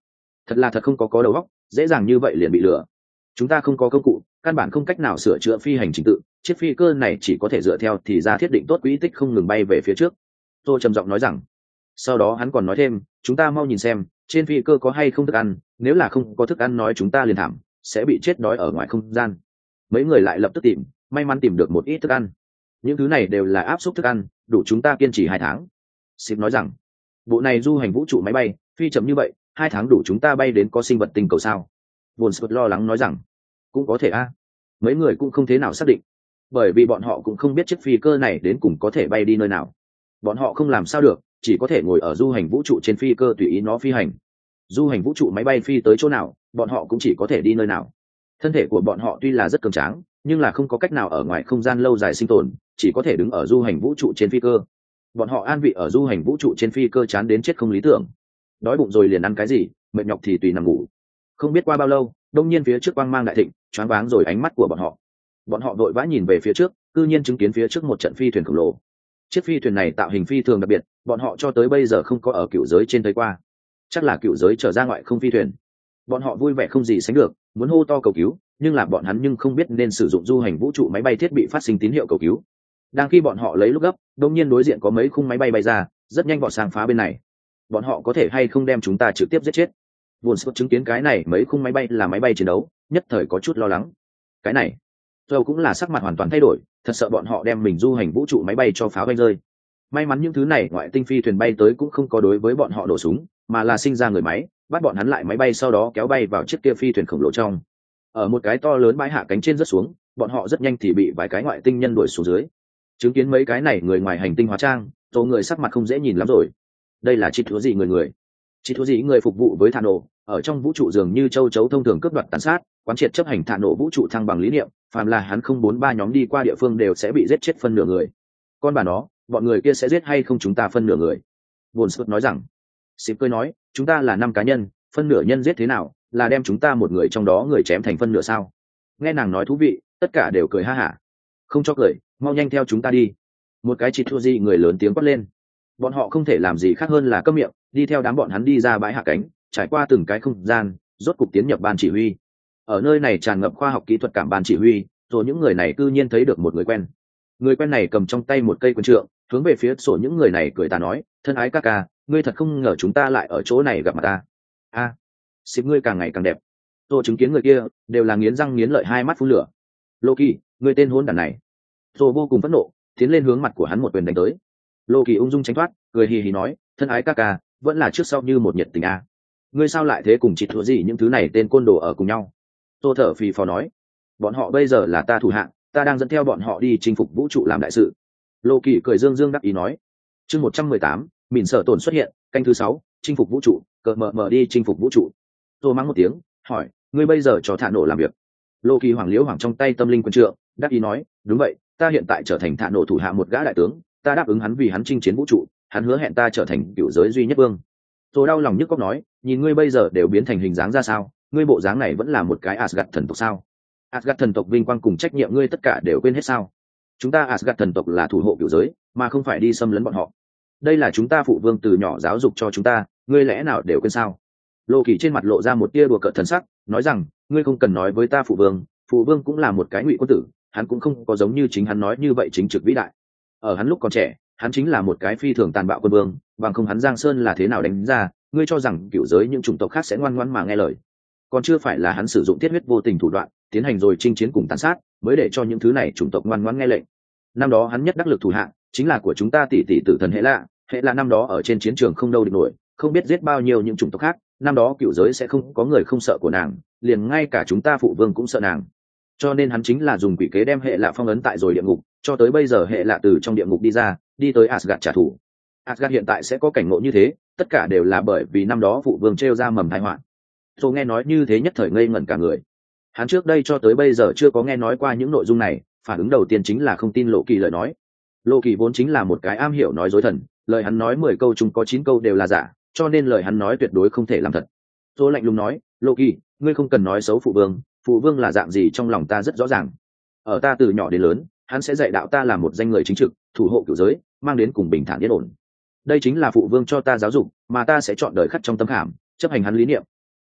thật là thật không có có đầu óc, dễ dàng như vậy liền bị lừa. Chúng ta không có công cụ, căn bản không cách nào sửa chữa phi hành trình tự, chiếc phi cơ này chỉ có thể dựa theo thì ra thiết định tốt quỹ tích không ngừng bay về phía trước. Tôi trầm giọng nói rằng. Sau đó hắn còn nói thêm, chúng ta mau nhìn xem trên phi cơ có hay không thức ăn, nếu là không có thức ăn nói chúng ta liền thảm, sẽ bị chết đói ở ngoài không gian. Mấy người lại lập tức tìm, may mắn tìm được một ít thức ăn. Những thứ này đều là áp suất thức ăn, đủ chúng ta kiên trì hai tháng. Sip nói rằng, bộ này du hành vũ trụ máy bay phi chậm như vậy, hai tháng đủ chúng ta bay đến có sinh vật tinh cầu sao? Buồn lo lắng nói rằng, cũng có thể a. Mấy người cũng không thế nào xác định, bởi vì bọn họ cũng không biết chiếc phi cơ này đến cùng có thể bay đi nơi nào. Bọn họ không làm sao được, chỉ có thể ngồi ở du hành vũ trụ trên phi cơ tùy ý nó phi hành. Du hành vũ trụ máy bay phi tới chỗ nào, bọn họ cũng chỉ có thể đi nơi nào. Thân thể của bọn họ tuy là rất cường tráng, nhưng là không có cách nào ở ngoài không gian lâu dài sinh tồn, chỉ có thể đứng ở du hành vũ trụ trên phi cơ. Bọn họ an vị ở du hành vũ trụ trên phi cơ chán đến chết không lý tưởng. Đói bụng rồi liền ăn cái gì, mệt nhọc thì tùy nằm ngủ. Không biết qua bao lâu, đông nhiên phía trước quang mang đại thịnh, choáng váng rồi ánh mắt của bọn họ. Bọn họ vội vã nhìn về phía trước, cư nhiên chứng kiến phía trước một trận phi thuyền khổng lồ. Chiếc phi thuyền này tạo hình phi thường đặc biệt, bọn họ cho tới bây giờ không có ở cựu giới trên thấy qua. Chắc là cựu giới trở ra ngoại không phi thuyền. Bọn họ vui vẻ không gì sánh được, muốn hô to cầu cứu, nhưng là bọn hắn nhưng không biết nên sử dụng du hành vũ trụ máy bay thiết bị phát sinh tín hiệu cầu cứu. Đang khi bọn họ lấy lúc gấp, đông nhiên đối diện có mấy khung máy bay bay ra, rất nhanh vọt sang phá bên này. Bọn họ có thể hay không đem chúng ta trực tiếp giết chết? Buồn sốt chứng kiến cái này mấy khung máy bay là máy bay chiến đấu, nhất thời có chút lo lắng. Cái này, Joe cũng là sắc mặt hoàn toàn thay đổi, thật sợ bọn họ đem mình du hành vũ trụ máy bay cho phá bay rơi. May mắn những thứ này ngoại tinh phi thuyền bay tới cũng không có đối với bọn họ nổ súng, mà là sinh ra người máy, bắt bọn hắn lại máy bay sau đó kéo bay vào chiếc kia phi thuyền khổng lồ trong. Ở một cái to lớn bãi hạ cánh trên rất xuống, bọn họ rất nhanh thì bị vài cái ngoại tinh nhân đuổi xuống dưới. Chứng kiến mấy cái này người ngoài hành tinh hóa trang, tô người sắc mặt không dễ nhìn lắm rồi. Đây là chỉ thua gì người người chỉ thua gì người phục vụ với thả nổ, ở trong vũ trụ dường như châu chấu thông thường cướp đoạt tàn sát, quán triệt chấp hành thả nổ vũ trụ thăng bằng lý niệm, phàm là hắn không bốn ba nhóm đi qua địa phương đều sẽ bị giết chết phân nửa người. Con bà nó, bọn người kia sẽ giết hay không chúng ta phân nửa người? Buồn sốt nói rằng. Xịp cười nói, chúng ta là năm cá nhân, phân nửa nhân giết thế nào, là đem chúng ta một người trong đó người chém thành phân nửa sao? Nghe nàng nói thú vị, tất cả đều cười ha hả. Không cho cười, mau nhanh theo chúng ta đi. Một cái chỉ thua gì người lớn tiếng quát lên. Bọn họ không thể làm gì khác hơn là câm miệng, đi theo đám bọn hắn đi ra bãi hạ cánh, trải qua từng cái không gian, rốt cục tiến nhập ban chỉ huy. Ở nơi này tràn ngập khoa học kỹ thuật cảm ban chỉ huy, rồi những người này cư nhiên thấy được một người quen. Người quen này cầm trong tay một cây quân trượng, hướng về phía sổ những người này cười ta nói, thân ái ca ca, ngươi thật không ngờ chúng ta lại ở chỗ này gặp mặt ta. A, à, xịp ngươi càng ngày càng đẹp. Tôi chứng kiến người kia đều là nghiến răng nghiến lợi hai mắt phun lửa. Loki, ngươi tên hôn đản này. Tôi vô cùng phẫn nộ, tiến lên hướng mặt của hắn một quyền đánh tới. Loki ung dung tránh thoát, cười hì hì nói, thân ái ca ca, vẫn là trước sau như một nhiệt tình a. À. Ngươi sao lại thế cùng chị thua gì những thứ này tên côn đồ ở cùng nhau? Tôi thở phì phò nói, bọn họ bây giờ là ta thủ hạng, ta đang dẫn theo bọn họ đi chinh phục vũ trụ làm đại sự. Loki cười dương dương đắc ý nói. Chương một trăm mười tám, mìn sợ tổn xuất hiện, canh thứ sáu, chinh phục vũ trụ, cờ mờ mờ đi chinh phục vũ trụ. Tôi mắng một tiếng, hỏi, ngươi bây giờ cho thả nổ làm việc? Loki hoàng liễu hoàng trong tay tâm linh quân trượng, đắc ý nói, đúng vậy, ta hiện tại trở thành thả nổ thủ hạ một gã đại tướng, ta đáp ứng hắn vì hắn chinh chiến vũ trụ, hắn hứa hẹn ta trở thành cựu giới duy nhất vương. Tôi đau lòng nhức cóc nói, nhìn ngươi bây giờ đều biến thành hình dáng ra sao, ngươi bộ dáng này vẫn là một cái Asgard thần tộc sao? Asgard thần tộc vinh quang cùng trách nhiệm ngươi tất cả đều quên hết sao? Chúng ta Asgard thần tộc là thủ hộ cựu giới, mà không phải đi xâm lấn bọn họ. Đây là chúng ta phụ vương từ nhỏ giáo dục cho chúng ta, ngươi lẽ nào đều quên sao? Lô Kỳ trên mặt lộ ra một tia đùa cợt thần sắc, nói rằng, ngươi không cần nói với ta phụ vương, phụ vương cũng là một cái ngụy quân tử, hắn cũng không có giống như chính hắn nói như vậy chính trực vĩ đại. Ở hắn lúc còn trẻ, hắn chính là một cái phi thường tàn bạo quân vương, bằng không hắn Giang Sơn là thế nào đánh ra, ngươi cho rằng cựu giới những chủng tộc khác sẽ ngoan ngoãn mà nghe lời? Còn chưa phải là hắn sử dụng thiết huyết vô tình thủ đoạn, tiến hành rồi chinh chiến cùng tàn sát, mới để cho những thứ này chủng tộc ngoan ngoãn nghe lệnh. Năm đó hắn nhất đắc lực thủ hạ, chính là của chúng ta tỷ tỷ tử thần hệ lạ, hệ là năm đó ở trên chiến trường không đâu địch nổi, không biết giết bao nhiêu những chủng tộc khác, năm đó cựu giới sẽ không có người không sợ của nàng, liền ngay cả chúng ta phụ vương cũng sợ nàng. Cho nên hắn chính là dùng quỷ kế đem hệ lạ phong ấn tại rồi địa ngục, cho tới bây giờ hệ lạ từ trong địa ngục đi ra, đi tới Asgard trả thù. Asgard hiện tại sẽ có cảnh ngộ như thế, tất cả đều là bởi vì năm đó phụ vương trêu ra mầm tai họa. Tôi nghe nói như thế nhất thời ngây ngẩn cả người. Hắn trước đây cho tới bây giờ chưa có nghe nói qua những nội dung này, phản ứng đầu tiên chính là không tin Lộ Kỳ lời nói. Lộ Kỳ vốn chính là một cái am hiểu nói dối thần, lời hắn nói mười câu chung có chín câu đều là giả, cho nên lời hắn nói tuyệt đối không thể làm thật. Tôi lạnh lùng nói, Lộ Kỳ, ngươi không cần nói xấu phụ vương, phụ vương là dạng gì trong lòng ta rất rõ ràng. Ở ta từ nhỏ đến lớn, hắn sẽ dạy đạo ta làm một danh người chính trực, thủ hộ cửu giới, mang đến cùng bình thản yên ổn. Đây chính là phụ vương cho ta giáo dục, mà ta sẽ chọn đời khắc trong tâm khảm, chấp hành hắn lý niệm.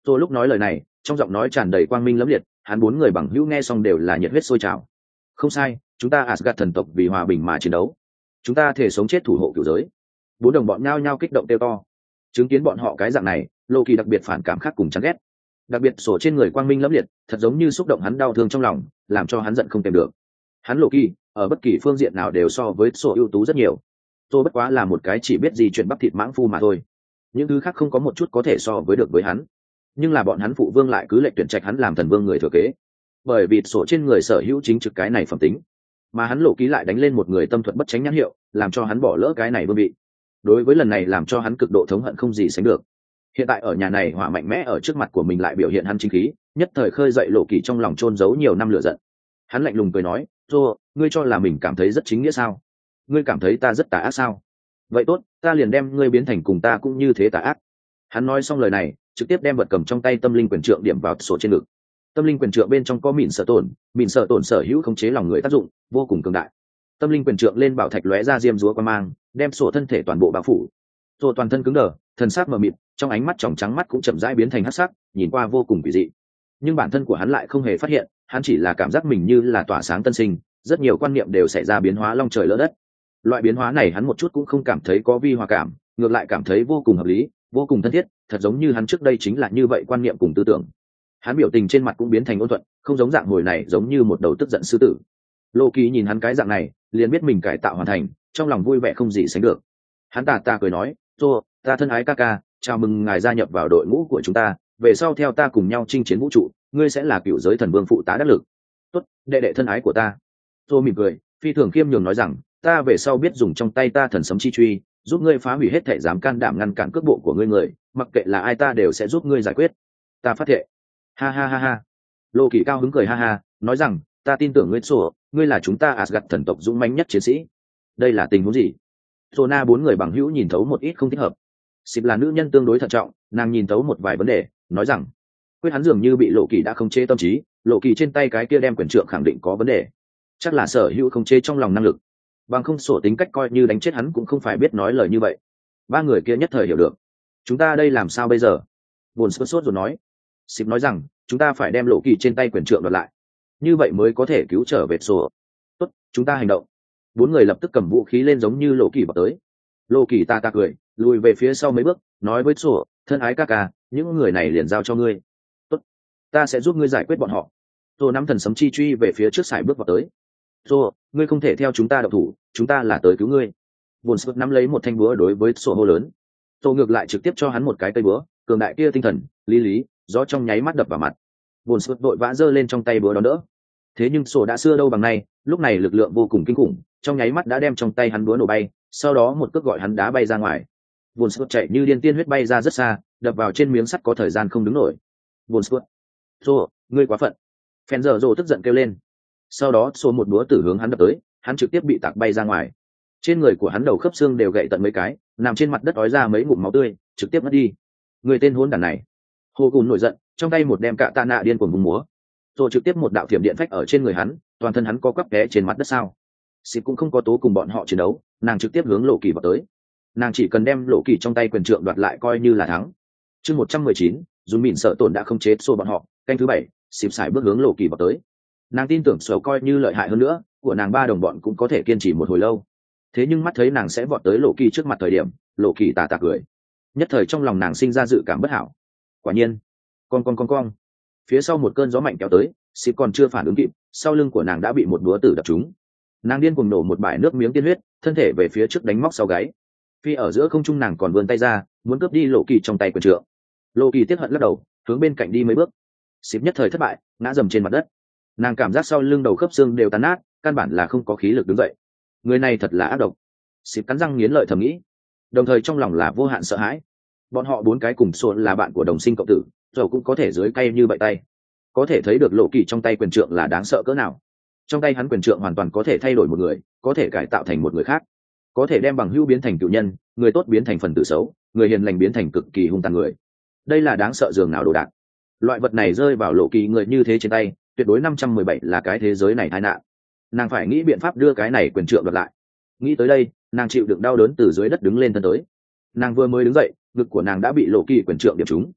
Tôi lúc nói lời này trong giọng nói tràn đầy quang minh lẫm liệt, hắn bốn người bằng hữu nghe xong đều là nhiệt huyết sôi trào. Không sai, chúng ta Asgard thần tộc vì hòa bình mà chiến đấu, chúng ta thể sống chết thủ hộ cửu giới. Bốn đồng bọn nhao nhao kích động kêu to. Chứng kiến bọn họ cái dạng này, Loki đặc biệt phản cảm khác cùng chán ghét. Đặc biệt sổ trên người quang minh lẫm liệt, thật giống như xúc động hắn đau thương trong lòng, làm cho hắn giận không kèm được. Hắn Loki ở bất kỳ phương diện nào đều so với sổ ưu tú rất nhiều. Tôi bất quá là một cái chỉ biết gì chuyện bắp thịt mãng phu mà thôi. Những thứ khác không có một chút có thể so với được với hắn. Nhưng là bọn hắn phụ vương lại cứ lệnh tuyển trạch hắn làm thần vương người thừa kế, bởi vì sổ trên người sở hữu chính trực cái này phẩm tính, mà hắn lộ ký lại đánh lên một người tâm thuật bất tránh nhãn hiệu, làm cho hắn bỏ lỡ cái này vương vị. Đối với lần này làm cho hắn cực độ thống hận không gì sánh được. Hiện tại ở nhà này hỏa mạnh mẽ ở trước mặt của mình lại biểu hiện hắn chính khí, nhất thời khơi dậy lộ kỳ trong lòng chôn giấu nhiều năm lửa giận. Hắn lạnh lùng cười nói, "Tô, ngươi cho là mình cảm thấy rất chính nghĩa sao? Ngươi cảm thấy ta rất tà ác sao? Vậy tốt, ta liền đem ngươi biến thành cùng ta cũng như thế tà ác." Hắn nói xong lời này, trực tiếp đem vật cầm trong tay tâm linh quyền trượng điểm vào sổ trên ngực. Tâm linh quyền trượng bên trong có mịn sở tổn, mịn sở tổn sở hữu khống chế lòng người tác dụng vô cùng cường đại. Tâm linh quyền trượng lên bảo thạch lóe ra diêm dúa quan mang, đem sổ thân thể toàn bộ bao phủ. Sổ toàn thân cứng đờ, thần sắc mờ mịt, trong ánh mắt tròng trắng mắt cũng chậm rãi biến thành hắc sắc, nhìn qua vô cùng kỳ dị. Nhưng bản thân của hắn lại không hề phát hiện, hắn chỉ là cảm giác mình như là tỏa sáng tân sinh, rất nhiều quan niệm đều xảy ra biến hóa long trời lỡ đất. Loại biến hóa này hắn một chút cũng không cảm thấy có vi hòa cảm, ngược lại cảm thấy vô cùng hợp lý, vô cùng thân thiết, thật giống như hắn trước đây chính là như vậy quan niệm cùng tư tưởng. Hắn biểu tình trên mặt cũng biến thành ôn thuận, không giống dạng hồi này giống như một đầu tức giận sư tử. Loki nhìn hắn cái dạng này, liền biết mình cải tạo hoàn thành, trong lòng vui vẻ không gì sánh được. Hắn tà tà cười nói, "Tô, ta thân ái ca ca, chào mừng ngài gia nhập vào đội ngũ của chúng ta, về sau theo ta cùng nhau chinh chiến vũ trụ, ngươi sẽ là cựu giới thần vương phụ tá đắc lực." "Tốt, đệ đệ thân ái của ta." Tô mỉm cười, phi thường khiêm nhường nói rằng, "Ta về sau biết dùng trong tay ta thần sấm chi truy, giúp ngươi phá hủy hết thể dám can đảm ngăn cản cước bộ của ngươi người, mặc kệ là ai ta đều sẽ giúp ngươi giải quyết. Ta phát thệ." Ha ha ha ha. Lô Kỳ cao hứng cười ha ha, nói rằng, "Ta tin tưởng ngươi sổ, ngươi là chúng ta Asgard thần tộc dũng mãnh nhất chiến sĩ." Đây là tình huống gì? Sona bốn người bằng hữu nhìn thấu một ít không thích hợp. Xịp là nữ nhân tương đối thận trọng, nàng nhìn thấu một vài vấn đề, nói rằng, quyết hắn dường như bị Lộ Kỳ đã không chế tâm trí, Lộ Kỳ trên tay cái kia đem quyền trượng khẳng định có vấn đề. Chắc là sở hữu không chế trong lòng năng lực. Bằng không sổ tính cách coi như đánh chết hắn cũng không phải biết nói lời như vậy. Ba người kia nhất thời hiểu được. Chúng ta đây làm sao bây giờ? Buồn sốt sốt rồi nói. Xịp nói rằng, chúng ta phải đem Lộ Kỳ trên tay quyền trượng đoạt lại. Như vậy mới có thể cứu trở về sổ. Tốt, chúng ta hành động. Bốn người lập tức cầm vũ khí lên giống như Lộ Kỳ vào tới. Lộ Kỳ ta ta cười, lùi về phía sau mấy bước, nói với sổ, "Thân ái ca ca, những người này liền giao cho ngươi. Tốt, ta sẽ giúp ngươi giải quyết bọn họ." Tô nắm thần sấm chi truy về phía trước sải bước vào tới. "Tô, ngươi không thể theo chúng ta động thủ, chúng ta là tới cứu ngươi." Buồn sốt nắm lấy một thanh búa đối với sổ hô lớn. Tô ngược lại trực tiếp cho hắn một cái cây búa, cường đại kia tinh thần, lý lý, gió trong nháy mắt đập vào mặt. Buồn sốt vội vã giơ lên trong tay búa đó đỡ. Thế nhưng sổ đã xưa đâu bằng nay, lúc này lực lượng vô cùng kinh khủng, trong nháy mắt đã đem trong tay hắn búa nổ bay, sau đó một cước gọi hắn đá bay ra ngoài. Buồn sốt chạy như điên tiên huyết bay ra rất xa, đập vào trên miếng sắt có thời gian không đứng nổi. Buồn sốt, "Sổ, ngươi quá phận." Phen giờ rồ tức giận kêu lên. Sau đó sổ một búa tử hướng hắn đập tới, hắn trực tiếp bị tạc bay ra ngoài. Trên người của hắn đầu khớp xương đều gãy tận mấy cái, nằm trên mặt đất ói ra mấy ngụm máu tươi, trực tiếp mất đi. Người tên hỗn đản này. Hồ Cùn nổi giận, trong tay một đem cạ tạ nạ điên cuồng vung múa. Rồi trực tiếp một đạo thiểm điện phách ở trên người hắn, toàn thân hắn có quắp té trên mặt đất sao. Xịp cũng không có tố cùng bọn họ chiến đấu, nàng trực tiếp hướng Lộ Kỳ vào tới. Nàng chỉ cần đem Lộ Kỳ trong tay quyền trượng đoạt lại coi như là thắng. Chương một trăm mười chín, Dùn Mịn sợ tổn đã không chế xô bọn họ, canh thứ bảy, Xịp xài bước hướng Lộ Kỳ vào tới. Nàng tin tưởng sầu coi như lợi hại hơn nữa, của nàng ba đồng bọn cũng có thể kiên trì một hồi lâu. Thế nhưng mắt thấy nàng sẽ vọt tới Lộ Kỳ trước mặt thời điểm, Lộ Kỳ tà tà cười. Nhất thời trong lòng nàng sinh ra dự cảm bất hảo. Quả nhiên, con con con con, phía sau một cơn gió mạnh kéo tới, Xịp còn chưa phản ứng kịp, sau lưng của nàng đã bị một búa tử đập trúng. Nàng điên cuồng nổ một bãi nước miếng tiên huyết, thân thể về phía trước đánh móc sau gáy. Phi ở giữa không trung nàng còn vươn tay ra, muốn cướp đi Lộ Kỳ trong tay quyền trượng. Lộ Kỳ tiếc hận lắc đầu, hướng bên cạnh đi mấy bước. Xịp nhất thời thất bại, ngã dầm trên mặt đất. Nàng cảm giác sau lưng đầu khớp xương đều tan nát, căn bản là không có khí lực đứng dậy. Người này thật là ác độc. Xịp cắn răng nghiến lợi thầm nghĩ, đồng thời trong lòng là vô hạn sợ hãi. Bọn họ bốn cái cùng xuân là bạn của đồng sinh cộng tử, rồi cũng có thể dưới cay như vậy tay. Có thể thấy được Lộ Kỳ trong tay quyền trượng là đáng sợ cỡ nào. Trong tay hắn quyền trượng hoàn toàn có thể thay đổi một người, có thể cải tạo thành một người khác, có thể đem bằng hữu biến thành cựu nhân, người tốt biến thành phần tử xấu, người hiền lành biến thành cực kỳ hung tàn người. Đây là đáng sợ dường nào đồ đạc. Loại vật này rơi vào Lộ Kỳ người như thế trên tay, tuyệt đối năm trăm mười bảy là cái thế giới này tai nạn. Nàng phải nghĩ biện pháp đưa cái này quyền trượng đoạt lại. Nghĩ tới đây, nàng chịu đựng đau đớn từ dưới đất đứng lên thân tới. Nàng vừa mới đứng dậy, ngực của nàng đã bị Lộ Kỳ quyền trượng điểm trúng.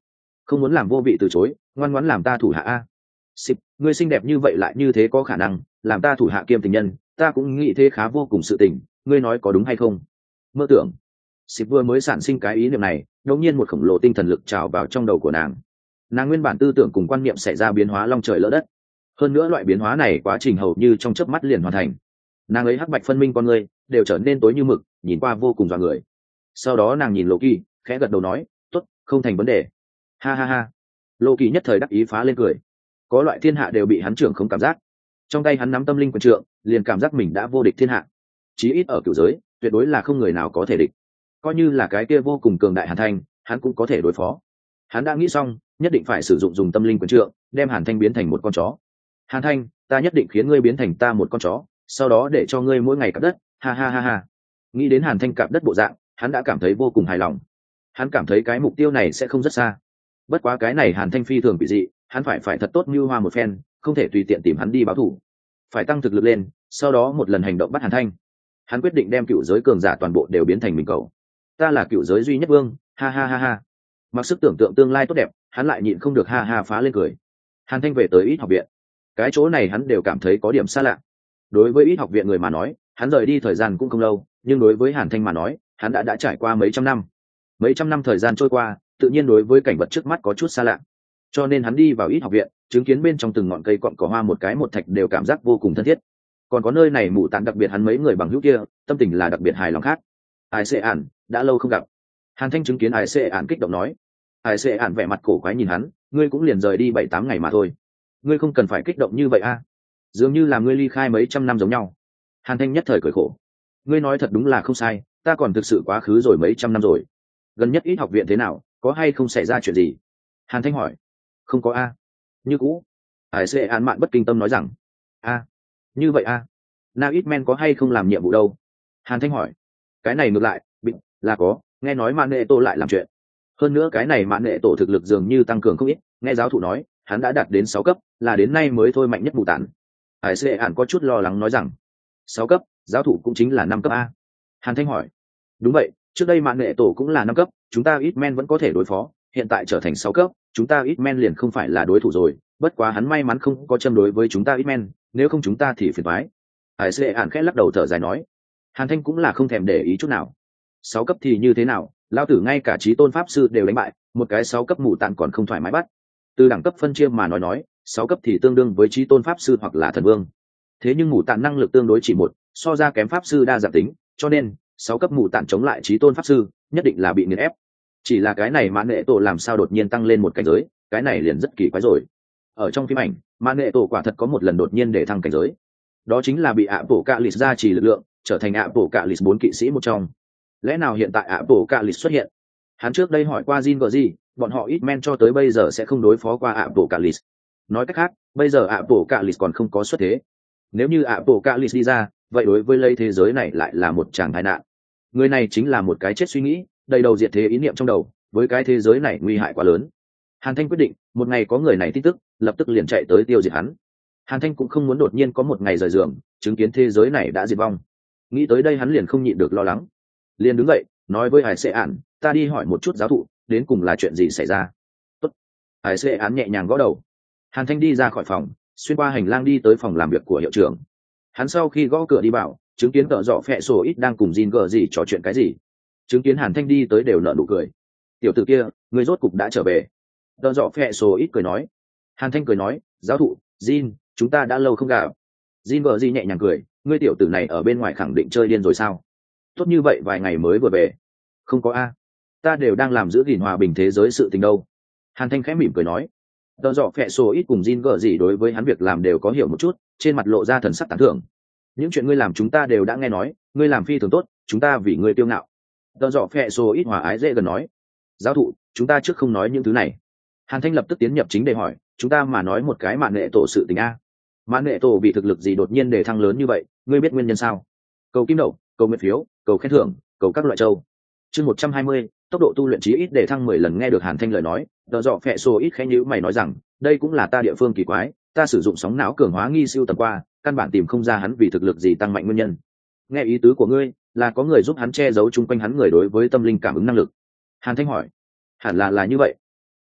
không muốn làm vô vị từ chối, ngoan ngoãn làm ta thủ hạ a. Xịp, ngươi xinh đẹp như vậy lại như thế có khả năng làm ta thủ hạ kiêm tình nhân, ta cũng nghĩ thế khá vô cùng sự tình, ngươi nói có đúng hay không? Mơ tưởng. Xịp vừa mới sản sinh cái ý niệm này, đột nhiên một khổng lồ tinh thần lực trào vào trong đầu của nàng. Nàng nguyên bản tư tưởng cùng quan niệm xảy ra biến hóa long trời lỡ đất. Hơn nữa loại biến hóa này quá trình hầu như trong chớp mắt liền hoàn thành. Nàng ấy hắc bạch phân minh con người đều trở nên tối như mực, nhìn qua vô cùng dọa người. Sau đó nàng nhìn Loki, khẽ gật đầu nói, "Tốt, không thành vấn đề." Ha ha ha. Loki nhất thời đắc ý phá lên cười. Có loại thiên hạ đều bị hắn trưởng không cảm giác. Trong tay hắn nắm tâm linh quyền trượng, liền cảm giác mình đã vô địch thiên hạ. Chí ít ở cửu giới, tuyệt đối là không người nào có thể địch. Coi như là cái kia vô cùng cường đại Hàn Thanh, hắn cũng có thể đối phó. Hắn đã nghĩ xong, nhất định phải sử dụng dùng tâm linh quyền trượng, đem Hàn Thanh biến thành một con chó. Hàn Thanh, ta nhất định khiến ngươi biến thành ta một con chó, sau đó để cho ngươi mỗi ngày cạp đất, ha ha ha ha. Nghĩ đến Hàn Thanh cạp đất bộ dạng, hắn đã cảm thấy vô cùng hài lòng. Hắn cảm thấy cái mục tiêu này sẽ không rất xa. Bất quá cái này Hàn Thanh phi thường bị dị, hắn phải phải thật tốt như hoa một phen, không thể tùy tiện tìm hắn đi báo thù. Phải tăng thực lực lên, sau đó một lần hành động bắt Hàn Thanh. Hắn quyết định đem cựu giới cường giả toàn bộ đều biến thành mình cầu. Ta là cựu giới duy nhất vương, ha ha ha ha. Mặc sức tưởng tượng tương lai tốt đẹp, hắn lại nhịn không được ha ha phá lên cười. Hàn Thanh về tới ít học viện. Cái chỗ này hắn đều cảm thấy có điểm xa lạ. Đối với ít học viện người mà nói, hắn rời đi thời gian cũng không lâu, nhưng đối với Hàn Thanh mà nói, hắn đã đã trải qua mấy trăm năm. Mấy trăm năm thời gian trôi qua, tự nhiên đối với cảnh vật trước mắt có chút xa lạ. Cho nên hắn đi vào ít học viện, chứng kiến bên trong từng ngọn cây cọn cỏ hoa một cái một thạch đều cảm giác vô cùng thân thiết. Còn có nơi này mụ tán đặc biệt hắn mấy người bằng hữu kia, tâm tình là đặc biệt hài lòng khác. Ai xê ản, đã lâu không gặp. Hàn Thanh chứng kiến Ai xê ản kích động nói. Ai xê ản vẻ mặt cổ quái nhìn hắn, ngươi cũng liền rời đi bảy tám ngày mà thôi. Ngươi không cần phải kích động như vậy a. Dường như là ngươi ly khai mấy trăm năm giống nhau. Hàn Thanh nhất thời cười khổ. Ngươi nói thật đúng là không sai, ta còn thực sự quá khứ rồi mấy trăm năm rồi. Gần nhất ít học viện thế nào, có hay không xảy ra chuyện gì? Hàn Thanh hỏi. Không có a. Như cũ. Ai xê ản mạn bất kinh tâm nói rằng. A. Như vậy a. Na ít men có hay không làm nhiệm vụ đâu? Hàn Thanh hỏi. Cái này ngược lại, bị là có, nghe nói mạn nệ tổ lại làm chuyện. Hơn nữa cái này mạn nệ tổ thực lực dường như tăng cường không ít, nghe giáo thụ nói, hắn đã đạt đến sáu cấp, là đến nay mới thôi mạnh nhất mù tản. Hải xê ản có chút lo lắng nói rằng, sáu cấp, giáo thụ cũng chính là năm cấp a. Hàn Thanh hỏi. Đúng vậy, trước đây mạn nệ tổ cũng là năm cấp, chúng ta ít men vẫn có thể đối phó, hiện tại trở thành sáu cấp, chúng ta ít men liền không phải là đối thủ rồi, bất quá hắn may mắn không có châm đối với chúng ta ít men, nếu không chúng ta thì phiền toái. Hải xê ản khẽ lắc đầu thở dài nói. Hàn Thanh cũng là không thèm để ý chút nào. Sáu cấp thì như thế nào, lao tử ngay cả chí tôn pháp sư đều đánh bại, một cái sáu cấp mù tản còn không thoải mái bắt. Từ đẳng cấp phân chia mà nói nói, sáu cấp thì tương đương với chí tôn pháp sư hoặc là thần vương. Thế nhưng mù tản năng lực tương đối chỉ một, so ra kém pháp sư đa dạng tính, cho nên sáu cấp mù tản chống lại chí tôn pháp sư, nhất định là bị nghiền ép. Chỉ là cái này mãn nệ tổ làm sao đột nhiên tăng lên một cảnh giới, cái này liền rất kỳ quái rồi. Ở trong phim ảnh, mãn nệ tổ quả thật có một lần đột nhiên để thăng cảnh giới. Đó chính là bị ạ bổ cạ lịt gia trì lực lượng, trở thành ạ bổ cạ lịt bốn kỵ sĩ một trong. Lẽ nào hiện tại ạ bổ cạ lịt xuất hiện? Hắn trước đây hỏi qua Jin gì, bọn họ ít men cho tới bây giờ sẽ không đối phó qua ạ bổ cạ lịt. Nói cách khác, bây giờ ạ bổ cạ lịt còn không có xuất thế. Nếu như ạ bổ cạ lịt đi ra, vậy đối với lấy thế giới này lại là một tràng tai nạn. Người này chính là một cái chết suy nghĩ, đầy đầu diệt thế ý niệm trong đầu, với cái thế giới này nguy hại quá lớn. Hàn Thanh quyết định, một ngày có người này tin tức, lập tức liền chạy tới tiêu diệt hắn. Hàn Thanh cũng không muốn đột nhiên có một ngày rời giường, chứng kiến thế giới này đã diệt vong. Nghĩ tới đây hắn liền không nhịn được lo lắng, liền đứng dậy, nói với Hải Sệ Án, ta đi hỏi một chút giáo thụ, đến cùng là chuyện gì xảy ra. Tốt. Hải Sệ Án nhẹ nhàng gõ đầu. Hàn Thanh đi ra khỏi phòng, xuyên qua hành lang đi tới phòng làm việc của hiệu trưởng. Hắn sau khi gõ cửa đi vào, chứng kiến Tợ Dọ Phệ Sổ ít đang cùng Jin gờ gì trò chuyện cái gì. Chứng kiến Hàn Thanh đi tới đều nở nụ cười. Tiểu tử kia, người rốt cục đã trở về. Tợ Dọ Phệ Sổ ít cười nói. Hàn Thanh cười nói, giáo thụ, Jin, chúng ta đã lâu không gặp. Jin gờ gì nhẹ nhàng cười, ngươi tiểu tử này ở bên ngoài khẳng định chơi điên rồi sao? Tốt như vậy vài ngày mới vừa về. Không có a, ta đều đang làm giữ gìn hòa bình thế giới sự tình đâu. Hàn Thanh khẽ mỉm cười nói. Tợ Dọ Phệ Sổ ít cùng Jin gờ gì đối với hắn việc làm đều có hiểu một chút, trên mặt lộ ra thần sắc tán thưởng. Những chuyện ngươi làm chúng ta đều đã nghe nói, ngươi làm phi thường tốt, chúng ta vì ngươi tiêu ngạo. Tợ Dọ Phệ Sổ ít hòa ái dễ gần nói. Giáo thụ, chúng ta trước không nói những thứ này. Hàn Thanh lập tức tiến nhập chính để hỏi, chúng ta mà nói một cái mạn nghệ tổ sự tình a. Mạn nghệ tổ bị thực lực gì đột nhiên để thăng lớn như vậy, ngươi biết nguyên nhân sao? Cầu kim đậu, cầu nguyện phiếu, cầu khen thưởng, cầu các loại châu. Chương một trăm hai mươi, tốc độ tu luyện chí ít để thăng mười lần. Nghe được Hàn Thanh lời nói, Tợ Dọ Phệ Sổ ít khẽ nhíu mày nói rằng, đây cũng là ta địa phương kỳ quái, ta sử dụng sóng não cường hóa nghi siêu tầm qua, căn bản tìm không ra hắn vì thực lực gì tăng mạnh nguyên nhân. Nghe ý tứ của ngươi, là có người giúp hắn che giấu chung quanh hắn người đối với tâm linh cảm ứng năng lực. Hàn Thanh hỏi, hẳn là là như vậy.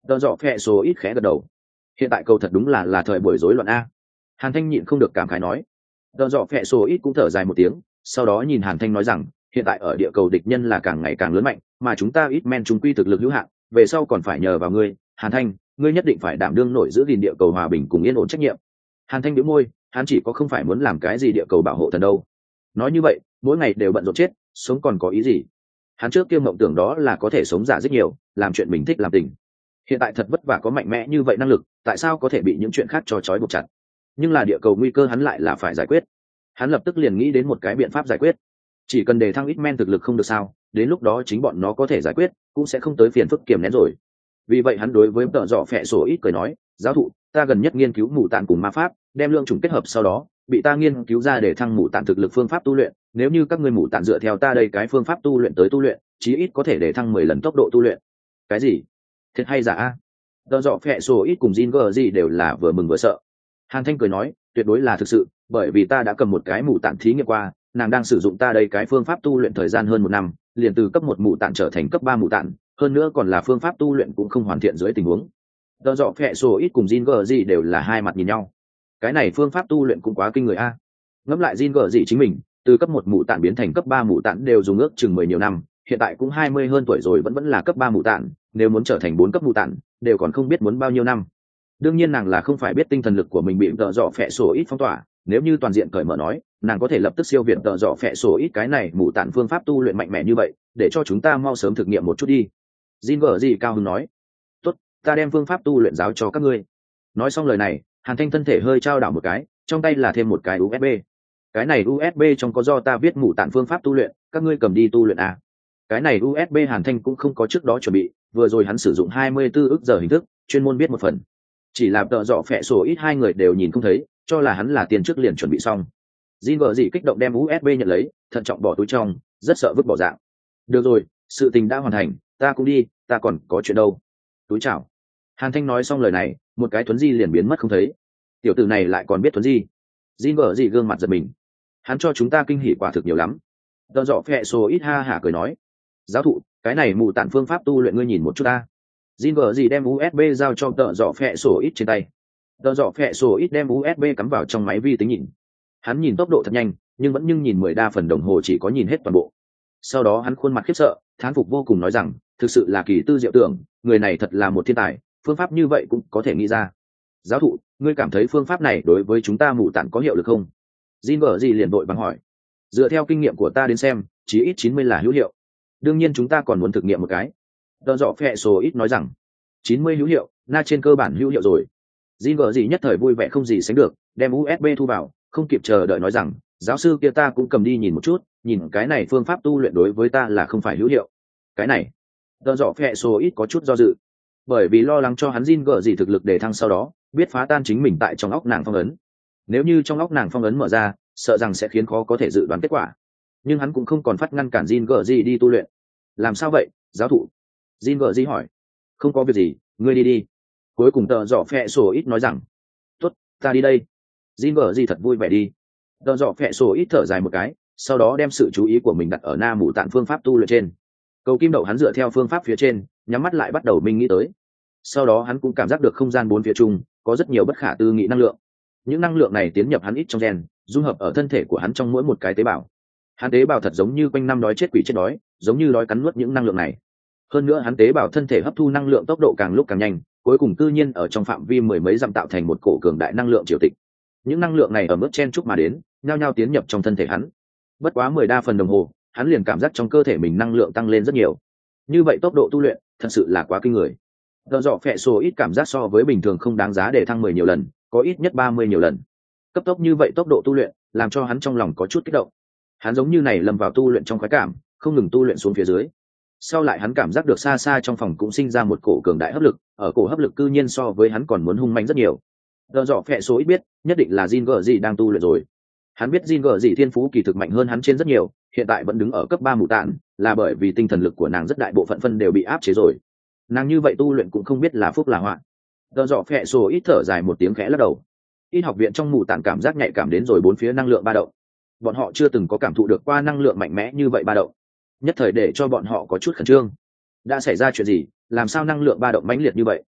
Tờ dọ phẹ số ít khẽ gật đầu. Hiện tại cầu thật đúng là là thời buổi rối loạn a. Hàn Thanh nhịn không được cảm khái nói. Tờ dọ phẹ số ít cũng thở dài một tiếng, sau đó nhìn Hàn Thanh nói rằng, hiện tại ở địa cầu địch nhân là càng ngày càng lớn mạnh, mà chúng ta ít men chúng quy thực lực hữu hạn, về sau còn phải nhờ vào ngươi, Hàn Thanh, ngươi nhất định phải đảm đương nổi giữ gìn địa cầu hòa bình cùng yên ổn trách nhiệm. Hàn Thanh bĩu môi, hắn chỉ có không phải muốn làm cái gì địa cầu bảo hộ thần đâu. Nói như vậy, mỗi ngày đều bận rộn chết, sống còn có ý gì? Hắn trước kia mộng tưởng đó là có thể sống giả rất nhiều, làm chuyện mình thích làm tình. Hiện tại thật vất vả có mạnh mẽ như vậy năng lực, tại sao có thể bị những chuyện khác cho trói buộc chặt? Nhưng là địa cầu nguy cơ hắn lại là phải giải quyết. Hắn lập tức liền nghĩ đến một cái biện pháp giải quyết. Chỉ cần đề thăng ít men thực lực không được sao, đến lúc đó chính bọn nó có thể giải quyết, cũng sẽ không tới phiền phức kiềm nén rồi. Vì vậy hắn đối với tợ dọ phẹ sổ ít cười nói, giáo thụ, ta gần nhất nghiên cứu mù tạn cùng ma pháp, đem lượng chủng kết hợp sau đó bị ta nghiên cứu ra để thăng mù tạn thực lực phương pháp tu luyện. Nếu như các ngươi mù tạn dựa theo ta đây cái phương pháp tu luyện tới tu luyện, chí ít có thể để thăng mười lần tốc độ tu luyện. Cái gì? Thiệt hay giả a? Tợ dọ phẹ sổ ít cùng Jin gờ gì đều là vừa mừng vừa sợ. Hàn Thanh cười nói, tuyệt đối là thực sự, bởi vì ta đã cầm một cái mù tạn thí nghiệm qua, nàng đang sử dụng ta đây cái phương pháp tu luyện thời gian hơn một năm, liền từ cấp một mù tạn trở thành cấp ba mù tạn, hơn nữa còn là phương pháp tu luyện cũng không hoàn thiện dưới tình huống. Tợ dọ phẹ sổ ít cùng Jin gờ gì đều là hai mặt nhìn nhau. Cái này phương pháp tu luyện cũng quá kinh người a. Ngẫm lại Jin gờ gì chính mình, từ cấp một mù tạn biến thành cấp ba mù tạn đều dùng ước chừng mười nhiều năm, hiện tại cũng hai mươi hơn tuổi rồi vẫn vẫn là cấp ba mù tạn, nếu muốn trở thành bốn cấp mù tạn, đều còn không biết muốn bao nhiêu năm. Đương nhiên nàng là không phải biết tinh thần lực của mình bị tợ dọ phẹ sổ ít phong tỏa, nếu như toàn diện cởi mở nói, nàng có thể lập tức siêu việt tợ dọ phẹ sổ ít cái này mù tạn phương pháp tu luyện mạnh mẽ như vậy, để cho chúng ta mau sớm thực nghiệm một chút đi. Jin gờ gì cao hứng nói, tốt, ta đem phương pháp tu luyện giáo cho các ngươi. Nói xong lời này, Hàn Thanh thân thể hơi trao đảo một cái, trong tay là thêm một cái u ét bê. Cái này u ét bê trong có do ta viết mù tạn phương pháp tu luyện, các ngươi cầm đi tu luyện à. Cái này u ét bê Hàn Thanh cũng không có trước đó chuẩn bị, vừa rồi hắn sử dụng hai mươi tư ức giờ hình thức, chuyên môn viết một phần. Chỉ là tợ dọ phẹ sổ ít hai người đều nhìn không thấy, cho là hắn là tiền trước liền chuẩn bị xong. Jin vợ gì kích động đem u ét bê nhận lấy, thận trọng bỏ túi trong, rất sợ vứt bỏ dạng. Được rồi, sự tình đã hoàn thành, ta cũng đi, ta còn có chuyện đâu. Túi chào. Hàn Thanh nói xong lời này, một cái thuấn di liền biến mất không thấy. Tiểu tử này lại còn biết thuấn di. Jin vợ gì gương mặt giật mình. Hắn cho chúng ta kinh hỉ quả thực nhiều lắm. Tợ dọ phẹ sổ ít ha hả cười nói, giáo thụ, cái này mù tạn phương pháp tu luyện ngươi nhìn một chút ta. Jin vợ gì đem u ét bê giao cho tợ dọ phẹ sổ ít trên tay. Tợ dọ phẹ sổ ít đem u ét bê cắm vào trong máy vi tính nhìn. Hắn nhìn tốc độ thật nhanh, nhưng vẫn nhưng nhìn mười đa phần đồng hồ chỉ có nhìn hết toàn bộ. Sau đó hắn khuôn mặt khiếp sợ, thán phục vô cùng nói rằng, thực sự là kỳ tư diệu tưởng, người này thật là một thiên tài, phương pháp như vậy cũng có thể nghĩ ra. Giáo thụ, ngươi cảm thấy phương pháp này đối với chúng ta mù tạn có hiệu lực không? Jin vợ gì liền vội vàng hỏi. Dựa theo kinh nghiệm của ta đến xem, chí ít chín mươi là hữu hiệu. Đương nhiên chúng ta còn muốn thực nghiệm một cái. Tợ dọ phẹ sổ ít nói rằng, chín mươi hữu hiệu, na trên cơ bản hữu hiệu rồi. Jin vợ gì nhất thời vui vẻ không gì sánh được, đem u ét bê thu vào, không kịp chờ đợi nói rằng, giáo sư kia ta cũng cầm đi nhìn một chút, nhìn cái này phương pháp tu luyện đối với ta là không phải hữu hiệu. Cái này, tợ dọ phẹ sổ ít có chút do dự, bởi vì lo lắng cho hắn Jin vợ gì thực lực để thăng sau đó, biết phá tan chính mình tại trong óc nàng phong ấn. Nếu như trong óc nàng phong ấn mở ra, sợ rằng sẽ khiến khó có thể dự đoán kết quả. Nhưng hắn cũng không còn phát ngăn cản Jin vợ gì đi tu luyện. Làm sao vậy, giáo thụ? Jin vợ gì hỏi. Không có việc gì, ngươi đi đi. Cuối cùng tợ dọ phẹ sổ ít nói rằng, tốt, ta đi đây. Jin vợ gì thật vui vẻ đi. Tợ dọ phẹ sổ ít thở dài một cái, sau đó đem sự chú ý của mình đặt ở na mù tạn phương pháp tu luyện trên. Cầu kim đậu hắn dựa theo phương pháp phía trên, nhắm mắt lại bắt đầu minh nghĩ tới. Sau đó hắn cũng cảm giác được không gian bốn phía chung có rất nhiều bất khả tư nghị năng lượng. Những năng lượng này tiến nhập hắn ít trong gen, dung hợp ở thân thể của hắn trong mỗi một cái tế bào. Hắn tế bào thật giống như quanh năm đói chết quỷ chết đói, giống như đói cắn nuốt những năng lượng này. Hơn nữa hắn tế bào thân thể hấp thu năng lượng tốc độ càng lúc càng nhanh, cuối cùng tự nhiên ở trong phạm vi mười mấy dặm tạo thành một cổ cường đại năng lượng triều tịch. Những năng lượng này ở mức chen chúc mà đến, nhao nhao tiến nhập trong thân thể hắn. Bất quá mười đa phần đồng hồ, hắn liền cảm giác trong cơ thể mình năng lượng tăng lên rất nhiều. Như vậy tốc độ tu luyện thật sự là quá kinh người. Tợ dọ phẹ sổ ít cảm giác so với bình thường không đáng giá để thăng mười nhiều lần, có ít nhất ba mươi nhiều lần. Cấp tốc như vậy tốc độ tu luyện, làm cho hắn trong lòng có chút kích động. Hắn giống như này lâm vào tu luyện trong khoái cảm, không ngừng tu luyện xuống phía dưới. Sau lại hắn cảm giác được xa xa trong phòng cũng sinh ra một cổ cường đại hấp lực, ở cổ hấp lực cư nhiên so với hắn còn muốn hung manh rất nhiều. Tợ dọ phẹ số ít biết, nhất định là Jin gờ gì đang tu luyện rồi. Hắn biết Jin gờ gì thiên phú kỳ thực mạnh hơn hắn trên rất nhiều, hiện tại vẫn đứng ở cấp ba mù tạn, là bởi vì tinh thần lực của nàng rất đại bộ phận phân đều bị áp chế rồi. Nàng như vậy tu luyện cũng không biết là phúc là họa. Tợ dọ phẹ số ít thở dài một tiếng khẽ lắc đầu. Ít học viện trong mù tạn cảm giác nhạy cảm đến rồi bốn phía năng lượng ba động. Bọn họ chưa từng có cảm thụ được qua năng lượng mạnh mẽ như vậy ba động, nhất thời để cho bọn họ có chút khẩn trương. Đã xảy ra chuyện gì, làm sao năng lượng ba động mãnh liệt như vậy?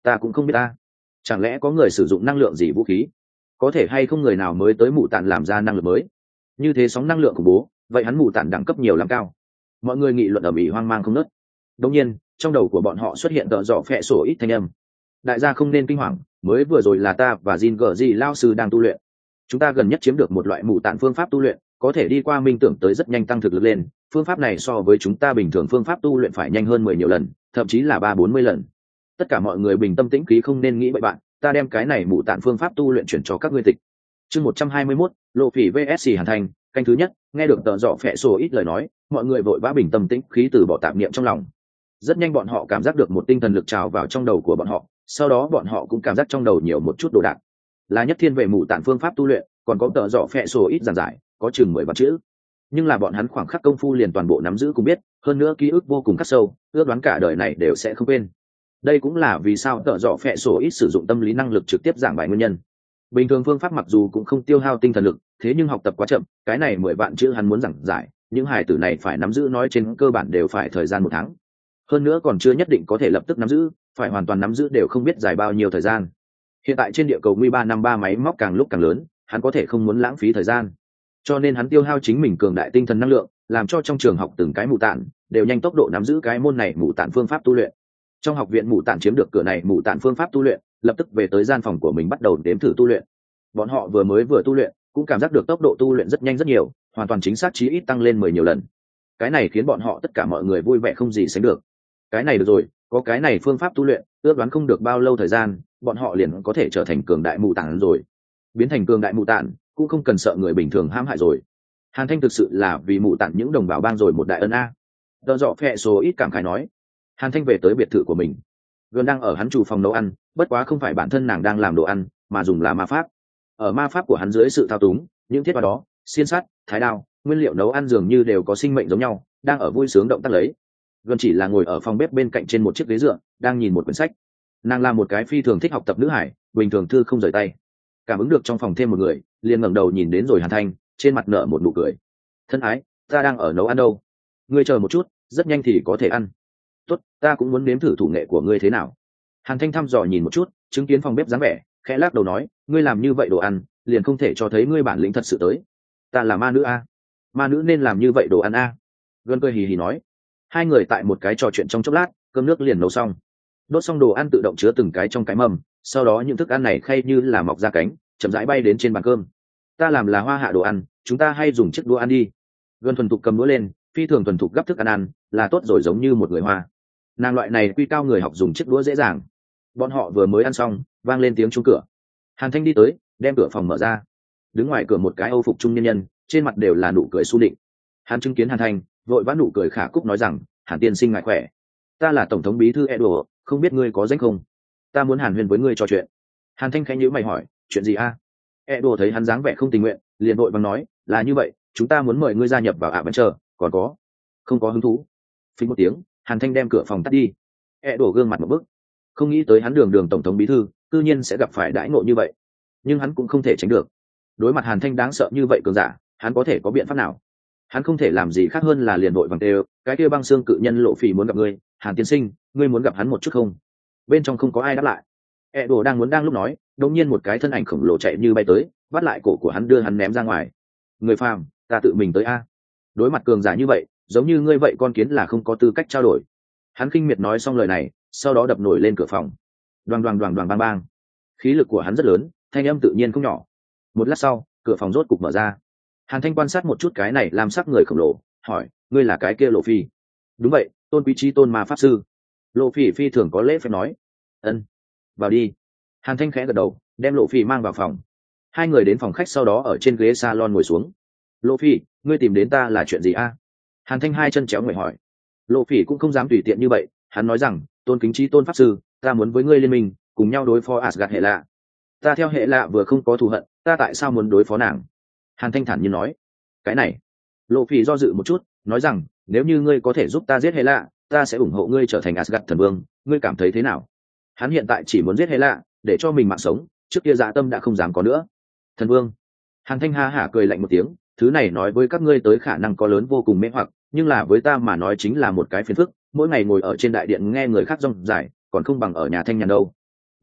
Ta cũng không biết ta. Chẳng lẽ có người sử dụng năng lượng gì vũ khí? Có thể hay không người nào mới tới mụ tản làm ra năng lượng mới? Như thế sóng năng lượng khủng bố, vậy hắn mụ tản đẳng cấp nhiều lắm cao. Mọi người nghị luận ở mỹ hoang mang không nớt. Đột nhiên, trong đầu của bọn họ xuất hiện tợ dọ phệ sổ ít thanh âm. Đại gia không nên kinh hoàng, mới vừa rồi là ta và Jin gở gì lao sư đang tu luyện. Chúng ta gần nhất chiếm được một loại mụ tản phương pháp tu luyện, có thể đi qua minh tưởng tới rất nhanh tăng thực lực lên. Phương pháp này so với chúng ta bình thường phương pháp tu luyện phải nhanh hơn mười nhiều lần, thậm chí là ba bốn mươi lần. Tất cả mọi người bình tâm tĩnh khí, không nên nghĩ bậy bạn, ta đem cái này mụ tản phương pháp tu luyện chuyển cho các ngươi tịch. Chương một trăm hai mươi mốt, Lộ Phỉ vs Hàn Thành, canh thứ nhất. Nghe được tợ dọ phệ sổ ít lời nói, mọi người vội vã bình tâm tĩnh khí từ bỏ tạp niệm trong lòng. Rất nhanh bọn họ cảm giác được một tinh thần lực trào vào trong đầu của bọn họ, sau đó bọn họ cũng cảm giác trong đầu nhiều một chút đồ đạc. Là nhất thiên về mụ tản phương pháp tu luyện, còn có tợ dọ phệ sổ ít giản giải, có chừng mười vạn chữ. Nhưng là bọn hắn khoảng khắc công phu liền toàn bộ nắm giữ cũng biết, hơn nữa ký ức vô cùng khắc sâu, ước đoán cả đời này đều sẽ không quên. Đây cũng là vì sao tợ dọ phệ sổ ít sử dụng tâm lý năng lực trực tiếp giảng bài nguyên nhân. Bình thường phương pháp mặc dù cũng không tiêu hao tinh thần lực, thế nhưng học tập quá chậm, cái này mười vạn chữ hắn muốn giảng giải, những hài tử này phải nắm giữ nói trên cơ bản đều phải thời gian một tháng. Hơn nữa còn chưa nhất định có thể lập tức nắm giữ, phải hoàn toàn nắm giữ đều không biết dài bao nhiêu thời gian. Hiện tại trên địa cầu nguy ba năm ba máy móc càng lúc càng lớn, hắn có thể không muốn lãng phí thời gian, cho nên hắn tiêu hao chính mình cường đại tinh thần năng lượng, làm cho trong trường học từng cái mụ tản đều nhanh tốc độ nắm giữ cái môn này mụ tản phương pháp tu luyện. Trong học viện mụ tản chiếm được cửa này mụ tản phương pháp tu luyện, lập tức về tới gian phòng của mình bắt đầu đếm thử tu luyện. Bọn họ vừa mới vừa tu luyện cũng cảm giác được tốc độ tu luyện rất nhanh rất nhiều, hoàn toàn chính xác chí ít tăng lên mười nhiều lần. Cái này khiến bọn họ tất cả mọi người vui vẻ không gì sánh được. Cái này được rồi, có cái này phương pháp tu luyện, ước đoán không được bao lâu thời gian bọn họ liền có thể trở thành cường đại mụ tản rồi. Biến thành cường đại mụ tản cũng không cần sợ người bình thường hãm hại rồi. Hàn Thanh thực sự là vì mụ tản những đồng bào bang rồi một đại ân a. Đờ dọ phệ số ít cảm khái nói. Hàn Thanh về tới biệt thự của mình, gần đang ở hắn chủ phòng nấu ăn, bất quá không phải bản thân nàng đang làm đồ ăn, mà dùng là ma pháp. Ở ma pháp của hắn dưới sự thao túng, những thiết vào đó, xiên sắt, thái đao, nguyên liệu nấu ăn dường như đều có sinh mệnh giống nhau, đang ở vui sướng động tác lấy. Gần chỉ là ngồi ở phòng bếp bên cạnh trên một chiếc ghế dựa, đang nhìn một quyển sách. Nàng là một cái phi thường thích học tập nữ hải, bình thường thư không rời tay. Cảm ứng được trong phòng thêm một người, liền ngẩng đầu nhìn đến rồi Hàn Thanh, trên mặt nở một nụ cười. Thân ái, ta đang ở nấu ăn đâu, ngươi chờ một chút, rất nhanh thì có thể ăn. Tốt, ta cũng muốn nếm thử thủ nghệ của ngươi thế nào. Hàn Thanh thăm dò nhìn một chút, chứng kiến phòng bếp dáng vẻ, khẽ lắc đầu nói, ngươi làm như vậy đồ ăn, liền không thể cho thấy ngươi bản lĩnh thật sự tới. Ta là ma nữ a, ma nữ nên làm như vậy đồ ăn a. Gần cười hì hì nói. Hai người tại một cái trò chuyện trong chốc lát, cơm nước liền nấu xong. Đốt xong đồ ăn tự động chứa từng cái trong cái mâm, sau đó những thức ăn này khay như là mọc ra cánh, chậm rãi bay đến trên bàn cơm. Ta làm là hoa hạ đồ ăn, chúng ta hay dùng chiếc đũa ăn đi. Gần thuần thục cầm đũa lên, phi thường thuần thục gấp thức ăn ăn, là tốt rồi, giống như một người Hoa. Nàng loại này quy cao người học dùng chiếc đũa dễ dàng. Bọn họ vừa mới ăn xong, vang lên tiếng chuông cửa. Hàn Thanh đi tới, đem cửa phòng mở ra. Đứng ngoài cửa một cái Âu phục trung nhân nhân, trên mặt đều là nụ cười su định. Hắn chứng kiến Hàn Thanh, vội vã nụ cười khả cúc nói rằng, Hàn tiên sinh ngài khỏe. Ta là tổng thống bí thư Edo, không biết ngươi có danh không? Ta muốn hàn huyên với ngươi trò chuyện. Hàn Thanh khẽ nhíu mày hỏi, chuyện gì a? Edo thấy hắn dáng vẻ không tình nguyện, liền vội vàng nói, là như vậy, chúng ta muốn mời ngươi gia nhập vào ạ vẫn chờ, còn có không có hứng thú. Phí một tiếng, Hàn Thanh đem cửa phòng tắt đi. Edo gương mặt một bức, không nghĩ tới hắn đường đường tổng thống bí thư, tự nhiên sẽ gặp phải đãi ngộ như vậy, nhưng hắn cũng không thể tránh được. Đối mặt Hàn Thanh đáng sợ như vậy cường giả, hắn có thể có biện pháp nào? Hắn không thể làm gì khác hơn là liền vội vàng tê, cái kia băng xương cự nhân Lộ Phỉ muốn gặp ngươi, Hàn tiên sinh, ngươi muốn gặp hắn một chút không? Bên trong không có ai đáp lại. Edo đang muốn đang lúc nói, đột nhiên một cái thân ảnh khổng lồ chạy như bay tới, bắt lại cổ của hắn đưa hắn ném ra ngoài. Người phàm, ta tự mình tới a. Đối mặt cường giả như vậy, giống như ngươi vậy con kiến là không có tư cách trao đổi. Hắn khinh miệt nói xong lời này, sau đó đập nổi lên cửa phòng. Đoàng đoàng đoàng đoàng bang bang. Khí lực của hắn rất lớn, thanh âm tự nhiên không nhỏ. Một lát sau, cửa phòng rốt cục mở ra. Hàn Thanh quan sát một chút cái này làm sắc người khổng lồ, hỏi, ngươi là cái kia Lộ Phi? Đúng vậy, tôn quý trí tôn ma pháp sư. Lộ Phi phi thường có lễ phép nói. Ân, vào đi. Hàn Thanh khẽ gật đầu, đem Lộ Phi mang vào phòng. Hai người đến phòng khách, sau đó ở trên ghế salon ngồi xuống. Lộ Phi, ngươi tìm đến ta là chuyện gì a? Hàn Thanh hai chân chéo người hỏi. Lộ Phi cũng không dám tùy tiện như vậy, hắn nói rằng, tôn kính trí tôn pháp sư, ta muốn với ngươi liên minh, cùng nhau đối phó Asgard hệ lạ. Ta theo hệ lạ vừa không có thù hận, ta tại sao muốn đối phó nàng? Hàn Thanh thản nhiên nói. Cái này. Lộ Phi do dự một chút, nói rằng, nếu như ngươi có thể giúp ta giết hệ lạ, ta sẽ ủng hộ ngươi trở thành Asgard thần vương, ngươi cảm thấy thế nào? Hắn hiện tại chỉ muốn giết hệ lạ, để cho mình mạng sống, trước kia dạ tâm đã không dám có nữa. Thần vương. Hàn Thanh ha hả cười lạnh một tiếng, thứ này nói với các ngươi tới khả năng có lớn vô cùng mê hoặc, nhưng là với ta mà nói chính là một cái phiền phức, mỗi ngày ngồi ở trên đại điện nghe người khác rong giải, còn không bằng ở nhà thanh nhàn đâu.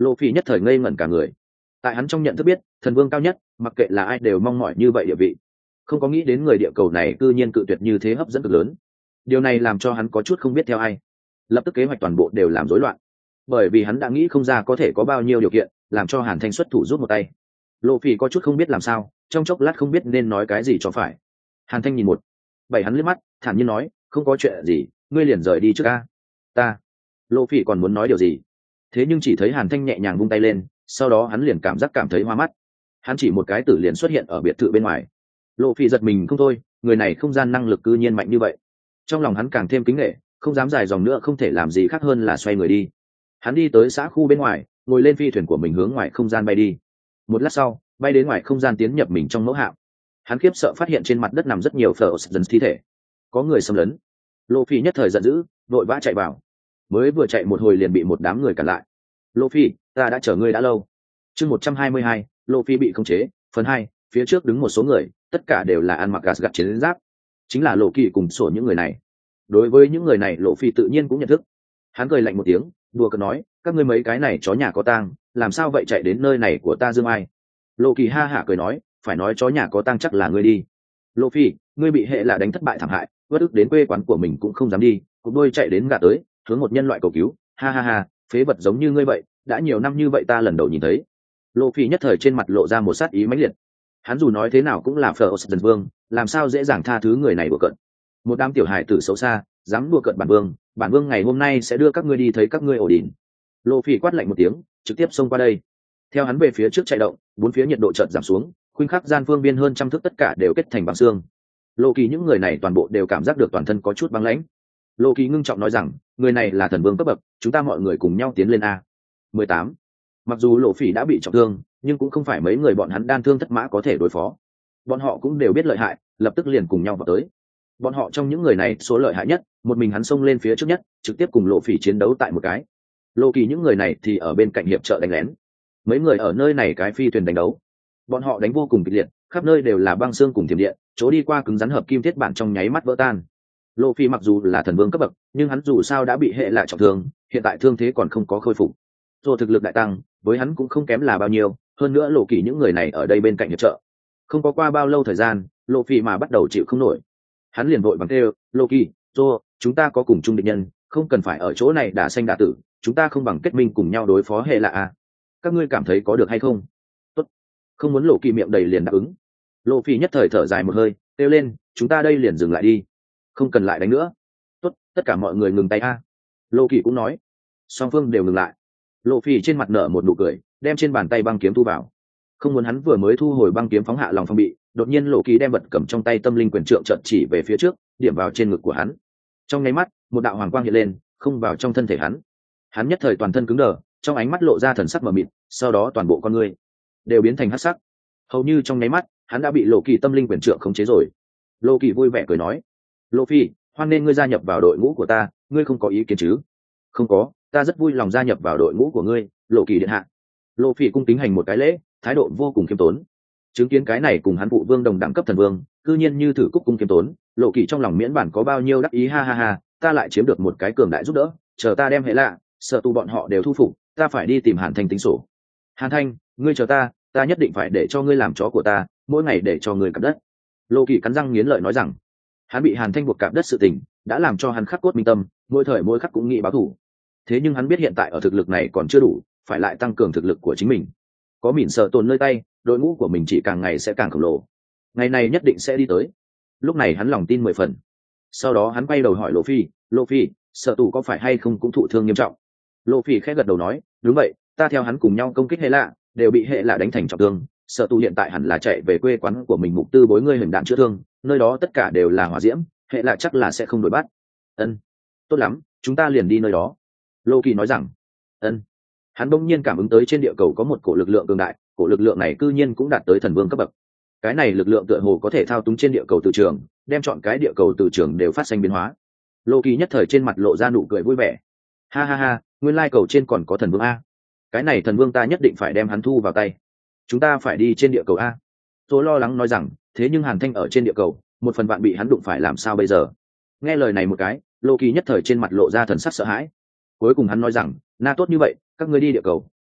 Lộ Phi nhất thời ngây ngẩn cả người. Tại hắn trong nhận thức biết, thần vương cao nhất, mặc kệ là ai đều mong mỏi như vậy địa vị. Không có nghĩ đến người địa cầu này cư nhiên cự tuyệt như thế hấp dẫn cực lớn. Điều này làm cho hắn có chút không biết theo ai. Lập tức kế hoạch toàn bộ đều làm rối loạn. Bởi vì hắn đã nghĩ không ra có thể có bao nhiêu điều kiện, làm cho Hàn Thanh xuất thủ giúp một tay. Lộ Phi có chút không biết làm sao, trong chốc lát không biết nên nói cái gì cho phải. Hàn Thanh nhìn một, bảy hắn liếc mắt, thản nhiên nói, không có chuyện gì, ngươi liền rời đi trước a. Ta. Lộ Phi còn muốn nói điều gì, thế nhưng chỉ thấy Hàn Thanh nhẹ nhàng vung tay lên, sau đó hắn liền cảm giác cảm thấy hoa mắt. Hắn chỉ một cái tử liền xuất hiện ở biệt thự bên ngoài. Lộ Phi giật mình không thôi, người này không gian năng lực cư nhiên mạnh như vậy. Trong lòng hắn càng thêm kính nể, không dám dài dòng nữa, không thể làm gì khác hơn là xoay người đi. Hắn đi tới xã khu bên ngoài, ngồi lên phi thuyền của mình hướng ngoài không gian bay đi. Một lát sau, bay đến ngoài không gian tiến nhập mình trong mẫu hạm. Hắn khiếp sợ phát hiện trên mặt đất nằm rất nhiều phở dần thi thể, có người xâm lấn. Lộ Phi nhất thời giận dữ, vội vã chạy vào. Mới vừa chạy một hồi liền bị một đám người cản lại. Lộ Phi, ta đã chờ ngươi đã lâu. Chương một trăm hai mươi hai, Lộ Phi bị khống chế, phần hai. Phía trước đứng một số người, tất cả đều là ăn mặc gạt gạt chiến giáp, chính là Lộ Kỳ cùng sổ những người này. Đối với những người này Lộ Phi tự nhiên cũng nhận thức. Hắn cười lạnh một tiếng, đùa cợt nói, các ngươi mấy cái này chó nhà có tang, làm sao vậy chạy đến nơi này của ta dương ai? Lộ Kỳ ha hả cười nói, phải nói chó nhà có tang chắc là ngươi đi. Lộ Phi, ngươi bị hệ là đánh thất bại thảm hại, bất ức đến quê quán của mình cũng không dám đi, cục đôi chạy đến gà tới, hướng một nhân loại cầu cứu, ha ha ha, phế vật giống như ngươi vậy, đã nhiều năm như vậy ta lần đầu nhìn thấy. Lộ Phi nhất thời trên mặt lộ ra một sát ý mãnh liệt. Hắn dù nói thế nào cũng là Phở Dần Vương, làm sao dễ dàng tha thứ người này đùa cợt. Một đám tiểu hài tử xấu xa, dám đùa cợt bản vương, bản vương ngày hôm nay sẽ đưa các ngươi đi thấy các ngươi ổ đỉnh. Lộ Phi quát lạnh một tiếng, trực tiếp xông qua đây. Theo hắn về phía trước chạy động, bốn phía nhiệt độ chợt giảm xuống, khuynh khắc gian phương biên hơn trăm thước tất cả đều kết thành băng xương. Lộ Kỳ những người này toàn bộ đều cảm giác được toàn thân có chút băng lãnh. Lộ Kỳ ngưng trọng nói rằng, người này là thần vương cấp bậc, chúng ta mọi người cùng nhau tiến lên a. mười tám. Mặc dù Lộ Phỉ đã bị trọng thương, nhưng cũng không phải mấy người bọn hắn đan thương thất mã có thể đối phó. Bọn họ cũng đều biết lợi hại, lập tức liền cùng nhau vào tới. Bọn họ trong những người này số lợi hại nhất, một mình hắn xông lên phía trước nhất, trực tiếp cùng Lộ Phỉ chiến đấu tại một cái. Lộ Kỳ những người này thì ở bên cạnh hiệp trợ đánh lén. Mấy người ở nơi này cái phi thuyền đánh đấu, bọn họ đánh vô cùng kịch liệt, khắp nơi đều là băng xương cùng thiểm điện, chỗ đi qua cứng rắn hợp kim thiết bản trong nháy mắt vỡ tan. Lộ Phi mặc dù là thần vương cấp bậc, nhưng hắn dù sao đã bị hệ lại trọng thương, hiện tại thương thế còn không có khôi phục. Rồi thực lực đại tăng, với hắn cũng không kém là bao nhiêu, hơn nữa Lộ Kỳ những người này ở đây bên cạnh hiệp trợ. Không có qua bao lâu thời gian, Lộ Phi mà bắt đầu chịu không nổi. Hắn liền vội bằng kêu, "Lộ Kỳ, Zo, chúng ta có cùng chung địch nhân, không cần phải ở chỗ này đả sinh đả tử, chúng ta không bằng kết minh cùng nhau đối phó hệ lạ à? Các ngươi cảm thấy có được hay không?" Tốt. Không muốn Lộ Kỳ miệng đầy liền đáp ứng. Lộ Phi nhất thời thở dài một hơi, kêu lên, "Chúng ta đây liền dừng lại đi, không cần lại đánh nữa." Tốt, tất cả mọi người ngừng tay a. Lộ Kỳ cũng nói. Song phương đều ngừng lại. Lộ Phi trên mặt nở một nụ cười, đem trên bàn tay băng kiếm thu vào. Không muốn hắn vừa mới thu hồi băng kiếm phóng hạ lòng phong bị, đột nhiên Lộ Kỳ đem vật cầm trong tay tâm linh quyền trượng chợt chỉ về phía trước, điểm vào trên ngực của hắn. Trong nháy mắt, một đạo hoàng quang hiện lên, không vào trong thân thể hắn. Hắn nhất thời toàn thân cứng đờ, trong ánh mắt lộ ra thần sắc mờ mịt, sau đó toàn bộ con người đều biến thành hắc sắc. Hầu như trong nháy mắt, hắn đã bị Lộ Kỳ tâm linh quyền trượng khống chế rồi. Lộ Kỳ vui vẻ cười nói, "Lộ Phi, hoan nên ngươi gia nhập vào đội ngũ của ta, ngươi không có ý kiến chứ?" "Không có, ta rất vui lòng gia nhập vào đội ngũ của ngươi, Lộ Kỳ điện hạ." Lộ Phi cung kính hành một cái lễ, thái độ vô cùng khiêm tốn. Chứng kiến cái này cùng hắn phụ vương đồng đẳng cấp thần vương, cư nhiên như thử cúc cung khiêm tốn, Lộ Kỳ trong lòng miễn bản có bao nhiêu đắc ý, ha ha ha, ta lại chiếm được một cái cường đại giúp đỡ, chờ ta đem hệ lạ, sợ tu bọn họ đều thu phục, ta phải đi tìm Hàn Thanh tính sổ. "Hàn Thanh, ngươi chờ ta, ta nhất định phải để cho ngươi làm chó của ta, mỗi ngày để cho ngươi cặp đất." Lộ Kỳ cắn răng nghiến lợi nói rằng, hắn bị Hàn Thanh buộc cặp đất sự tình đã làm cho hắn khắc cốt minh tâm, mỗi thời mỗi khắc cũng nghĩ báo thù. Thế nhưng hắn biết hiện tại ở thực lực này còn chưa đủ, phải lại tăng cường thực lực của chính mình. Có mỉn sợ tồn nơi tay, đội ngũ của mình chỉ càng ngày sẽ càng khổng lồ, ngày này nhất định sẽ đi tới. Lúc này hắn lòng tin mười phần. Sau đó hắn quay đầu hỏi Lộ Phi, "Lộ Phi, sợ tù có phải hay không cũng thụ thương nghiêm trọng?" Lộ Phi khẽ gật đầu nói, "Đúng vậy, ta theo hắn cùng nhau công kích hệ lạ, đều bị hệ lạ đánh thành trọng thương. Sợ tù hiện tại hẳn là chạy về quê quán của mình mục tư bối ngươi hình đạn chữa thương, nơi đó tất cả đều là hỏa diễm, hệ lạ chắc là sẽ không đuổi bắt." "Ân, tốt lắm, chúng ta liền đi nơi đó." Lộ Kỳ nói rằng. "Ân." Hắn bỗng nhiên cảm ứng tới trên địa cầu có một cổ lực lượng cường đại, cổ lực lượng này cư nhiên cũng đạt tới thần vương cấp bậc. Cái này lực lượng tựa hồ có thể thao túng trên địa cầu từ trường, đem chọn cái địa cầu từ trường đều phát sinh biến hóa. Lộ Kỳ nhất thời trên mặt lộ ra nụ cười vui vẻ. Ha ha ha, nguyên lai cầu trên còn có thần vương a. Cái này thần vương ta nhất định phải đem hắn thu vào tay. Chúng ta phải đi trên địa cầu a. Tôi lo lắng nói rằng, thế nhưng Hàn Thanh ở trên địa cầu, một phần vạn bị hắn đụng phải làm sao bây giờ? Nghe lời này một cái, Lộ Kỳ nhất thời trên mặt lộ ra thần sắc sợ hãi. Cuối cùng hắn nói rằng, "Na tốt như vậy, các ngươi đi địa cầu,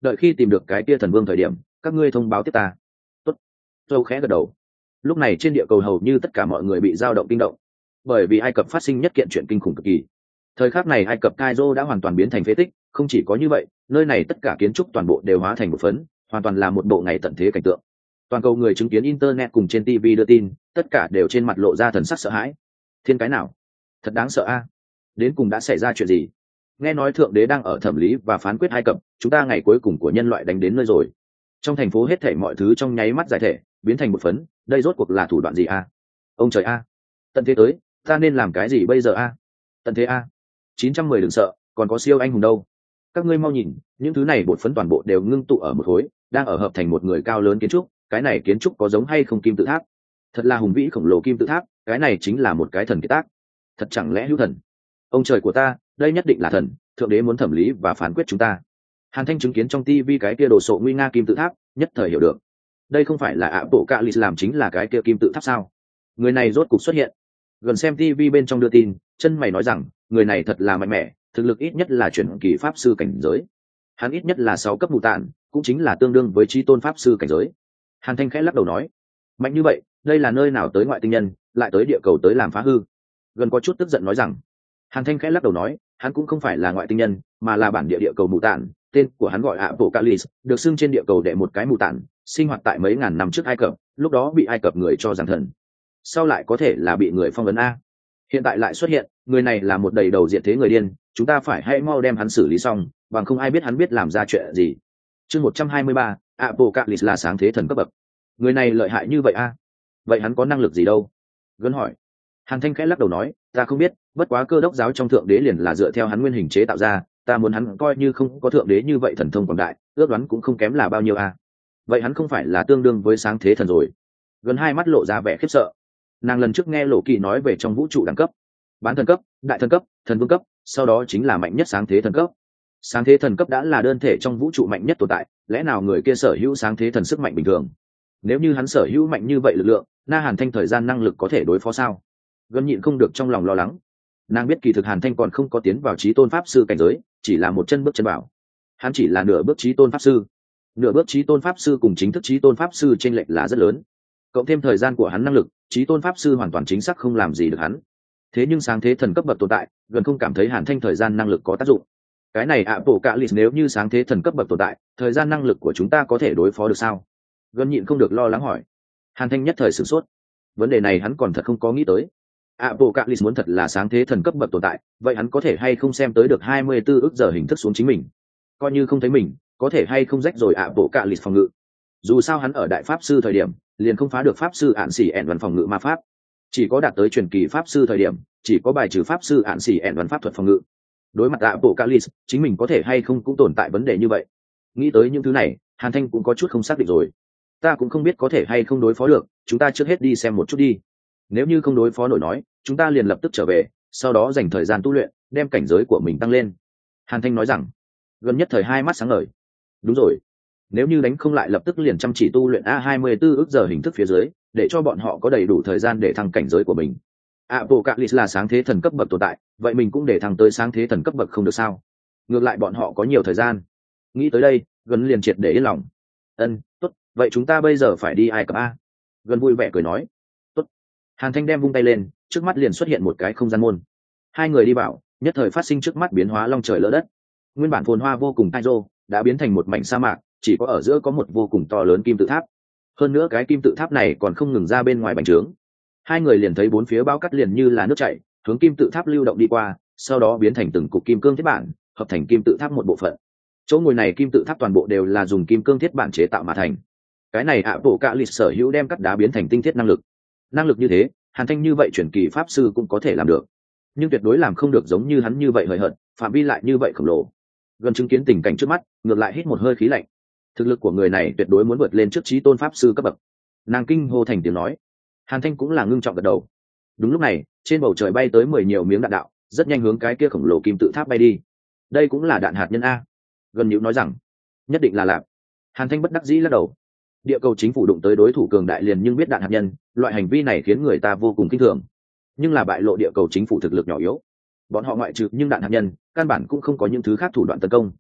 đợi khi tìm được cái kia thần vương thời điểm các ngươi thông báo tiếp ta. Tốt. Châu khẽ gật đầu. Lúc này trên địa cầu hầu như tất cả mọi người bị dao động kinh động, bởi vì Ai Cập phát sinh nhất kiện chuyện kinh khủng cực kỳ. Thời khắc này Ai Cập Cairo đã hoàn toàn biến thành phế tích, không chỉ có như vậy, nơi này tất cả kiến trúc toàn bộ đều hóa thành một phấn, hoàn toàn là một bộ ngày tận thế cảnh tượng. Toàn cầu người chứng kiến internet cùng trên ti vi đưa tin, tất cả đều trên mặt lộ ra thần sắc sợ hãi. Thiên cái nào? Thật đáng sợ a. Đến cùng đã xảy ra chuyện gì? Nghe nói thượng đế đang ở thẩm lý và phán quyết Ai Cập, chúng ta ngày cuối cùng của nhân loại đánh đến nơi rồi. Trong thành phố hết thảy mọi thứ trong nháy mắt giải thể, biến thành một phấn, đây rốt cuộc là thủ đoạn gì a? Ông trời a. Tận thế tới, ta nên làm cái gì bây giờ a? Tận thế a. chín trăm mười đừng sợ, còn có siêu anh hùng đâu. Các ngươi mau nhìn, những thứ này bột phấn toàn bộ đều ngưng tụ ở một khối, đang ở hợp thành một người cao lớn kiến trúc, cái này kiến trúc có giống hay không kim tự tháp? Thật là hùng vĩ khổng lồ kim tự tháp, cái này chính là một cái thần kiệt tác. Thật chẳng lẽ hữu thần? Ông trời của ta, đây nhất định là thần, thượng đế muốn thẩm lý và phán quyết chúng ta. Hàn Thanh chứng kiến trong tivi cái kia đồ sộ nguy nga kim tự tháp, nhất thời hiểu được. Đây không phải là ạ bộ cạ lì làm chính là cái kia kim tự tháp sao? Người này rốt cục xuất hiện. Gần xem tivi bên trong đưa tin, chân mày nói rằng, người này thật là mạnh mẽ, thực lực ít nhất là chuyển kỳ pháp sư cảnh giới. Hắn ít nhất là sáu cấp mù tạn, cũng chính là tương đương với chí tôn pháp sư cảnh giới. Hàn Thanh khẽ lắc đầu nói, mạnh như vậy, đây là nơi nào tới ngoại tinh nhân, lại tới địa cầu tới làm phá hư? Gần có chút tức giận nói rằng. Hàn Thanh khẽ lắc đầu nói, hắn cũng không phải là ngoại tinh nhân, mà là bản địa địa cầu mù tạn, tên của hắn gọi Apocalypse, được xưng trên địa cầu đệ một cái mù tạn, sinh hoạt tại mấy ngàn năm trước Ai Cập, lúc đó bị Ai Cập người cho rằng thần. Sau lại có thể là bị người phong ấn a. Hiện tại lại xuất hiện, người này là một đầy đầu diện thế người điên, chúng ta phải hãy mau đem hắn xử lý xong, bằng không ai biết hắn biết làm ra chuyện gì. Chương một trăm hai mươi ba, Apocalypse là sáng thế thần cấp bậc. Người này lợi hại như vậy a? Vậy hắn có năng lực gì đâu? Gân hỏi. Hàn Thanh khẽ lắc đầu nói, ta không biết, bất quá cơ đốc giáo trong thượng đế liền là dựa theo hắn nguyên hình chế tạo ra, ta muốn hắn coi như không có thượng đế như vậy thần thông quảng đại, ước đoán cũng không kém là bao nhiêu a. Vậy hắn không phải là tương đương với sáng thế thần rồi? Gần hai mắt lộ ra vẻ khiếp sợ. Nàng lần trước nghe Lộ Kỳ nói về trong vũ trụ đẳng cấp, bán thần cấp, đại thần cấp, thần vương cấp, sau đó chính là mạnh nhất sáng thế thần cấp. Sáng thế thần cấp đã là đơn thể trong vũ trụ mạnh nhất tồn tại, lẽ nào người kia sở hữu sáng thế thần sức mạnh bình thường? Nếu như hắn sở hữu mạnh như vậy lực lượng, Na Hàn Thanh thời gian năng lực có thể đối phó sao? Gần nhịn không được trong lòng lo lắng. Nàng biết kỳ thực Hàn Thanh còn không có tiến vào chí tôn pháp sư cảnh giới, chỉ là một chân bước chân vào. Hắn chỉ là nửa bước chí tôn pháp sư. Nửa bước chí tôn pháp sư cùng chính thức chí tôn pháp sư chênh lệch là rất lớn. Cộng thêm thời gian của hắn năng lực, chí tôn pháp sư hoàn toàn chính xác không làm gì được hắn. Thế nhưng sáng thế thần cấp bậc tồn tại, gần không cảm thấy Hàn Thanh thời gian năng lực có tác dụng. Cái này ạ bộ cạ lì nếu như sáng thế thần cấp bậc tồn tại, thời gian năng lực của chúng ta có thể đối phó được sao? Gần nhịn không được lo lắng hỏi. Hàn Thanh nhất thời sửng sốt. Vấn đề này hắn còn thật không có nghĩ tới. Apocalypse muốn thật là sáng thế thần cấp bậc tồn tại, vậy hắn có thể hay không xem tới được hai mươi tư ức giờ hình thức xuống chính mình? Coi như không thấy mình, có thể hay không rách rồi Apocalypse phòng ngự? Dù sao hắn ở đại pháp sư thời điểm, liền không phá được pháp sư ạn xỉ ẻn văn phòng ngự ma pháp. Chỉ có đạt tới truyền kỳ pháp sư thời điểm, chỉ có bài trừ pháp sư ạn xỉ ẻn văn pháp thuật phòng ngự. Đối mặt Apocalypse, chính mình có thể hay không cũng tồn tại vấn đề như vậy. Nghĩ tới những thứ này, Hàn Thanh cũng có chút không xác định rồi. Ta cũng không biết có thể hay không đối phó được, chúng ta trước hết đi xem một chút đi. Nếu như không đối phó nổi nói, chúng ta liền lập tức trở về, sau đó dành thời gian tu luyện, đem cảnh giới của mình tăng lên. Hàn Thanh nói rằng. Gần nhất thời hai mắt sáng ngời. Đúng rồi, nếu như đánh không lại lập tức liền chăm chỉ tu luyện a hai mươi tư ức giờ hình thức phía dưới, để cho bọn họ có đầy đủ thời gian để thăng cảnh giới của mình. Apocalypse là sáng thế thần cấp bậc tồn tại, vậy mình cũng để thăng tới sáng thế thần cấp bậc không được sao? Ngược lại bọn họ có nhiều thời gian. Nghĩ tới đây, Gần liền triệt để yên lòng. Ân, tốt, vậy chúng ta bây giờ phải đi Ai Cập a? Gần vui vẻ cười nói. Tốt. Hàn Thanh đem vung tay lên, trước mắt liền xuất hiện một cái không gian môn. Hai người đi vào, nhất thời phát sinh trước mắt biến hóa long trời lỡ đất. Nguyên bản phồn hoa vô cùng Cairo đã biến thành một mảnh sa mạc, chỉ có ở giữa có một vô cùng to lớn kim tự tháp. Hơn nữa cái kim tự tháp này còn không ngừng ra bên ngoài bành trướng. Hai người liền thấy bốn phía bão cát liền như là nước chảy, hướng kim tự tháp lưu động đi qua, sau đó biến thành từng cục kim cương thiết bản, hợp thành kim tự tháp một bộ phận. Chỗ ngồi này kim tự tháp toàn bộ đều là dùng kim cương thiết bản chế tạo mà thành. Cái này ạ bộ cạ lịch sở hữu đem cắt đá biến thành tinh thiết năng lực. Năng lực như thế, Hàn Thanh như vậy chuyển kỳ pháp sư cũng có thể làm được, nhưng tuyệt đối làm không được giống như hắn như vậy hời hợt, phạm vi lại như vậy khổng lồ. Gần chứng kiến tình cảnh trước mắt, ngược lại hít một hơi khí lạnh. Thực lực của người này tuyệt đối muốn vượt lên trước chí tôn pháp sư cấp bậc. Nàng kinh hô thành tiếng nói. Hàn Thanh cũng là ngưng trọng gật đầu. Đúng lúc này, trên bầu trời bay tới mười nhiều miếng đạn đạo, rất nhanh hướng cái kia khổng lồ kim tự tháp bay đi. Đây cũng là đạn hạt nhân a? Gần nhíu nói rằng, nhất định là lạp. Hàn Thanh bất đắc dĩ lắc đầu. Địa cầu chính phủ đụng tới đối thủ cường đại liền nhưng biết đạn hạt nhân, loại hành vi này khiến người ta vô cùng kinh thường. Nhưng là bại lộ địa cầu chính phủ thực lực nhỏ yếu. Bọn họ ngoại trừ nhưng đạn hạt nhân, căn bản cũng không có những thứ khác thủ đoạn tấn công.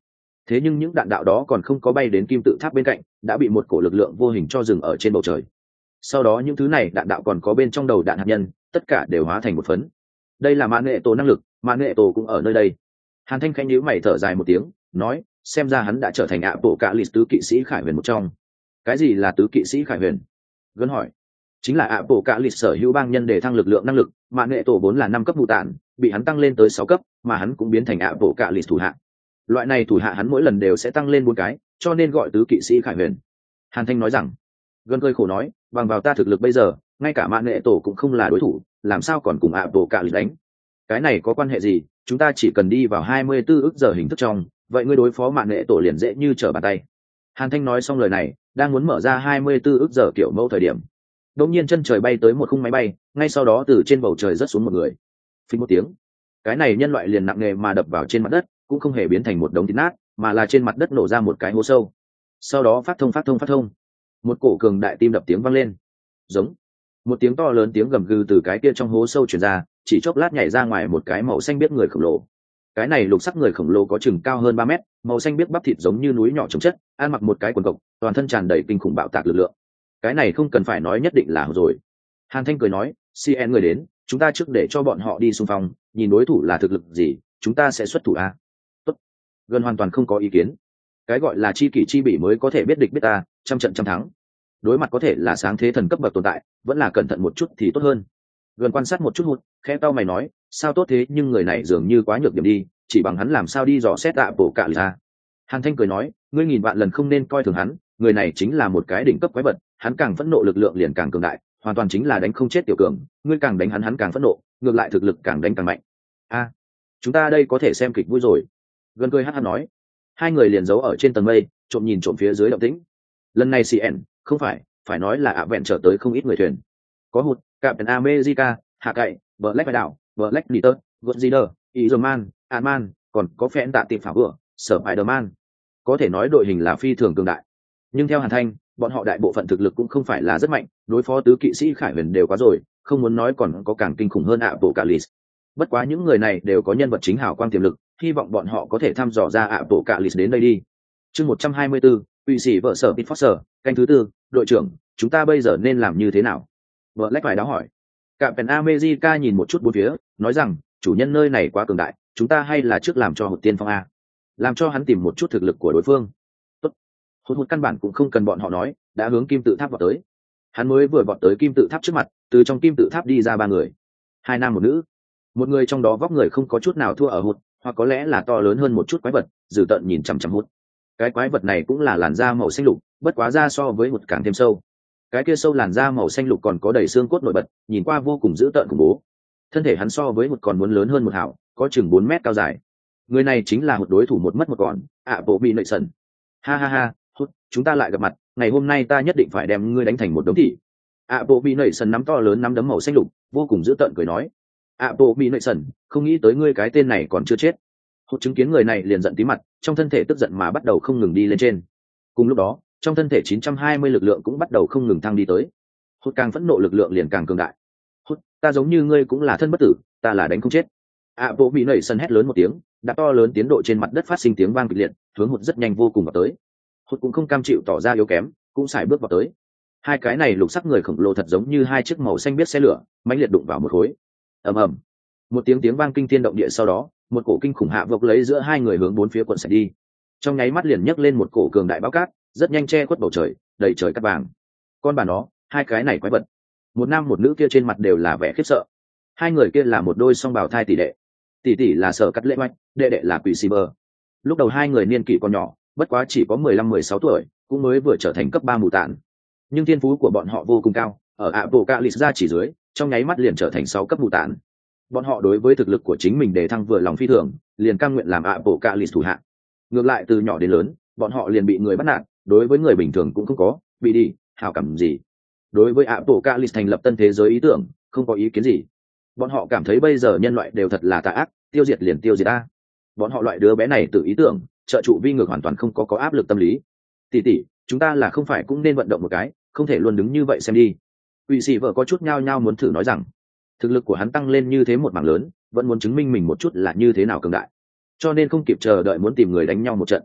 thế nhưng những đạn đạo đó còn không có bay đến kim tự tháp bên cạnh đã bị một cổ lực lượng vô hình cho dừng ở trên bầu trời. Sau đó những thứ này đạn đạo còn có bên trong đầu đạn hạt nhân tất cả đều hóa thành một phấn. Đây là mạn nghệ tổ năng lực, mạn nghệ tổ cũng ở nơi đây. Hàn Thanh khẽ nhíu mày thở dài một tiếng, nói, xem ra hắn đã trở thành ạ bộ cạ lì tứ kỵ sĩ khải huyền một trong. Cái gì là tứ kỵ sĩ khải huyền? Gần hỏi. Chính là ạ bộ cạ lì sở hữu bang nhân để thăng lực lượng năng lực, mạn nghệ tổ vốn là năm cấp mù tản, bị hắn tăng lên tới sáu cấp, mà hắn cũng biến thành ạ bộ cạ lì thủ hạ. Loại này thủ hạ hắn mỗi lần đều sẽ tăng lên bốn cái, cho nên gọi tứ kỵ sĩ khải huyền. Hàn Thanh nói rằng. Gần cười khổ nói, bằng vào ta thực lực bây giờ, ngay cả mạn nghệ tổ cũng không là đối thủ, làm sao còn cùng ạ bộ cạ lì đánh? Cái này có quan hệ gì? Chúng ta chỉ cần đi vào hai mươi tư ức giờ hình thức trong, vậy ngươi đối phó mạn nghệ tổ liền dễ như trở bàn tay. Hàn Thanh nói xong lời này, đang muốn mở ra hai mươi tư ức giờ kiểu mẫu thời điểm, đột nhiên chân trời bay tới một khung máy bay, ngay sau đó từ trên bầu trời rớt xuống một người. Phình một tiếng, cái này nhân loại liền nặng nề mà đập vào trên mặt đất, cũng không hề biến thành một đống thịt nát, mà là trên mặt đất nổ ra một cái hố sâu. Sau đó phát thông phát thông phát thông, một cổ cường đại tim đập tiếng vang lên, giống một tiếng to lớn tiếng gầm gừ từ cái kia trong hố sâu truyền ra, chỉ chốc lát nhảy ra ngoài một cái màu xanh biếc người khổng lồ. Cái này lục sắc người khổng lồ có chừng cao hơn ba mét, màu xanh biếc bắp thịt giống như núi nhỏ trồng chất, ăn mặc một cái quần cộc, toàn thân tràn đầy kinh khủng bạo tạc lực lượng. Cái này không cần phải nói nhất định là rồi. Hàn Thanh cười nói, xê en người đến, chúng ta trước để cho bọn họ đi xung phong, nhìn đối thủ là thực lực gì, chúng ta sẽ xuất thủ a. Tốt. Gần hoàn toàn không có ý kiến. Cái gọi là chi kỷ chi bị mới có thể biết địch biết ta, trăm trận trăm thắng. Đối mặt có thể là sáng thế thần cấp bậc tồn tại, vẫn là cẩn thận một chút thì tốt hơn. Gần quan sát một chút hụt, khẽ cau mày nói, sao tốt thế, nhưng người này dường như quá nhược điểm đi, chỉ bằng hắn làm sao đi dò xét tạ bộ cạ lì ra. Hàn Thanh cười nói, ngươi nghìn vạn lần không nên coi thường hắn, người này chính là một cái đỉnh cấp quái vật, hắn càng phẫn nộ lực lượng liền càng cường đại, hoàn toàn chính là đánh không chết tiểu cường, ngươi càng đánh hắn hắn càng phẫn nộ, ngược lại thực lực càng đánh càng mạnh. A, chúng ta đây có thể xem kịch vui rồi. Gần cười hắt hắt nói. Hai người liền giấu ở trên tầng mây, trộm nhìn trộm phía dưới động tĩnh. Lần này xê en, không phải, phải nói là ạ vẹn trở tới không ít người thuyền. Có hụt, Captain America, Hạ Cậy, Black Widow, Black Panther, Godzilla, Iron Man, Ant-Man, còn có phen tạ tiệp phá vừa, sở Spider-Man. Có thể nói đội hình là phi thường cường đại. Nhưng theo Hàn Thanh, bọn họ đại bộ phận thực lực cũng không phải là rất mạnh, đối phó tứ kỵ sĩ Khải Huyền đều quá rồi, không muốn nói còn có càng kinh khủng hơn Apocalypse. Bất quá những người này đều có nhân vật chính hào quang tiềm lực, hy vọng bọn họ có thể thăm dò ra Apocalypse đến đây đi. Chương một trăm hai mươi tư, Quỷ sĩ vợ sở Pitfoster, canh thứ tư, đội trưởng, chúng ta bây giờ nên làm như thế nào? Vợ Lách phải đáo hỏi. Captain America nhìn một chút bốn phía, nói rằng, chủ nhân nơi này quá cường đại, chúng ta hay là trước làm cho Hụt tiên phong a, làm cho hắn tìm một chút thực lực của đối phương. Tốt. Hụt Hụt căn bản cũng không cần bọn họ nói, đã hướng kim tự tháp vọt tới. Hắn mới vừa vọt tới kim tự tháp trước mặt, từ trong kim tự tháp đi ra ba người, hai nam một nữ. Một người trong đó vóc người không có chút nào thua ở Hụt, hoặc có lẽ là to lớn hơn một chút quái vật, dữ tợn nhìn chằm chằm Hụt. Cái quái vật này cũng là làn da màu xanh lục, bất quá da so với Hụt càng thêm sâu. Cái kia sâu làn da màu xanh lục còn có đầy xương cốt nổi bật, nhìn qua vô cùng dữ tợn khủng bố. Thân thể hắn so với Hụt còn muốn lớn hơn một hảo, có chừng bốn mét cao dài. Người này chính là Hụt đối thủ một mất một còn, ạ bộ bị nội sần. Ha ha ha, Hụt, chúng ta lại gặp mặt, ngày hôm nay ta nhất định phải đem ngươi đánh thành một đống thị. ạ bộ bị nội sần nắm to lớn nắm đấm màu xanh lục, vô cùng dữ tợn cười nói. ạ bộ bị nội sần, không nghĩ tới ngươi cái tên này còn chưa chết. Hụt chứng kiến người này liền giận tí mặt, trong thân thể tức giận mà bắt đầu không ngừng đi lên trên. Cùng lúc đó, trong thân thể chín trăm hai mươi lực lượng cũng bắt đầu không ngừng thăng đi tới. Hụt càng phẫn nộ lực lượng liền càng cường đại. Hụt, ta giống như ngươi cũng là thân bất tử, ta là đánh không chết. ạ bộ bị nảy sân hét lớn một tiếng, đã to lớn tiến độ trên mặt đất phát sinh tiếng vang kịch liệt, hướng Hụt rất nhanh vô cùng vào tới. Hụt cũng không cam chịu tỏ ra yếu kém, cũng xài bước vào tới. Hai cái này lục sắc người khổng lồ thật giống như hai chiếc màu xanh biết xe lửa, mãnh liệt đụng vào một khối. Ầm ầm. Một tiếng tiếng vang kinh thiên động địa, sau đó, một cổ kinh khủng hạ vộc lấy giữa hai người hướng bốn phía quận sạch đi. Trong nháy mắt liền nhấc lên một cổ cường đại bão cát, rất nhanh che khuất bầu trời, đầy trời cát vàng. Con bà nó, hai cái này quái vật. Một nam một nữ kia trên mặt đều là vẻ khiếp sợ. Hai người kia là một đôi song bào thai tỷ đệ. Tỷ tỷ là Sở Cắt Lệ Mạch, đệ đệ là Quỷ Sĩ Bờ. Lúc đầu hai người niên kỷ còn nhỏ, bất quá chỉ có mười lăm mười sáu tuổi, cũng mới vừa trở thành cấp ba mù tạn. Nhưng thiên phú của bọn họ vô cùng cao, ở Apocalypse ra chỉ dưới, trong nháy mắt liền trở thành sáu cấp mù tạn. Bọn họ đối với thực lực của chính mình đề thăng vừa lòng phi thường, liền cam nguyện làm Apocalypse thủ hạ. Ngược lại từ nhỏ đến lớn, bọn họ liền bị người bắt nạt, đối với người bình thường cũng không có bị đi hảo cảm gì. Đối với Apocalypse thành lập tân thế giới ý tưởng không có ý kiến gì. Bọn họ cảm thấy bây giờ nhân loại đều thật là tà ác, tiêu diệt liền tiêu diệt ta. Bọn họ loại đứa bé này tự ý tưởng trợ trụ vi ngược, hoàn toàn không có có áp lực tâm lý. Tỷ tỷ, chúng ta là không phải cũng nên vận động một cái, không thể luôn đứng như vậy xem đi. Quỷ sĩ vợ có chút nhao nhao muốn thử nói rằng thực lực của hắn tăng lên như thế một mảng lớn, vẫn muốn chứng minh mình một chút là như thế nào cường đại, cho nên không kịp chờ đợi muốn tìm người đánh nhau một trận.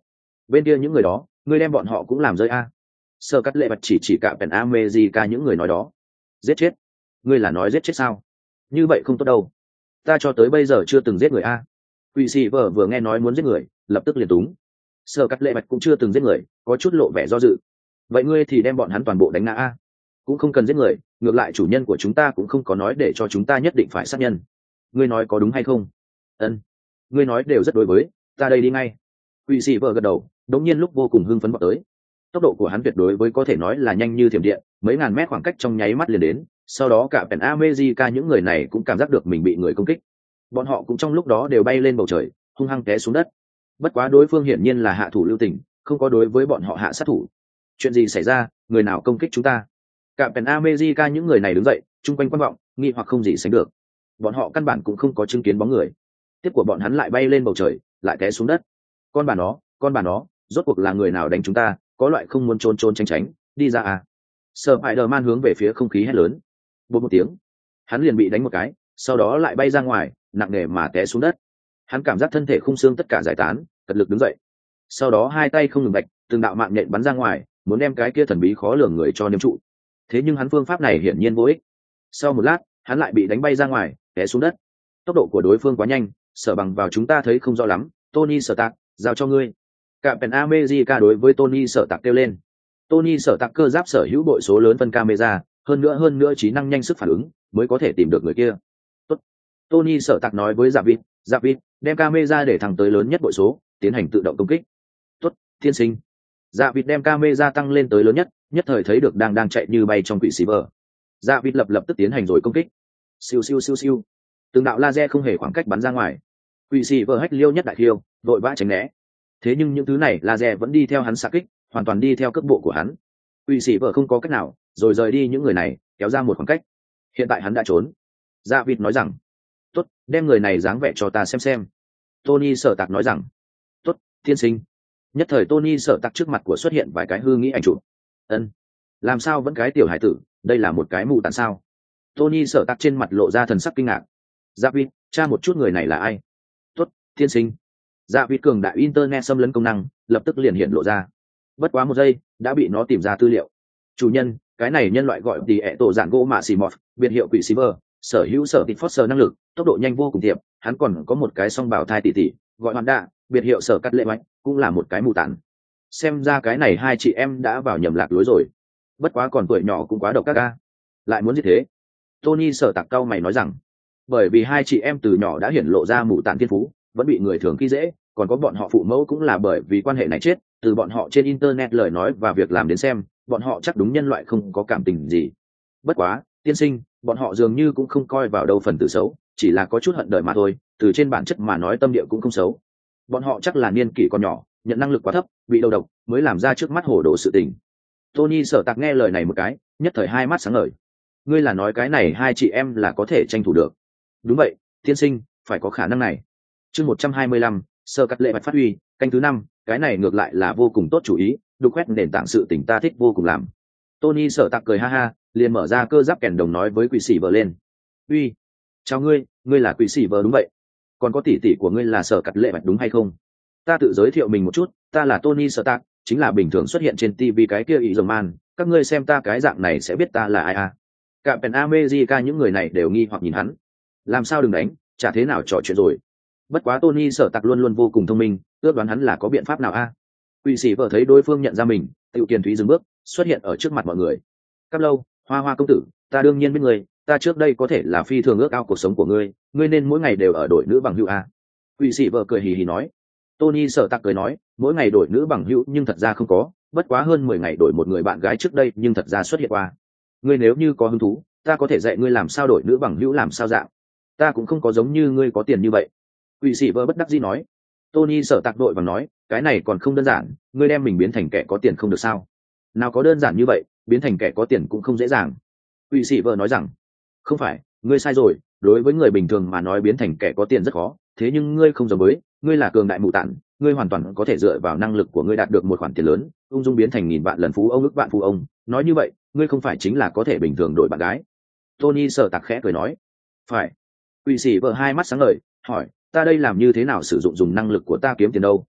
Bên kia những người đó ngươi đem bọn họ cũng làm rơi a. Sơ cắt lệ bật chỉ chỉ cả pèn America những người nói đó. Giết chết? Ngươi là nói giết chết sao? Như vậy không tốt đâu, ta cho tới bây giờ chưa từng giết người a. Quỷ sĩ vợ vừa nghe nói muốn giết người lập tức liền túng. Sơ cắt lệ bật cũng chưa từng giết người, có chút lộ vẻ do dự. Vậy ngươi thì đem bọn hắn toàn bộ đánh ngã a. Cũng không cần giết người, ngược lại chủ nhân của chúng ta cũng không có nói để cho chúng ta nhất định phải sát nhân. Ngươi nói có đúng hay không? Ân, ngươi nói đều rất đối với, ta đây đi ngay. Quỷ sĩ vợ gật đầu, đống nhiên lúc vô cùng hưng phấn vọt tới. Tốc độ của hắn tuyệt đối với có thể nói là nhanh như thiểm điện, mấy ngàn mét khoảng cách trong nháy mắt liền đến. Sau đó cả Pen America những người này cũng cảm giác được mình bị người công kích. Bọn họ cũng trong lúc đó đều bay lên bầu trời, hung hăng té xuống đất. Bất quá đối phương hiển nhiên là hạ thủ lưu tình, không có đối với bọn họ hạ sát thủ. Chuyện gì xảy ra, người nào công kích chúng ta? Cả Pen America những người này đứng dậy, chung quanh quan vọng, nghi hoặc không gì sánh được. Bọn họ căn bản cũng không có chứng kiến bóng người. Tiếp của bọn hắn lại bay lên bầu trời, lại té xuống đất. Con bà nó, con bà nó, rốt cuộc là người nào đánh chúng ta, có loại không muốn trốn trốn tránh tránh, đi ra à. Spider-Man hướng về phía không khí hét lớn. Bột một tiếng, hắn liền bị đánh một cái, sau đó lại bay ra ngoài, nặng nề mà té xuống đất. Hắn cảm giác thân thể khung xương tất cả giải tán, cật lực đứng dậy. Sau đó hai tay không ngừng bạch, từng đạo mạng nhện bắn ra ngoài, muốn đem cái kia thần bí khó lường người cho niêm trụ. Thế nhưng hắn phương pháp này hiển nhiên vô ích. Sau một lát, hắn lại bị đánh bay ra ngoài, té xuống đất. Tốc độ của đối phương quá nhanh, Sở Bằng vào chúng ta thấy không rõ lắm. Tony Stark, giao cho ngươi. Captain America đối với Tony Stark kêu lên. Tony Stark cơ giáp sở hữu bội số lớn phân camera, hơn nữa hơn nữa trí năng nhanh sức phản ứng, mới có thể tìm được người kia. Tốt. Tony Stark nói với David, David, đem camera để thẳng tới lớn nhất bội số, tiến hành tự động công kích. Tốt, thiên sinh. David đem camera tăng lên tới lớn nhất, nhất thời thấy được đang đang chạy như bay trong quỷ xí vờ. David lập lập tức tiến hành rồi công kích. Siêu siêu siêu siêu. Từng đạo laser không hề khoảng cách bắn ra ngoài. Quỷ xí vờ hách liêu nhất đại khiêu, vội vã tránh né. Thế nhưng những thứ này laser vẫn đi theo hắn xạ kích, hoàn toàn đi theo cước bộ của hắn. Quỷ sĩ vợ không có cách nào, rồi rời đi những người này, kéo ra một khoảng cách. Hiện tại hắn đã trốn. Dạ vịt nói rằng, tốt, đem người này dáng vẻ cho ta xem xem. Tony Sở Tạc nói rằng, tốt, tiên sinh. Nhất thời Tony Sở Tạc trước mặt của xuất hiện vài cái hư nghĩ ảnh chụp. Ân, làm sao vẫn cái tiểu hải tử, đây là một cái mù tàn sao? Tony Sở Tạc trên mặt lộ ra thần sắc kinh ngạc. Dạ vịt, tra một chút người này là ai? Tốt, tiên sinh. Dạ vịt cường đại internet xâm lấn công năng lập tức liền hiện lộ ra. Bất quá một giây đã bị nó tìm ra tư liệu. Chủ nhân, cái này nhân loại gọi tỷ ẹ tổ dạng gỗ mạ xì mọt, biệt hiệu quỷ Silver, sở hữu sở tịt phót sờ năng lực, tốc độ nhanh vô cùng tiệm. Hắn còn có một cái song bảo thai tỷ tỷ, gọi hoàn đạ, biệt hiệu sở cắt lệ mạnh, cũng là một cái mù tản. Xem ra cái này hai chị em đã vào nhầm lạc lối rồi. Bất quá còn tuổi nhỏ cũng quá độc các ca, lại muốn gì thế? Tony Sở Tạc cao mày nói rằng, bởi vì hai chị em từ nhỏ đã hiển lộ ra mù tản thiên phú, vẫn bị người thường khi dễ, còn có bọn họ phụ mẫu cũng là bởi vì quan hệ này chết. Từ bọn họ trên internet lời nói và việc làm đến xem, bọn họ chắc đúng nhân loại không có cảm tình gì. Bất quá, tiên sinh, bọn họ dường như cũng không coi vào đâu phần tử xấu, chỉ là có chút hận đời mà thôi. Từ trên bản chất mà nói tâm địa cũng không xấu. Bọn họ chắc là niên kỷ còn nhỏ, nhận năng lực quá thấp, bị đầu độc, mới làm ra trước mắt hồ đồ sự tình. Tony Sở Tạc nghe lời này một cái, nhất thời hai mắt sáng ngời. Ngươi là nói cái này hai chị em là có thể tranh thủ được? Đúng vậy, tiên sinh, phải có khả năng này. Chương một trăm hai mươi lăm, Sơ Cắt Lệ Bạch phát huy, canh thứ năm, cái này ngược lại là vô cùng tốt chủ ý, đục khoét nền tảng sự tình ta thích vô cùng làm. Tony Sở Tạc cười ha ha, liền mở ra cơ giáp kèn đồng nói với quỷ sĩ vợ lên. Uy, chào ngươi, ngươi là quỷ sĩ vợ đúng vậy? Còn có tỷ tỷ của ngươi là Sở Cắt Lệ Bạch đúng hay không? Ta tự giới thiệu mình một chút, ta là Tony Sở Tạc, chính là bình thường xuất hiện trên ti vi cái kia ý rồng man, các ngươi xem ta cái dạng này sẽ biết ta là ai à? Cả Pen America những người này đều nghi hoặc nhìn hắn. Làm sao đừng đánh, chả thế nào trò chuyện rồi. Bất quá Tony Sở Tạc luôn luôn vô cùng thông minh, ước đoán hắn là có biện pháp nào a? À? Quỷ sĩ vợ thấy đối phương nhận ra mình, Tiểu Kiền Thúy dừng bước, xuất hiện ở trước mặt mọi người. Cáp Lâu, Hoa Hoa công tử, ta đương nhiên biết người, ta trước đây có thể là phi thường ước ao cuộc sống của ngươi, ngươi nên mỗi ngày đều ở đội nữ bằng hữu a. À? Quỷ sĩ vợ cười hì hì nói. Tony Sở Tạc cười nói, mỗi ngày đổi nữ bằng hữu nhưng thật ra không có, bất quá hơn mười ngày đổi một người bạn gái trước đây nhưng thật ra xuất hiện qua. Ngươi nếu như có hứng thú, ta có thể dạy ngươi làm sao đổi nữ bằng hữu làm sao dạng. Ta cũng không có giống như ngươi có tiền như vậy. Quỷ sĩ vợ bất đắc dĩ nói. Tony Sở Tạc đội và nói, cái này còn không đơn giản, ngươi đem mình biến thành kẻ có tiền không được sao? Nào có đơn giản như vậy, biến thành kẻ có tiền cũng không dễ dàng. Quỷ sĩ vợ nói rằng, không phải, ngươi sai rồi, đối với người bình thường mà nói biến thành kẻ có tiền rất khó, thế nhưng ngươi không giống với, ngươi là cường đại mù tản, ngươi hoàn toàn có thể dựa vào năng lực của ngươi đạt được một khoản tiền lớn, ung dung biến thành nghìn vạn lần phú ông ức vạn phú ông. Nói như vậy, ngươi không phải chính là có thể bình thường đổi bạn gái. Tony Sở Tạc khẽ cười nói, phải. Quỷ sĩ vợ hai mắt sáng ngời, hỏi, ta đây làm như thế nào sử dụng dùng năng lực của ta kiếm tiền đâu?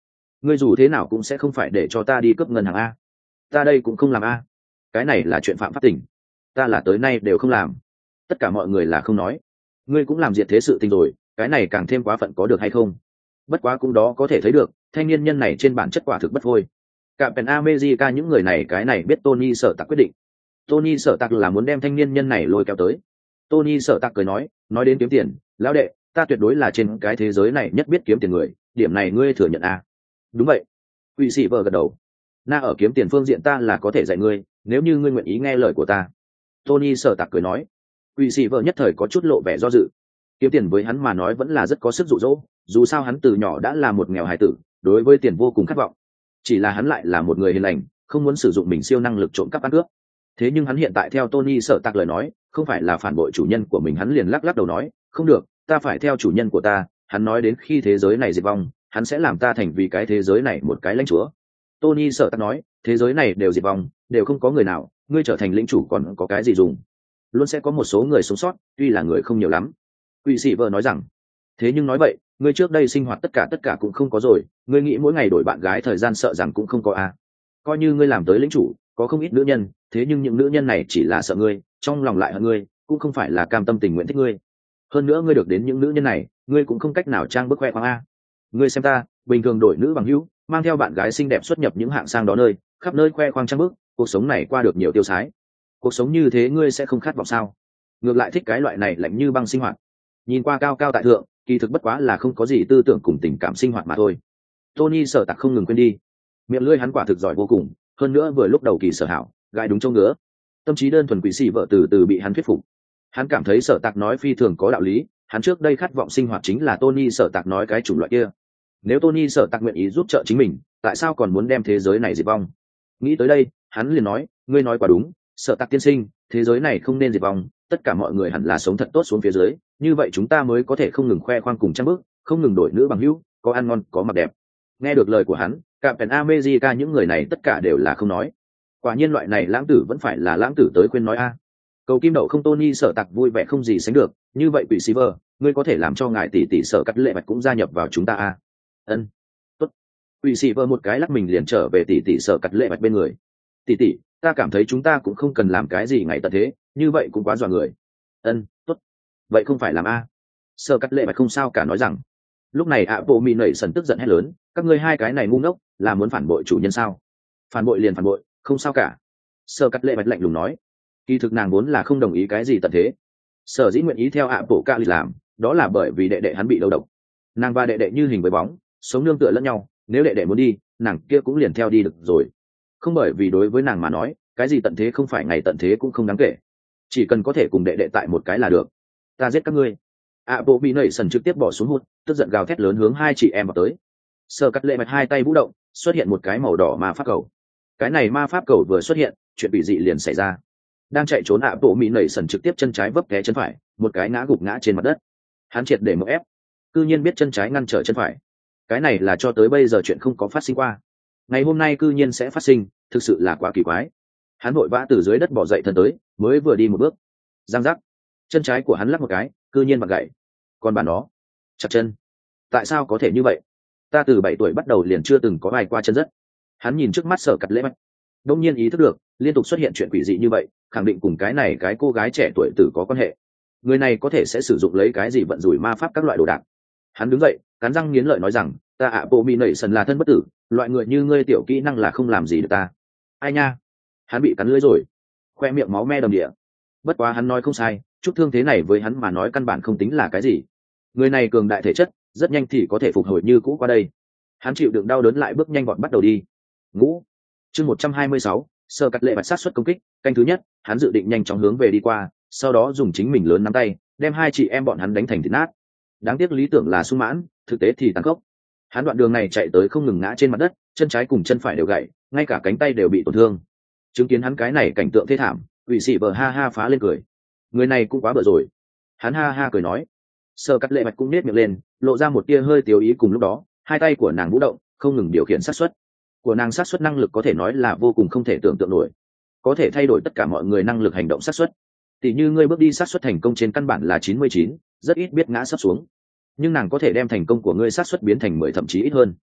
ngươi dù thế nào cũng sẽ không phải để cho ta đi cướp ngân hàng a. Ta đây cũng không làm a. Cái này là chuyện phạm pháp tình, ta là tới nay đều không làm. Tất cả mọi người là không nói. Ngươi cũng làm diệt thế sự tình rồi, cái này càng thêm quá phận có được hay không? Bất quá cũng đó có thể thấy được, thanh niên nhân này trên bản chất quả thực bất phôi. Cả Pen America những người này cái này biết Tony Sở Tạc quyết định. Tony Sở Tạc là muốn đem thanh niên nhân này lôi kéo tới. Tony Sở Tạc cười nói, nói đến kiếm tiền, lão đệ, ta tuyệt đối là trên cái thế giới này nhất biết kiếm tiền người, điểm này ngươi thừa nhận à? Đúng vậy. Quỷ sĩ vợ gật đầu. Na ở kiếm tiền phương diện ta là có thể dạy ngươi, nếu như ngươi nguyện ý nghe lời của ta. Tony Sở Tạc cười nói. Quỷ sĩ vợ nhất thời có chút lộ vẻ do dự. Kiếm tiền với hắn mà nói vẫn là rất có sức dụ dỗ, dù sao hắn từ nhỏ đã là một nghèo hài tử, đối với tiền vô cùng khát vọng. Chỉ là hắn lại là một người hiền lành, không muốn sử dụng mình siêu năng lực trộm cắp ăn cướp. Thế nhưng hắn hiện tại theo Tony Sở Tạc lời nói, không phải là phản bội chủ nhân của mình, hắn liền lắc lắc đầu nói, không được, ta phải theo chủ nhân của ta. Hắn nói đến khi thế giới này diệt vong, hắn sẽ làm ta thành vì cái thế giới này một cái lãnh chúa. Tony Sở Tạc nói, thế giới này đều diệt vong, đều không có người nào, ngươi trở thành lĩnh chủ còn có cái gì dùng? Luôn sẽ có một số người sống sót, tuy là người không nhiều lắm. Quỷ sĩ vợ nói rằng, thế nhưng nói vậy, ngươi trước đây sinh hoạt tất cả tất cả cũng không có rồi, ngươi nghĩ mỗi ngày đổi bạn gái thời gian sợ rằng cũng không có à? Coi như ngươi làm tới lĩnh chủ, có không ít nữ nhân, thế nhưng những nữ nhân này chỉ là sợ ngươi, trong lòng lại hận ngươi, cũng không phải là cam tâm tình nguyện thích ngươi. Hơn nữa ngươi được đến những nữ nhân này, ngươi cũng không cách nào trang bức khoe khoang a. Ngươi xem ta, bình thường đổi nữ bằng hữu, mang theo bạn gái xinh đẹp xuất nhập những hạng sang đó nơi, khắp nơi khoe khoang trang bức, cuộc sống này qua được nhiều tiêu sái. Cuộc sống như thế ngươi sẽ không khát vọng sao? Ngược lại thích cái loại này lạnh như băng sinh hoạt. Nhìn qua cao cao tại thượng, kỳ thực bất quá là không có gì tư tưởng cùng tình cảm sinh hoạt mà thôi. Tony Sở Tạc không ngừng quên đi, miệng lưỡi hắn quả thực giỏi vô cùng, hơn nữa vừa lúc đầu kỳ sở hảo, gai đúng chỗ ngứa. Tâm trí đơn thuần quỷ sĩ vợ từ từ bị hắn thuyết phục. Hắn cảm thấy Sở Tạc nói phi thường có đạo lý, hắn trước đây khát vọng sinh hoạt chính là Tony Sở Tạc nói cái chủng loại kia. Nếu Tony Sở Tạc nguyện ý giúp trợ chính mình, tại sao còn muốn đem thế giới này diệt vong? Nghĩ tới đây, hắn liền nói, ngươi nói quá đúng, Sở Tạc tiên sinh, thế giới này không nên diệt vong, tất cả mọi người hẳn là sống thật tốt xuống phía dưới, như vậy chúng ta mới có thể không ngừng khoe khoang cùng trang bước, không ngừng đổi nữ bằng hữu, có ăn ngon, có mặc đẹp. Nghe được lời của hắn, cả Pen America những người này tất cả đều là không nói. Quả nhiên loại này lãng tử vẫn phải là lãng tử tới khuyên nói a. Cầu kim đậu không Tony Sở Tạc vui vẻ không gì sánh được, như vậy quỷ Silver, ngươi có thể làm cho ngài tỷ tỷ Sở Cắt Lệ Bạch cũng gia nhập vào chúng ta a. Ân. Tốt. Quỷ Silver một cái lắc mình liền trở về tỷ tỷ Sở Cắt Lệ Bạch bên người. Tỷ tỷ, ta cảm thấy chúng ta cũng không cần làm cái gì ngày tận thế, như vậy cũng quá dọa người. Ân, tốt. Vậy không phải làm a. Sở Cắt Lệ Bạch không sao cả nói rằng. Lúc này ạ bộ mị nảy sần tức giận hét lớn, các ngươi hai cái này ngu ngốc, là muốn phản bội chủ nhân sao? Phản bội liền phản bội, không sao cả. Sở Cắt Lệ Bạch lạnh lùng nói, kỳ thực nàng vốn là không đồng ý cái gì tận thế. Sở dĩ nguyện ý theo ạ bộ ca lịch làm, đó là bởi vì đệ đệ hắn bị đầu độc. Nàng và đệ đệ như hình với bóng, sống nương tựa lẫn nhau, nếu đệ đệ muốn đi, nàng kia cũng liền theo đi được rồi. Không bởi vì đối với nàng mà nói, cái gì tận thế không phải ngày tận thế cũng không đáng kể, chỉ cần có thể cùng đệ đệ tại một cái là được. Ta giết các ngươi. ạ bộ bị nảy sần trực tiếp bỏ xuống hụt, tức giận gào thét lớn hướng hai chị em vào tới. Sở Cắt Lệ Bạch hai tay vũ động, xuất hiện một cái màu đỏ ma pháp cầu. Cái này ma pháp cầu vừa xuất hiện, chuyện bị dị liền xảy ra. Đang chạy trốn ạ bộ mỹ nảy sần trực tiếp chân trái vấp té chân phải, một cái ngã gục ngã trên mặt đất. Hắn triệt để mở ép, cư nhiên biết chân trái ngăn trở chân phải. Cái này là cho tới bây giờ chuyện không có phát sinh qua, ngày hôm nay cư nhiên sẽ phát sinh, thực sự là quá kỳ quái. Hắn vội vã từ dưới đất bò dậy thân tới, mới vừa đi một bước, giang giác, chân trái của hắn lắc một cái, cư nhiên bật gãy. Còn bà nó, chặt chân, tại sao có thể như vậy? Ta từ bảy tuổi bắt đầu liền chưa từng có ai qua chân rất. Hắn nhìn trước mắt Sở Cắt Lệ Bạch, đông nhiên ý thức được, liên tục xuất hiện chuyện quỷ dị như vậy, khẳng định cùng cái này cái cô gái trẻ tuổi tử có quan hệ. Người này có thể sẽ sử dụng lấy cái gì vận rủi ma pháp các loại đồ đạc. Hắn đứng dậy, cắn răng nghiến lợi nói rằng, ta ạ bộ mỹ nảy sần là thân bất tử, loại người như ngươi tiểu kỹ năng là không làm gì được ta. Ai nha, hắn bị cắn lưỡi rồi, khoe miệng máu me đầm địa. Bất quá hắn nói không sai, chút thương thế này với hắn mà nói căn bản không tính là cái gì. Người này cường đại thể chất, rất nhanh thì có thể phục hồi như cũ qua đây. Hắn chịu đựng đau đớn lại bước nhanh vọt bắt đầu đi. Ngũ chương một trăm hai mươi sáu, Sở Cắt Lệ Bạch sát xuất công kích, canh thứ nhất, hắn dự định nhanh chóng hướng về đi qua, sau đó dùng chính mình lớn nắm tay, đem hai chị em bọn hắn đánh thành thịt nát. Đáng tiếc lý tưởng là sung mãn, thực tế thì tàn khốc. Hắn đoạn đường này chạy tới không ngừng ngã trên mặt đất, chân trái cùng chân phải đều gãy, ngay cả cánh tay đều bị tổn thương. Chứng kiến hắn cái này cảnh tượng thê thảm, quỷ sĩ bờ ha ha phá lên cười. Người này cũng quá bở rồi. Hắn ha ha cười nói. Sở Cắt Lệ Bạch cũng nết miệng lên, lộ ra một tia hơi tiêu ý, cùng lúc đó, hai tay của nàng vũ động, không ngừng điều khiển sát suất. Của nàng sát suất năng lực có thể nói là vô cùng không thể tưởng tượng nổi, có thể thay đổi tất cả mọi người năng lực hành động sát suất. Tỷ như ngươi bước đi sát suất thành công trên căn bản là chín mươi chín, rất ít biết ngã sắp xuống. Nhưng nàng có thể đem thành công của ngươi sát suất biến thành mười thậm chí ít hơn.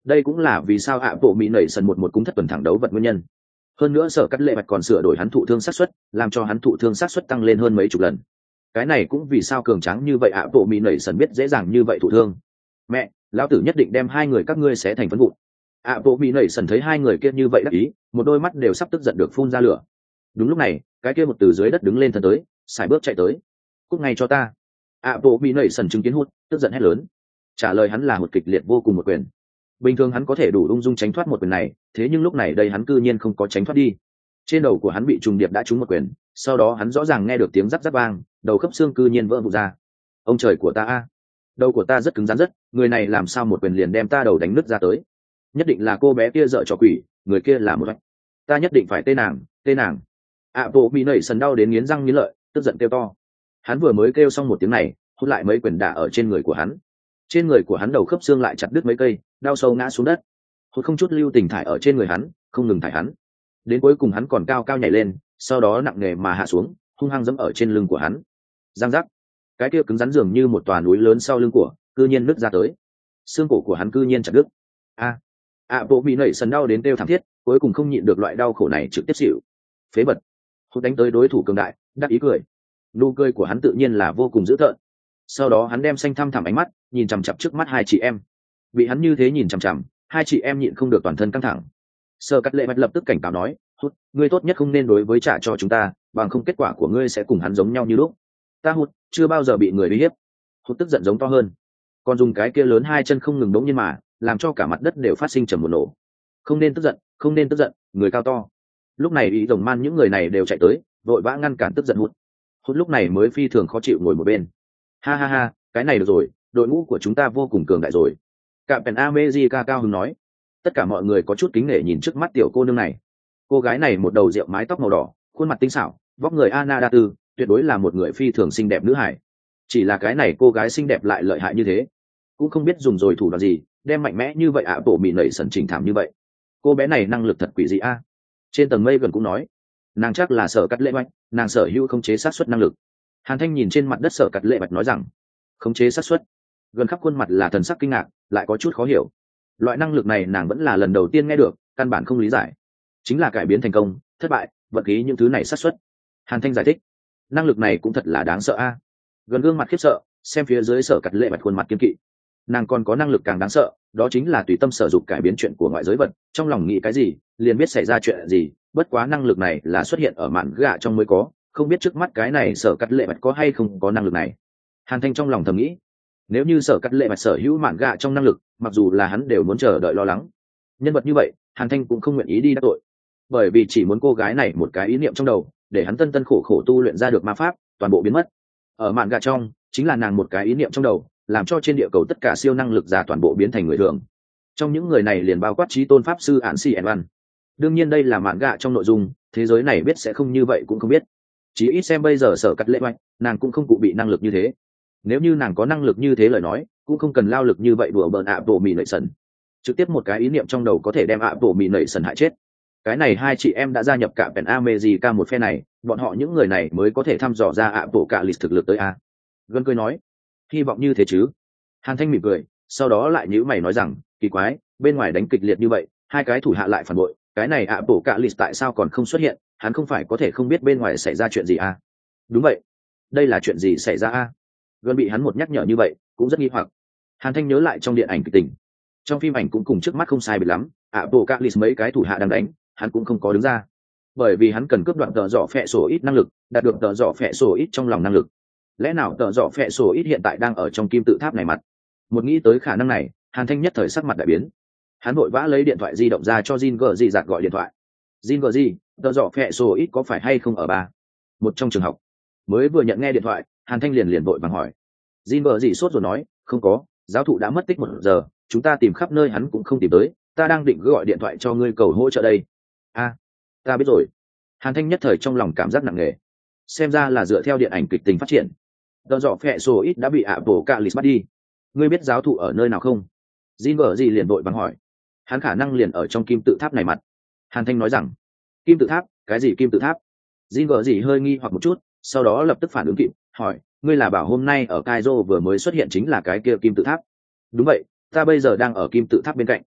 Đây cũng là vì sao ạ bộ mỹ nảy sần một một cúng thất tuần thẳng đấu vật nguyên nhân. Hơn nữa sở cắt lệ bạch còn sửa đổi hắn thụ thương sát suất, làm cho hắn thụ thương sát suất tăng lên hơn mấy chục lần. Cái này cũng vì sao cường tráng như vậy ạ bộ mỹ nảy sần biết dễ dàng như vậy thụ thương. Mẹ, lão tử nhất định đem hai người các ngươi xé thành phấn vụn. ạ bộ mỹ nảy sần thấy hai người kia như vậy đắc ý, một đôi mắt đều sắp tức giận được phun ra lửa. Đúng lúc này, cái kia một từ dưới đất đứng lên thân tới, xài bước chạy tới. Cút ngay cho ta. ạ bộ mỹ nảy sần chứng kiến hút, tức giận hét lớn. Trả lời hắn là một kịch liệt vô cùng một quyền. Bình thường hắn có thể đủ ung dung tránh thoát một quyền này, thế nhưng lúc này đây hắn cư nhiên không có tránh thoát đi. Trên đầu của hắn bị trùng điệp đã trúng một quyền, sau đó hắn rõ ràng nghe được tiếng rắc rắc vang, đầu khớp xương cư nhiên vỡ vụn ra. Ông trời của ta a, đầu của ta rất cứng rắn rất, người này làm sao một quyền liền đem ta đầu đánh nứt ra tới. Nhất định là cô bé kia dợ trò quỷ, người kia là một, ta nhất định phải tên nàng, tên nàng. ạ bộ bị nảy sần đau đến nghiến răng nghiến lợi, tức giận kêu to. Hắn vừa mới kêu xong một tiếng này, hút lại mấy quyền đả ở trên người của hắn. Trên người của hắn đầu khớp xương lại chặt đứt mấy cây, đau sâu ngã xuống đất. Hút không chút lưu tình thải ở trên người hắn, không ngừng thải hắn. Đến cuối cùng hắn còn cao cao nhảy lên, sau đó nặng nề mà hạ xuống, hung hăng dẫm ở trên lưng của hắn. Giang giác, cái kia cứng rắn dường như một tòa núi lớn sau lưng của, cư nhiên nứt ra tới. Xương cổ của hắn cư nhiên chặt đứt. A, ạ bộ bị nảy sần đau đến kêu thảm thiết, cuối cùng không nhịn được loại đau khổ này trực tiếp xỉu. Phế bật. Hút đánh tới đối thủ cường đại, đắc ý cười. Nụ cười của hắn tự nhiên là vô cùng dữ tợn. Sau đó hắn đem xanh thăm thẳm ánh mắt nhìn chằm chằm trước mắt hai chị em. Bị hắn như thế nhìn chằm chằm, hai chị em nhịn không được toàn thân căng thẳng. Sở Cắt Lệ Bạch lập tức cảnh cáo nói, hút, ngươi tốt nhất không nên đối với trả cho chúng ta, bằng không kết quả của ngươi sẽ cùng hắn giống nhau như lúc. Ta hút, chưa bao giờ bị người uy hiếp. Hút tức giận giống to hơn, còn dùng cái kia lớn hai chân không ngừng đống nhiên mà làm cho cả mặt đất đều phát sinh trầm một nổ. Không nên tức giận, không nên tức giận, người cao to. Lúc này ý rồng man những người này đều chạy tới, vội vã ngăn cản tức giận hút. Hút lúc này mới phi thường khó chịu ngồi một bên. Ha ha ha, cái này được rồi, đội ngũ của chúng ta vô cùng cường đại rồi. Captain America cao hứng nói. Tất cả mọi người có chút kính nể nhìn trước mắt tiểu cô nương này. Cô gái này một đầu rượu mái tóc màu đỏ, khuôn mặt tinh xảo, vóc người Anna Đa Tư, tuyệt đối là một người phi thường xinh đẹp nữ hải. Chỉ là cái này cô gái xinh đẹp lại lợi hại như thế, cũng không biết dùng rồi thủ đoạn gì, đem mạnh mẽ như vậy ạ bộ mị nảy sần chỉnh thảm như vậy. Cô bé này năng lực thật quỷ dị a. Trên tầng mây gần cũng nói, nàng chắc là Sở Cắt Lệ Bạch, nàng sở hữu khống chế sát xuất năng lực. Hàn Thanh nhìn trên mặt đất Sở Cắt Lệ Bạch nói rằng, khống chế sát xuất. Gần khắp khuôn mặt là thần sắc kinh ngạc, lại có chút khó hiểu. Loại năng lực này nàng vẫn là lần đầu tiên nghe được, căn bản không lý giải. Chính là cải biến thành công, thất bại, vật khí những thứ này sát xuất. Hàn Thanh giải thích, năng lực này cũng thật là đáng sợ a. Gần gương mặt khiếp sợ, xem phía dưới Sở Cắt Lệ Bạch khuôn mặt kiên kỵ. Nàng còn có năng lực càng đáng sợ, đó chính là tùy tâm sở dục cải biến chuyện của ngoại giới vật, trong lòng nghĩ cái gì liền biết xảy ra chuyện gì. Bất quá năng lực này là xuất hiện ở mạn gạ trong mới có, không biết trước mắt cái này Sở Cắt Lệ Bạch có hay không có năng lực này. Hàn Thanh trong lòng thầm nghĩ, nếu như Sở Cắt Lệ Bạch sở hữu mạn gạ trong năng lực, mặc dù là hắn đều muốn chờ đợi lo lắng. Nhân vật như vậy, Hàn Thanh cũng không nguyện ý đi đắc tội, bởi vì chỉ muốn cô gái này một cái ý niệm trong đầu, để hắn tân tân khổ khổ tu luyện ra được ma pháp, toàn bộ biến mất. Ở mạn gạ trong, chính là nàng một cái ý niệm trong đầu, làm cho trên địa cầu tất cả siêu năng lực giả toàn bộ biến thành người thường. Trong những người này liền bao quát trí tôn pháp sư Ản Si En Văn. Đương nhiên đây là mạn gạ trong nội dung, thế giới này biết sẽ không như vậy cũng không biết. Chỉ ít xem bây giờ Sở Cắt Lệ Bạch, nàng cũng không cụ bị năng lực như thế. Nếu như nàng có năng lực như thế lời nói, cũng không cần lao lực như vậy đùa bỡn ạ bộ mì nảy sần. Trực tiếp một cái ý niệm trong đầu có thể đem ạ bộ mì nảy sần hại chết. Cái này hai chị em đã gia nhập cả Pen America một phe này, bọn họ những người này mới có thể thăm dò ra ạ bộ cả lịch thực lực tới a. Gân cười nói, hy vọng như thế chứ. Hàn Thanh mỉm cười, sau đó lại nhíu mày nói rằng, kỳ quái, bên ngoài đánh kịch liệt như vậy, hai cái thủ hạ lại phản bội, cái này ạ bộ cả lịch tại sao còn không xuất hiện, hắn không phải có thể không biết bên ngoài xảy ra chuyện gì à? Đúng vậy, đây là chuyện gì xảy ra a? Gần bị hắn một nhắc nhở như vậy, cũng rất nghi hoặc. Hàn Thanh nhớ lại trong điện ảnh kịch tình, trong phim ảnh cũng cùng trước mắt không sai biệt lắm, ạ bộ cả lịch mấy cái thủ hạ đang đánh, hắn cũng không có đứng ra, bởi vì hắn cần cướp đoạn tờ dọ phệ sổ ít năng lực, đạt được tờ dọ phệ sổ ít trong lòng năng lực. Lẽ nào tờ dọ phệ sổ ít hiện tại đang ở trong kim tự tháp này mặt? Một nghĩ tới khả năng này, Hàn Thanh nhất thời sắc mặt đại biến. Hắn vội vã lấy điện thoại di động ra cho Jin gờ gì giạt gọi điện thoại. Jin gờ gì, tờ dọ phệ sổ ít có phải hay không ở ba một trong trường học? Mới vừa nhận nghe điện thoại, Hàn Thanh liền liền vội vàng hỏi. Jin gờ gì sốt rồi nói, không có, giáo thụ đã mất tích một giờ, chúng ta tìm khắp nơi hắn cũng không tìm tới, ta đang định gọi điện thoại cho ngươi cầu hỗ trợ đây. A, à, ta biết rồi. Hàn Thanh nhất thời trong lòng cảm giác nặng nề. Xem ra là dựa theo điện ảnh kịch tình phát triển, tờ dọ phệ sổ ít đã bị ạ bộ cả lịch bắt đi. Ngươi biết giáo thụ ở nơi nào không? Jin vợ gì liền vội vàng hỏi. Hắn khả năng liền ở trong kim tự tháp này mặt. Hàn Thanh nói rằng, kim tự tháp? Cái gì kim tự tháp? Jin vợ gì hơi nghi hoặc một chút, sau đó lập tức phản ứng kịp, hỏi, ngươi là bảo hôm nay ở Cairo vừa mới xuất hiện chính là cái kia kim tự tháp? Đúng vậy, ta bây giờ đang ở kim tự tháp bên cạnh.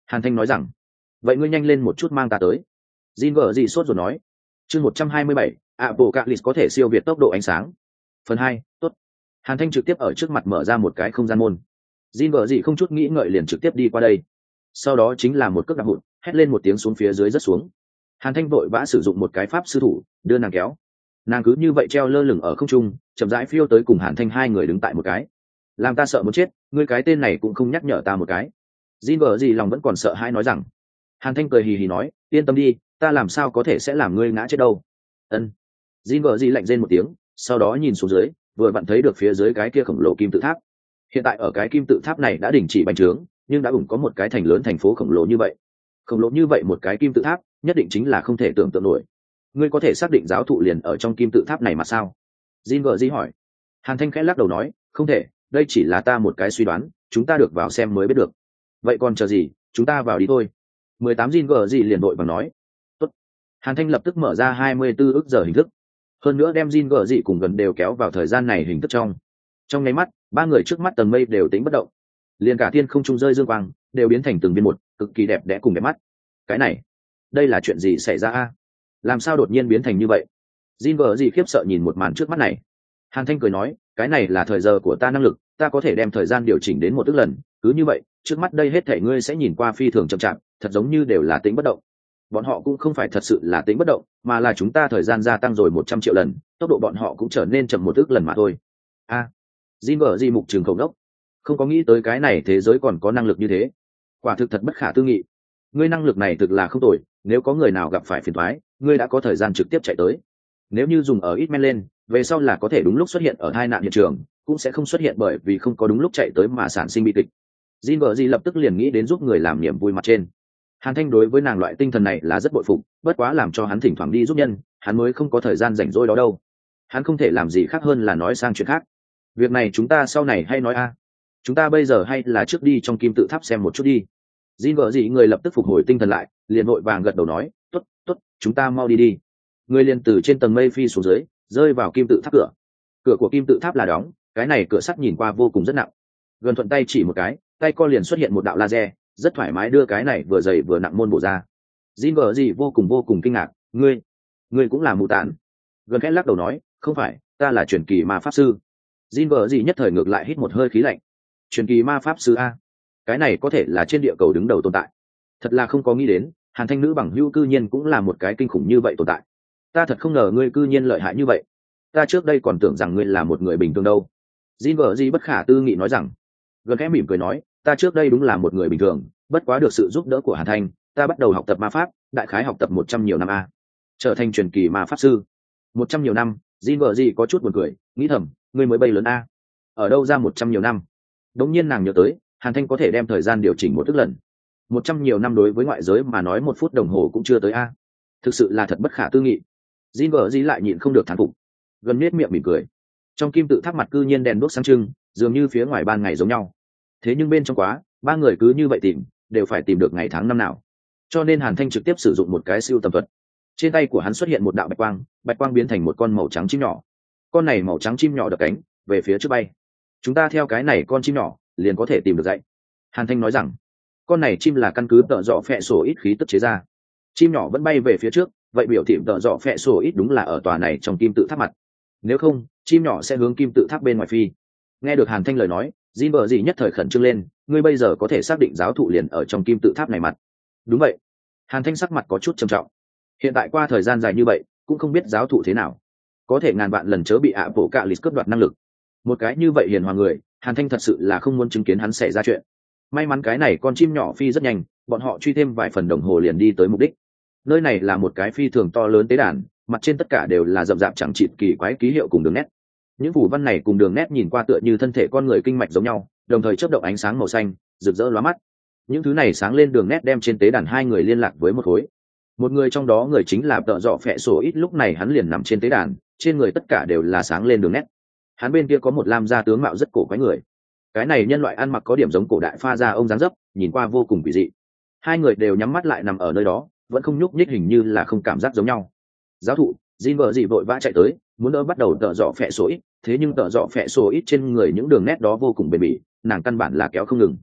Hàn Thanh nói rằng, vậy ngươi nhanh lên một chút mang ta tới. Jin vợ gì sốt rồi nói. Chương một trăm hai mươi bảy, Apocalypse có thể siêu việt tốc độ ánh sáng. Phần hai, tốt. Hàn Thanh trực tiếp ở trước mặt mở ra một cái không gian môn. Jin vợ gì không chút nghĩ ngợi liền trực tiếp đi qua đây. Sau đó chính là một cước đạp hụt, hét lên một tiếng xuống phía dưới rất xuống. Hàn Thanh vội vã sử dụng một cái pháp sư thủ, đưa nàng kéo. Nàng cứ như vậy treo lơ lửng ở không trung, chậm rãi phiêu tới cùng Hàn Thanh hai người đứng tại một cái. Làm ta sợ muốn chết, ngươi cái tên này cũng không nhắc nhở ta một cái. Jin vợ gì lòng vẫn còn sợ hãi nói rằng. Hàn Thanh cười hì hì nói, yên tâm đi, ta làm sao có thể sẽ làm ngươi ngã chết đâu. Ân. Jin vợ gì lạnh rên một tiếng, sau đó nhìn xuống dưới, vừa vặn thấy được phía dưới cái kia khổng lồ kim tự tháp. Hiện tại ở cái kim tự tháp này đã đình chỉ bành trướng, nhưng đã ủng có một cái thành lớn thành phố khổng lồ như vậy. Khổng lồ như vậy một cái kim tự tháp, nhất định chính là không thể tưởng tượng nổi. Ngươi có thể xác định giáo thụ liền ở trong kim tự tháp này mà sao? Jin vợ gì hỏi. Hàn Thanh khẽ lắc đầu nói, không thể, đây chỉ là ta một cái suy đoán, chúng ta được vào xem mới biết được. Vậy còn chờ gì, chúng ta vào đi thôi. mười tám Jin vợ gì liền đội bằng nói. Tốt. Hàn Thanh lập tức mở ra hai mươi tư ức giờ hình thức. Hơn nữa đem Jin vợ gì cùng gần đều kéo vào thời gian này hình thức trong. Trong nháy mắt, ba người trước mắt tầng mây đều tĩnh bất động. Liền cả thiên không trung rơi dương quang, đều biến thành từng viên một, cực kỳ đẹp đẽ cùng đẹp mắt. Cái này, đây là chuyện gì xảy ra a? Làm sao đột nhiên biến thành như vậy? Jin vợ gì khiếp sợ nhìn một màn trước mắt này. Hàn Thanh cười nói, cái này là thời giờ của ta năng lực, ta có thể đem thời gian điều chỉnh đến một tức lần, cứ như vậy, trước mắt đây hết thảy ngươi sẽ nhìn qua phi thường chậm chạp, thật giống như đều là tĩnh bất động. Bọn họ cũng không phải thật sự là tĩnh bất động, mà là chúng ta thời gian gia tăng rồi một trăm triệu lần, tốc độ bọn họ cũng trở nên chậm một tức lần mà thôi. A. À, Jin vợ gì mục trường khẩu đốc, không có nghĩ tới cái này thế giới còn có năng lực như thế. Quả thực thật bất khả tư nghị. Ngươi năng lực này thực là không tồi, nếu có người nào gặp phải phiền toái, ngươi đã có thời gian trực tiếp chạy tới. Nếu như dùng ở ít men lên, về sau là có thể đúng lúc xuất hiện ở tai nạn hiện trường, cũng sẽ không xuất hiện bởi vì không có đúng lúc chạy tới mà sản sinh bi kịch. Jin vợ gì lập tức liền nghĩ đến giúp người làm niềm vui mặt trên. Hàn Thanh đối với nàng loại tinh thần này là rất bội phục, bất quá làm cho hắn thỉnh thoảng đi giúp nhân, hắn mới không có thời gian rảnh rỗi đó đâu. Hắn không thể làm gì khác hơn là nói sang chuyện khác. Việc này chúng ta sau này hay nói a. Chúng ta bây giờ hay là trước đi trong kim tự tháp xem một chút đi. Jin vợ gì người lập tức phục hồi tinh thần lại, liền vội vàng gật đầu nói, tốt, tốt, chúng ta mau đi đi. Người liền từ trên tầng mây phi xuống dưới, rơi vào kim tự tháp cửa. Cửa của kim tự tháp là đóng, cái này cửa sắt nhìn qua vô cùng rất nặng. Gần thuận tay chỉ một cái, tay co liền xuất hiện một đạo laser, rất thoải mái đưa cái này vừa dày vừa nặng môn bổ ra. Jin vợ gì vô cùng vô cùng kinh ngạc, ngươi, ngươi cũng là mù tản. Gần khẽ lắc đầu nói, không phải, ta là truyền kỳ ma pháp sư. Jin vợ gì nhất thời ngược lại hít một hơi khí lạnh. Truyền kỳ ma pháp sư a, cái này có thể là trên địa cầu đứng đầu tồn tại. Thật là không có nghĩ đến, Hàn Thanh nữ bằng hữu cư nhiên cũng là một cái kinh khủng như vậy tồn tại. Ta thật không ngờ ngươi cư nhiên lợi hại như vậy. Ta trước đây còn tưởng rằng ngươi là một người bình thường đâu. Jin vợ gì bất khả tư nghị nói rằng. Gần khẽ mỉm cười nói, ta trước đây đúng là một người bình thường, bất quá được sự giúp đỡ của Hàn Thanh, ta bắt đầu học tập ma pháp, đại khái học tập một trăm nhiều năm a, trở thành truyền kỳ ma pháp sư. Một trăm nhiều năm, Jin vợ gì có chút buồn cười, nghĩ thầm, ngươi mới bay lớn a, ở đâu ra một trăm nhiều năm? Đống nhiên nàng nhớ tới, Hàn Thanh có thể đem thời gian điều chỉnh một tức lần. Một trăm nhiều năm đối với ngoại giới mà nói một phút đồng hồ cũng chưa tới a, thực sự là thật bất khả tư nghị. Jin vợ gì lại nhịn không được thán phục, gần nết miệng mỉm cười. Trong kim tự tháp mặt cư nhiên đèn đuốc sáng trưng, dường như phía ngoài ban ngày giống nhau. Thế nhưng bên trong quá, ba người cứ như vậy tìm, đều phải tìm được ngày tháng năm nào. Cho nên Hàn Thanh trực tiếp sử dụng một cái siêu tầm thuật. Trên tay của hắn xuất hiện một đạo bạch quang, bạch quang biến thành một con màu trắng chim nhỏ. Con này màu trắng chim nhỏ đập cánh, về phía trước bay. Chúng ta theo cái này con chim nhỏ, liền có thể tìm được dạy. Hàn Thanh nói rằng, con này chim là căn cứ tợ dọ phệ sổ ít khí tức chế ra. Chim nhỏ vẫn bay về phía trước, vậy biểu thị tợ dọ phệ sổ ít đúng là ở tòa này trong kim tự tháp mặt. Nếu không, chim nhỏ sẽ hướng kim tự tháp bên ngoài phi. Nghe được Hàn Thanh lời nói, Jin vợ gì nhất thời khẩn trương lên, ngươi bây giờ có thể xác định giáo thụ liền ở trong kim tự tháp này mặt. Đúng vậy. Hàn Thanh sắc mặt có chút trầm trọng. Hiện tại qua thời gian dài như vậy, cũng không biết giáo thụ thế nào. Có thể ngàn vạn lần chớ bị ạ bộ cạ lịt cướp đoạt năng lực. Một cái như vậy hiền hòa người, Hàn Thanh thật sự là không muốn chứng kiến hắn xảy ra chuyện. May mắn cái này con chim nhỏ phi rất nhanh, bọn họ truy thêm vài phần đồng hồ liền đi tới mục đích. Nơi này là một cái phi thường to lớn tế đàn, mặt trên tất cả đều là rậm rạp chẳng chịt kỳ quái ký hiệu cùng đường nét. Những phù văn này cùng đường nét nhìn qua tựa như thân thể con người kinh mạch giống nhau, đồng thời chớp động ánh sáng màu xanh, rực rỡ lóa mắt. Những thứ này sáng lên đường nét đem trên tế đàn hai người liên lạc với một khối. Một người trong đó người chính là tợ dọ phệ sổ ít, lúc này hắn liền nằm trên tế đàn, trên người tất cả đều là sáng lên đường nét. Hắn bên kia có một lam gia tướng mạo rất cổ quái người. Cái này nhân loại ăn mặc có điểm giống cổ đại pha gia ông dáng dấp, nhìn qua vô cùng kỳ dị. Hai người đều nhắm mắt lại nằm ở nơi đó, vẫn không nhúc nhích, hình như là không cảm giác giống nhau. Giáo thụ Jin vợ gì vội vã chạy tới, muốn đỡ bắt đầu tợ dọ phệ sổ ít, thế nhưng tợ dọ phệ sổ ít trên người những đường nét đó vô cùng bền bỉ, nàng căn bản là kéo không ngừng.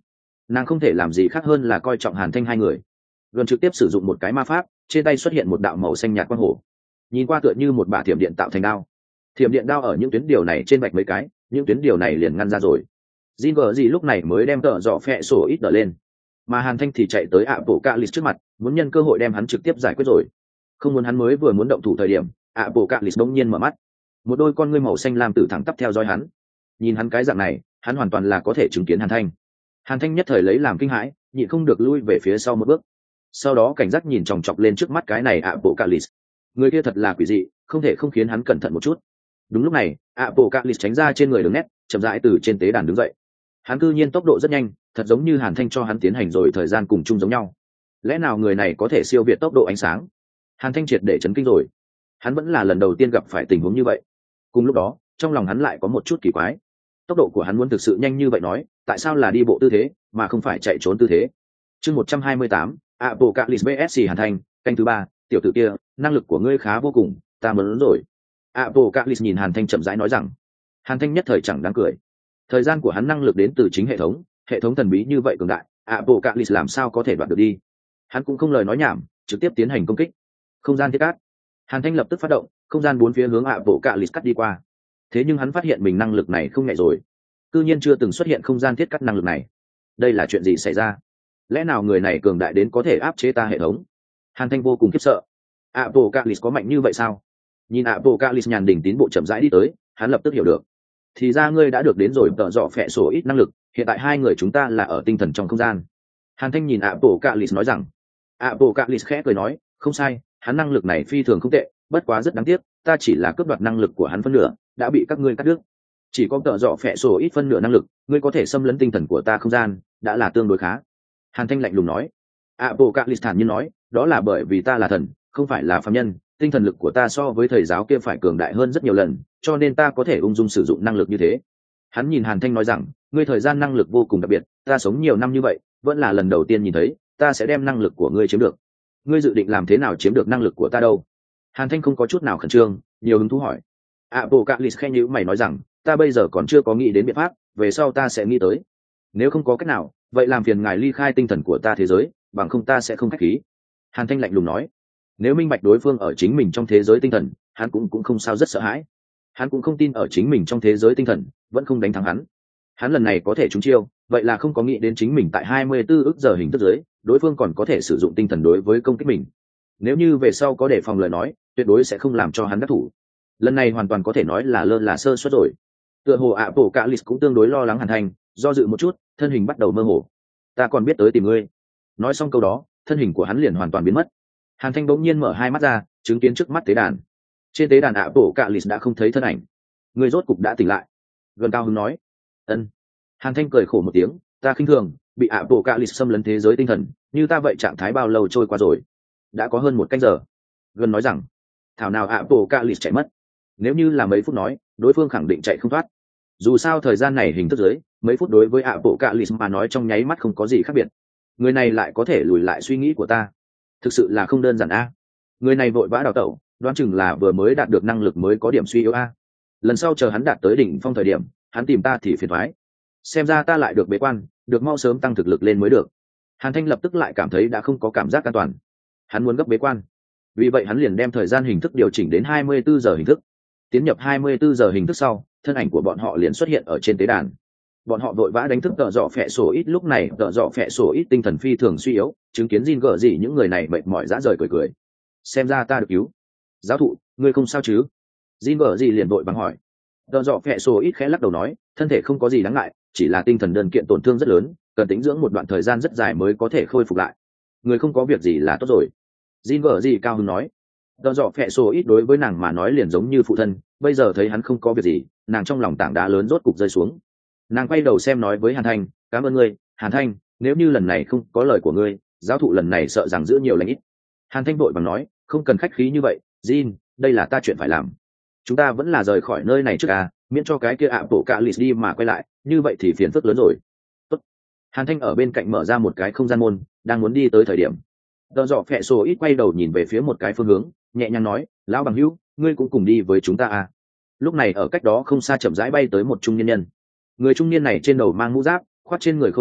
nàng không thể làm gì khác hơn là coi trọng Hàn Thanh hai người. Gần trực tiếp sử dụng một cái ma pháp, trên tay xuất hiện một đạo màu xanh nhạt quang hổ, nhìn qua tựa như một bả thiểm điện tạo thành đao. Thiểm điện đao ở những tuyến điều này trên vạch mấy cái, những tuyến điều này liền ngăn ra rồi. Jin vợ gì lúc này mới đem tợ dọ phẹ sổ ít đỡ lên, mà Hàn Thanh thì chạy tới ạ bộ cạ lì trước mặt, muốn nhân cơ hội đem hắn trực tiếp giải quyết rồi. Không muốn hắn mới vừa muốn động thủ thời điểm, ạ bộ cạ lì bỗng nhiên mở mắt, một đôi con ngươi màu xanh lam tử thẳng tắp theo dõi hắn. Nhìn hắn cái dạng này, hắn hoàn toàn là có thể chứng kiến Hàn Thanh. Hàn Thanh nhất thời lấy làm kinh hãi, nhịn không được lui về phía sau một bước. Sau đó cảnh giác nhìn chòng chọc lên trước mắt cái này ạ bộ cạ lì. Người kia thật là quỷ dị, không thể không khiến hắn cẩn thận một chút. Đúng lúc này, ạ bộ cạ lì tránh ra trên người đường nét, chậm rãi từ trên tế đàn đứng dậy. Hắn cư nhiên tốc độ rất nhanh, thật giống như Hàn Thanh cho hắn tiến hành rồi thời gian cùng chung giống nhau. Lẽ nào người này có thể siêu việt tốc độ ánh sáng? Hàn Thanh triệt để chấn kinh rồi. Hắn vẫn là lần đầu tiên gặp phải tình huống như vậy. Cùng lúc đó, trong lòng hắn lại có một chút kỳ quái. Tốc độ của hắn muốn thực sự nhanh như vậy nói, tại sao là đi bộ tư thế mà không phải chạy trốn tư thế? Chương một trăm hai mươi tám, Apocalypse vs Hàn Thanh, canh thứ ba, tiểu tử kia, năng lực của ngươi khá vô cùng, ta muốn rồi. Apocalypse nhìn Hàn Thanh chậm rãi nói rằng. Hàn Thanh nhất thời chẳng đáng cười. Thời gian của hắn năng lực đến từ chính hệ thống, hệ thống thần bí như vậy cường đại, Apocalypse làm sao có thể đoạt được đi? Hắn cũng không lời nói nhảm, trực tiếp tiến hành công kích. Không gian thiết cát. Hàn Thanh lập tức phát động, không gian bốn phía hướng Apocalypse cắt đi qua. Thế nhưng hắn phát hiện mình năng lực này không nhẹ rồi. Cư nhiên chưa từng xuất hiện không gian thiết cắt năng lực này. Đây là chuyện gì xảy ra? Lẽ nào người này cường đại đến có thể áp chế ta hệ thống? Hàn Thanh vô cùng khiếp sợ. Apocalypse có mạnh như vậy sao? Nhìn Apocalypse nhàn đỉnh tín bộ chậm rãi đi tới, hắn lập tức hiểu được. Thì ra ngươi đã được đến rồi tợ dọ phẹ sổ ít năng lực, hiện tại hai người chúng ta là ở tinh thần trong không gian. Hàn Thanh nhìn Apocalypse nói rằng. Apocalypse khẽ cười nói, không sai, hắn năng lực này phi thường không tệ, bất quá rất đáng tiếc, ta chỉ là cướp đoạt năng lực của hắn phân nửa, đã bị các ngươi cắt đứt. Chỉ có tợ dọ phẹ sổ ít phân nửa năng lực, ngươi có thể xâm lấn tinh thần của ta không gian, đã là tương đối khá. Hàn Thanh lạnh lùng nói. Apocalypse thản nhiên nói, đó là bởi vì ta là thần, không phải là phàm nhân, tinh thần lực của ta so với thầy giáo kia phải cường đại hơn rất nhiều lần, cho nên ta có thể ung dung sử dụng năng lực như thế. Hắn nhìn Hàn Thanh nói rằng, ngươi thời gian năng lực vô cùng đặc biệt, ta sống nhiều năm như vậy, vẫn là lần đầu tiên nhìn thấy, ta sẽ đem năng lực của ngươi chiếm được. Ngươi dự định làm thế nào chiếm được năng lực của ta đâu? Hàn Thanh không có chút nào khẩn trương, nhiều hứng thú hỏi. Apocalypse khẽ nhíu mày nói rằng, ta bây giờ còn chưa có nghĩ đến biện pháp, về sau ta sẽ nghĩ tới. Nếu không có cách nào, vậy làm phiền ngài ly khai tinh thần của ta thế giới, bằng không ta sẽ không khách khí. Hàn Thanh lạnh lùng nói. Nếu minh bạch đối phương ở chính mình trong thế giới tinh thần, hắn cũng cũng không sao rất sợ hãi. Hắn cũng không tin ở chính mình trong thế giới tinh thần vẫn không đánh thắng hắn. Hắn lần này có thể trúng chiêu, vậy là không có nghĩ đến chính mình tại hai mươi tư ức giờ hình thức dưới, đối phương còn có thể sử dụng tinh thần đối với công kích mình. Nếu như về sau có đề phòng lời nói, tuyệt đối sẽ không làm cho hắn đắc thủ. Lần này hoàn toàn có thể nói là lơ là sơ suất rồi. Tựa hồ Apocalypse cũng tương đối lo lắng Hàn Thanh, do dự một chút, thân hình bắt đầu mơ hồ. Ta còn biết tới tìm ngươi. Nói xong câu đó, thân hình của hắn liền hoàn toàn biến mất. Hàn Thanh bỗng nhiên mở hai mắt ra, chứng kiến trước mắt tế đàn. Trên tế đàn Apocalypse đã không thấy thân ảnh. Ngươi rốt cục đã tỉnh lại. Gần cao hứng nói. Ân. Hàn Thanh cười khổ một tiếng, ta khinh thường, bị Apocalypse xâm lấn thế giới tinh thần, như ta vậy trạng thái bao lâu trôi qua rồi? Đã có hơn một canh giờ. Gần nói rằng, thảo nào Apocalypse chạy mất. Nếu như là mấy phút nói, đối phương khẳng định chạy không thoát. Dù sao thời gian này hình thức dưới, mấy phút đối với Apocalypse mà nói trong nháy mắt không có gì khác biệt. Người này lại có thể lùi lại suy nghĩ của ta. Thực sự là không đơn giản a. Người này vội vã đào tẩu, đoán chừng là vừa mới đạt được năng lực mới có điểm suy yếu a. Lần sau chờ hắn đạt tới đỉnh phong thời điểm, hắn tìm ta thì phiền thoái. Xem ra ta lại được bế quan, được mau sớm tăng thực lực lên mới được. Hàn Thanh lập tức lại cảm thấy đã không có cảm giác an toàn. Hắn muốn gấp bế quan. Vì vậy hắn liền đem thời gian hình thức điều chỉnh đến hai mươi tư giờ hình thức. Tiến nhập hai mươi tư giờ hình thức sau, thân ảnh của bọn họ liền xuất hiện ở trên tế đàn. Bọn họ vội vã đánh thức tợ dọ phẹ sổ ít, lúc này tợ dọ phẹ sổ ít tinh thần phi thường suy yếu, chứng kiến Jin gở gì những người này mệt mỏi rã rời cười cười. Xem ra ta được cứu. Giáo thụ, ngươi không sao chứ? Jin gở gì liền vội bằng hỏi. Tợ dọ phẹ sổ ít khẽ lắc đầu nói, thân thể không có gì đáng ngại, chỉ là tinh thần đơn kiện tổn thương rất lớn, cần tĩnh dưỡng một đoạn thời gian rất dài mới có thể khôi phục lại. Người không có việc gì là tốt rồi. Jin gở gì cao hứng nói. Tợ dọ phẹ sổ ít đối với nàng mà nói liền giống như phụ thân, bây giờ thấy hắn không có việc gì, nàng trong lòng tảng đá lớn rốt cục rơi xuống. Nàng quay đầu xem nói với Hàn Thanh, cảm ơn ngươi, Hàn Thanh, nếu như lần này không có lời của ngươi, giáo thụ lần này sợ rằng giữ nhiều lãnh ít. Hàn Thanh vội bằng nói, không cần khách khí như vậy, Jin, đây là ta chuyện phải làm. Chúng ta vẫn là rời khỏi nơi này trước à, miễn cho cái kia Apocalypse đi mà quay lại, như vậy thì phiền phức lớn rồi. Tốt. Hàn Thanh ở bên cạnh mở ra một cái không gian môn, đang muốn đi tới thời điểm. Đờ dọ phẹ sổ ít quay đầu nhìn về phía một cái phương hướng, nhẹ nhàng nói, lão bằng hữu, ngươi cũng cùng đi với chúng ta à. Lúc này ở cách đó không xa chậm rãi bay tới một trung niên nhân. Người trung niên này trên đầu mang mũ giáp, khoác trên người khôi giáp,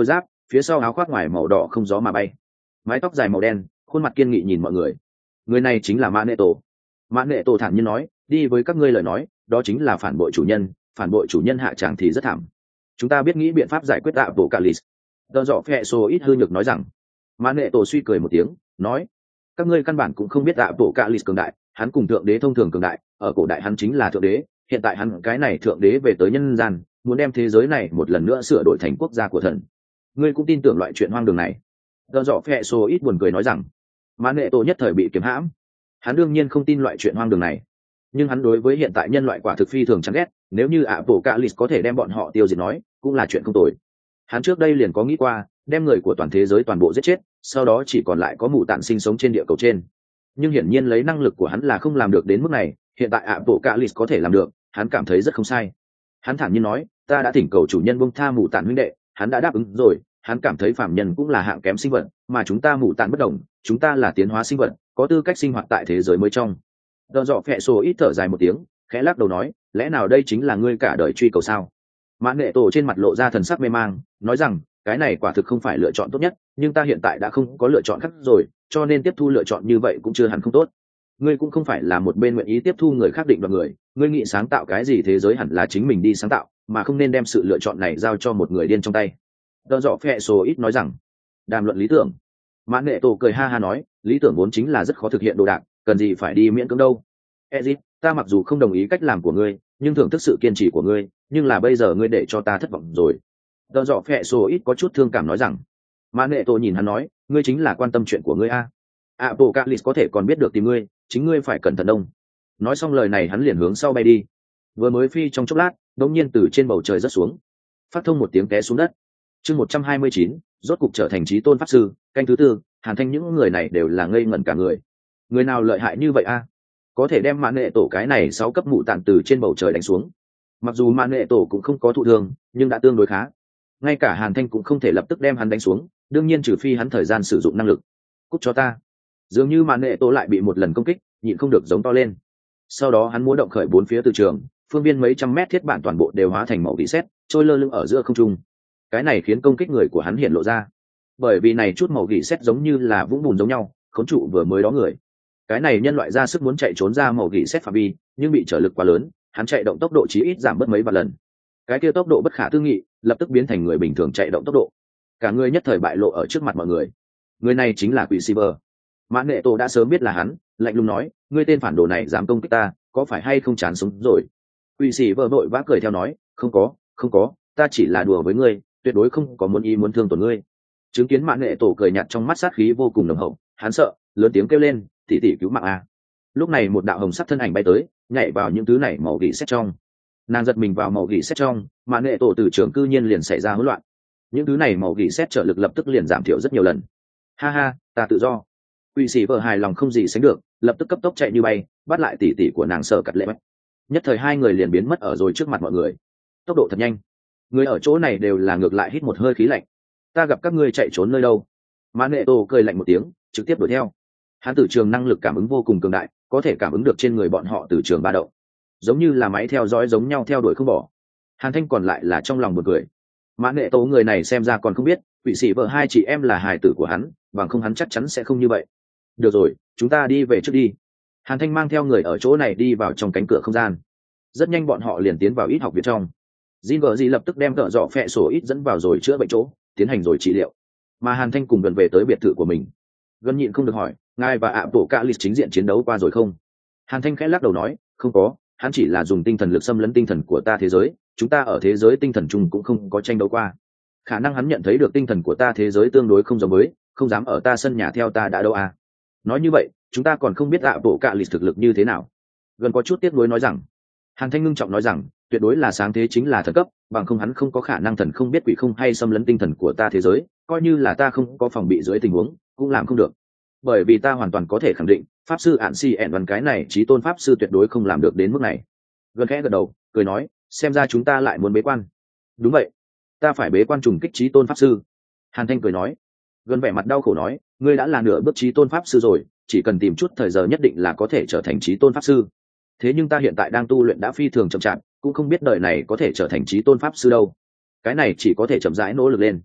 phía sau áo khoác ngoài màu đỏ không gió mà bay, mái tóc dài màu đen, khuôn mặt kiên nghị nhìn mọi người. Người này chính là mã nệ tổ. Mã nệ tổ thản nhiên nói, đi với các ngươi lời nói đó chính là phản bội chủ nhân, phản bội chủ nhân hạ tràng thì rất thảm. Chúng ta biết nghĩ biện pháp giải quyết ạ bộ cạ lì. Đờ dọ phẹ số ít hư nhược nói rằng. Mã nệ tổ suy cười một tiếng nói, các ngươi căn bản cũng không biết ạ bộ cạ lì cường đại, hắn cùng thượng đế thông thường cường đại, ở cổ đại hắn chính là thượng đế, hiện tại hắn cái này thượng đế về tới nhân gian, muốn đem thế giới này một lần nữa sửa đổi thành quốc gia của thần. Ngươi cũng tin tưởng loại chuyện hoang đường này? Đờ dọ phẹ số ít buồn cười nói rằng. Mã nệ tổ nhất thời bị kiếm hãm. Hắn đương nhiên không tin loại chuyện hoang đường này, nhưng hắn đối với hiện tại nhân loại quả thực phi thường chán ghét, nếu như ạ bộ cạ lì có thể đem bọn họ tiêu diệt nói cũng là chuyện không tồi. Hắn trước đây liền có nghĩ qua đem người của toàn thế giới toàn bộ giết chết, sau đó chỉ còn lại có mụ tạn sinh sống trên địa cầu trên, nhưng hiển nhiên lấy năng lực của hắn là không làm được đến mức này. Hiện tại ạ bộ cạ lì có thể làm được, hắn cảm thấy rất không sai. Hắn thản nhiên nói, ta đã thỉnh cầu chủ nhân buông tha mụ tạn huynh đệ, hắn đã đáp ứng rồi. Hắn cảm thấy phàm nhân cũng là hạng kém sinh vật, mà chúng ta mụ tạn bất đồng, chúng ta là tiến hóa sinh vật, có tư cách sinh hoạt tại thế giới mới trong. Đờ dọ phẹ sổ ít thở dài một tiếng, khẽ lắc đầu nói, lẽ nào đây chính là ngươi cả đời truy cầu sao? Mã nệ tổ trên mặt lộ ra thần sắc mê mang, nói rằng, cái này quả thực không phải lựa chọn tốt nhất, nhưng ta hiện tại đã không có lựa chọn khác rồi, cho nên tiếp thu lựa chọn như vậy cũng chưa hẳn không tốt. Ngươi cũng không phải là một bên nguyện ý tiếp thu người khác định đoạt người, ngươi nghĩ sáng tạo cái gì thế giới hẳn là chính mình đi sáng tạo, mà không nên đem sự lựa chọn này giao cho một người điên trong tay. Đờ dọ phẹ sổ ít nói rằng, đàm luận lý tưởng. Mã nệ tổ cười ha ha nói, lý tưởng vốn chính là rất khó thực hiện đồ đạc, cần gì phải đi miễn cưỡng đâu. Ezit, ta mặc dù không đồng ý cách làm của ngươi, nhưng thưởng thức sự kiên trì của ngươi, nhưng là bây giờ ngươi để cho ta thất vọng rồi. Đờ dọ phẹ sổ ít có chút thương cảm nói rằng. Mã nệ tổ nhìn hắn nói, ngươi chính là quan tâm chuyện của ngươi a. Apocalypse có thể còn biết được tìm ngươi, chính ngươi phải cẩn thận đông. Nói xong lời này hắn liền hướng sau bay đi. Vừa mới phi trong chốc lát, đột nhiên từ trên bầu trời rớt xuống, phát thông một tiếng té xuống đất. Chương một trăm hai mươi chín, rốt cục trở thành chí tôn pháp sư, canh thứ tư. Hàn Thanh những người này đều là ngây ngẩn cả người. Người nào lợi hại như vậy a? Có thể đem mạn nệ tổ cái này sáu cấp mụ tạn từ trên bầu trời đánh xuống. Mặc dù mạn nệ tổ cũng không có thụ thương, nhưng đã tương đối khá. Ngay cả Hàn Thanh cũng không thể lập tức đem hắn đánh xuống, đương nhiên trừ phi hắn thời gian sử dụng năng lực. Cút cho ta. Dường như mạn nệ tổ lại bị một lần công kích, nhịn không được giống to lên. Sau đó hắn múa động khởi bốn phía từ trường, phương viên mấy trăm mét thiết bản toàn bộ đều hóa thành màu vị sét, trôi lơ lửng ở giữa không trung. Cái này khiến công kích người của hắn hiện lộ ra, bởi vì này chút màu gỉ sét giống như là vũng bùn giống nhau, khốn trụ vừa mới đó người. Cái này nhân loại ra sức muốn chạy trốn ra màu gỉ sét phạm vi, nhưng bị trở lực quá lớn, hắn chạy động tốc độ chí ít giảm bớt mấy vạn lần. Cái kia tốc độ bất khả tư nghị, lập tức biến thành người bình thường chạy động tốc độ. Cả người nhất thời bại lộ ở trước mặt mọi người. Người này chính là Quỷ Silver. Mã Nệ Tổ đã sớm biết là hắn, lạnh lùng nói, ngươi tên phản đồ này dám công kích ta, có phải hay không chán sống rồi? Quỷ Silver vội vã cười theo nói, không có, không có, ta chỉ là đùa với ngươi, tuyệt đối không có muốn ý muốn thương tổn ngươi. Chứng kiến Mã Nệ Tổ cười nhạt trong mắt sát khí vô cùng nồng hậu, hắn sợ, lớn tiếng kêu lên, tỷ tỷ cứu mạng a. Lúc này một đạo hồng sắc thân ảnh bay tới, nhảy vào những thứ này màu gỉ sét trong. Nàng giật mình vào màu gỉ sét trong, Mã Nệ Tổ từ trường cư nhiên liền xảy ra hỗn loạn. Những thứ này màu gỉ sét trợ lực lập tức liền giảm thiểu rất nhiều lần. Ha ha, ta tự do. Quỷ sĩ vợ hài lòng không gì sánh được, lập tức cấp tốc chạy như bay, bắt lại tỷ tỷ của nàng Sở Cắt Lệ. Nhất thời hai người liền biến mất ở rồi trước mặt mọi người. Tốc độ thật nhanh. Người ở chỗ này đều là ngược lại hít một hơi khí lạnh. Ta gặp các ngươi chạy trốn nơi đâu? Mã Nệ Tổ cười lạnh một tiếng, trực tiếp đuổi theo. Hắn tử trường năng lực cảm ứng vô cùng cường đại, có thể cảm ứng được trên người bọn họ tử trường ba động, giống như là máy theo dõi giống nhau theo đuổi không bỏ. Hàn Thanh còn lại là trong lòng buồn cười. Mã Nệ Tổ người này xem ra còn không biết, Quỷ sĩ vợ hai chị em là hài tử của hắn, bằng không hắn chắc chắn sẽ không như vậy. Được rồi, chúng ta đi về trước đi. Hàn Thanh mang theo người ở chỗ này đi vào trong cánh cửa không gian. Rất nhanh bọn họ liền tiến vào ít học viện trong. Jin vợ gì lập tức đem cỡ dọ phẹ sổ ít dẫn vào rồi chữa bệnh chỗ, tiến hành rồi trị liệu. Mà Hàn Thanh cùng gần về tới biệt thự của mình. Gần nhịn không được hỏi, ngài và ạ bộ cạ lịch chính diện chiến đấu qua rồi không? Hàn Thanh khẽ lắc đầu nói, không có, hắn chỉ là dùng tinh thần lực xâm lấn tinh thần của ta thế giới, chúng ta ở thế giới tinh thần chung cũng không có tranh đấu qua. Khả năng hắn nhận thấy được tinh thần của ta thế giới tương đối không giống với, không dám ở ta sân nhà theo ta đã đâu à. Nói như vậy, chúng ta còn không biết ạ bộ cạ lịch thực lực như thế nào. Gần có chút tiếc nuối nói rằng. Hàn Thanh ngưng trọng nói rằng, tuyệt đối là sáng thế chính là thần cấp, bằng không hắn không có khả năng thần không biết quỷ không hay xâm lấn tinh thần của ta thế giới, coi như là ta không có phòng bị dưới tình huống, cũng làm không được. Bởi vì ta hoàn toàn có thể khẳng định, pháp sư ạn si ẻn văn cái này chí tôn pháp sư tuyệt đối không làm được đến mức này. Gần khẽ gật đầu, cười nói, xem ra chúng ta lại muốn bế quan. Đúng vậy, ta phải bế quan trùng kích chí tôn pháp sư. Hàn Thanh cười nói. Gần vẻ mặt đau khổ nói, ngươi đã là nửa bước chí tôn pháp sư rồi, chỉ cần tìm chút thời giờ nhất định là có thể trở thành chí tôn pháp sư. Thế nhưng ta hiện tại đang tu luyện đã phi thường chậm chạp, cũng không biết đời này có thể trở thành chí tôn pháp sư đâu. Cái này chỉ có thể chậm rãi nỗ lực lên.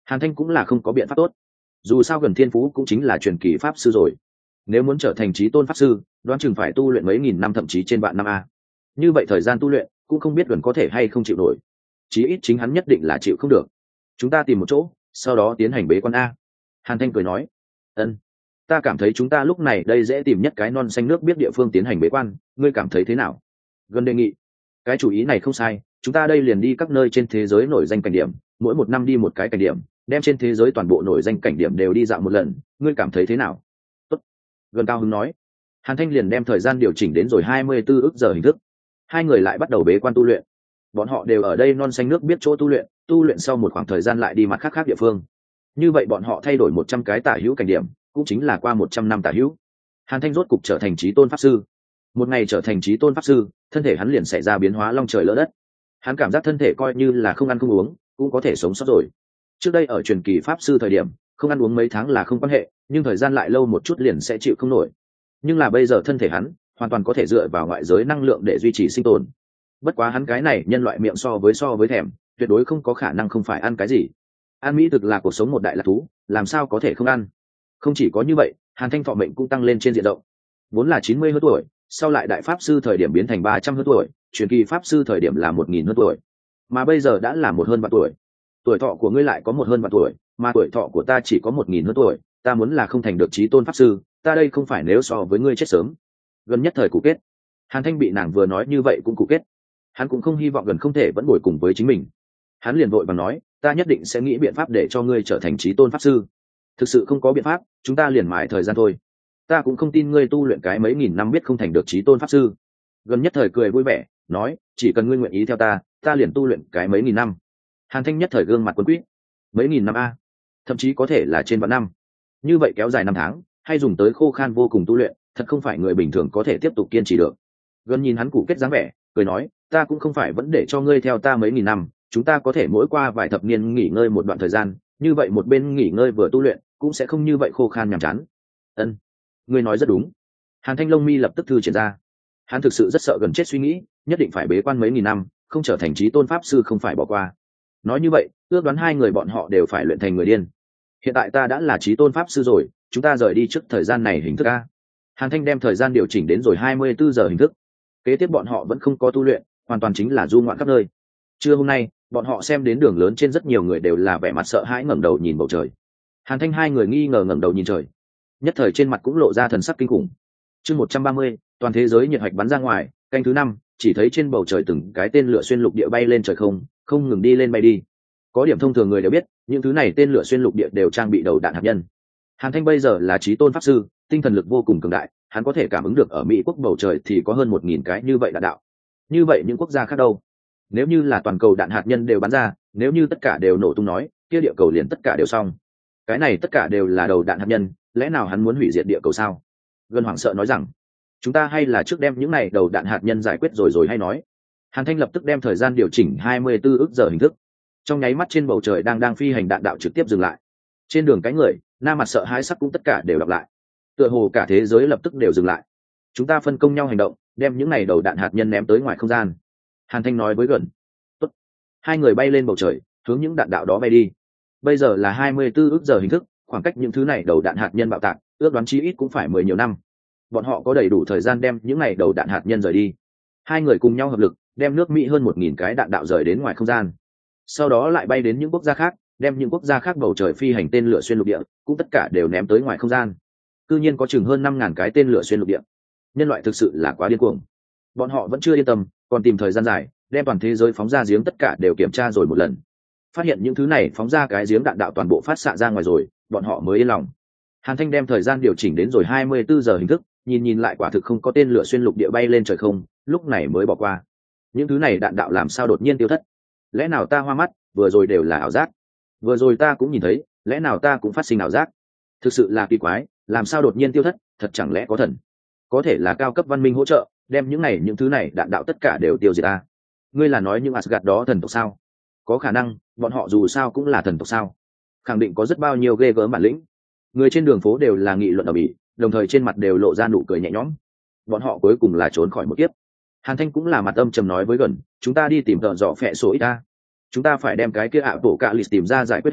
Hàn Thanh cũng là không có biện pháp tốt, dù sao gần thiên phú cũng chính là truyền kỳ pháp sư rồi, nếu muốn trở thành chí tôn pháp sư đoán chừng phải tu luyện mấy nghìn năm thậm chí trên vạn năm a. Như vậy thời gian tu luyện cũng không biết gần có thể hay không chịu nổi, chí ít chính hắn nhất định là chịu không được. Chúng ta tìm một chỗ sau đó tiến hành bế quan a. Hàn Thanh cười nói. Ân, ta cảm thấy chúng ta lúc này đây dễ tìm nhất cái non xanh nước biết địa phương tiến hành bế quan, ngươi cảm thấy thế nào? Gần đề nghị. Cái chủ ý này không sai, chúng ta đây liền đi các nơi trên thế giới nổi danh cảnh điểm, mỗi một năm đi một cái cảnh điểm, đem trên thế giới toàn bộ nổi danh cảnh điểm đều đi dạo một lần, ngươi cảm thấy thế nào? Tốt. Gần cao hứng nói. Hàn Thanh liền đem thời gian điều chỉnh đến rồi hai mươi tư ức giờ hình thức. Hai người lại bắt đầu bế quan tu luyện. Bọn họ đều ở đây non xanh nước biết chỗ tu luyện, tu luyện sau một khoảng thời gian lại đi mặt khác khác địa phương. Như vậy bọn họ thay đổi một trăm cái tả hữu cảnh điểm, cũng chính là qua một trăm năm tả hữu. Hàn Thanh rốt cục trở thành chí tôn pháp sư. Một ngày trở thành chí tôn pháp sư, thân thể hắn liền xảy ra biến hóa long trời lỡ đất. Hắn cảm giác thân thể coi như là không ăn không uống cũng có thể sống sót rồi. Trước đây ở truyền kỳ pháp sư thời điểm, không ăn uống mấy tháng là không quan hệ, nhưng thời gian lại lâu một chút liền sẽ chịu không nổi. Nhưng là bây giờ thân thể hắn hoàn toàn có thể dựa vào ngoại giới năng lượng để duy trì sinh tồn. Bất quá hắn cái này nhân loại miệng so với so với thèm, tuyệt đối không có khả năng không phải ăn cái gì. Ăn mỹ thực là cuộc sống một đại lạc thú, làm sao có thể không ăn. Không chỉ có như vậy, Hàn Thanh thọ mệnh cũng tăng lên trên diện rộng. Vốn là chín mươi hơn tuổi, sau lại đại pháp sư thời điểm biến thành ba trăm hơn tuổi, truyền kỳ pháp sư thời điểm là một nghìn hơn tuổi, mà bây giờ đã là một hơn vạn tuổi. Tuổi thọ của ngươi lại có một hơn vạn tuổi, mà tuổi thọ của ta chỉ có một nghìn hơn tuổi, ta muốn là không thành được chí tôn pháp sư, ta đây không phải nếu so với ngươi chết sớm. Gần nhất thời cụ kết. Hàn Thanh bị nàng vừa nói như vậy cũng cụ kết. Hắn cũng không hy vọng gần không thể vẫn ngồi cùng với chính mình. Hắn liền vội vàng nói, ta nhất định sẽ nghĩ biện pháp để cho ngươi trở thành chí tôn pháp sư. Thực sự không có biện pháp, chúng ta liền mãi thời gian thôi. Ta cũng không tin ngươi tu luyện cái mấy nghìn năm biết không thành được chí tôn pháp sư. Gần nhất thời cười vui vẻ, nói, chỉ cần ngươi nguyện ý theo ta, ta liền tu luyện cái mấy nghìn năm. Hàn Thanh nhất thời gương mặt quấn quýt. Mấy nghìn năm a, thậm chí có thể là trên vạn năm. Như vậy kéo dài năm tháng, hay dùng tới khô khan vô cùng tu luyện, thật không phải người bình thường có thể tiếp tục kiên trì được. Gần nhìn hắn cụ kết dáng vẻ, cười nói, ta cũng không phải vẫn để cho ngươi theo ta mấy nghìn năm, chúng ta có thể mỗi qua vài thập niên nghỉ ngơi một đoạn thời gian, như vậy một bên nghỉ ngơi vừa tu luyện, cũng sẽ không như vậy khô khan nhàm chán. Ân, ngươi nói rất đúng. Hàn Thanh lông mi lập tức thư triển ra. Hắn thực sự rất sợ gần chết suy nghĩ, nhất định phải bế quan mấy nghìn năm, không trở thành chí tôn pháp sư không phải bỏ qua. Nói như vậy, ước đoán hai người bọn họ đều phải luyện thành người điên. Hiện tại ta đã là chí tôn pháp sư rồi, chúng ta rời đi trước thời gian này hình thức a. Hàn Thanh đem thời gian điều chỉnh đến rồi hai mươi tư giờ hình thức. Kế tiếp bọn họ vẫn không có tu luyện, hoàn toàn chính là du ngoạn khắp nơi. Trưa hôm nay, bọn họ xem đến đường lớn trên rất nhiều người đều là vẻ mặt sợ hãi ngẩng đầu nhìn bầu trời. Hàn Thanh hai người nghi ngờ ngẩng đầu nhìn trời, nhất thời trên mặt cũng lộ ra thần sắc kinh khủng. Chương một trăm ba mươi, toàn thế giới nhiệt hạch bắn ra ngoài, canh thứ năm, chỉ thấy trên bầu trời từng cái tên lửa xuyên lục địa bay lên trời không, không ngừng đi lên bay đi. Có điểm thông thường người đều biết, những thứ này tên lửa xuyên lục địa đều trang bị đầu đạn hạt nhân. Hàn Thanh bây giờ là chí tôn pháp sư, tinh thần lực vô cùng cường đại, hắn có thể cảm ứng được ở Mỹ quốc bầu trời thì có hơn một nghìn cái như vậy đạn đạo. Như vậy những quốc gia khác đâu? Nếu như là toàn cầu đạn hạt nhân đều bắn ra, nếu như tất cả đều nổ tung nói, kia địa cầu liền tất cả đều xong. Cái này tất cả đều là đầu đạn hạt nhân, lẽ nào hắn muốn hủy diệt địa cầu sao? Gần hoảng sợ nói rằng, chúng ta hay là trước đem những này đầu đạn hạt nhân giải quyết rồi rồi hay nói. Hàn Thanh lập tức đem thời gian điều chỉnh hai mươi tư ức giờ hình thức. Trong nháy mắt trên bầu trời đang đang phi hành đạn đạo trực tiếp dừng lại. Trên đường cái người, nam mặt sợ hãi sắc cũng tất cả đều đọc lại. Tựa hồ cả thế giới lập tức đều dừng lại. Chúng ta phân công nhau hành động, đem những này đầu đạn hạt nhân ném tới ngoài không gian. Hàn Thanh nói với Gần. Tốt. Hai người bay lên bầu trời, hướng những đạn đạo đó bay đi. Bây giờ là hai mươi tư ức giờ hình thức, khoảng cách những thứ này đầu đạn hạt nhân bạo tạc, ước đoán chí ít cũng phải mười nhiều năm. Bọn họ có đầy đủ thời gian đem những này đầu đạn hạt nhân rời đi. Hai người cùng nhau hợp lực, đem nước Mỹ hơn một nghìn cái đạn đạo rời đến ngoài không gian. Sau đó lại bay đến những quốc gia khác, đem những quốc gia khác bầu trời phi hành tên lửa xuyên lục địa, cũng tất cả đều ném tới ngoài không gian. Cư nhiên có chừng hơn năm ngàn cái tên lửa xuyên lục địa. Nhân loại thực sự là quá điên cuồng. Bọn họ vẫn chưa yên tâm, còn tìm thời gian dài, đem toàn thế giới phóng ra giếng tất cả đều kiểm tra rồi một lần. Phát hiện những thứ này phóng ra cái giếng đạn đạo toàn bộ phát xạ ra ngoài rồi, bọn họ mới yên lòng. Hàn Thanh đem thời gian điều chỉnh đến rồi hai mươi tư giờ hình thức, nhìn nhìn lại quả thực không có tên lửa xuyên lục địa bay lên trời không, lúc này mới bỏ qua. Những thứ này đạn đạo làm sao đột nhiên tiêu thất? Lẽ nào ta hoa mắt, vừa rồi đều là ảo giác? Vừa rồi ta cũng nhìn thấy, lẽ nào ta cũng phát sinh ảo giác? Thực sự là kỳ quái, làm sao đột nhiên tiêu thất, thật chẳng lẽ có thần? Có thể là cao cấp văn minh hỗ trợ, đem những này những thứ này đạn đạo tất cả đều tiêu diệt ta. Ngươi là nói những Asgard đó thần tộc sao? Có khả năng, bọn họ dù sao cũng là thần tộc sao? Khẳng định có rất bao nhiêu ghê gớm bản lĩnh. Người trên đường phố đều là nghị luận ở bỉ, đồng thời trên mặt đều lộ ra nụ cười nhẹ nhõm. Bọn họ cuối cùng là trốn khỏi một kiếp. Hàn Thanh cũng là mặt âm trầm nói với Gần, chúng ta đi tìm tợ dọ phẹ số ít ta. Chúng ta phải đem cái kia ạ bộ cạ lịch tìm ra giải quyết hết,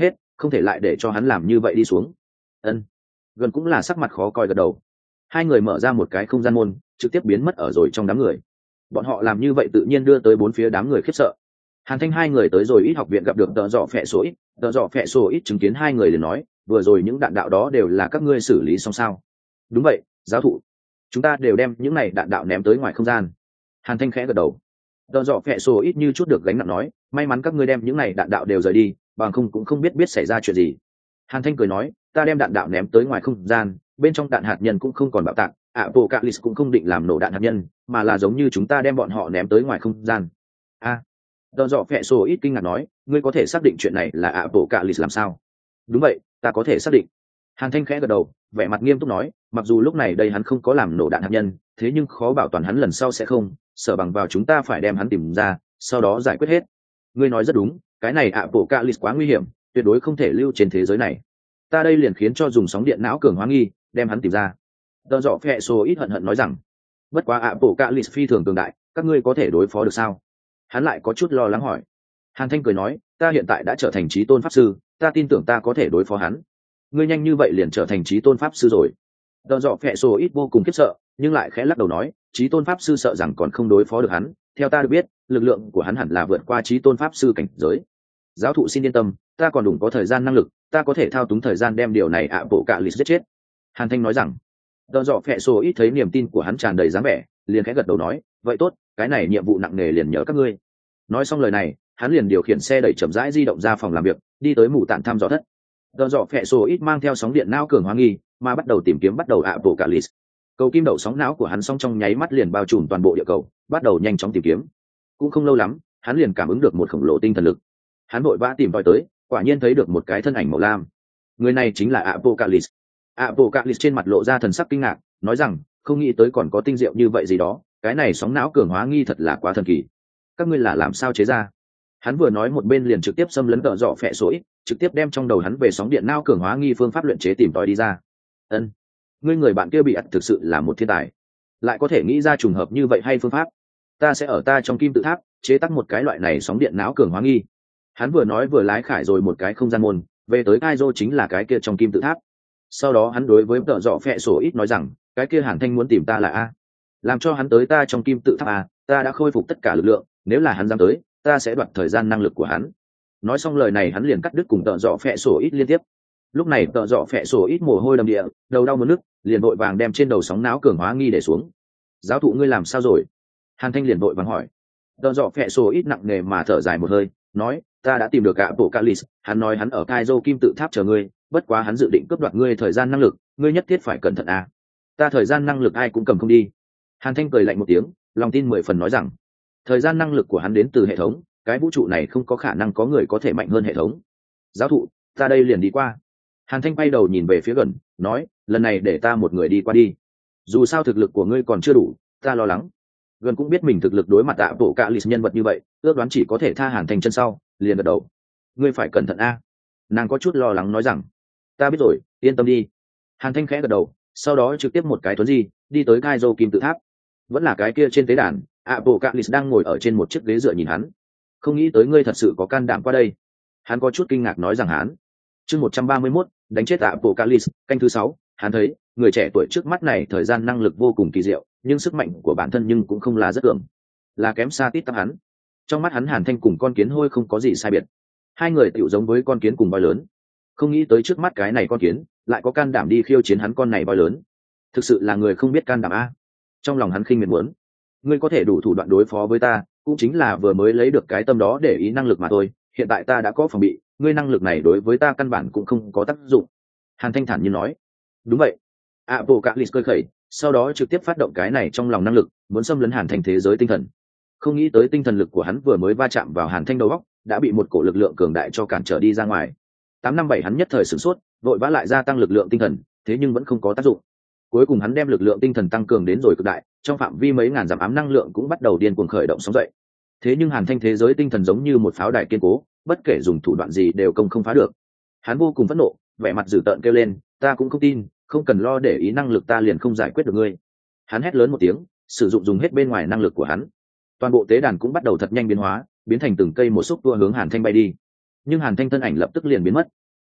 không thể lại để cho hắn làm như vậy đi xuống. Ân. Gần cũng là sắc mặt khó coi gật đầu. Hai người mở ra một cái không gian môn, trực tiếp biến mất ở rồi trong đám người. Bọn họ làm như vậy tự nhiên đưa tới bốn phía đám người khiếp sợ. Hàn Thanh hai người tới rồi ít học viện gặp được Tợ Dọ Phệ Sổ ít, Tợ Dọ Phệ Sổ ít chứng kiến hai người liền nói, vừa rồi những đạn đạo đó đều là các ngươi xử lý xong sao? Đúng vậy, giáo thụ. Chúng ta đều đem những này đạn đạo ném tới ngoài không gian. Hàn Thanh khẽ gật đầu. Tợ Dọ Phệ Sổ ít như chút được gánh nặng nói, may mắn các ngươi đem những này đạn đạo đều rời đi, bằng không cũng không biết biết xảy ra chuyện gì. Hàn Thanh cười nói, ta đem đạn đạo ném tới ngoài không gian, bên trong đạn hạt nhân cũng không còn bạo tạc, Apocalypse cũng không định làm nổ đạn hạt nhân, mà là giống như chúng ta đem bọn họ ném tới ngoài không gian. A. Tợ Dọ Phệ Sổ ít kinh ngạc nói, ngươi có thể xác định chuyện này là Apocalypse làm sao? Đúng vậy, ta có thể xác định. Hàn Thanh khẽ gật đầu, vẻ mặt nghiêm túc nói, mặc dù lúc này đây hắn không có làm nổ đạn hạt nhân, thế nhưng khó bảo toàn hắn lần sau sẽ không, sợ bằng vào chúng ta phải đem hắn tìm ra, sau đó giải quyết hết. Ngươi nói rất đúng, cái này Apocalypse quá nguy hiểm, tuyệt đối không thể lưu trên thế giới này. Ta đây liền khiến cho dùng sóng điện não cường hóa nghi, đem hắn tìm ra. Tợ Dọ Phệ Sổ ít hận hận nói rằng, bất quá Apocalypse phi thường cường đại, các ngươi có thể đối phó được sao? Hắn lại có chút lo lắng hỏi. Hàn Thanh cười nói, ta hiện tại đã trở thành chí tôn pháp sư, ta tin tưởng ta có thể đối phó hắn. Ngươi nhanh như vậy liền trở thành chí tôn pháp sư rồi? Tợ Dọ Phệ Sổ ít vô cùng khiếp sợ, nhưng lại khẽ lắc đầu nói, chí tôn pháp sư sợ rằng còn không đối phó được hắn, theo ta được biết, lực lượng của hắn hẳn là vượt qua chí tôn pháp sư cảnh giới. Giáo thụ xin yên tâm, ta còn đủ có thời gian năng lực, ta có thể thao túng thời gian đem điều này ạ bộ cạ lịt giết chết. Hàn Thanh nói rằng. Tợ Dọ Phệ Sổ ít thấy niềm tin của hắn tràn đầy dáng vẻ, liền khẽ gật đầu nói, vậy tốt, cái này nhiệm vụ nặng nề liền nhớ các ngươi. Nói xong lời này, hắn liền điều khiển xe đẩy chậm rãi di động ra phòng làm việc, đi tới mù tản thăm dò thất. Tợ Dọ Phệ Sổ ít mang theo sóng điện não cường hóa nghi, mà bắt đầu tìm kiếm bắt đầu ạ bộ cạ lịt. Cầu kim đậu sóng não của hắn song trong nháy mắt liền bao trùm toàn bộ địa cầu, bắt đầu nhanh chóng tìm kiếm. Cũng không lâu lắm, hắn liền cảm ứng được một khổng lồ tinh thần lực. Hắn vội vã tìm tòi tới, quả nhiên thấy được một cái thân ảnh màu lam. Người này chính là Apocalypse. Apocalypse trên mặt lộ ra thần sắc kinh ngạc, nói rằng, không nghĩ tới còn có tinh diệu như vậy gì đó, cái này sóng não cường hóa nghi thật là quá thần kỳ. Các ngươi là làm sao chế ra? Hắn vừa nói một bên liền trực tiếp xâm lấn Tợ Dọ Phệ Sổ ít, trực tiếp đem trong đầu hắn về sóng điện não cường hóa nghi phương pháp luyện chế tìm tòi đi ra. Ân, ngươi người bạn kia bị ắt thực sự là một thiên tài, lại có thể nghĩ ra trùng hợp như vậy hay phương pháp. Ta sẽ ở ta trong kim tự tháp chế tác một cái loại này sóng điện não cường hóa nghi. Hắn vừa nói vừa lái khải rồi một cái không gian môn, về tới Kaizo chính là cái kia trong kim tự tháp. Sau đó hắn đối với Tợ Dọ Phệ Sổ ít nói rằng, cái kia Hàn Thanh muốn tìm ta là a, làm cho hắn tới ta trong kim tự tháp a, ta đã khôi phục tất cả lực lượng, nếu là hắn dám tới, ta sẽ đoạt thời gian năng lực của hắn. Nói xong lời này hắn liền cắt đứt cùng Tợ Dọ Phệ Sổ ít liên tiếp. Lúc này Tợ Dọ Phệ Sổ ít mồ hôi đầm địa, đầu đau muốn nức, liền vội vàng đem trên đầu sóng não cường hóa nghi để xuống. Giáo thụ ngươi làm sao rồi? Hàn Thanh liền vội vàng hỏi. Tợ Dọ Phệ Sổ ít nặng nề mà thở dài một hơi, nói, ta đã tìm được cả bộ Calis, hắn nói hắn ở Kaizo kim tự tháp chờ ngươi, bất quá hắn dự định cướp đoạt ngươi thời gian năng lực, ngươi nhất thiết phải cẩn thận à. Ta thời gian năng lực ai cũng cầm không đi. Hàn Thanh cười lạnh một tiếng, lòng tin mười phần nói rằng, thời gian năng lực của hắn đến từ hệ thống, cái vũ trụ này không có khả năng có người có thể mạnh hơn hệ thống. Giáo thụ, ta đây liền đi qua. Hàn Thanh bay đầu nhìn về phía gần, nói, lần này để ta một người đi qua đi. Dù sao thực lực của ngươi còn chưa đủ, ta lo lắng. Gần cũng biết mình thực lực đối mặt tạ bộ cạ lịt nhân vật như vậy, ước đoán chỉ có thể tha Hàn Thanh chân sau, liền gật đầu. Ngươi phải cẩn thận a. Nàng có chút lo lắng nói rằng, ta biết rồi, yên tâm đi. Hàn Thanh khẽ gật đầu, sau đó trực tiếp một cái tuấn di, đi tới Kaizo kim tự tháp. Vẫn là cái kia trên tế đàn, Apocalypse đang ngồi ở trên một chiếc ghế dựa nhìn hắn. Không nghĩ tới ngươi thật sự có can đảm qua đây. Hắn có chút kinh ngạc nói rằng hắn. Chương một trăm ba mươi mốt, đánh chết Apocalypse, canh thứ sáu, hắn thấy, người trẻ tuổi trước mắt này thời gian năng lực vô cùng kỳ diệu, nhưng sức mạnh của bản thân nhưng cũng không là rất cường, là kém xa tít tắp hắn. Trong mắt hắn Hàn Thanh cùng con kiến hôi không có gì sai biệt, hai người tựu giống với con kiến cùng voi lớn. Không nghĩ tới trước mắt cái này con kiến lại có can đảm đi khiêu chiến hắn con này voi lớn, thực sự là người không biết can đảm a. Trong lòng hắn khinh miệt muốn, ngươi có thể đủ thủ đoạn đối phó với ta, cũng chính là vừa mới lấy được cái tâm đó để ý năng lực mà thôi, hiện tại ta đã có phòng bị, ngươi năng lực này đối với ta căn bản cũng không có tác dụng. Hàn Thanh thản nhiên nói. Đúng vậy. Apocalypse cười khẩy, sau đó trực tiếp phát động cái này trong lòng năng lực, muốn xâm lấn Hàn Thanh thế giới tinh thần. Không nghĩ tới tinh thần lực của hắn vừa mới va chạm vào Hàn Thanh đầu óc, đã bị một cổ lực lượng cường đại cho cản trở đi ra ngoài. tám năm bảy hắn nhất thời sửng sốt, vội vã lại gia tăng lực lượng tinh thần, thế nhưng vẫn không có tác dụng. Cuối cùng hắn đem lực lượng tinh thần tăng cường đến rồi cực đại, trong phạm vi mấy ngàn dặm ám năng lượng cũng bắt đầu điên cuồng khởi động sóng dậy. Thế nhưng Hàn Thanh thế giới tinh thần giống như một pháo đài kiên cố, bất kể dùng thủ đoạn gì đều công không phá được. Hắn vô cùng phẫn nộ, vẻ mặt dữ tợn kêu lên, ta cũng không tin, không cần lo để ý năng lực ta liền không giải quyết được ngươi. Hắn hét lớn một tiếng, sử dụng dùng hết bên ngoài năng lực của hắn. Toàn bộ tế đàn cũng bắt đầu thật nhanh biến hóa, biến thành từng cây một xúc tua hướng Hàn Thanh bay đi. Nhưng Hàn Thanh thân ảnh lập tức liền biến mất.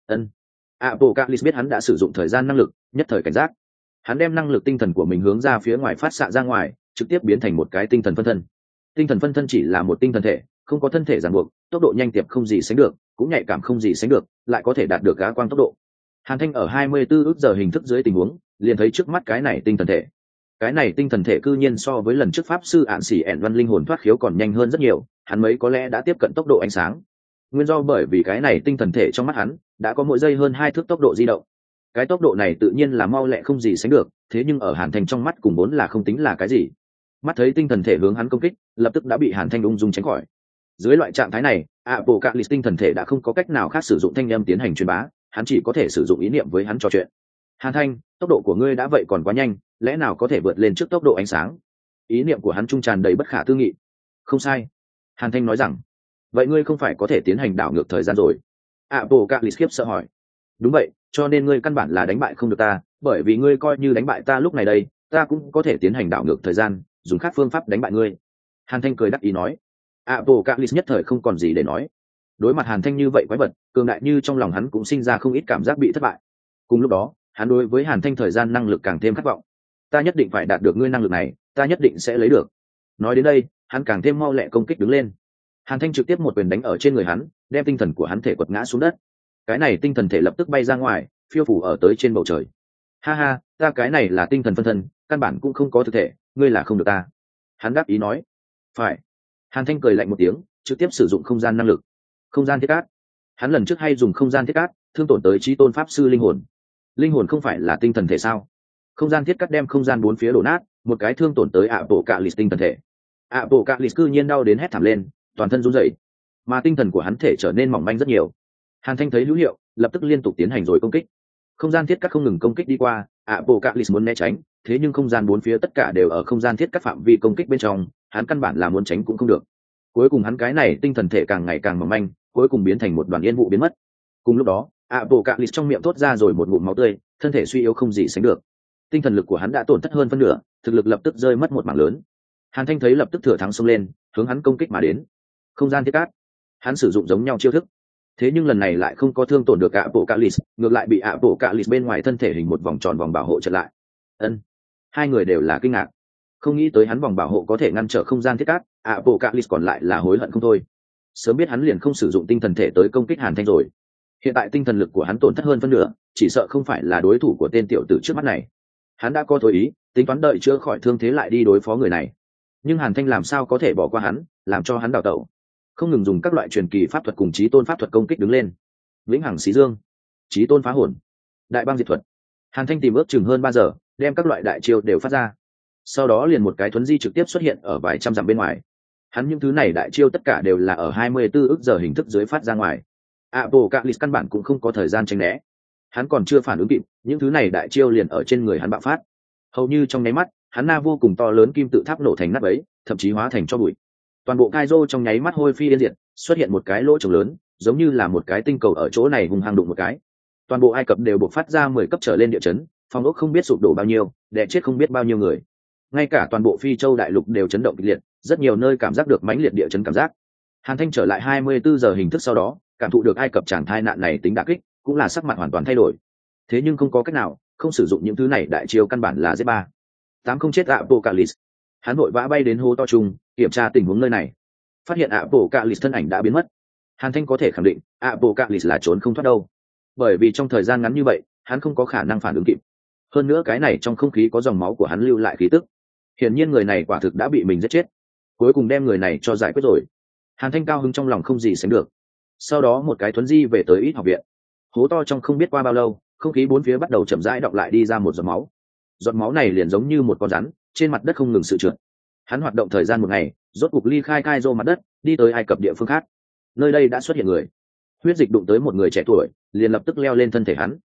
Ân. Apocalypse biết hắn đã sử dụng thời gian năng lực, nhất thời cảnh giác. Hắn đem năng lực tinh thần của mình hướng ra phía ngoài phát xạ ra ngoài, trực tiếp biến thành một cái tinh thần phân thân. Tinh thần phân thân chỉ là một tinh thần thể, không có thân thể ràng buộc, tốc độ nhanh tiệp không gì sánh được, cũng nhạy cảm không gì sánh được, lại có thể đạt được gá quang tốc độ. Hàn Thanh ở hai mươi tư ước giờ hình thức dưới tình huống, liền thấy trước mắt cái này tinh thần thể. Cái này tinh thần thể cư nhiên so với lần trước pháp sư ạn xỉ ẻn văn linh hồn thoát khiếu còn nhanh hơn rất nhiều, hắn mấy có lẽ đã tiếp cận tốc độ ánh sáng. Nguyên do bởi vì cái này tinh thần thể trong mắt hắn đã có mỗi giây hơn hai thước tốc độ di động. Cái tốc độ này tự nhiên là mau lẹ không gì sánh được, thế nhưng ở Hàn Thanh trong mắt cùng vốn là không tính là cái gì. Mắt thấy tinh thần thể hướng hắn công kích, lập tức đã bị Hàn Thanh ung dung tránh khỏi. Dưới loại trạng thái này, Apocalypse tinh thần thể đã không có cách nào khác sử dụng thanh âm tiến hành truyền bá, hắn chỉ có thể sử dụng ý niệm với hắn trò chuyện. Hàn Thanh, tốc độ của ngươi đã vậy còn quá nhanh, lẽ nào có thể vượt lên trước tốc độ ánh sáng? Ý niệm của hắn trung tràn đầy bất khả tư nghị. Không sai. Hàn Thanh nói rằng, vậy ngươi không phải có thể tiến hành đảo ngược thời gian rồi? Apocalypse khiếp sợ hỏi. Đúng vậy, cho nên ngươi căn bản là đánh bại không được ta, bởi vì ngươi coi như đánh bại ta lúc này đây, ta cũng có thể tiến hành đảo ngược thời gian, dùng khác phương pháp đánh bại ngươi. Hàn Thanh cười đắc ý nói. Apocalypse nhất thời không còn gì để nói. Đối mặt Hàn Thanh như vậy quái vật, cường đại như trong lòng hắn cũng sinh ra không ít cảm giác bị thất bại. Cùng lúc đó, hắn đối với Hàn Thanh thời gian năng lực càng thêm khát vọng. Ta nhất định phải đạt được ngươi năng lực này, ta nhất định sẽ lấy được. Nói đến đây, hắn càng thêm mau lẹ công kích đứng lên. Hàn Thanh trực tiếp một quyền đánh ở trên người hắn, đem tinh thần của hắn thể quật ngã xuống đất. Cái này tinh thần thể lập tức bay ra ngoài, phiêu phủ ở tới trên bầu trời. Ha ha, ta cái này là tinh thần phân thân, căn bản cũng không có thực thể, ngươi là không được ta. Hắn đáp ý nói. Phải. Hàn Thanh cười lạnh một tiếng, trực tiếp sử dụng không gian năng lực. Không gian thiết cát. Hắn lần trước hay dùng không gian thiết cát, thương tổn tới chí tôn pháp sư linh hồn. Linh hồn không phải là tinh thần thể sao? Không gian thiết cát đem không gian bốn phía đổ nát, một cái thương tổn tới Apocalypse tinh thần thể. Apocalypse cư nhiên đau đến hét thảm lên, toàn thân run rẩy, mà tinh thần của hắn thể trở nên mỏng manh rất nhiều. Hàn Thanh thấy hữu hiệu, lập tức liên tục tiến hành rồi công kích. Không gian thiết cát không ngừng công kích đi qua, Apocalypse muốn né tránh, thế nhưng không gian bốn phía tất cả đều ở không gian thiết cát phạm vi công kích bên trong, hắn căn bản là muốn tránh cũng không được. Cuối cùng hắn cái này tinh thần thể càng ngày càng mỏng manh, cuối cùng biến thành một đoàn yên vụ biến mất. Cùng lúc đó, Apocalypse trong miệng thốt ra rồi một ngụm máu tươi, thân thể suy yếu không gì sánh được. Tinh thần lực của hắn đã tổn thất hơn phân nửa, thực lực lập tức rơi mất một mảng lớn. Hàn Thanh thấy lập tức thừa thắng xông lên, hướng hắn công kích mà đến. Không gian thiết cát, hắn sử dụng giống nhau chiêu thức, thế nhưng lần này lại không có thương tổn được Apocalypse, ngược lại bị Apocalypse bên ngoài thân thể hình một vòng tròn vòng bảo hộ chặn lại. Ân, hai người đều là kinh ngạc, không nghĩ tới hắn vòng bảo hộ có thể ngăn trở không gian thiết cát. Apocalypse còn lại là hối hận không thôi. Sớm biết hắn liền không sử dụng tinh thần thể tới công kích Hàn Thanh rồi. Hiện tại tinh thần lực của hắn tổn thất hơn phân nửa, chỉ sợ không phải là đối thủ của tên tiểu tử trước mắt này. Hắn đã có thôi ý, tính toán đợi chữa khỏi thương thế lại đi đối phó người này. Nhưng Hàn Thanh làm sao có thể bỏ qua hắn, làm cho hắn đào tẩu. Không ngừng dùng các loại truyền kỳ pháp thuật cùng chí tôn pháp thuật công kích đứng lên. Vĩnh hằng xí dương, chí tôn phá hồn, đại băng diệt thuật. Hàn Thanh tìm ước chừng hơn ba giờ, đem các loại đại chiêu đều phát ra. Sau đó liền một cái thuấn di trực tiếp xuất hiện ở vài trăm dặm bên ngoài. Hắn những thứ này đại chiêu tất cả đều là ở hai mươi tư ước giờ hình thức dưới phát ra ngoài. Apocalypse căn bản cũng không có thời gian tránh né. Hắn còn chưa phản ứng kịp, những thứ này đại chiêu liền ở trên người hắn bạo phát. Hầu như trong nháy mắt, hắn na vô cùng to lớn kim tự tháp nổ thành nát bấy, thậm chí hóa thành tro bụi. Toàn bộ Kaizo trong nháy mắt hôi phi yên diệt, xuất hiện một cái lỗ trống lớn, giống như là một cái tinh cầu ở chỗ này hung hăng đụng một cái. Toàn bộ Ai Cập đều bộc phát ra mười cấp trở lên địa chấn, phong ốc không biết sụp đổ bao nhiêu, đè chết không biết bao nhiêu người. Ngay cả toàn bộ Phi Châu đại lục đều chấn động kịch liệt, rất nhiều nơi cảm giác được mãnh liệt địa chấn cảm giác. Hàn Thanh trở lại hai mươi tư giờ hình thức sau đó, cảm thụ được Ai Cập tràng thai nạn này tính đả kích, cũng là sắc mặt hoàn toàn thay đổi. Thế nhưng không có cách nào, không sử dụng những thứ này đại chiêu căn bản là giết ba. Tám không chết Apocalypse. Hắn vội vã bay đến hố to trung, kiểm tra tình huống nơi này. Phát hiện Apocalypse thân ảnh đã biến mất. Hàn Thanh có thể khẳng định, Apocalypse là trốn không thoát đâu. Bởi vì trong thời gian ngắn như vậy, hắn không có khả năng phản ứng kịp. Hơn nữa cái này trong không khí có dòng máu của hắn lưu lại khí tức. Hiển nhiên người này quả thực đã bị mình giết chết. Cuối cùng đem người này cho giải quyết rồi. Hàn Thanh cao hứng trong lòng không gì sánh được. Sau đó một cái thuấn di về tới ít học viện. Hố to trong không biết qua bao lâu, không khí bốn phía bắt đầu chậm rãi đọng lại đi ra một giọt máu. Giọt máu này liền giống như một con rắn, trên mặt đất không ngừng sự trượt. Hắn hoạt động thời gian một ngày, rốt cục ly khai Kaizo mặt đất, đi tới Ai Cập địa phương khác. Nơi đây đã xuất hiện người. Huyết dịch đụng tới một người trẻ tuổi, liền lập tức leo lên thân thể hắn.